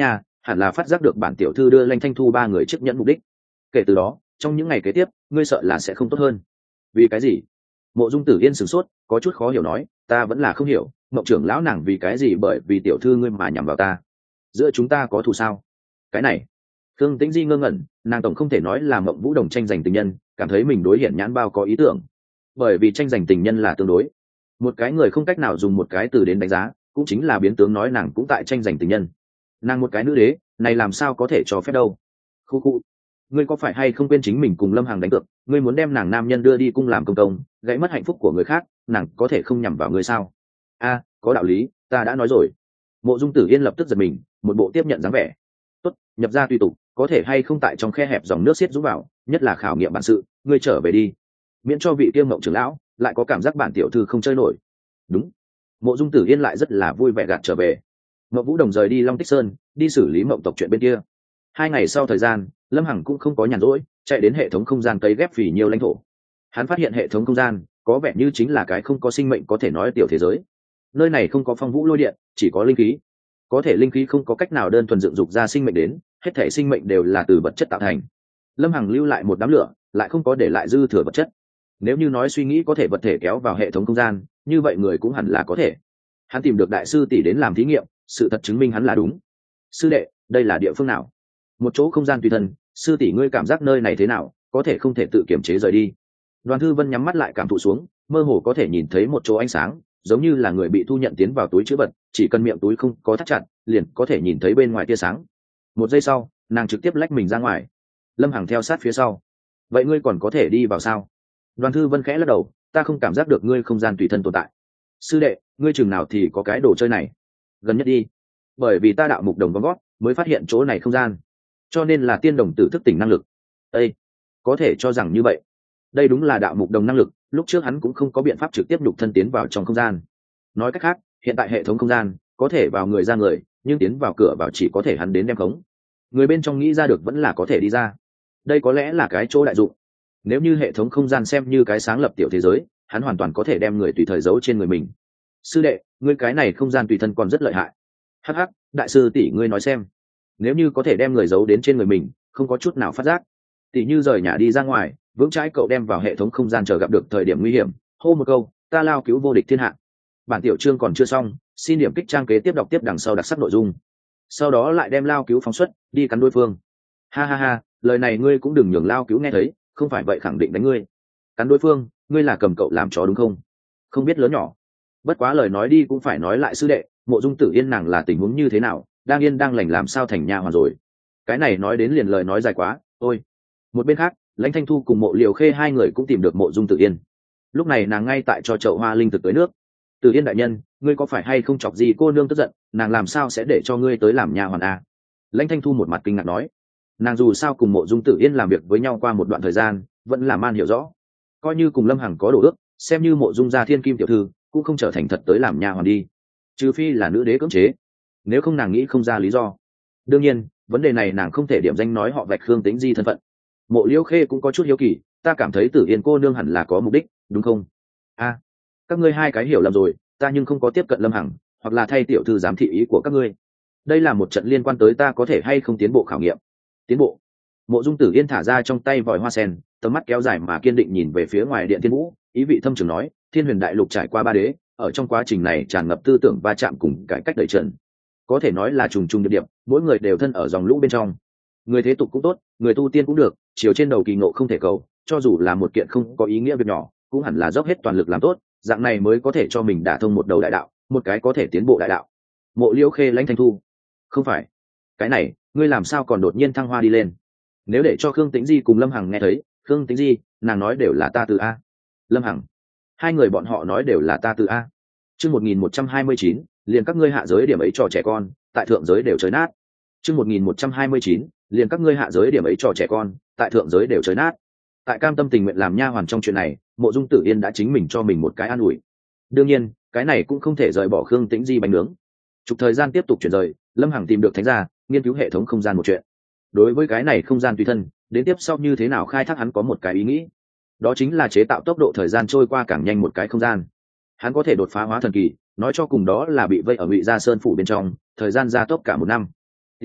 hẳn là phát giác được bản tiểu thư đưa Lãnh Thanh Thu ba người chiếc nhẫn mục đích. Kể từ đó trong những ngày kế tiếp ngươi sợ là sẽ không tốt hơn. Vì cái gì? Mộ Dung Tử Yên sửng sốt, có chút khó hiểu nói, ta vẫn là không hiểu, Mộng trưởng lão nàng vì cái gì bởi vì tiểu thư ngươi mà nhằm vào ta? Giữa chúng ta có thù sao? Cái này, Khương Tĩnh Di ngơ ngẩn, nàng tổng không thể nói là Mộng Vũ Đồng tranh giành tình nhân, cảm thấy mình đối Hiển Nhãn Bao có ý tưởng. Bởi vì tranh giành tình nhân là tương đối, một cái người không cách nào dùng một cái từ đến đánh giá, cũng chính là biến tướng nói nàng cũng tại tranh giành tình nhân. Nàng một cái nữ đế, này làm sao có thể cho phép đâu? Khu khu, ngươi có phải hay không quên chính mình cùng Lâm Hằng đánh cược, ngươi muốn đem nàng nam nhân đưa đi cung làm công công, gãy mất hạnh phúc của người khác, nàng có thể không nhằm vào ngươi sao? A, có đạo lý, ta đã nói rồi. Mộ Dung Tử Yên lập tức giật mình, một bộ tiếp nhận dáng vẻ. Tốt, nhập ra tùy tục, có thể hay không tại trong khe hẹp dòng nước xiết dũng vào, nhất là khảo nghiệm bản sự, ngươi trở về đi, miễn cho vị Kiêm Mộng trưởng lão lại có cảm giác bản tiểu thư không chơi nổi. Đúng. Mộ Dung Tử Yên lại rất là vui vẻ gạt trở về. Mộng Vũ Đồng rời đi Long Tích Sơn, đi xử lý mộng tộc chuyện bên kia. 2 ngày sau thời gian, Lâm Hằng cũng không có nhàn rỗi, chạy đến hệ thống không gian cấy ghép phỉ nhiều lãnh thổ. Hắn phát hiện hệ thống không gian có vẻ như chính là cái không có sinh mệnh có thể nói tiểu thế giới. Nơi này không có phong vũ lôi điện, chỉ có linh khí. Có thể linh khí không có cách nào đơn thuần dựng dục ra sinh mệnh đến, hết thể sinh mệnh đều là từ vật chất tạo thành. Lâm Hằng lưu lại một đám lửa, lại không có để lại dư thừa vật chất. Nếu như nói suy nghĩ có thể vật thể kéo vào hệ thống không gian, như vậy người cũng hẳn là có thể. Hắn tìm được đại sư tỷ đến làm thí nghiệm, sự thật chứng minh hắn là đúng. Sư đệ, đây là địa phương nào? Một chỗ không gian tùy thân, sư tỷ ngươi cảm giác nơi này thế nào, có thể không thể tự kiểm chế rời đi. Đoàn Thư Vân nhắm mắt lại cảm thụ xuống, mơ hồ có thể nhìn thấy một chỗ ánh sáng, giống như là người bị thu nhận tiến vào túi chữ vật, chỉ cần miệng túi không có thắt chặt, liền có thể nhìn thấy bên ngoài tia sáng. Một giây sau, nàng trực tiếp lách mình ra ngoài. Lâm Hằng theo sát phía sau. Vậy ngươi còn có thể đi vào sao? Đoàn Thư Vân khẽ lắc đầu, ta không cảm giác được ngươi không gian tùy thân tồn tại. Sư đệ, ngươi chừng nào thì có cái đồ chơi này? Gần nhất đi. Bởi vì ta đạo mục đồng gom gót mới phát hiện chỗ này không gian, cho nên là tiên đồng tử thức tỉnh năng lực. Ê, có thể cho rằng như vậy. Đây đúng là đạo mục đồng năng lực, lúc trước hắn cũng không có biện pháp trực tiếp nhục thân tiến vào trong không gian. Nói cách khác, hiện tại hệ thống không gian có thể vào người ra người, nhưng tiến vào cửa vào chỉ có thể hắn đến đem khống. Người bên trong nghĩ ra được vẫn là có thể đi ra. Đây có lẽ là cái chỗ đại dụng. Nếu như hệ thống không gian xem như cái sáng lập tiểu thế giới, hắn hoàn toàn có thể đem người tùy thời giấu trên người mình. Sư đệ, ngươi cái này không gian tùy thân còn rất lợi hại. Hắc hắc, đại sư tỷ ngươi nói xem, nếu như có thể đem người giấu đến trên người mình, không có chút nào phát giác, tỷ như rời nhà đi ra ngoài, vững trái cậu đem vào hệ thống không gian chờ gặp được thời điểm nguy hiểm, hô một câu, ta lao cứu vô địch thiên hạ. Bản tiểu chương còn chưa xong, xin điểm kích trang kế tiếp đọc tiếp đằng sau đặc sắc nội dung. Sau đó lại đem lao cứu phóng xuất, đi cắn đối phương. Ha ha ha, lời này ngươi cũng đừng nhường lao cứu nghe thấy, không phải vậy khẳng định đánh ngươi. Cắn đối phương, ngươi là cầm cậu làm chó đúng không? Không biết lớn nhỏ. Bất quá lời nói đi cũng phải nói lại sư đệ, Mộ Dung Tử Yên nàng là tình huống như thế nào, đang yên đang lành làm sao thành nha hoàn rồi. Cái này nói đến liền lời nói dài quá, thôi. Một bên khác, Lãnh Thanh Thu cùng Mộ Liều Khê hai người cũng tìm được Mộ Dung Tử Yên. Lúc này nàng ngay tại cho chậu hoa linh thực tới nước. Tử Yên đại nhân, ngươi có phải hay không chọc gì cô nương tức giận, nàng làm sao sẽ để cho ngươi tới làm nha hoàn a? Lãnh Thanh Thu một mặt kinh ngạc nói. Nàng dù sao cùng Mộ Dung Tử Yên làm việc với nhau qua một đoạn thời gian, vẫn là man hiểu rõ. Coi như cùng Lâm Hằng có đồ ước, xem như Mộ Dung gia thiên kim tiểu thư, cũng không trở thành thật tới làm nha hoàn đi. Trừ phi là nữ đế cưỡng chế, nếu không nàng nghĩ không ra lý do. Đương nhiên, vấn đề này nàng không thể điểm danh nói họ vạch Khương Tĩnh Di thân phận. Mộ Liễu Khê cũng có chút hiếu kỳ, ta cảm thấy Tử Yên cô nương hẳn là có mục đích, đúng không? A, các ngươi hai cái hiểu lầm rồi, ta nhưng không có tiếp cận Lâm Hằng, hoặc là thay tiểu thư giám thị ý của các ngươi. Đây là một trận liên quan tới ta có thể hay không tiến bộ khảo nghiệm. Tiến bộ? Mộ Dung Tử Yên thả ra trong tay vòi hoa sen, tầm mắt kéo dài mà kiên định nhìn về phía ngoài điện Thiên Vũ, ý vị thâm trường nói, Thiên Huyền Đại Lục trải qua 3 đế, ở trong quá trình này tràn ngập tư tưởng va chạm cùng cải cách đẩy trần, có thể nói là trùng trùng điệp điệp, mỗi người đều thân ở dòng lũ bên trong. Người thế tục cũng tốt, người tu tiên cũng được, chiều trên đầu kỳ ngộ không thể cầu, cho dù là một kiện không có ý nghĩa việc nhỏ, cũng hẳn là dốc hết toàn lực làm tốt, dạng này mới có thể cho mình đả thông một đầu đại đạo, một cái có thể tiến bộ đại đạo. Mộ Liễu Khê Lãnh Thanh Thu, không phải, cái này, ngươi làm sao còn đột nhiên thăng hoa đi lên? Nếu để cho Khương Tĩnh Di cùng Lâm Hằng nghe thấy, Khương Tĩnh Di, nàng nói đều là ta từ a. Lâm Hằng, hai người bọn họ nói đều là ta từ a. Chương 1129, liền các ngươi hạ giới điểm ấy trò trẻ con, tại thượng giới đều chới nát. Chương 1129, liền các ngươi hạ giới điểm ấy trò trẻ con, tại thượng giới đều chới nát. Tại cam tâm tình nguyện làm nha hoàn trong chuyện này, Mộ Dung Tử Yên đã chính mình cho mình một cái an ủi. Đương nhiên, cái này cũng không thể rời bỏ Khương Tĩnh Di bánh nướng. Chục thời gian tiếp tục chuyển rời, Lâm Hằng tìm được thánh gia, nghiên cứu hệ thống không gian một chuyện. Đối với cái này không gian tùy thân, đến tiếp sau như thế nào khai thác hắn có một cái ý nghĩ. Đó chính là chế tạo tốc độ thời gian trôi qua càng nhanh một cái không gian. Hắn có thể đột phá hóa thần kỳ, nói cho cùng đó là bị vây ở Ngụy Gia Sơn phủ bên trong, thời gian gia tốc cả 1 năm. Tiểu tử,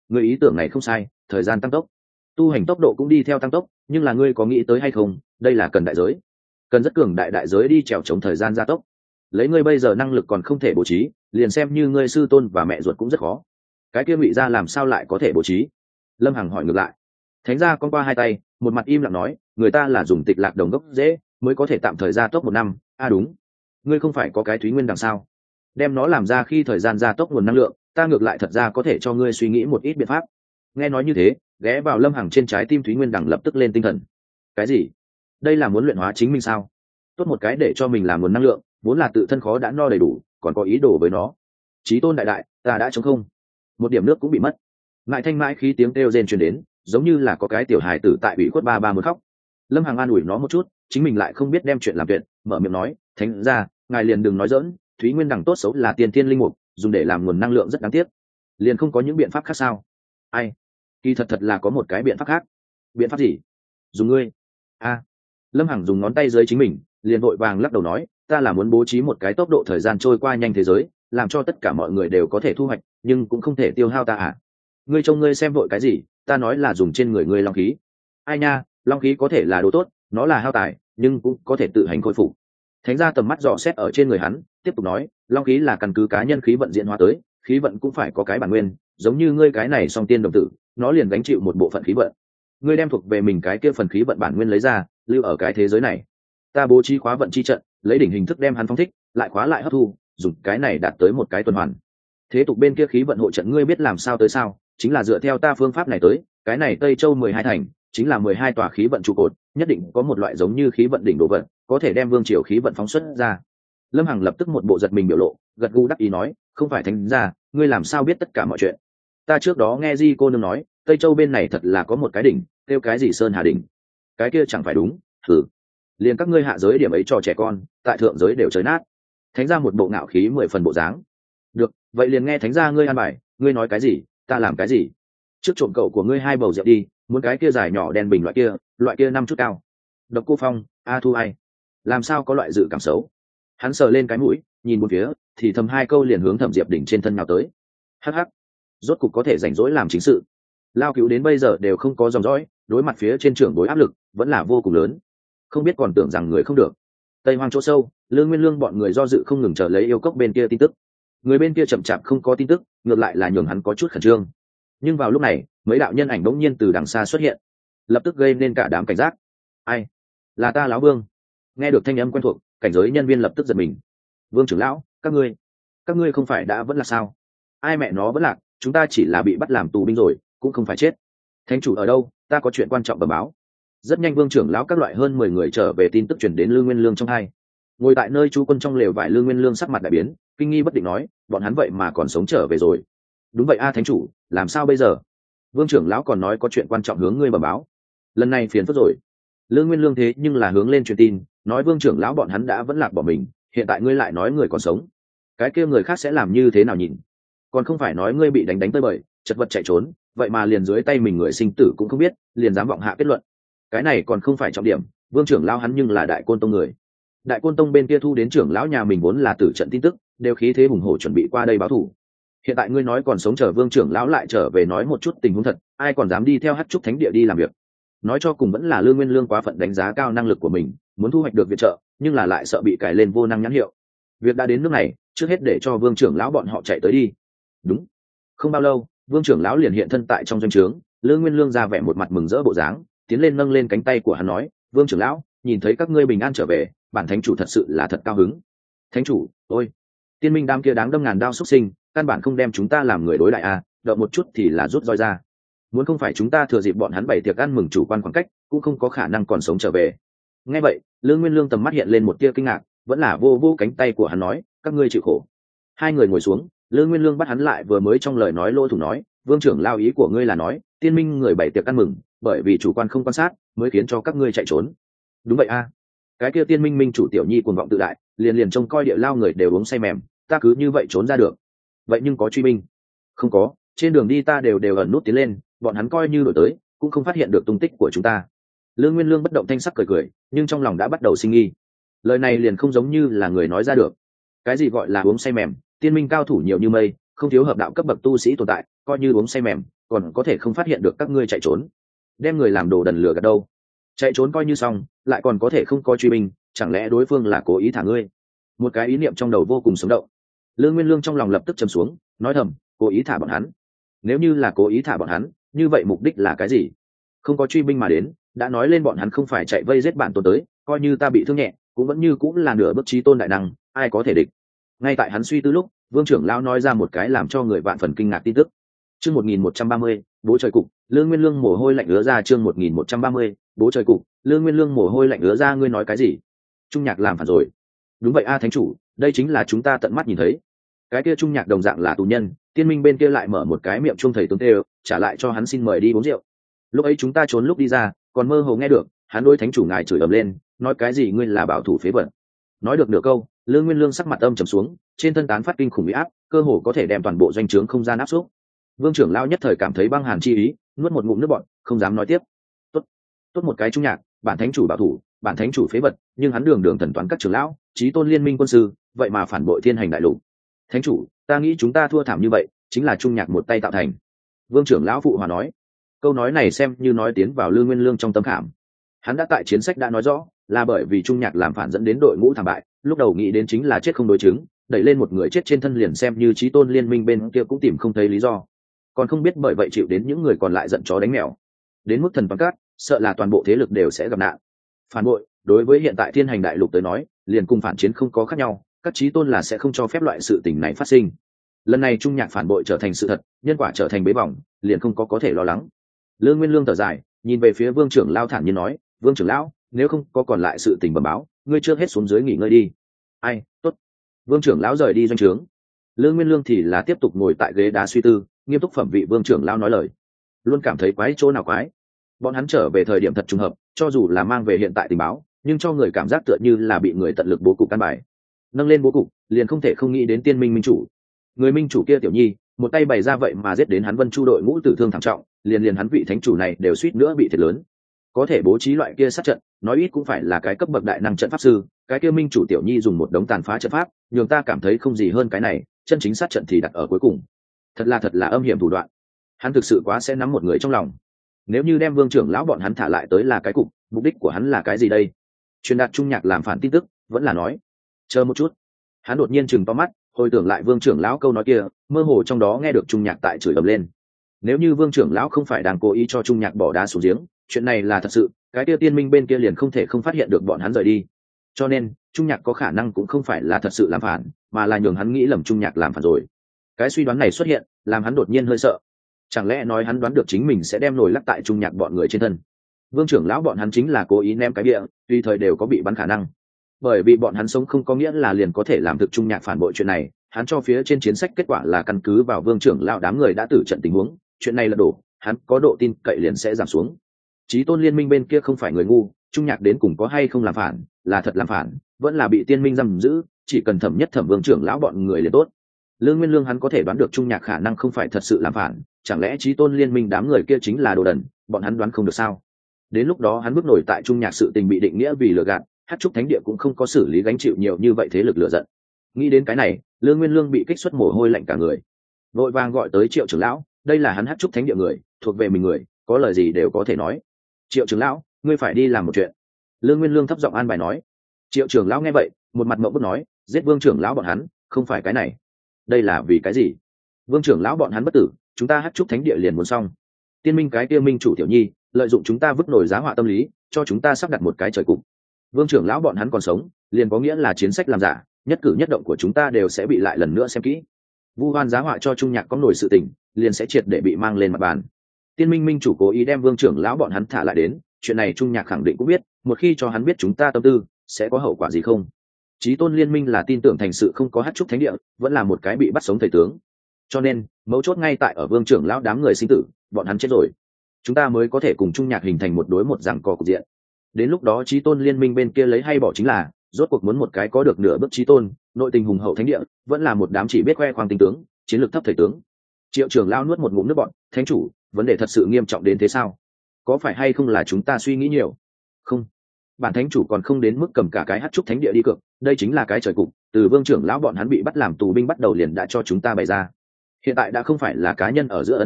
Ngươi ý tưởng này không sai, thời gian tăng tốc, tu hành tốc độ cũng đi theo tăng tốc, nhưng là ngươi có nghĩ tới hay không, đây là cần đại giới, cần rất cường đại đại giới đi trèo chống thời gian gia tốc. Lấy ngươi bây giờ năng lực còn không thể bố trí, liền xem như ngươi sư tôn và mẹ ruột cũng rất khó. Cái kia Ngụy gia làm sao lại có thể bố trí? Lâm Hằng hỏi ngược lại. Thánh gia con qua hai tay, một mặt im lặng nói, người ta là dùng tịch lạc đồng gốc dễ mới có thể tạm thời gia tốc 1 năm. Đúng, ngươi không phải có cái Thúy Nguyên đằng sao, đem nó làm ra khi thời gian gia tốc nguồn năng lượng, ta ngược lại thật ra có thể cho ngươi suy nghĩ một ít biện pháp. Nghe nói như thế, ghé vào Lâm Hằng trên trái tim Thúy Nguyên đằng lập tức lên tinh thần. Cái gì? Đây là muốn luyện hóa chính mình sao? Tốt một cái để cho mình làm nguồn năng lượng, vốn là tự thân khó đã no đầy đủ, còn có ý đồ với nó. Chí tôn đại đại, ta đã trống không, một điểm nước cũng bị mất. Ngại thanh mãi khí tiếng kêu rên truyền đến, giống như là có cái tiểu hài tử tại ủy khuất ba ba muốn khóc. Lâm Hằng an ủi nó một chút, chính mình lại không biết đem chuyện làm tuyệt, mở miệng nói, thánh gia, ngài liền đừng nói dỡn, Thúy Nguyên đằng tốt xấu là tiên thiên linh mục, dùng để làm nguồn năng lượng rất đáng tiếc. Liền không có những biện pháp khác sao? Ai? Kỳ thật là có một cái biện pháp khác. Biện pháp gì? Dùng ngươi. Lâm Hằng dùng ngón tay dưới chính mình, liền vội vàng lắc đầu nói, ta là muốn bố trí một cái tốc độ thời gian trôi qua nhanh thế giới, làm cho tất cả mọi người đều có thể thu hoạch, nhưng cũng không thể tiêu hao ta à? Ngươi trông ngươi xem vội cái gì, ta nói là dùng trên người ngươi long khí. Ai nha, long khí có thể là đồ tốt, nó là hao tài, nhưng cũng có thể tự hành khôi phục. Thánh gia tầm mắt dò xét ở trên người hắn, tiếp tục nói, long khí là căn cứ cá nhân khí vận diễn hóa tới, khí vận cũng phải có cái bản nguyên, giống như ngươi cái này song tiên đồng tử, nó liền gánh chịu một bộ phận khí vận. Ngươi đem thuộc về mình cái kia phần khí vận bản nguyên lấy ra, lưu ở cái thế giới này. Ta bố trí khóa vận chi trận, lấy đỉnh hình thức đem hắn phóng thích, lại khóa lại hấp thu, dùng cái này đạt tới một cái tuần hoàn. Thế tục bên kia khí vận hộ trận ngươi biết làm sao tới sao? Chính là dựa theo ta phương pháp này tới, cái này Tây Châu 12 thành, chính là 12 tòa khí vận trụ cột, nhất định có một loại giống như khí vận đỉnh đồ vật, có thể đem vương triều khí vận phóng xuất ra. Lâm Hằng lập tức một bộ giật mình biểu lộ, gật gù đắc ý nói, không phải thánh gia, ngươi làm sao biết tất cả mọi chuyện? Ta trước đó nghe Di cô nương nói, Tây Châu bên này thật là có một cái đỉnh, kêu cái gì Sơn Hà đỉnh. Cái kia chẳng phải đúng? Thử. Liền các ngươi hạ giới điểm ấy cho trẻ con, tại thượng giới đều chới nát. Thánh gia một bộ ngạo khí 10 phần bộ dáng. Được, vậy liền nghe thánh gia ngươi an bài, ngươi nói cái gì, ta làm cái gì. Trước trộm cậu của ngươi 2 bầu rượu đi, muốn cái kia dài nhỏ đen bình loại kia 5 chút cao. Độc Cô Phong, A Thu ai? Làm sao có loại dự cảm xấu? Hắn sờ lên cái mũi, nhìn một phía, thì thầm 2 câu liền hướng Thẩm Diệp đỉnh trên thân nào tới. Hắc hắc, rốt cục có thể rảnh rỗi làm chính sự. Lao Cứu đến bây giờ đều không có dòng dõi, đối mặt phía trên trưởng bối áp lực vẫn là vô cùng lớn, không biết còn tưởng rằng người không được. Tây Hoang chỗ sâu, Lương Nguyên Lương bọn người do dự không ngừng chờ lấy yêu cốc bên kia tin tức. Người bên kia chậm chạp không có tin tức, ngược lại là nhường hắn có chút khẩn trương. Nhưng vào lúc này, mấy đạo nhân ảnh đống nhiên từ đằng xa xuất hiện, lập tức gây nên cả đám cảnh giác. Ai? Là ta lão Vương. Nghe được thanh âm quen thuộc, cảnh giới nhân viên lập tức giật mình. Vương trưởng lão, các ngươi không phải đã vẫn là sao? Ai mẹ nó vẫn lạc, chúng ta chỉ là bị bắt làm tù binh rồi, cũng không phải chết. Thánh chủ ở đâu, ta có chuyện quan trọng bẩm báo. Rất nhanh Vương trưởng lão các loại hơn 10 người trở về, tin tức truyền đến Lương Nguyên Lương trong hai. Ngồi tại nơi trú quân trong lều vải, Lương Nguyên Lương sắc mặt đại biến, kinh nghi bất định nói, bọn hắn vậy mà còn sống trở về rồi. Đúng vậy a thánh chủ, làm sao bây giờ? Vương trưởng lão còn nói có chuyện quan trọng hướng ngươi bẩm báo. Lần này phiền phức rồi. Lương Nguyên Lương thế nhưng là hướng lên truyền tin, nói Vương trưởng lão bọn hắn đã vẫn lạc bỏ mình, hiện tại ngươi lại nói người còn sống. Cái kia người khác sẽ làm như thế nào nhìn? Còn không phải nói ngươi bị đánh tơi bời, chật vật chạy trốn, vậy mà liền dưới tay mình người sinh tử cũng không biết, liền dám vọng hạ kết luận. Cái này còn không phải trọng điểm, Vương trưởng lão hắn nhưng là Đại Côn tông người. Đại Côn tông bên kia thu đến trưởng lão nhà mình vốn là tử trận tin tức, đều khí thế hùng hổ chuẩn bị qua đây báo thù. Hiện tại ngươi nói còn sống, chờ Vương trưởng lão lại trở về nói một chút tình huống thật, ai còn dám đi theo Hắc Trúc Thánh địa đi làm việc? Nói cho cùng vẫn là Lương Nguyên Lương quá phận đánh giá cao năng lực của mình, muốn thu hoạch được viện trợ, nhưng là lại sợ bị cài lên vô năng nhãn hiệu. Việc đã đến nước này, trước hết để cho Vương trưởng lão bọn họ chạy tới đi. Đúng. Không bao lâu, Vương trưởng lão liền hiện thân tại trong doanh trướng, Lương Nguyên Lương ra vẻ một mặt mừng rỡ bộ dáng, tiến lên nâng lên cánh tay của hắn nói, Vương trưởng lão, nhìn thấy các ngươi bình an trở về, bản thánh chủ thật sự là thật cao hứng. Thánh chủ, ôi, tiên minh đám kia đáng đâm ngàn đao xuất sinh, căn bản không đem chúng ta làm người đối đại à, đợi một chút thì là rút roi ra. Muốn không phải chúng ta thừa dịp bọn hắn bày tiệc ăn mừng chủ quan khoảng cách, cũng không có khả năng còn sống trở về. Nghe vậy, Lương Nguyên Lương tầm mắt hiện lên một tia kinh ngạc, vẫn là vô cánh tay của hắn nói, các ngươi chịu khổ. Hai người ngồi xuống, Lương Nguyên Lương bắt hắn lại vừa mới trong lời nói lỗ thủ nói, Vương trưởng lao ý của ngươi là nói, tiên minh người bày tiệc ăn mừng, bởi vì chủ quan không quan sát, mới khiến cho các ngươi chạy trốn. Đúng vậy a. Cái kia tiên minh minh chủ tiểu nhi cuồng vọng tự đại, liền trông coi địa lao người đều uống say mềm, ta cứ như vậy trốn ra được. Vậy nhưng có truy binh? Không có, trên đường đi ta đều ẩn nút tiến lên, bọn hắn coi như đổi tới, cũng không phát hiện được tung tích của chúng ta. Lương Nguyên Lương bất động thanh sắc cười, nhưng trong lòng đã bắt đầu sinh nghi. Lời này liền không giống như là người nói ra được. Cái gì gọi là uống say mềm? Tiên minh cao thủ nhiều như mây, không thiếu hợp đạo cấp bậc tu sĩ tồn tại, coi như uống say mềm, còn có thể không phát hiện được các ngươi chạy trốn, đem người làm đồ đần lừa gạt đâu. Chạy trốn coi như xong, lại còn có thể không có truy binh, chẳng lẽ đối phương là cố ý thả ngươi? Một cái ý niệm trong đầu vô cùng sống động. Lương Nguyên Lương trong lòng lập tức trầm xuống, nói thầm, cố ý thả bọn hắn. Nếu như là cố ý thả bọn hắn, như vậy mục đích là cái gì? Không có truy binh mà đến, đã nói lên bọn hắn không phải chạy vây giết bản tôn tới, coi như ta bị thương nhẹ, cũng vẫn như cũng là nửa bước chí tôn đại năng, ai có thể địch. Ngay tại hắn suy tư lúc, Vương trưởng lão nói ra một cái làm cho người vạn phần kinh ngạc tin tức. Chương 1130, bố trời cục, Lương Nguyên Lương mồ hôi lạnh ứa ra. Chương 1130, bố trời cục, Lương Nguyên Lương mồ hôi lạnh ứa ra. Ngươi nói cái gì? Trung Nhạc làm phản rồi? Đúng vậy a thánh chủ, đây chính là chúng ta tận mắt nhìn thấy. Cái kia Trung Nhạc đồng dạng là tù nhân, Tiên Minh bên kia lại mở một cái miệng chuông thầy tướng tê, trả lại cho hắn xin mời đi uống rượu. Lúc ấy chúng ta trốn lúc đi ra, còn mơ hồ nghe được hắn đối thánh chủ ngài chửi ầm lên, nói cái gì ngươi là bảo thủ phế vật. Nói được nửa câu, Lương Nguyên Lương sắc mặt âm trầm xuống, trên thân tán phát kinh khủng uy áp, cơ hồ có thể đem toàn bộ doanh trướng không gian áp xúc. Vương trưởng lão nhất thời cảm thấy băng hàn chi ý, nuốt một ngụm nước bọt, không dám nói tiếp. Tốt một cái Trung Nhạc, bản thánh chủ bảo thủ, bản thánh chủ phế vật, nhưng hắn đường đường thần toán các trưởng lão, chí tôn liên minh quân sư, vậy mà phản bội thiên hành đại lục. Thánh chủ, ta nghĩ chúng ta thua thảm như vậy, chính là Trung Nhạc một tay tạo thành. Vương trưởng lão phụ hòa nói. Câu nói này xem như nói tiến vào Lương Nguyên Lương trong tâm khảm. Hắn đã tại chiến sách đã nói rõ, là bởi vì Trung Nhạc làm phản dẫn đến đội ngũ thảm bại, lúc đầu nghĩ đến chính là chết không đối chứng, đẩy lên một người chết trên thân liền xem như chí tôn liên minh bên kia cũng tìm không thấy lý do, còn không biết bởi vậy chịu đến những người còn lại giận chó đánh mèo. Đến mức thần toán cát, sợ là toàn bộ thế lực đều sẽ gặp nạn. Phản bội, đối với hiện tại thiên hành đại lục tới nói, liền cùng phản chiến không có khác nhau, các chí tôn là sẽ không cho phép loại sự tình này phát sinh. Lần này Trung Nhạc phản bội trở thành sự thật, nhân quả trở thành bế vòng, liền không có thể lo lắng. Lương Nguyên Lương thở dài, nhìn về phía Vương trưởng lão thản nhiên nói, Vương trưởng lão, nếu không có còn lại sự tình bẩm báo, ngươi trước hết xuống dưới nghỉ ngơi đi. Ai, tốt. Vương trưởng lão rời đi doanh trướng. Lương Nguyên Lương thì là tiếp tục ngồi tại ghế đá suy tư, nghiêm túc phẩm vị Vương trưởng lão nói lời. Luôn cảm thấy quái chỗ nào quái. Bọn hắn trở về thời điểm thật trùng hợp, cho dù là mang về hiện tại tình báo, nhưng cho người cảm giác tựa như là bị người tận lực bố cục căn bài. Nâng lên bố cục, liền không thể không nghĩ đến Tiên Minh minh chủ. Người minh chủ kia Tiểu Nhi, một tay bày ra vậy mà giết đến hắn Vân Chu đội ngũ tử thương thảm trọng, liền hắn vị thánh chủ này đều suýt nữa bị thiệt lớn. Có thể bố trí loại kia sát trận, nói ít cũng phải là cái cấp bậc đại năng trận pháp sư, cái kia minh chủ Tiểu Nhi dùng một đống tàn phá trận pháp, nhường ta cảm thấy không gì hơn cái này, chân chính sát trận thì đặt ở cuối cùng. Thật là âm hiểm thủ đoạn. Hắn thực sự quá sẽ nắm một người trong lòng. Nếu như đem Vương trưởng lão bọn hắn thả lại tới là cái cục, mục đích của hắn là cái gì đây? Truyền đạt Trung Nhạc làm phản tin tức, vẫn là nói chờ một chút. Hắn đột nhiên chừng to mắt, hồi tưởng lại Vương trưởng lão câu nói kia, mơ hồ trong đó nghe được Trung Nhạc tại chửi ầm lên. Nếu như Vương trưởng lão không phải đang cố ý cho Trung Nhạc bỏ đá xuống giếng, chuyện này là thật sự, cái kia Tiên Minh bên kia liền không thể không phát hiện được bọn hắn rời đi. Cho nên Trung Nhạc có khả năng cũng không phải là thật sự làm phản, mà là nhường hắn nghĩ lầm Trung Nhạc làm phản rồi. Cái suy đoán này xuất hiện, làm hắn đột nhiên hơi sợ. Chẳng lẽ nói hắn đoán được chính mình sẽ đem nổi lắc tại Trung Nhạc bọn người trên thân? Vương trưởng lão bọn hắn chính là cố ý ném cái bịa, tùy thời đều có bị bắn khả năng. Bởi vì bọn hắn sống không có nghĩa là liền có thể làm thực Trung Nhạc phản bội chuyện này, hắn cho phía trên chiến sách kết quả là căn cứ vào Vương trưởng lão đám người đã tử trận tình huống, chuyện này là đổ, hắn có độ tin cậy liền sẽ giảm xuống. Chí tôn liên minh bên kia không phải người ngu, Trung Nhạc đến cùng có hay không làm phản, là thật làm phản, vẫn là bị Tiên Minh giam giữ, chỉ cần thẩm nhất thẩm Vương trưởng lão bọn người liền tốt. Lương Nguyên Lương hắn có thể đoán được Trung Nhạc khả năng không phải thật sự làm phản, chẳng lẽ Chí tôn liên minh đám người kia chính là đồ đần, bọn hắn đoán không được sao? Đến lúc đó hắn bước nổi tại Trung Nhạc sự tình bị định nghĩa vì lừa gạt, Hát Trúc Thánh Địa cũng không có xử lý gánh chịu nhiều như vậy thế lực lừa giận. Nghĩ đến cái này, Lương Nguyên Lương bị kích xuất mồ hôi lạnh cả người. Vội vàng gọi tới Triệu trưởng lão, đây là hắn Hát Trúc Thánh Địa người, thuộc về mình người, có lời gì đều có thể nói. Triệu trưởng lão, ngươi phải đi làm một chuyện. Lương Nguyên Lương thấp giọng an bài nói. Triệu trưởng lão nghe vậy, một mặt mộng bức nói, giết Vương trưởng lão bọn hắn, không phải cái này. Đây là vì cái gì? Vương trưởng lão bọn hắn bất tử, chúng ta Hát Trúc Thánh Địa liền muốn xong. Tiên Minh cái kia minh chủ Tiểu Nhi, lợi dụng chúng ta vứt nổi giá họa tâm lý, cho chúng ta sắp đặt một cái trời cục. Vương trưởng lão bọn hắn còn sống, liền có nghĩa là chiến sách làm giả, nhất cử nhất động của chúng ta đều sẽ bị lại lần nữa xem kỹ. Vu oan giá họa cho Trung Nhạc có nổi sự tình, liền sẽ triệt để bị mang lên mặt bàn. Tiên Minh minh chủ cố ý đem Vương trưởng lão bọn hắn thả lại đến, chuyện này Trung Nhạc khẳng định cũng biết, một khi cho hắn biết chúng ta tâm tư, sẽ có hậu quả gì không? Chí tôn liên minh là tin tưởng thành sự không có Hát Trúc Thánh Địa, vẫn là một cái bị bắt sống thầy tướng. Cho nên mấu chốt ngay tại ở Vương trưởng lão đám người sinh tử, bọn hắn chết rồi, chúng ta mới có thể cùng Trung Nhạc hình thành một đối một giằng co cục diện. Đến lúc đó Chí tôn liên minh bên kia lấy hay bỏ chính là, rốt cuộc muốn một cái có được nửa bước chí tôn, nội tình hùng hậu thánh địa, vẫn là một đám chỉ biết khoe khoang tinh tướng, chiến lược thấp thầy tướng. Triệu trưởng lão nuốt một ngụm nước bọt, thánh chủ, vấn đề thật sự nghiêm trọng đến thế sao? Có phải hay không là chúng ta suy nghĩ nhiều? Không, bản thánh chủ còn không đến mức cầm cả cái Hát Trúc Thánh Địa đi cược, đây chính là cái trời cục, từ Vương trưởng lão bọn hắn bị bắt làm tù binh bắt đầu liền đã cho chúng ta bày ra. Hiện tại đã không phải là cá nhân ở giữa ân oán,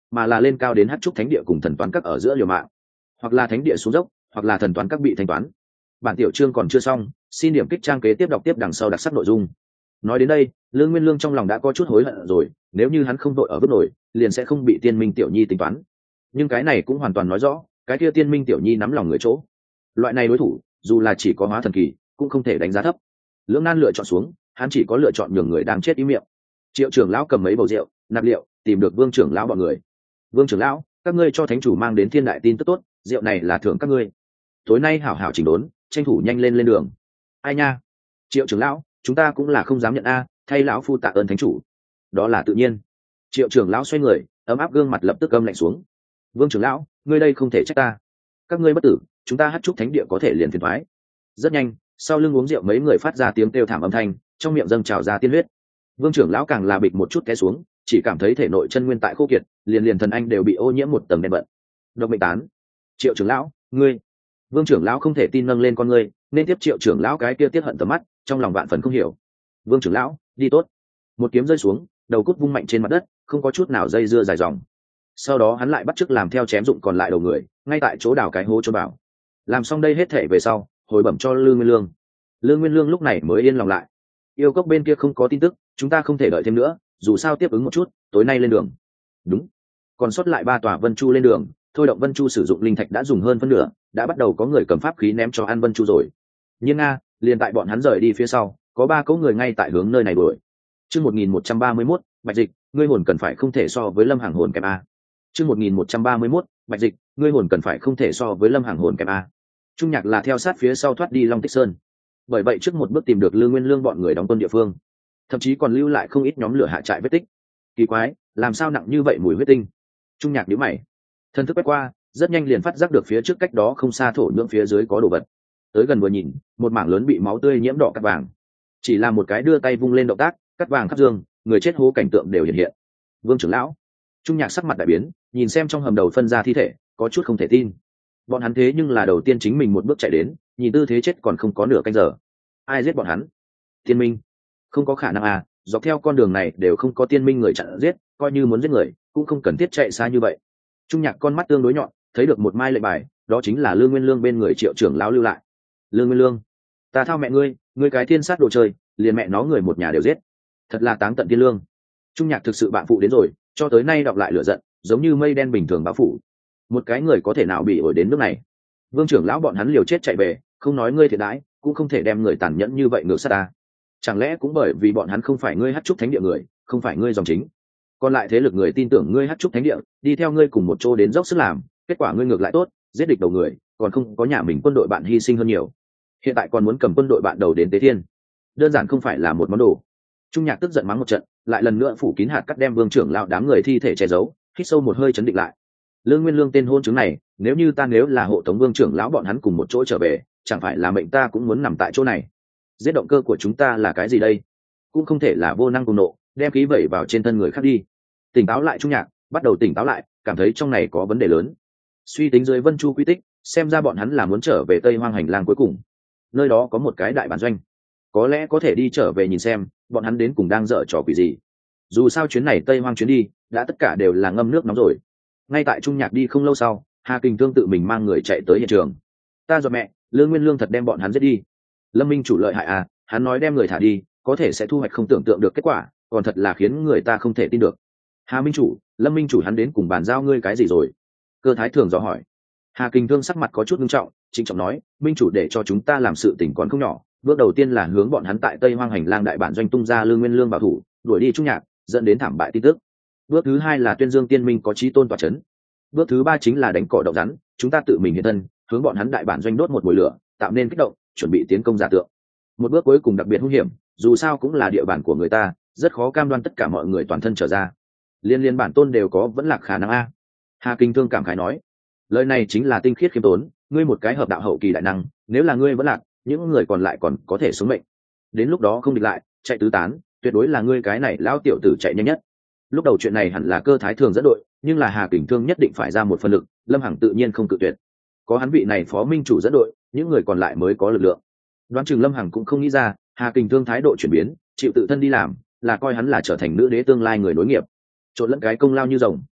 mà là lên cao đến hát trúc thánh địa cùng thần toán các ở giữa liều mạng, hoặc là thánh địa xuống dốc, hoặc là thần toán các bị thanh toán. Bản tiểu chương còn chưa xong, xin điểm kích trang kế tiếp đọc tiếp đằng sau đặc sắc nội dung. Nói đến đây, Lương Nguyên Lương trong lòng đã có chút hối hận rồi, nếu như hắn không đội ở vứt nổi, liền sẽ không bị Tiên Minh Tiểu Nhi tính toán. Nhưng cái này cũng hoàn toàn nói rõ, cái kia Tiên Minh Tiểu Nhi nắm lòng người chỗ. Loại này đối thủ, dù là chỉ có hóa thần kỳ, cũng không thể đánh giá thấp. Lưỡng nan lựa chọn xuống, hắn chỉ có lựa chọn nhường người đang chết ý miệng. Triệu trưởng lão cầm mấy bầu rượu, nạp liệu, tìm được Vương trưởng lão bọn người. Vương trưởng lão, các ngươi cho thánh chủ mang đến thiên đại tin tức tốt, rượu này là thưởng các ngươi. Tối nay hảo hảo chỉnh đốn, tranh thủ nhanh lên đường. Ai nha? Triệu trưởng lão, chúng ta cũng là không dám nhận a, thay lão phu tạ ơn thánh chủ. Đó là tự nhiên. Triệu trưởng lão xoay người, ấm áp gương mặt lập tức âm lạnh xuống. Vương trưởng lão, ngươi đây không thể trách ta. Các ngươi bất tử, chúng ta hát trúc thánh địa có thể liền phiền thoái. Rất nhanh, sau lưng uống rượu mấy người phát ra tiếng kêu thảm âm thanh, trong miệng dâng trào ra tiên huyết. Vương trưởng lão càng là bịch một chút té xuống, chỉ cảm thấy thể nội chân nguyên tại khô kiệt, liền thần anh đều bị ô nhiễm một tầng đen bận. Độc mệnh tán. Triệu trưởng lão, ngươi. Vương trưởng lão không thể tin nâng lên con ngươi, nên tiếp Triệu trưởng lão cái kia tiết hận tầm mắt, trong lòng vạn phần không hiểu. Vương trưởng lão, đi tốt. Một kiếm rơi xuống, đầu cút vung mạnh trên mặt đất, không có chút nào dây dưa dài dòng. Sau đó hắn lại bắt chước làm theo chém dụng còn lại đầu người, ngay tại chỗ đào cái hố cho bảo. Làm xong đây hết thể về sau, hồi bẩm cho Lương Nguyên Lương. Lương Nguyên Lương lúc này mới yên lòng lại. Yêu cốc bên kia không có tin tức, chúng ta không thể đợi thêm nữa, dù sao tiếp ứng một chút, tối nay lên đường. Đúng. Còn sót lại 3 tòa Vân Chu lên đường, thôi động Vân Chu sử dụng linh thạch đã dùng hơn phân nửa, đã bắt đầu có người cầm pháp khí ném cho ăn Vân Chu rồi. Nhưng liền tại bọn hắn rời đi phía sau, có 3 cỗ người ngay tại hướng nơi này đuổi. Chương 1131, Bạch Dịch, ngươi hồn cần phải không thể so với Lâm Hàng hồn kém a. Chương 1131, Bạch Dịch, ngươi hồn cần phải không thể so với Lâm Hàng hồn kém a. Trung Nhạc là theo sát phía sau thoát đi Long Tích Sơn. Bởi vậy trước một bước tìm được Lương Nguyên Lương bọn người đóng quân địa phương, thậm chí còn lưu lại không ít nhóm lửa hạ trại vết tích. Kỳ quái, làm sao nặng như vậy mùi huyết tinh? Trung Nhạc nhíu mày. Thân thức quét qua, rất nhanh liền phát giác được phía trước cách đó không xa thổ nhưỡng phía dưới có đồ vật. Tới gần vừa nhìn, một mảng lớn bị máu tươi nhiễm đỏ cắt vàng. Chỉ là một cái đưa tay vung lên động tác, cắt vàng khắp dương, người chết hố cảnh tượng đều hiện hiện. Vương trưởng lão. Trung Nhạc sắc mặt đại biến, nhìn xem trong hầm đầu phân ra thi thể, có chút không thể tin. Bọn hắn thế nhưng là đầu tiên chính mình một bước chạy đến, nhìn tư thế chết còn không có nửa canh giờ. Ai giết bọn hắn? Tiên minh. Không có khả năng à, dọc theo con đường này đều không có tiên minh người chặn giết, coi như muốn giết người cũng không cần thiết chạy xa như vậy. Trung Nhạc con mắt tương đối nhọn, thấy được một mai lệnh bài, đó chính là Lương Nguyên Lương bên người Triệu trưởng lão lưu lại. Lương Nguyên Lương, ta thao mẹ ngươi cái thiên sát đồ chơi, liền mẹ nó người một nhà đều giết, thật là táng tận thiên lương. Trung Nhạc thực sự bạn phụ đến rồi, cho tới nay đọc lại lửa giận, giống như mây đen bình thường bao phủ. Một cái người có thể nào bị ổi đến nước này? Vương trưởng lão bọn hắn liều chết chạy về, không nói ngươi thiệt đãi, cũng không thể đem người tàn nhẫn như vậy ngược sát ta. Chẳng lẽ cũng bởi vì bọn hắn không phải ngươi hát trúc thánh địa người, không phải ngươi dòng chính? Còn lại thế lực người tin tưởng ngươi hát trúc thánh địa, đi theo ngươi cùng một chỗ đến dốc sức làm, kết quả ngươi ngược lại tốt, giết địch đầu người, còn không có nhà mình quân đội bạn hy sinh hơn nhiều. Hiện tại còn muốn cầm quân đội bạn đầu đến tế thiên, đơn giản không phải là một món đồ. Trung Nhạc tức giận mắng một trận, lại lần nữa phủ kín hạt cắt đem Vương trưởng lão đám người thi thể che giấu, hít sâu một hơi chấn định lại. Lương Nguyên Lương tên hôn chứng này, nếu là hộ tống Vương trưởng lão bọn hắn cùng một chỗ trở về, chẳng phải là mệnh ta cũng muốn nằm tại chỗ này. Giết động cơ của chúng ta là cái gì đây? Cũng không thể là vô năng cùng nộ, đem khí vẩy vào trên thân người khác đi. Tỉnh táo lại Trung Nhạc, bắt đầu tỉnh táo lại, cảm thấy trong này có vấn đề lớn. Suy tính dưới Vân Chu quy tích, xem ra bọn hắn là muốn trở về Tây Hoang hành lang cuối cùng. Nơi đó có một cái đại bản doanh, có lẽ có thể đi trở về nhìn xem, bọn hắn đến cùng đang dở trò quỷ gì. Dù sao chuyến này Tây Hoang chuyến đi, đã tất cả đều là ngâm nước nóng rồi. Ngay tại Trung Nhạc đi không lâu sau, Hà Kình Thương tự mình mang người chạy tới hiện trường. Ta dọa mẹ, Lương Nguyên Lương thật đem bọn hắn giết đi. Lâm Minh chủ lợi hại à, hắn nói đem người thả đi, có thể sẽ thu hoạch không tưởng tượng được kết quả, còn thật là khiến người ta không thể tin được. Hà Minh chủ, Lâm Minh chủ hắn đến cùng bàn giao ngươi cái gì rồi? Cơ Thái Thường dò hỏi. Hà Kình Thương sắc mặt có chút nghiêm trọng, trịnh trọng nói, Minh chủ để cho chúng ta làm sự tình còn không nhỏ. Bước đầu tiên là hướng bọn hắn tại Tây Hoang hành lang đại bản doanh tung ra Lương Nguyên Lương bảo thủ, đuổi đi Trung Nhạc, dẫn đến thảm bại tin tức. Bước thứ hai là tuyên dương tiên minh có chí tôn tọa chấn. Bước thứ ba chính là đánh cỏ động rắn, chúng ta tự mình hiện thân, hướng bọn hắn đại bản doanh đốt một mùi lửa, tạo nên kích động, chuẩn bị tiến công giả tượng. Một bước cuối cùng đặc biệt hung hiểm, dù sao cũng là địa bàn của người ta, rất khó cam đoan tất cả mọi người toàn thân trở ra. Liên bản tôn đều có vẫn lạc khả năng a. Hà Kinh Thương cảm khái nói, lời này chính là tinh khiết khiêm tốn, ngươi một cái hợp đạo hậu kỳ đại năng, nếu là ngươi vẫn lạc, những người còn lại còn có thể sống mệnh. Đến lúc đó không địch lại, chạy tứ tán, tuyệt đối là ngươi cái này lão tiểu tử chạy nhanh nhất. Lúc đầu chuyện này hẳn là Cơ Thái Thường dẫn đội, nhưng là Hà Kình Thương nhất định phải ra một phần lực, Lâm Hằng tự nhiên không cự tuyệt. Có hắn vị này phó minh chủ dẫn đội, những người còn lại mới có lực lượng. Đoán chừng Lâm Hằng cũng không nghĩ ra, Hà Kình Thương thái độ chuyển biến, chịu tự thân đi làm, là coi hắn là trở thành nữ đế tương lai người nối nghiệp, trộn lẫn cái công lao như rồng.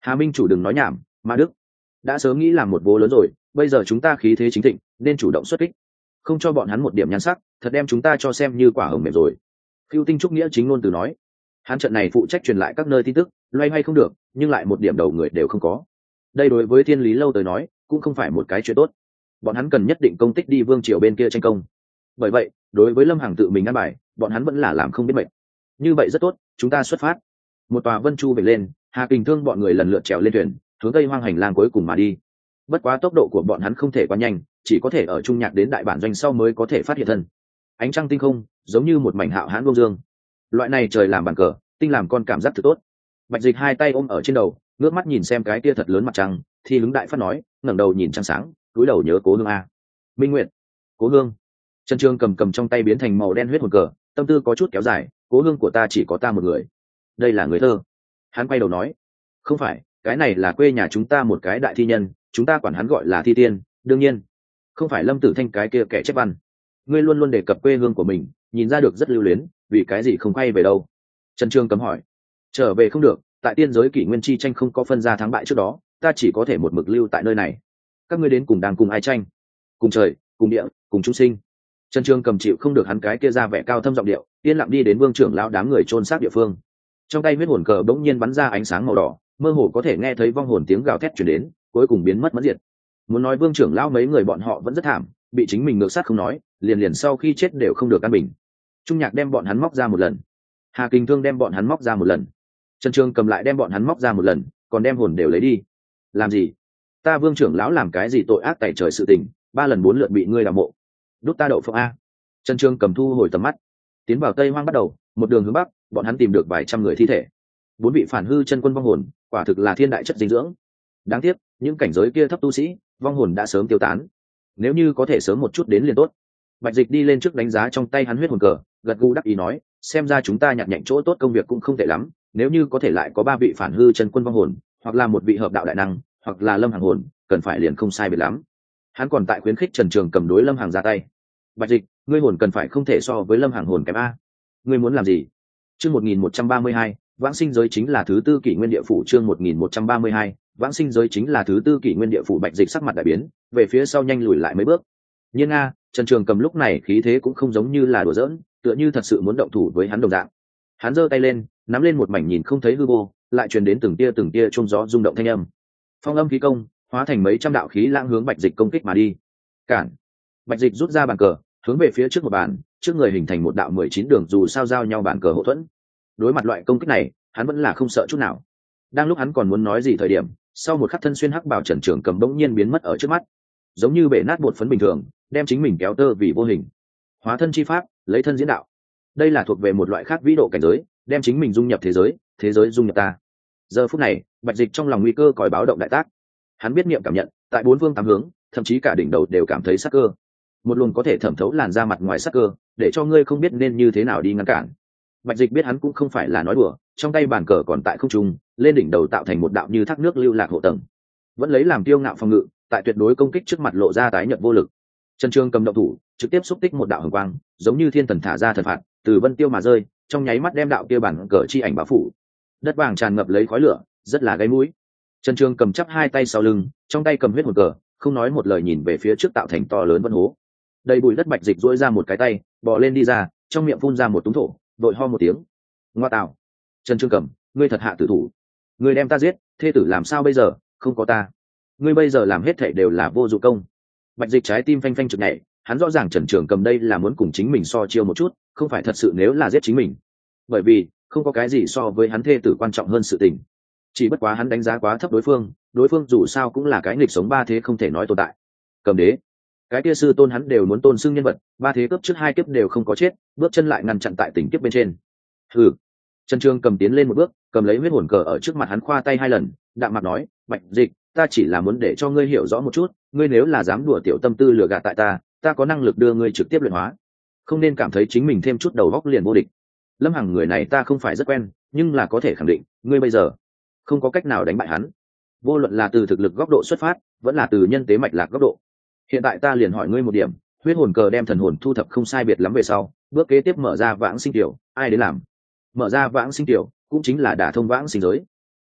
Hà Minh chủ đừng nói nhảm, Ma Đức đã sớm nghĩ làm một bố lớn rồi, bây giờ chúng ta khí thế chính thịnh nên chủ động xuất kích, không cho bọn hắn một điểm nhan sắc, thật đem chúng ta cho xem như quả hồng mềm rồi. Phiêu Tinh Trúc nghĩa chính ngôn từ nói, hắn trận này phụ trách truyền lại các nơi tin tức, loay hoay không được, nhưng lại một điểm đầu người đều không có. Đây đối với Thiên Lý lâu tới nói cũng không phải một cái chuyện tốt, bọn hắn cần nhất định công tích đi vương triều bên kia tranh công. Bởi vậy đối với Lâm Hằng tự mình ăn bài, bọn hắn vẫn là làm không biết mệnh. Như vậy rất tốt, chúng ta xuất phát. Một tòa vân chu về lên, Hà Kình Thương bọn người lần lượt trèo lên thuyền, hướng tây hoang hành lang cuối cùng mà đi. Bất quá tốc độ của bọn hắn không thể quá nhanh, chỉ có thể ở trung nhạc đến đại bản doanh sau mới có thể phát hiện thân. Ánh trăng tinh không giống như một mảnh hạo hãn vô dương, loại này trời làm bàn cờ, tinh làm con cảm giác thật tốt. Bạch Dịch hai tay ôm ở trên đầu, ngước mắt nhìn xem cái kia thật lớn mặt trăng, thì hứng đại phát nói, ngẩng đầu nhìn trăng sáng, cúi đầu nhớ cố hương a. Minh Nguyệt, cố hương. Trần Trương cầm trong tay biến thành màu đen huyết hồn cờ, tâm tư có chút kéo dài, cố hương của ta chỉ có ta một người. Đây là người thơ. Hắn quay đầu nói, không phải, cái này là quê nhà chúng ta một cái đại thi nhân, chúng ta quản hắn gọi là thi tiên, đương nhiên không phải Lâm Tử Thanh cái kia kẻ chép văn. Ngươi luôn luôn đề cập quê hương của mình, nhìn ra được rất lưu luyến, vì cái gì không quay về đâu? Trần Trương cấm hỏi. Trở về không được, tại tiên giới kỷ nguyên chi tranh không có phân ra thắng bại trước đó, ta chỉ có thể một mực lưu tại nơi này. Các ngươi đến cùng đang cùng ai tranh? Cùng trời, cùng địa, cùng chúng sinh. Trần Trương cầm chịu không được hắn cái kia ra vẻ cao thâm giọng điệu, yên lặng đi đến vương trưởng lão đám người chôn xác địa phương. Trong tay huyết hồn cờ bỗng nhiên bắn ra ánh sáng màu đỏ, mơ hồ có thể nghe thấy vong hồn tiếng gào thét truyền đến, cuối cùng biến mất diệt. Muốn nói vương trưởng lão mấy người bọn họ vẫn rất thảm, bị chính mình ngược sát không nói, liền sau khi chết đều không được an bình. Trung Nhạc đem bọn hắn móc ra một lần, Hà Kình Thương đem bọn hắn móc ra một lần, Trần Trương cầm lại đem bọn hắn móc ra một lần, còn đem hồn đều lấy đi. Làm gì? Ta vương trưởng lão làm cái gì tội ác tày trời sự tình, 3 lần 4 lượt bị ngươi đào mộ. Đút ta đậu phộng a. Trần Trương cầm thu hồi tầm mắt, tiến vào Tây Hoang bắt đầu, một đường hướng bắc, bọn hắn tìm được vài trăm người thi thể. 4 vị phản hư chân quân vong hồn, quả thực là thiên đại chất dinh dưỡng. Đáng tiếc, những cảnh giới kia thấp tu sĩ, vong hồn đã sớm tiêu tán. Nếu như có thể sớm một chút đến liền tốt. Bạch Dịch đi lên trước đánh giá trong tay hắn huyết hồn cờ, gật gù đắc ý nói, xem ra chúng ta nhặt nhạnh chỗ tốt công việc cũng không tệ lắm, nếu như có thể lại có 3 vị phản hư chân quân vong hồn, hoặc là một vị hợp đạo đại năng, hoặc là Lâm Hằng hồn, cần phải liền không sai biệt lắm. Hắn còn tại khuyến khích Trần Trường cầm đối Lâm Hằng ra tay. Bạch Dịch, ngươi hồn cần phải không thể so với Lâm Hằng hồn kém a. Ngươi muốn làm gì? Chương 1132, vãng sinh giới chính là thứ tư kỷ nguyên địa phủ. Chương 1132, vãng sinh giới chính là thứ tư kỷ nguyên địa phủ. Bạch Dịch sắc mặt đại biến, về phía sau nhanh lùi lại mấy bước. Nhưng Trần Trường cầm lúc này khí thế cũng không giống như là đùa giỡn, tựa như thật sự muốn động thủ với hắn đồng dạng. Hắn giơ tay lên, nắm lên một mảnh nhìn không thấy hư vô, lại truyền đến từng tia trung gió rung động thanh âm. Phong âm khí công, hóa thành mấy trăm đạo khí lãng hướng Bạch Dịch công kích mà đi. Cản! Bạch Dịch rút ra bàn cờ, hướng về phía trước một bàn, trước người hình thành một đạo 19 đường dù sao giao nhau bàn cờ hậu thuẫn. Đối mặt loại công kích này, hắn vẫn là không sợ chút nào. Đang lúc hắn còn muốn nói gì thời điểm, sau một khắc thân xuyên hắc bào Trần Trường cầm bỗng nhiên biến mất ở trước mắt, giống như bể nát bột phấn bình thường, đem chính mình kéo tơ vì vô hình. Hóa thân chi pháp, lấy thân diễn đạo. Đây là thuộc về một loại khác vĩ độ cảnh giới, đem chính mình dung nhập thế giới dung nhập ta. Giờ phút này, Bạch Dịch trong lòng nguy cơ còi báo động đại tác. Hắn biết niệm cảm nhận, tại 4 phương 8 hướng, thậm chí cả đỉnh đầu đều cảm thấy sát cơ. Một luồng có thể thẩm thấu làn ra mặt ngoài sát cơ, để cho ngươi không biết nên như thế nào đi ngăn cản. Bạch Dịch biết hắn cũng không phải là nói đùa, trong tay bàn cờ còn tại không trung, lên đỉnh đầu tạo thành một đạo như thác nước lưu lạc hộ tầng. Vẫn lấy làm tiêu ngạo phòng ngự, tại tuyệt đối công kích trước mặt lộ ra tái nhợt vô lực. Trần Trường cầm động thủ, trực tiếp xúc tích một đạo hồng quang, giống như thiên thần thả ra thần phạt, từ vân tiêu mà rơi, trong nháy mắt đem đạo kia bản cờ chi ảnh bao phủ. Đất vàng tràn ngập lấy khói lửa, rất là gáy mũi. Trần Trường cầm chắp hai tay sau lưng, trong tay cầm huyết hồn cờ, không nói một lời nhìn về phía trước tạo thành to lớn vân hố. Đầy bụi đất. Bạch Dịch duỗi ra một cái tay, bò lên đi ra, trong miệng phun ra một túng thổ, đội ho một tiếng. Ngoa tạo! Trần Trường cầm, ngươi thật hạ tử thủ. Ngươi đem ta giết, thê tử làm sao bây giờ? Không có ta, ngươi bây giờ làm hết thảy đều là vô dụng công. Bạch Dịch trái tim phanh phanh trực nhảy, hắn rõ ràng Trần Trường cầm đây là muốn cùng chính mình so chiêu một chút, không phải thật sự nếu là giết chính mình. Bởi vì không có cái gì so với hắn thê tử quan trọng hơn sự tình. Chỉ bất quá hắn đánh giá quá thấp đối phương dù sao cũng là cái nghịch sống ba thế không thể nói tồn tại. Cầm đế, cái kia sư tôn hắn đều muốn tôn xưng nhân vật, ba thế cấp trước 2 kiếp đều không có chết, bước chân lại ngăn chặn tại tình kiếp bên trên. Hừ. Trần Trường cầm tiến lên một bước, cầm lấy huyết hồn cờ ở trước mặt hắn khoa tay 2 lần, đạm mặt nói, Bạch Dịch, ta chỉ là muốn để cho ngươi hiểu rõ một chút, ngươi nếu là dám đùa tiểu tâm tư lừa gạt tại ta có năng lực đưa ngươi trực tiếp luyện hóa, không nên cảm thấy chính mình thêm chút đầu góc liền vô địch. Lâm Hằng người này ta không phải rất quen, nhưng là có thể khẳng định, ngươi bây giờ không có cách nào đánh bại hắn, vô luận là từ thực lực góc độ xuất phát, vẫn là từ nhân tế mạch lạc góc độ. Hiện tại ta liền hỏi ngươi một điểm, huyết hồn cờ đem thần hồn thu thập không sai biệt lắm về sau, bước kế tiếp mở ra vãng sinh tiểu, ai đến làm? Mở ra vãng sinh tiểu cũng chính là đả thông vãng sinh giới.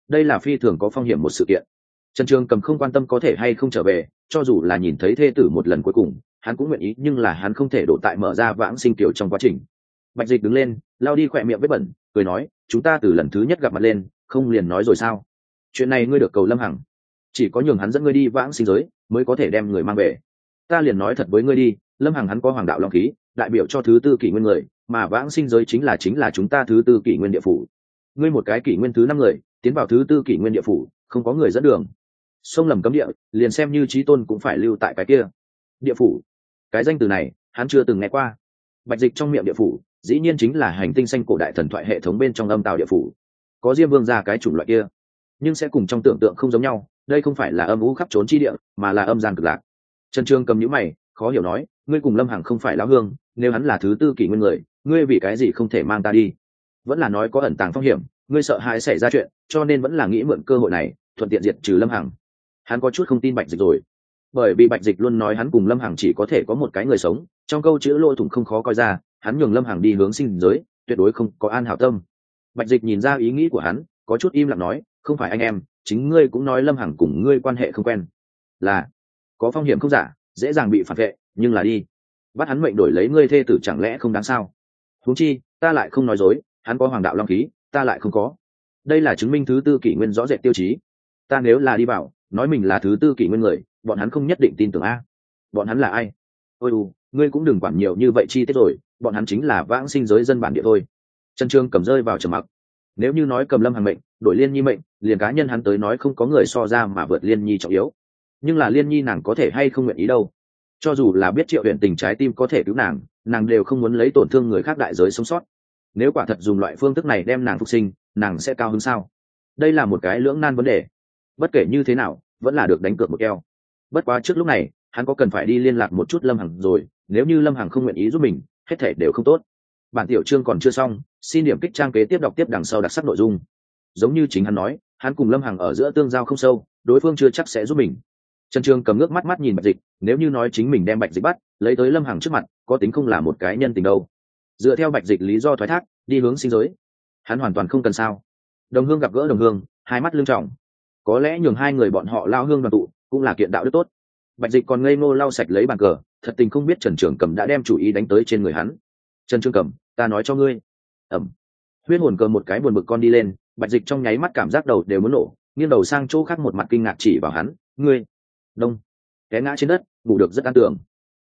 đây là phi thường có phong hiểm một sự kiện. Trần Trường Cầm không quan tâm có thể hay không trở về, cho dù là nhìn thấy thê tử một lần cuối cùng hắn cũng nguyện ý, nhưng là hắn không thể đổ tại mở ra vãng sinh tiểu trong quá trình. Bạch Dịch đứng lên lao đi khỏe miệng vết bẩn, cười nói, chúng ta từ lần thứ nhất gặp mặt lên không liền nói rồi sao, chuyện này ngươi được cầu Lâm Hằng, chỉ có nhường hắn dẫn ngươi đi vãng sinh giới mới có thể đem người mang về. Ta liền nói thật với ngươi đi, Lâm Hằng hắn có hoàng đạo long khí, đại biểu cho thứ tư kỷ nguyên người, mà vãng sinh giới chính là chúng ta thứ tư kỷ nguyên địa phủ. Ngươi một cái kỷ nguyên thứ 5 người tiến vào thứ tư kỷ nguyên địa phủ, không có người dẫn đường, sông lầm cấm địa, liền xem như chí tôn cũng phải lưu tại cái kia địa phủ. Cái danh từ này hắn chưa từng nghe qua. Bạch Dịch trong miệng địa phủ dĩ nhiên chính là hành tinh xanh cổ đại thần thoại hệ thống bên trong âm tào địa phủ, có Diêm Vương ra cái chủng loại kia, nhưng sẽ cùng trong tưởng tượng không giống nhau. Đây không phải là âm u khắp trốn chi địa, mà là âm gian cực lạc. Trần Trương cầm nhíu mày, khó hiểu nói, ngươi cùng Lâm Hằng không phải lão hương, nếu hắn là thứ tư kỷ nguyên người, ngươi vì cái gì không thể mang ta đi? Vẫn là nói có ẩn tàng phong hiểm, ngươi sợ hãi xảy ra chuyện, cho nên vẫn là nghĩ mượn cơ hội này thuận tiện diệt trừ Lâm Hằng. Hắn có chút không tin Bạch Dịch rồi, bởi vì Bạch Dịch luôn nói hắn cùng Lâm Hằng chỉ có thể có một cái người sống, trong câu chữ lỗ thủng không khó coi ra, hắn nhường Lâm Hằng đi hướng sinh giới tuyệt đối không có an hảo tâm. Bạch Dịch nhìn ra ý nghĩ của hắn, có chút im lặng nói, không phải anh em, chính ngươi cũng nói Lâm Hằng cùng ngươi quan hệ không quen, là có phong hiểm không giả, dễ dàng bị phản vệ, nhưng là đi bắt hắn mệnh đổi lấy ngươi thê tử chẳng lẽ không đáng sao? Huống chi ta lại không nói dối, hắn có hoàng đạo long khí, ta lại không có, đây là chứng minh thứ tư kỷ nguyên rõ rệt tiêu chí. Ta nếu là đi vào nói mình là thứ tư kỷ nguyên người, bọn hắn không nhất định tin tưởng a. Bọn hắn là ai? Ôi ngươi cũng đừng quản nhiều như vậy chi tiết rồi, bọn hắn chính là vãng sinh giới dân bản địa thôi. Trần Trương cầm rơi vào trầm mặc. Nếu như nói cầm Lâm Hằng mệnh đổi Liên Nhi mệnh, liền cá nhân hắn tới nói không có người so ra mà vượt Liên Nhi trọng yếu, nhưng là Liên Nhi nàng có thể hay không nguyện ý đâu. Cho dù là biết Triệu Huyền Tình trái tim có thể cứu nàng, nàng đều không muốn lấy tổn thương người khác đại giới sống sót. Nếu quả thật dùng loại phương thức này đem nàng phục sinh, nàng sẽ cao hứng sao? Đây là một cái lưỡng nan vấn đề. Bất kể như thế nào vẫn là được đánh cược một keo. Bất quá trước lúc này hắn có cần phải đi liên lạc một chút Lâm Hằng rồi, nếu như Lâm Hằng không nguyện ý giúp mình, hết thể đều không tốt. Bản tiểu chương còn chưa xong, xin điểm kích trang kế tiếp đọc tiếp đằng sau đặc sắc nội dung. Giống như chính hắn nói, hắn cùng Lâm Hằng ở giữa tương giao không sâu, đối phương chưa chắc sẽ giúp mình. Trần Trương cầm nước mắt mắt nhìn Bạch Dịch, nếu như nói chính mình đem Bạch Dịch bắt lấy tới Lâm Hằng trước mặt, có tính không là một cái nhân tình đâu. Dựa theo Bạch Dịch lý do thoái thác đi hướng sinh giới, hắn hoàn toàn không cần sao. Đồng hương gặp gỡ đồng hương, hai mắt lương trọng, có lẽ nhường hai người bọn họ lao hương đoàn tụ cũng là kiện đạo đức tốt. Bạch Dịch còn ngây ngô lau sạch lấy bàn cờ, thật tình không biết Trần Trường Cầm đã đem chủ ý đánh tới trên người hắn. Trần Trường Cầm, ta nói cho ngươi. Huyết hồn cờ một cái buồn bực con đi lên, Bạch Dịch trong nháy mắt cảm giác đầu đều muốn nổ, nghiêng đầu sang chỗ khác, một mặt kinh ngạc chỉ vào hắn, ngươi đông té ngã trên đất, ngủ được rất an tưởng.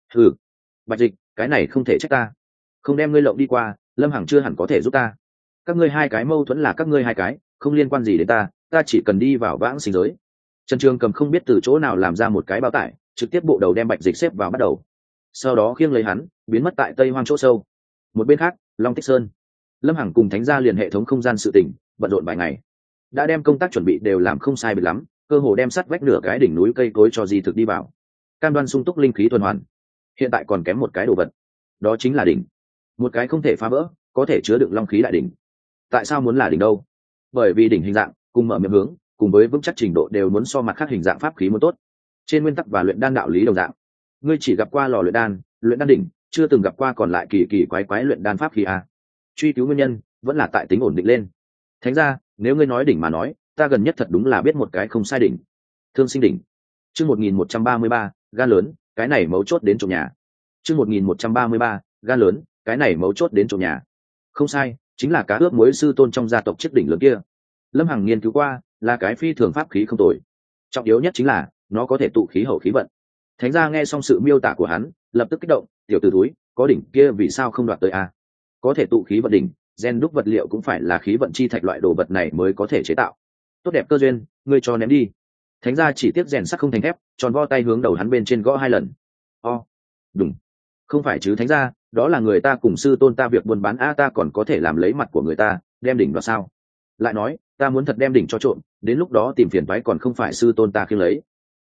Bạch Dịch, cái này không thể trách ta, không đem ngươi lộng đi qua, Lâm Hằng chưa hẳn có thể giúp ta. Các ngươi hai cái mâu thuẫn là các ngươi hai cái, không liên quan gì đến ta, ta chỉ cần đi vào vãng sinh giới. Trần Trường Cầm không biết từ chỗ nào làm ra một cái bao tải, trực tiếp bộ đầu đem Bạch Dịch xếp vào bắt đầu, sau đó khiêng lấy hắn biến mất tại Tây Hoang chỗ sâu. Một bên khác, Long Tích Sơn, Lâm Hằng cùng Thánh gia liền hệ thống không gian sự tỉnh bận rộn vài ngày, đã đem công tác chuẩn bị đều làm không sai biệt lắm, cơ hồ đem sắt vách nửa cái đỉnh núi cây cối cho di thực đi vào, cam đoan sung túc linh khí tuần hoàn. Hiện tại còn kém một cái đồ vật, đó chính là đỉnh, một cái không thể phá vỡ, có thể chứa đựng long khí đại đỉnh. Tại sao muốn là đỉnh đâu? Bởi vì đỉnh hình dạng cùng mở miệng hướng cùng với vững chắc trình độ đều muốn so mặt khác hình dạng pháp khí muốn tốt. Trên nguyên tắc và luyện đan đạo lý đồng dạng, ngươi chỉ gặp qua lò luyện đan đỉnh, chưa từng gặp qua còn lại kỳ kỳ quái quái luyện đan pháp khí a. Truy cứu nguyên nhân vẫn là tại tính ổn định lên. Thánh ra, nếu ngươi nói đỉnh mà nói, ta gần nhất thật đúng là biết một cái không sai đỉnh. Thương sinh đỉnh. Chương 1133, gan lớn, cái này mấu chốt đến trộm nhà. Chương 1133, gan lớn, cái này mấu chốt đến trộm nhà. Không sai, chính là cá ướp muối sư tôn trong gia tộc chiếc đỉnh lớn kia. Lâm Hằng nghiên cứu qua, là cái phi thường pháp khí không tồi. Trọng yếu nhất chính là nó có thể tụ khí hậu khí vận. Thánh gia nghe xong sự miêu tả của hắn, lập tức kích động, tiểu tử túi, có đỉnh kia vì sao không đoạt tới a? Có thể tụ khí vận đỉnh, gen đúc vật liệu cũng phải là khí vận chi thạch loại đồ vật này mới có thể chế tạo. Tốt đẹp cơ duyên, ngươi cho ném đi. Thánh gia chỉ tiếc rèn sắt không thành thép, tròn vo tay hướng đầu hắn bên trên gõ 2 lần. Đúng, không phải chứ Thánh gia, đó là người ta cùng sư tôn ta việc buôn bán a, ta còn có thể làm lấy mặt của người ta, đem đỉnh vào sao? Lại nói, ta muốn thật đem đỉnh cho trộm, đến lúc đó tìm phiền toái còn không phải sư tôn ta khiêng lấy.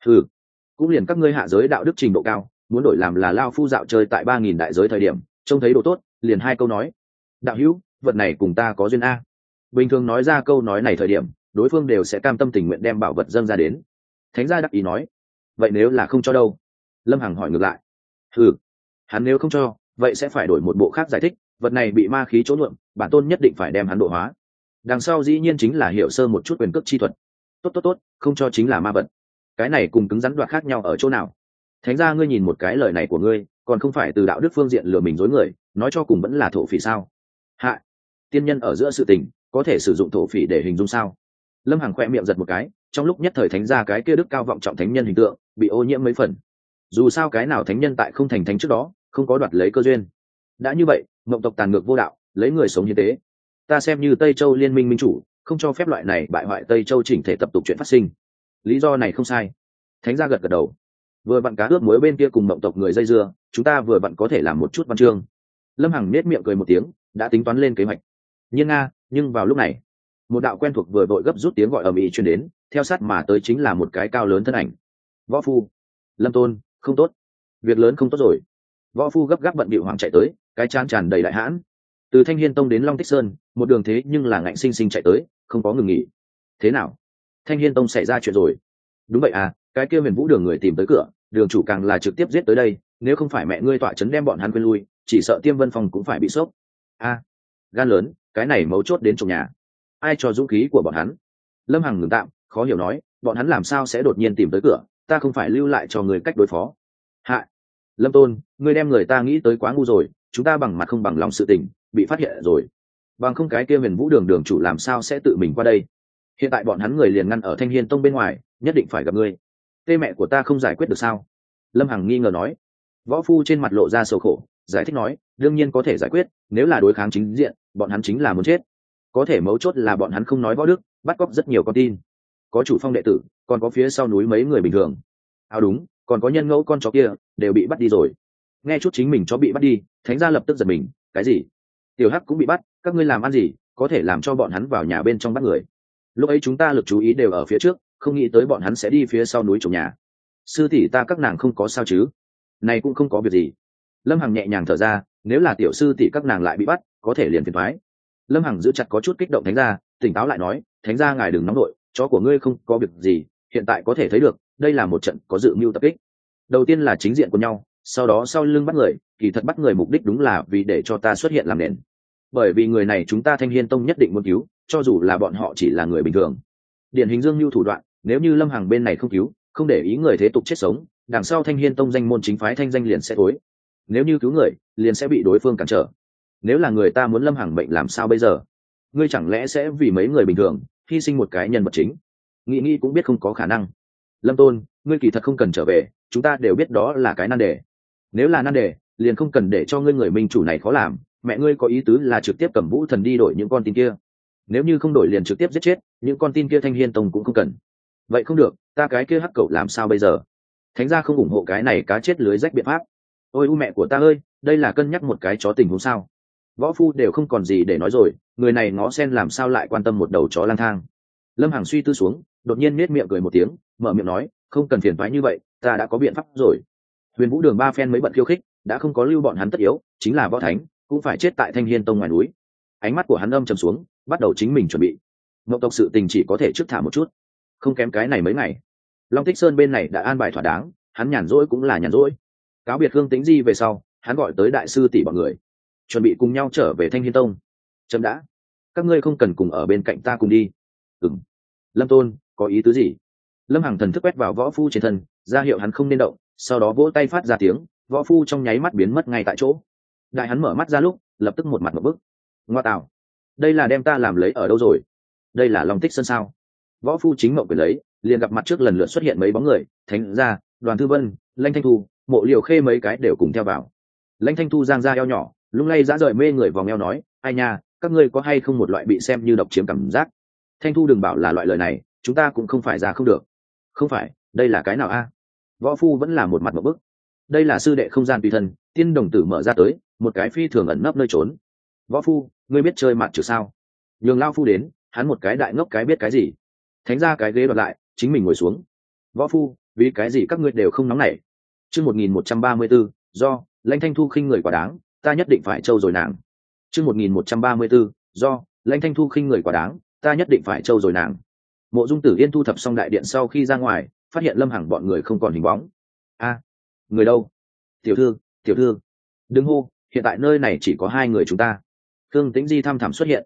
Cũng liền các ngươi hạ giới đạo đức trình độ cao, muốn đổi làm là lao phu dạo chơi tại 3000 đại giới thời điểm, trông thấy đồ tốt, liền 2 câu nói. Đạo hữu, vật này cùng ta có duyên a. Bình thường nói ra câu nói này thời điểm, đối phương đều sẽ cam tâm tình nguyện đem bảo vật dâng ra đến. Thánh gia đắc ý nói, vậy nếu là không cho đâu? Lâm Hằng hỏi ngược lại. Hắn nếu không cho, vậy sẽ phải đổi một bộ khác giải thích, vật này bị ma khí chỗ nhuộm, bản tôn nhất định phải đem hắn độ hóa. đằng sau dĩ nhiên chính là hiểu sơ một chút quyền cước chi thuật. Tốt tốt tốt, không cho chính là ma vật. Cái này cùng cứng rắn đoạt khác nhau ở chỗ nào? Thánh ra ngươi nhìn một cái lời này của ngươi, còn không phải từ đạo đức phương diện lừa mình dối người, nói cho cùng vẫn là thổ phỉ sao? Hạ, tiên nhân ở giữa sự tình, có thể sử dụng thổ phỉ để hình dung sao? Lâm Hằng khoe miệng giật một cái, trong lúc nhất thời thánh ra cái kia đức cao vọng trọng thánh nhân hình tượng bị ô nhiễm mấy phần. Dù sao cái nào thánh nhân tại không thành thánh trước đó, không có đoạt lấy cơ duyên. Đã như vậy, mộng tộc tàn ngược vô đạo, lấy người sống như thế. Ta xem như Tây Châu liên minh minh chủ, không cho phép loại này bại hoại Tây Châu chỉnh thể tập tục chuyện phát sinh. Lý do này không sai. Thánh gia gật gật đầu. Vừa vặn cá ướp muối bên kia cùng mộng tộc người dây dưa, chúng ta vừa vặn có thể làm một chút văn chương. Lâm Hằng nết miệng cười một tiếng, đã tính toán lên kế hoạch. Nhưng vào lúc này, một đạo quen thuộc vừa vội gấp rút tiếng gọi ầm ĩ truyền đến, theo sát mà tới chính là một cái cao lớn thân ảnh. Võ phu, Lâm Tôn, không tốt, việc lớn không tốt rồi. Võ phu gấp gáp bận bịu hoàng chạy tới, cái trán tràn đầy đại hãn. Từ Thanh Hiên Tông đến Long Tích Sơn, một đường thế nhưng là ngạnh sinh sinh chạy tới, không có ngừng nghỉ. Thế nào? Thanh Hiên Tông xảy ra chuyện rồi? Đúng vậy à, cái kia Huyền Vũ Đường người tìm tới cửa, đường chủ càng là trực tiếp giết tới đây, nếu không phải mẹ ngươi tọa trấn đem bọn hắn quên lui, chỉ sợ Tiêm Vân Phong cũng phải bị sốc. A, gan lớn, cái này mấu chốt đến trong nhà. Ai cho dũng khí của bọn hắn? Lâm Hằng ngừng tạm, khó hiểu nói, bọn hắn làm sao sẽ đột nhiên tìm tới cửa, ta không phải lưu lại cho người cách đối phó. Hạ, Lâm Tôn, ngươi đem người ta nghĩ tới quá ngu rồi, chúng ta bằng mặt không bằng lòng sự tình, bị phát hiện rồi. Bằng không cái kia Huyền Vũ Đường đường chủ làm sao sẽ tự mình qua đây? Hiện tại bọn hắn người liền ngăn ở Thanh Hiên Tông bên ngoài, nhất định phải gặp ngươi. Tê mẹ của ta không giải quyết được sao? Lâm Hằng nghi ngờ nói. Võ phu trên mặt lộ ra sầu khổ, giải thích nói, đương nhiên có thể giải quyết, nếu là đối kháng chính diện, bọn hắn chính là muốn chết. Có thể mấu chốt là bọn hắn không nói võ đức, bắt cóc rất nhiều con tin. Có chủ phong đệ tử, còn có phía sau núi mấy người bình thường. Đúng, còn có nhân ngẫu con chó kia, đều bị bắt đi rồi. Nghe chút chính mình chó bị bắt đi, Thánh gia lập tức giật mình, cái gì? Tiểu Hắc cũng bị bắt, các ngươi làm ăn gì, có thể làm cho bọn hắn vào nhà bên trong bắt người? Lúc ấy chúng ta lực chú ý đều ở phía trước, không nghĩ tới bọn hắn sẽ đi phía sau núi trồng nhà. Sư tỷ ta các nàng không có sao chứ? Này cũng không có việc gì. Lâm Hằng nhẹ nhàng thở ra, nếu là tiểu sư tỷ các nàng lại bị bắt, có thể liền phiền toái. Lâm Hằng giữ chặt có chút kích động Thánh gia, tỉnh táo lại nói, Thánh gia ngài đừng nóng nội, chó của ngươi không có việc gì, hiện tại có thể thấy được, đây là một trận có dự mưu tập kích. Đầu tiên là chính diện của nhau, sau đó sau lưng bắt người, kỳ thật bắt người mục đích đúng là vì để cho ta xuất hiện làm nền. Bởi vì người này chúng ta Thanh Hiên Tông nhất định muốn cứu, cho dù là bọn họ chỉ là người bình thường. Điển hình dương mưu thủ đoạn, nếu như Lâm Hằng bên này không cứu, không để ý người thế tục chết sống, đằng sau Thanh Hiên Tông danh môn chính phái thanh danh liền sẽ thối. Nếu như cứu người, liền sẽ bị đối phương cản trở. Nếu là người ta muốn Lâm Hằng mệnh làm sao bây giờ? Ngươi chẳng lẽ sẽ vì mấy người bình thường hy sinh một cái nhân vật chính? Nghĩ cũng biết không có khả năng. Lâm Tôn, ngươi kỳ thật không cần trở về, chúng ta đều biết đó là cái nan đề. Nếu là nan đề, liền không cần để cho ngươi người minh chủ này khó làm. Mẹ ngươi có ý tứ là trực tiếp cầm Vũ Thần đi đổi những con tin kia. Nếu như không đổi liền trực tiếp giết chết, những con tin kia Thanh Hiên Tông cũng không cần. Vậy không được, ta cái kia hắc cậu làm sao bây giờ? Thánh gia không ủng hộ cái này cá chết lưới rách biện pháp. Ôi u mẹ của ta ơi, đây là cân nhắc một cái chó tình huống sao? Võ phu đều không còn gì để nói rồi, người này ngó sen làm sao lại quan tâm một đầu chó lang thang? Lâm Hằng suy tư xuống, đột nhiên nết miệng cười một tiếng, mở miệng nói, không cần phiền toái như vậy, ta đã có biện pháp rồi. Huyền Vũ Đường ba phen mới bận khiêu khích, đã không có lưu bọn hắn tất yếu, chính là võ thánh cũng phải chết tại Thanh Hiên Tông ngoài núi. Ánh mắt của hắn âm trầm xuống, bắt đầu chính mình chuẩn bị. Mộng tộc sự tình chỉ có thể trước thả một chút, không kém cái này mấy ngày. Long Tích Sơn bên này đã an bài thỏa đáng, hắn nhàn rỗi cũng là nhàn rỗi. Cáo biệt Khương Tĩnh Di về sau, hắn gọi tới đại sư tỷ bọn người, chuẩn bị cùng nhau trở về Thanh Hiên Tông. Chấm đã, các ngươi không cần cùng ở bên cạnh ta cùng đi. Ừm. Lâm Tôn, có ý tứ gì? Lâm Hằng thần thức quét vào võ phu trên thân, ra hiệu hắn không nên động, sau đó vỗ tay phát ra tiếng, võ phu trong nháy mắt biến mất ngay tại chỗ. Đại hắn mở mắt ra lúc, lập tức một mặt một bức. Ngoa tạo, đây là đem ta làm lấy ở đâu rồi? Đây là Long Tích Sơn sao? Võ phu chính mộng quyền lấy, liền gặp mặt trước lần lượt xuất hiện mấy bóng người, Thánh gia, Đoàn Thư Vân, Lãnh Thanh Thu, Mộ Liều Khê mấy cái đều cùng theo vào. Lãnh Thanh Thu giang ra eo nhỏ, lung lay dã rời mê người vòng eo nói, ai nha, các ngươi có hay không một loại bị xem như độc chiếm cảm giác? Thanh Thu đừng bảo là loại lời này, chúng ta cũng không phải ra không được. Không phải, đây là cái nào a? Võ phu vẫn là một mặt một bức. Đây là sư đệ không gian tùy thân, tiên đồng tử mở ra tới, một cái phi thường ẩn nấp nơi trốn. Võ phu, ngươi biết chơi mặt trừ sao? Nhường lao phu đến, hắn một cái đại ngốc cái biết cái gì? Thánh ra cái ghế đoạt lại, chính mình ngồi xuống. Võ phu, vì cái gì các ngươi đều không nóng nảy? Chương 1134, do Lãnh Thanh Thu khinh người quá đáng, ta nhất định phải trâu rồi nàng. Chương 1134, do Lãnh Thanh Thu khinh người quá đáng, ta nhất định phải trâu rồi nàng. Mộ Dung Tử Yên thu thập xong đại điện sau khi ra ngoài, phát hiện Lâm Hằng bọn người không còn hình bóng. A, người đâu? Tiểu thư, tiểu thư, đừng hô, hiện tại nơi này chỉ có hai người chúng ta. Khương Tĩnh Di thăm thẳm xuất hiện.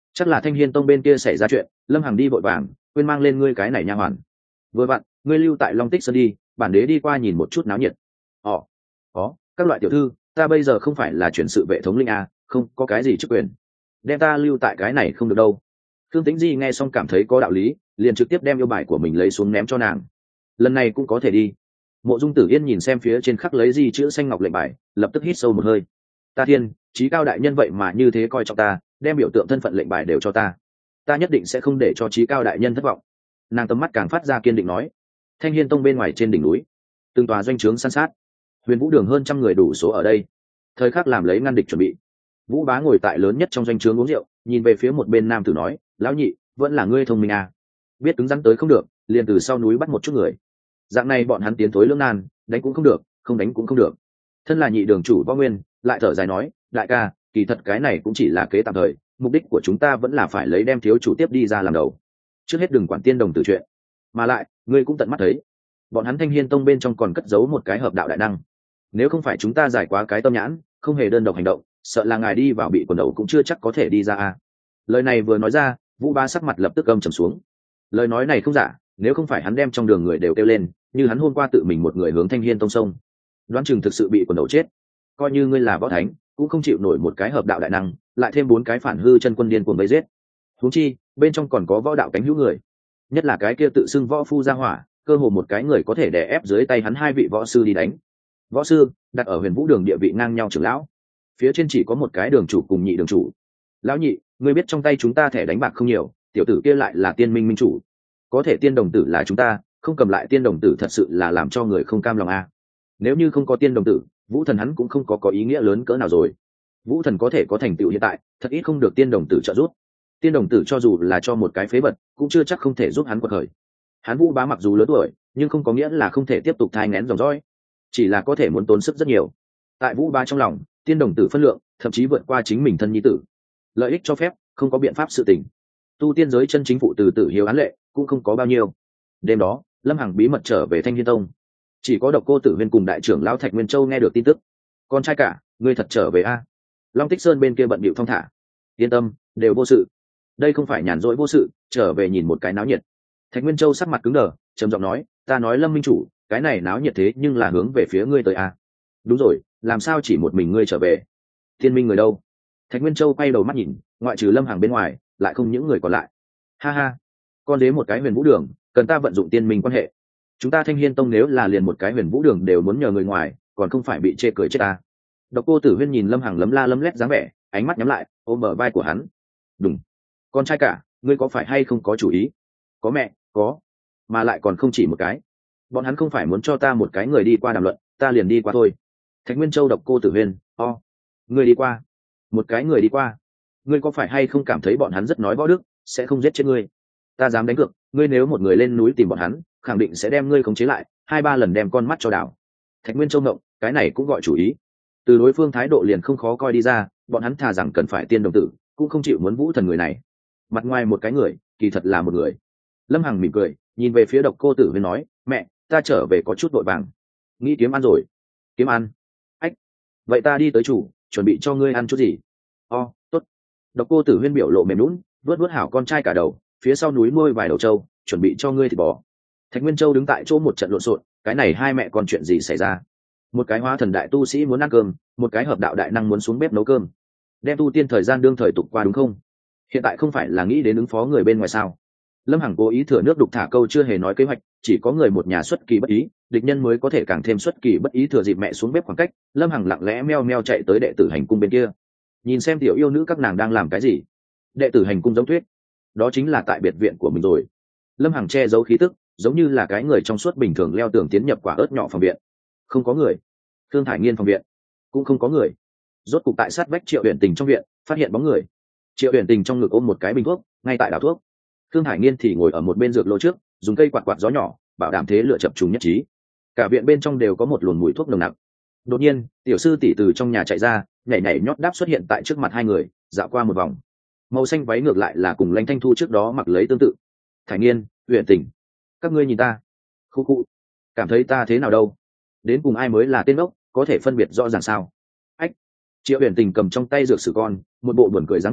chắc là Thanh Hiên Tông bên kia xảy ra chuyện, Lâm Hằng đi vội vàng quên mang lên ngươi cái này nha hoàn. Vừa vặn ngươi lưu tại Long Tích Sơn đi, bản đế đi qua nhìn một chút náo nhiệt. Ồ, có các loại tiểu thư, ta bây giờ không phải là chuyển sự vệ thống linh à, không có cái gì chức quyền, đem ta lưu tại cái này không được đâu. Thương Tĩnh Di nghe xong cảm thấy có đạo lý, liền trực tiếp đem yêu bài của mình lấy xuống ném cho nàng. Lần này cũng có thể đi. Mộ Dung Tử Yên nhìn xem phía trên khắc lấy gì chữ xanh ngọc lệnh bài, lập tức hít sâu một hơi. Ta thiên, chí cao đại nhân vậy mà như thế coi trọng ta, đem biểu tượng thân phận lệnh bài đều cho ta. Ta nhất định sẽ không để cho chí cao đại nhân thất vọng. Nàng tầm mắt càng phát ra kiên định nói. Thanh Hiên Tông bên ngoài trên đỉnh núi, từng tòa doanh trướng san sát, Huyền Vũ Đường hơn trăm người đủ số ở đây, thời khắc làm lấy ngăn địch chuẩn bị. Vũ Bá ngồi tại lớn nhất trong doanh trướng uống rượu, nhìn về phía một bên nam tử nói, lão nhị, vẫn là ngươi thông minh à, biết cứng rắn tới không được, liền từ sau núi bắt một chút người. Dạng này bọn hắn tiến thối lưỡng nan, đánh cũng không được, không đánh cũng không được. Thân là nhị đường chủ Võ Nguyên lại thở dài nói, đại ca, kỳ thật cái này cũng chỉ là kế tạm thời, mục đích của chúng ta vẫn là phải lấy đem thiếu chủ tiếp đi ra làm đầu, trước hết đừng quản tiên đồng tử chuyện. Mà lại ngươi cũng tận mắt thấy, bọn hắn Thanh Hiên Tông bên trong còn cất giấu một cái hợp đạo đại năng, nếu không phải chúng ta giải quá cái tâm nhãn, không hề đơn độc hành động, sợ là ngài đi vào bị quần đầu cũng chưa chắc có thể đi ra à. Lời này vừa nói ra, Vũ Bá sắc mặt lập tức âm trầm xuống. Lời nói này không giả, nếu không phải hắn đem trong đường người đều kêu lên, như hắn hôm qua tự mình một người hướng Thanh Hiên Tông sông, đoán chừng thực sự bị quần đầu chết. Coi như ngươi là võ thánh, cũng không chịu nổi một cái hợp đạo đại năng, lại thêm 4 cái phản hư chân quân điên cuồng vây giết. Huống chi, bên trong còn có võ đạo cánh hữu người, nhất là cái kia tự xưng võ phu gia hỏa, cơ hồ một cái người có thể đè ép dưới tay hắn 2 vị võ sư đi đánh. Võ sư đặt ở Huyền Vũ Đường địa vị ngang nhau trưởng lão, phía trên chỉ có một cái đường chủ cùng nhị đường chủ. Lão nhị, ngươi biết trong tay chúng ta thẻ đánh bạc không nhiều, tiểu tử kia lại là tiên minh minh chủ, có thể tiên đồng tử là chúng ta, không cầm lại tiên đồng tử thật sự là làm cho người không cam lòng a. Nếu như không có tiên đồng tử, Vũ Thần hắn cũng không có ý nghĩa lớn cỡ nào rồi. Vũ Thần có thể có thành tựu hiện tại, thật ít không được tiên đồng tử trợ giúp. Tiên đồng tử cho dù là cho một cái phế vật, cũng chưa chắc không thể giúp hắn quật khởi. Hắn Vũ Bá mặc dù lớn tuổi, nhưng không có nghĩa là không thể tiếp tục thai nghén dòng dõi, chỉ là có thể muốn tốn sức rất nhiều. Tại Vũ Bá trong lòng, tiên đồng tử phân lượng thậm chí vượt qua chính mình thân nhi tử. Lợi ích cho phép, không có biện pháp sự tình. Tu tiên giới chân chính phụ từ tử hiếu án lệ cũng không có bao nhiêu. Đêm đó, Lâm Hằng bí mật trở về Thanh Hiên Tông, chỉ có Độc Cô Tử Huyên cùng đại trưởng lão Thạch Nguyên Châu nghe được tin tức. Con trai cả, ngươi thật trở về a? Long Tích Sơn bên kia bận bịu thong thả. Yên tâm, đều vô sự. Đây không phải nhàn rỗi vô sự, trở về nhìn một cái náo nhiệt. Thạch Nguyên Châu sắc mặt cứng đờ, trầm giọng nói, ta nói Lâm minh chủ, cái này náo nhiệt thế nhưng là hướng về phía ngươi tới a. Đúng rồi, làm sao chỉ một mình ngươi trở về? Thiên minh người đâu? Thạch Nguyên Châu quay đầu mắt nhìn, ngoại trừ Lâm Hằng bên ngoài, lại không những người còn lại. Ha ha, con đế một cái Huyền Vũ Đường, cần ta vận dụng tiên minh quan hệ. Chúng ta Thanh Hiên Tông nếu là liền một cái Huyền Vũ Đường đều muốn nhờ người ngoài, còn không phải bị chê cười chết ta. Độc Cô Tử Huyên nhìn Lâm Hằng lấm la lấm lét dáng vẻ, ánh mắt nhắm lại, ôm bờ vai của hắn. Đúng, con trai cả, ngươi có phải hay không có chủ ý? Có mẹ, có, mà lại còn không chỉ một cái. Bọn hắn không phải muốn cho ta một cái người đi qua đàm luận, ta liền đi qua thôi. Thạch Nguyên Châu Độc Cô Tử Huyên, ngươi đi qua? Một cái người đi qua? Ngươi có phải hay không cảm thấy bọn hắn rất nói võ đức, sẽ không giết chết ngươi? Ta dám đánh cược, ngươi nếu một người lên núi tìm bọn hắn, khẳng định sẽ đem ngươi khống chế lại, 2-3 lần đem con mắt cho đảo. Thạch Nguyên Châu ngộng, cái này cũng gọi chủ ý. Từ đối phương thái độ liền không khó coi đi ra, bọn hắn thà rằng cần phải tiên đồng tử, cũng không chịu muốn Vũ Thần người này. Mặt ngoài một cái người, kỳ thật là một người. Lâm Hằng mỉm cười, nhìn về phía Độc Cô Tử Huyên nói, mẹ, ta trở về có chút vội vàng. Nghĩ kiếm ăn rồi? Kiếm ăn? Ách, vậy ta đi tới chủ, chuẩn bị cho ngươi ăn chút gì? Tốt. Độc Cô Tử Huyên biểu lộ mềm lún, vớt hảo con trai cả đầu, phía sau núi nuôi vài đầu trâu, chuẩn bị cho ngươi thịt bò. Thạch Nguyên Châu đứng tại chỗ một trận lộn xộn, cái này hai mẹ con chuyện gì xảy ra? Một cái hóa thần đại tu sĩ muốn ăn cơm, một cái hợp đạo đại năng muốn xuống bếp nấu cơm, đem tu tiên thời gian đương thời tục qua đúng không? Hiện tại không phải là nghĩ đến ứng phó người bên ngoài sao? Lâm Hằng cố ý thừa nước đục thả câu, chưa hề nói kế hoạch, chỉ có người một nhà xuất kỳ bất ý, địch nhân mới có thể càng thêm xuất kỳ bất ý. Thừa dịp mẹ xuống bếp khoảng cách, Lâm Hằng lặng lẽ meo meo chạy tới đệ tử hành cung bên kia, nhìn xem tiểu yêu nữ các nàng đang làm cái gì. Đệ tử hành cung giống thuyết, đó chính là tại biệt viện của mình rồi. Lâm Hằng che giấu khí tức, giống như là cái người trong suốt bình thường leo tường tiến nhập quả ớt nhỏ phòng viện. Không có người. Thương Thải Nghiên phòng viện cũng không có người. Rốt cục tại sát vách Triệu Uyển Tình trong viện phát hiện bóng người. Triệu Uyển Tình trong ngực ôm một cái bình thuốc, ngay tại đảo thuốc. Thương Thải Nghiên thì ngồi ở một bên dược lô trước, dùng cây quạt quạt gió nhỏ, bảo đảm thế lựa chập trùng nhất trí. Cả viện bên trong đều có một luồng mùi thuốc nồng nặc. Đột nhiên, tiểu sư tỷ từ trong nhà chạy ra, nhảy nhảy nhót đáp xuất hiện tại trước mặt hai người, dạo qua một vòng. Màu xanh váy ngược lại là cùng Lãnh Thanh Thu trước đó mặc lấy tương tự. Thải Nghiên, Uyển Tình, các ngươi nhìn ta. Khu khu, cảm thấy ta thế nào đâu? Đến cùng ai mới là tên ốc, có thể phân biệt rõ ràng sao? Ách. Triệu Uyển Tình cầm trong tay dược sử con, một bộ buồn cười dáng vẻ,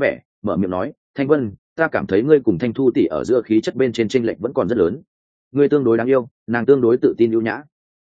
mở miệng nói, Thanh Vân, ta cảm thấy ngươi cùng Thanh Thu tỷ ở giữa khí chất bên trên chênh lệch vẫn còn rất lớn. Ngươi tương đối đáng yêu, nàng tương đối tự tin ưu nhã.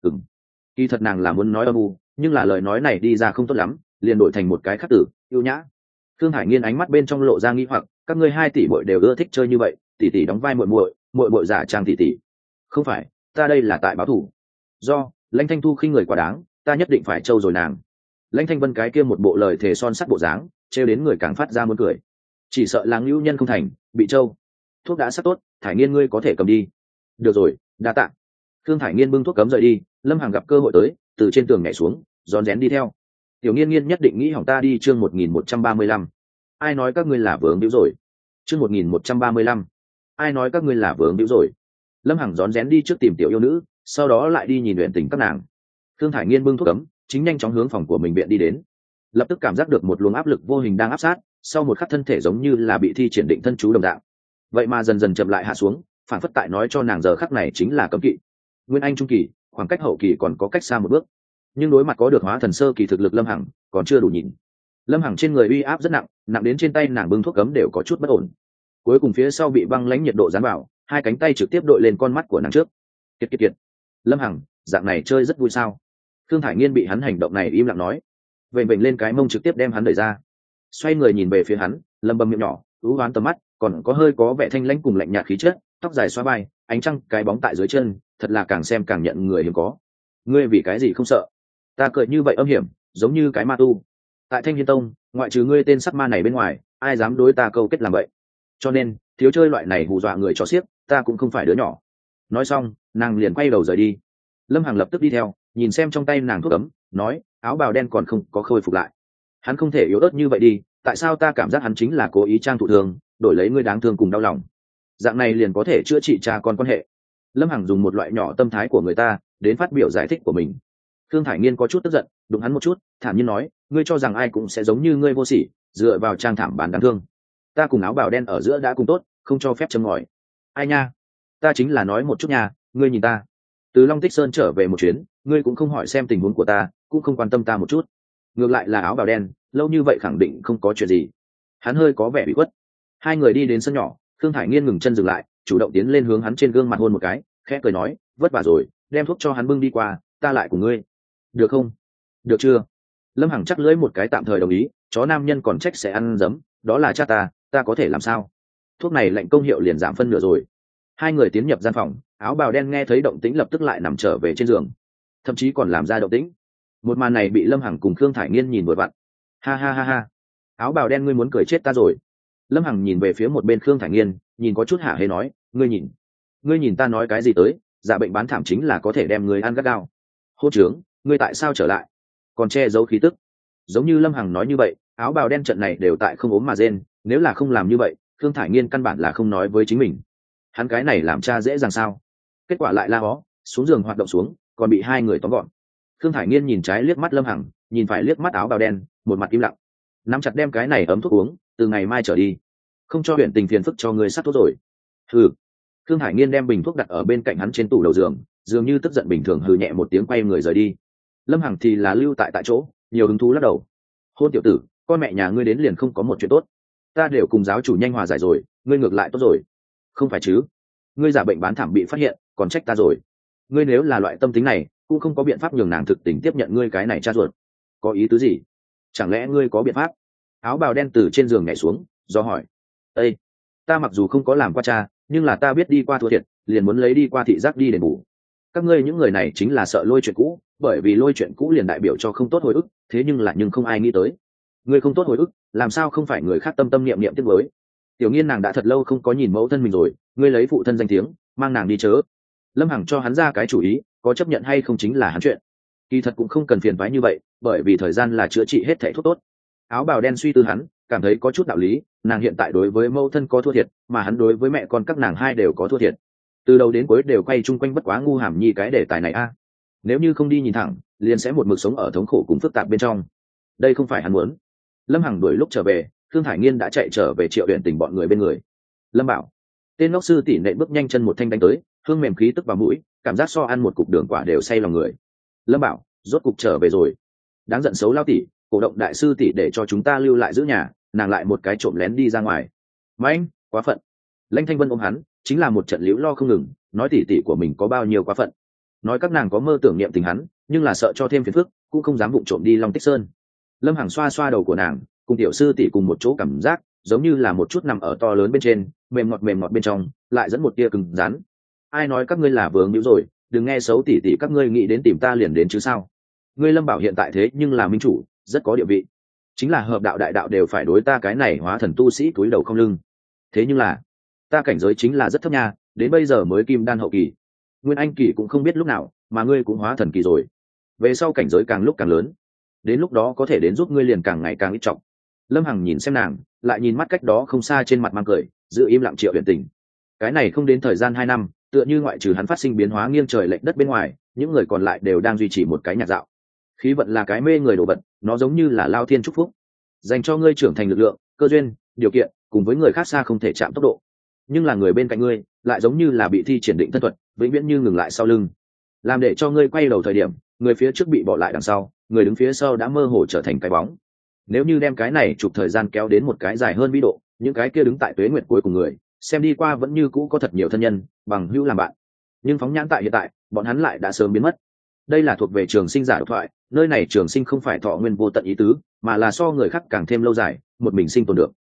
Kỳ thật nàng là muốn nói âm u, nhưng là lời nói này đi ra không tốt lắm, liền đổi thành một cái khắc tử, ưu nhã. Thương Hải Nghiên ánh mắt bên trong lộ ra nghi hoặc, các ngươi hai tỷ muội đều ưa thích chơi như vậy, tỷ tỷ đóng vai muội muội, muội muội giả trang tỷ tỷ. Không phải, ta đây là tại báo thủ. Do Lãnh Thanh Thu khinh người quá đáng, ta nhất định phải trâu rồi nàng. Lãnh Thanh Vân cái kia một bộ lời thề son sắt bộ dáng, trêu đến người càng phát ra muốn cười. Chỉ sợ là ngưu nhân không thành, bị trâu. Thuốc đã sắp tốt, Thải Nghiên ngươi có thể cầm đi. Được rồi, đa tạ. Thương Thải Nghiên bưng thuốc cấm rời đi, Lâm Hằng gặp cơ hội tới, từ trên tường nhảy xuống, rón rén đi theo. Tiểu Nghiên Nghiên nhất định nghĩ hỏng ta đi. Chương 1135. Ai nói các ngươi là vướng hữu rồi? Chương 1135. Ai nói các ngươi là vướng hữu rồi? Lâm Hằng rón rén đi trước tìm tiểu yêu nữ, sau đó lại đi nhìn luyện tình các nàng. Thương Thải Nghiên bưng thuốc cấm, chính nhanh chóng hướng phòng của mình viện đi đến. Lập tức cảm giác được một luồng áp lực vô hình đang áp sát, sau một khắc thân thể giống như là bị thi triển định thân chú đồng dạng. Vậy mà dần dần chậm lại hạ xuống, phản phất tại nói cho nàng giờ khắc này chính là cấm kỵ. Nguyên Anh trung kỳ, khoảng cách hậu kỳ còn có cách xa một bước, nhưng đối mặt có được hóa thần sơ kỳ thực lực Lâm Hằng còn chưa đủ nhìn. Lâm Hằng trên người uy áp rất nặng, nặng đến trên tay nàng bưng thuốc cấm đều có chút bất ổn. Cuối cùng phía sau bị băng lãnh nhiệt độ dán vào, hai cánh tay trực tiếp đội lên con mắt của nàng trước. Kiệt kiệt kiệt. Lâm Hằng, dạng này chơi rất vui sao? Thương Thải Nghiên bị hắn hành động này im lặng nói, vểnh vểnh lên cái mông trực tiếp đem hắn đẩy ra, xoay người nhìn về phía hắn, lầm bầm miệng nhỏ, ú oán tầm mắt, còn có hơi có vẻ thanh lãnh cùng lạnh nhạt khí chất, tóc dài xóa vai, ánh trăng cái bóng tại dưới chân, thật là càng xem càng nhận người hiếm có. Ngươi vì cái gì không sợ? Ta cười như vậy âm hiểm, giống như cái ma tu. Tại Thanh Hiên Tông, ngoại trừ ngươi tên sắc ma này bên ngoài, ai dám đối ta câu kết làm vậy? Cho nên, thiếu chơi loại này hù dọa người cho xiếc, ta cũng không phải đứa nhỏ. Nói xong, nàng liền quay đầu rời đi. Lâm Hằng lập tức đi theo, nhìn xem trong tay nàng thuốc ấm, nói, áo bào đen còn không có khôi phục lại. Hắn không thể yếu ớt như vậy đi, tại sao ta cảm giác hắn chính là cố ý trang thụ thương, đổi lấy ngươi đáng thương cùng đau lòng. Dạng này liền có thể chữa trị cha con quan hệ. Lâm Hằng dùng một loại nhỏ tâm thái của người ta đến phát biểu giải thích của mình. Thương Thải Nghiên có chút tức giận, đụng hắn một chút, thản nhiên nói, ngươi cho rằng ai cũng sẽ giống như ngươi vô sỉ, dựa vào trang thảm bán đáng thương. Ta cùng áo bào đen ở giữa đã cùng tốt, không cho phép châm ngòi. Ai nha? Ta chính là nói một chút nha, ngươi nhìn ta. Từ Long Tích Sơn trở về một chuyến, ngươi cũng không hỏi xem tình huống của ta, cũng không quan tâm ta một chút. Ngược lại là áo bào đen, lâu như vậy khẳng định không có chuyện gì. Hắn hơi có vẻ bị khuất. Hai người đi đến sân nhỏ, Thương Thải Nghiên ngừng chân dừng lại, chủ động tiến lên hướng hắn trên gương mặt hôn một cái, khẽ cười nói, vất vả rồi, đem thuốc cho hắn bưng đi qua, ta lại cùng ngươi. Được không? Được chưa? Lâm Hằng chắc lưỡi một cái tạm thời đồng ý, chó nam nhân còn trách sẽ ăn giấm, đó là cha ta có thể làm sao? Thuốc này lệnh công hiệu liền giảm phân nửa rồi. Hai người tiến nhập gian phòng, áo bào đen nghe thấy động tĩnh lập tức lại nằm trở về trên giường, thậm chí còn làm ra động tĩnh. Một màn này bị Lâm Hằng cùng Khương Thải Nghiên nhìn vừa vặn. Ha ha ha ha, áo bào đen ngươi muốn cười chết ta rồi. Lâm Hằng nhìn về phía một bên Khương Thải Nghiên, nhìn có chút hả hê nói, ngươi nhìn ta nói cái gì tới, dạ bệnh bán thảm chính là có thể đem người ăn gắt gao. Hô trướng, ngươi tại sao trở lại? Còn che giấu khí tức. Giống như Lâm Hằng nói như vậy, áo bào đen trận này đều tại không ốm mà rên, nếu là không làm như vậy, Khương Thải Nghiên căn bản là không nói với chính mình. Hắn cái này làm cha dễ dàng sao? Kết quả lại la hó, xuống giường hoạt động xuống, còn bị hai người tóm gọn. Khương Thải Nghiên nhìn trái liếc mắt Lâm Hằng, nhìn phải liếc mắt áo bào đen, một mặt im lặng. Nắm chặt đem cái này ấm thuốc uống, từ ngày mai trở đi, không cho huyện tình phiền phức cho người sát thuốc rồi. Hừ. Khương Thải Nghiên đem bình thuốc đặt ở bên cạnh hắn trên tủ đầu giường, dường như tức giận bình thường hừ nhẹ một tiếng quay người rời đi. Lâm Hằng thì là lưu tại chỗ, nhiều hứng thú lắc đầu. Hôn tiểu tử, con mẹ nhà ngươi đến liền không có một chuyện tốt. Ta đều cùng giáo chủ nhanh hòa giải rồi, ngươi ngược lại tốt rồi. Không phải chứ? Ngươi giả bệnh bán thảm bị phát hiện, còn trách ta rồi. Ngươi nếu là loại tâm tính này, cũng không có biện pháp nhường nàng thực tình tiếp nhận ngươi cái này cha ruột. Có ý tứ gì? Chẳng lẽ ngươi có biện pháp? Áo bào đen từ trên giường nhảy xuống, do hỏi. Ê, ta mặc dù không có làm qua cha, nhưng là ta biết đi qua thua thiệt, liền muốn lấy đi qua thị giác đi đền bù. Các ngươi những người này chính là sợ lôi chuyện cũ, bởi vì lôi chuyện cũ liền đại biểu cho không tốt hồi ức, thế nhưng không ai nghĩ tới. Ngươi không tốt hồi ức, làm sao không phải người khác tâm tâm niệm niệm tiếc nuối. Tiểu Nghiên nàng đã thật lâu không có nhìn mẫu thân mình rồi, ngươi lấy phụ thân danh tiếng, mang nàng đi chớ. Lâm Hằng cho hắn ra cái chủ ý, có chấp nhận hay không chính là hắn chuyện. Kỳ thật cũng không cần phiền toái như vậy, bởi vì thời gian là chữa trị hết thảy thuốc tốt. Áo bào đen suy tư hắn, cảm thấy có chút đạo lý, nàng hiện tại đối với mẫu thân có thua thiệt, mà hắn đối với mẹ con các nàng hai đều có thua thiệt. Từ đầu đến cuối đều quay chung quanh bất quá ngu hàm nhi cái đề tài này a. Nếu như không đi nhìn thẳng, liền sẽ một mực sống ở thống khổ cùng phức tạp bên trong. Đây không phải hắn muốn. Lâm Hằng đuổi lúc trở về, Thương Thải Nghiên đã chạy trở về Triệu Uyển Tình bọn người bên người. Lâm Bảo, tên ngốc sư tỷ nện bước nhanh chân một thanh đánh tới, hương mềm khí tức vào mũi, cảm giác so ăn một cục đường quả đều say lòng người. Lâm Bảo, rốt cục trở về rồi. Đáng giận xấu lao tỷ, cổ động đại sư tỷ để cho chúng ta lưu lại giữ nhà, nàng lại một cái trộm lén đi ra ngoài. Mà anh quá phận. Lãnh Thanh Vân ôm hắn chính là một trận liễu lo không ngừng, nói tỉ tỉ của mình có bao nhiêu quá phận, nói các nàng có mơ tưởng niệm tình hắn nhưng là sợ cho thêm phiền phức cũng không dám vụng trộm đi Long Tích Sơn. Lâm Hằng xoa xoa đầu của nàng, cùng tiểu sư tỷ cùng một chỗ, cảm giác giống như là một chút nằm ở to lớn bên trên, mềm ngọt bên trong lại dẫn một tia cứng rắn. Ai nói các ngươi là vướng hữu rồi, đừng nghe xấu tỉ tỉ các ngươi nghĩ đến tìm ta liền đến chứ sao. Ngươi Lâm Bảo hiện tại thế nhưng là minh chủ, rất có địa vị, chính là hợp đạo đại đạo đều phải đối ta cái này hóa thần tu sĩ túi đầu không lưng. Thế nhưng là ta cảnh giới chính là rất thấp nha, đến bây giờ mới kim đan hậu kỳ, nguyên anh kỳ cũng không biết lúc nào, mà ngươi cũng hóa thần kỳ rồi, về sau cảnh giới càng lúc càng lớn, đến lúc đó có thể đến giúp ngươi liền càng ngày càng ít trọng. Lâm Hằng nhìn xem nàng, lại nhìn mắt cách đó không xa trên mặt mang cười, giữ im lặng Triệu Uyển Tình. Cái này không đến thời gian 2 năm, tựa như ngoại trừ hắn phát sinh biến hóa nghiêng trời lệch đất bên ngoài, những người còn lại đều đang duy trì một cái nhạt dạo. Khí vận là cái mê người đồ vật, nó giống như là lao thiên chúc phúc, dành cho ngươi trưởng thành lực lượng, cơ duyên, điều kiện, cùng với người khác xa không thể chạm tốc độ. Nhưng là người bên cạnh ngươi lại giống như là bị thi triển định thân thuật, vĩnh viễn như ngừng lại sau lưng, làm để cho ngươi quay đầu thời điểm, người phía trước bị bỏ lại đằng sau, người đứng phía sau đã mơ hồ trở thành cái bóng. Nếu như đem cái này chụp thời gian kéo đến một cái dài hơn vĩ độ, những cái kia đứng tại tuế nguyệt cuối cùng người, xem đi qua vẫn như cũ có thật nhiều thân nhân bằng hữu làm bạn, nhưng phóng nhãn tại hiện tại, bọn hắn lại đã sớm biến mất. Đây là thuộc về trường sinh giả độc thoại, nơi này trường sinh không phải thọ nguyên vô tận ý tứ, mà là so người khác càng thêm lâu dài, một mình sinh tồn được.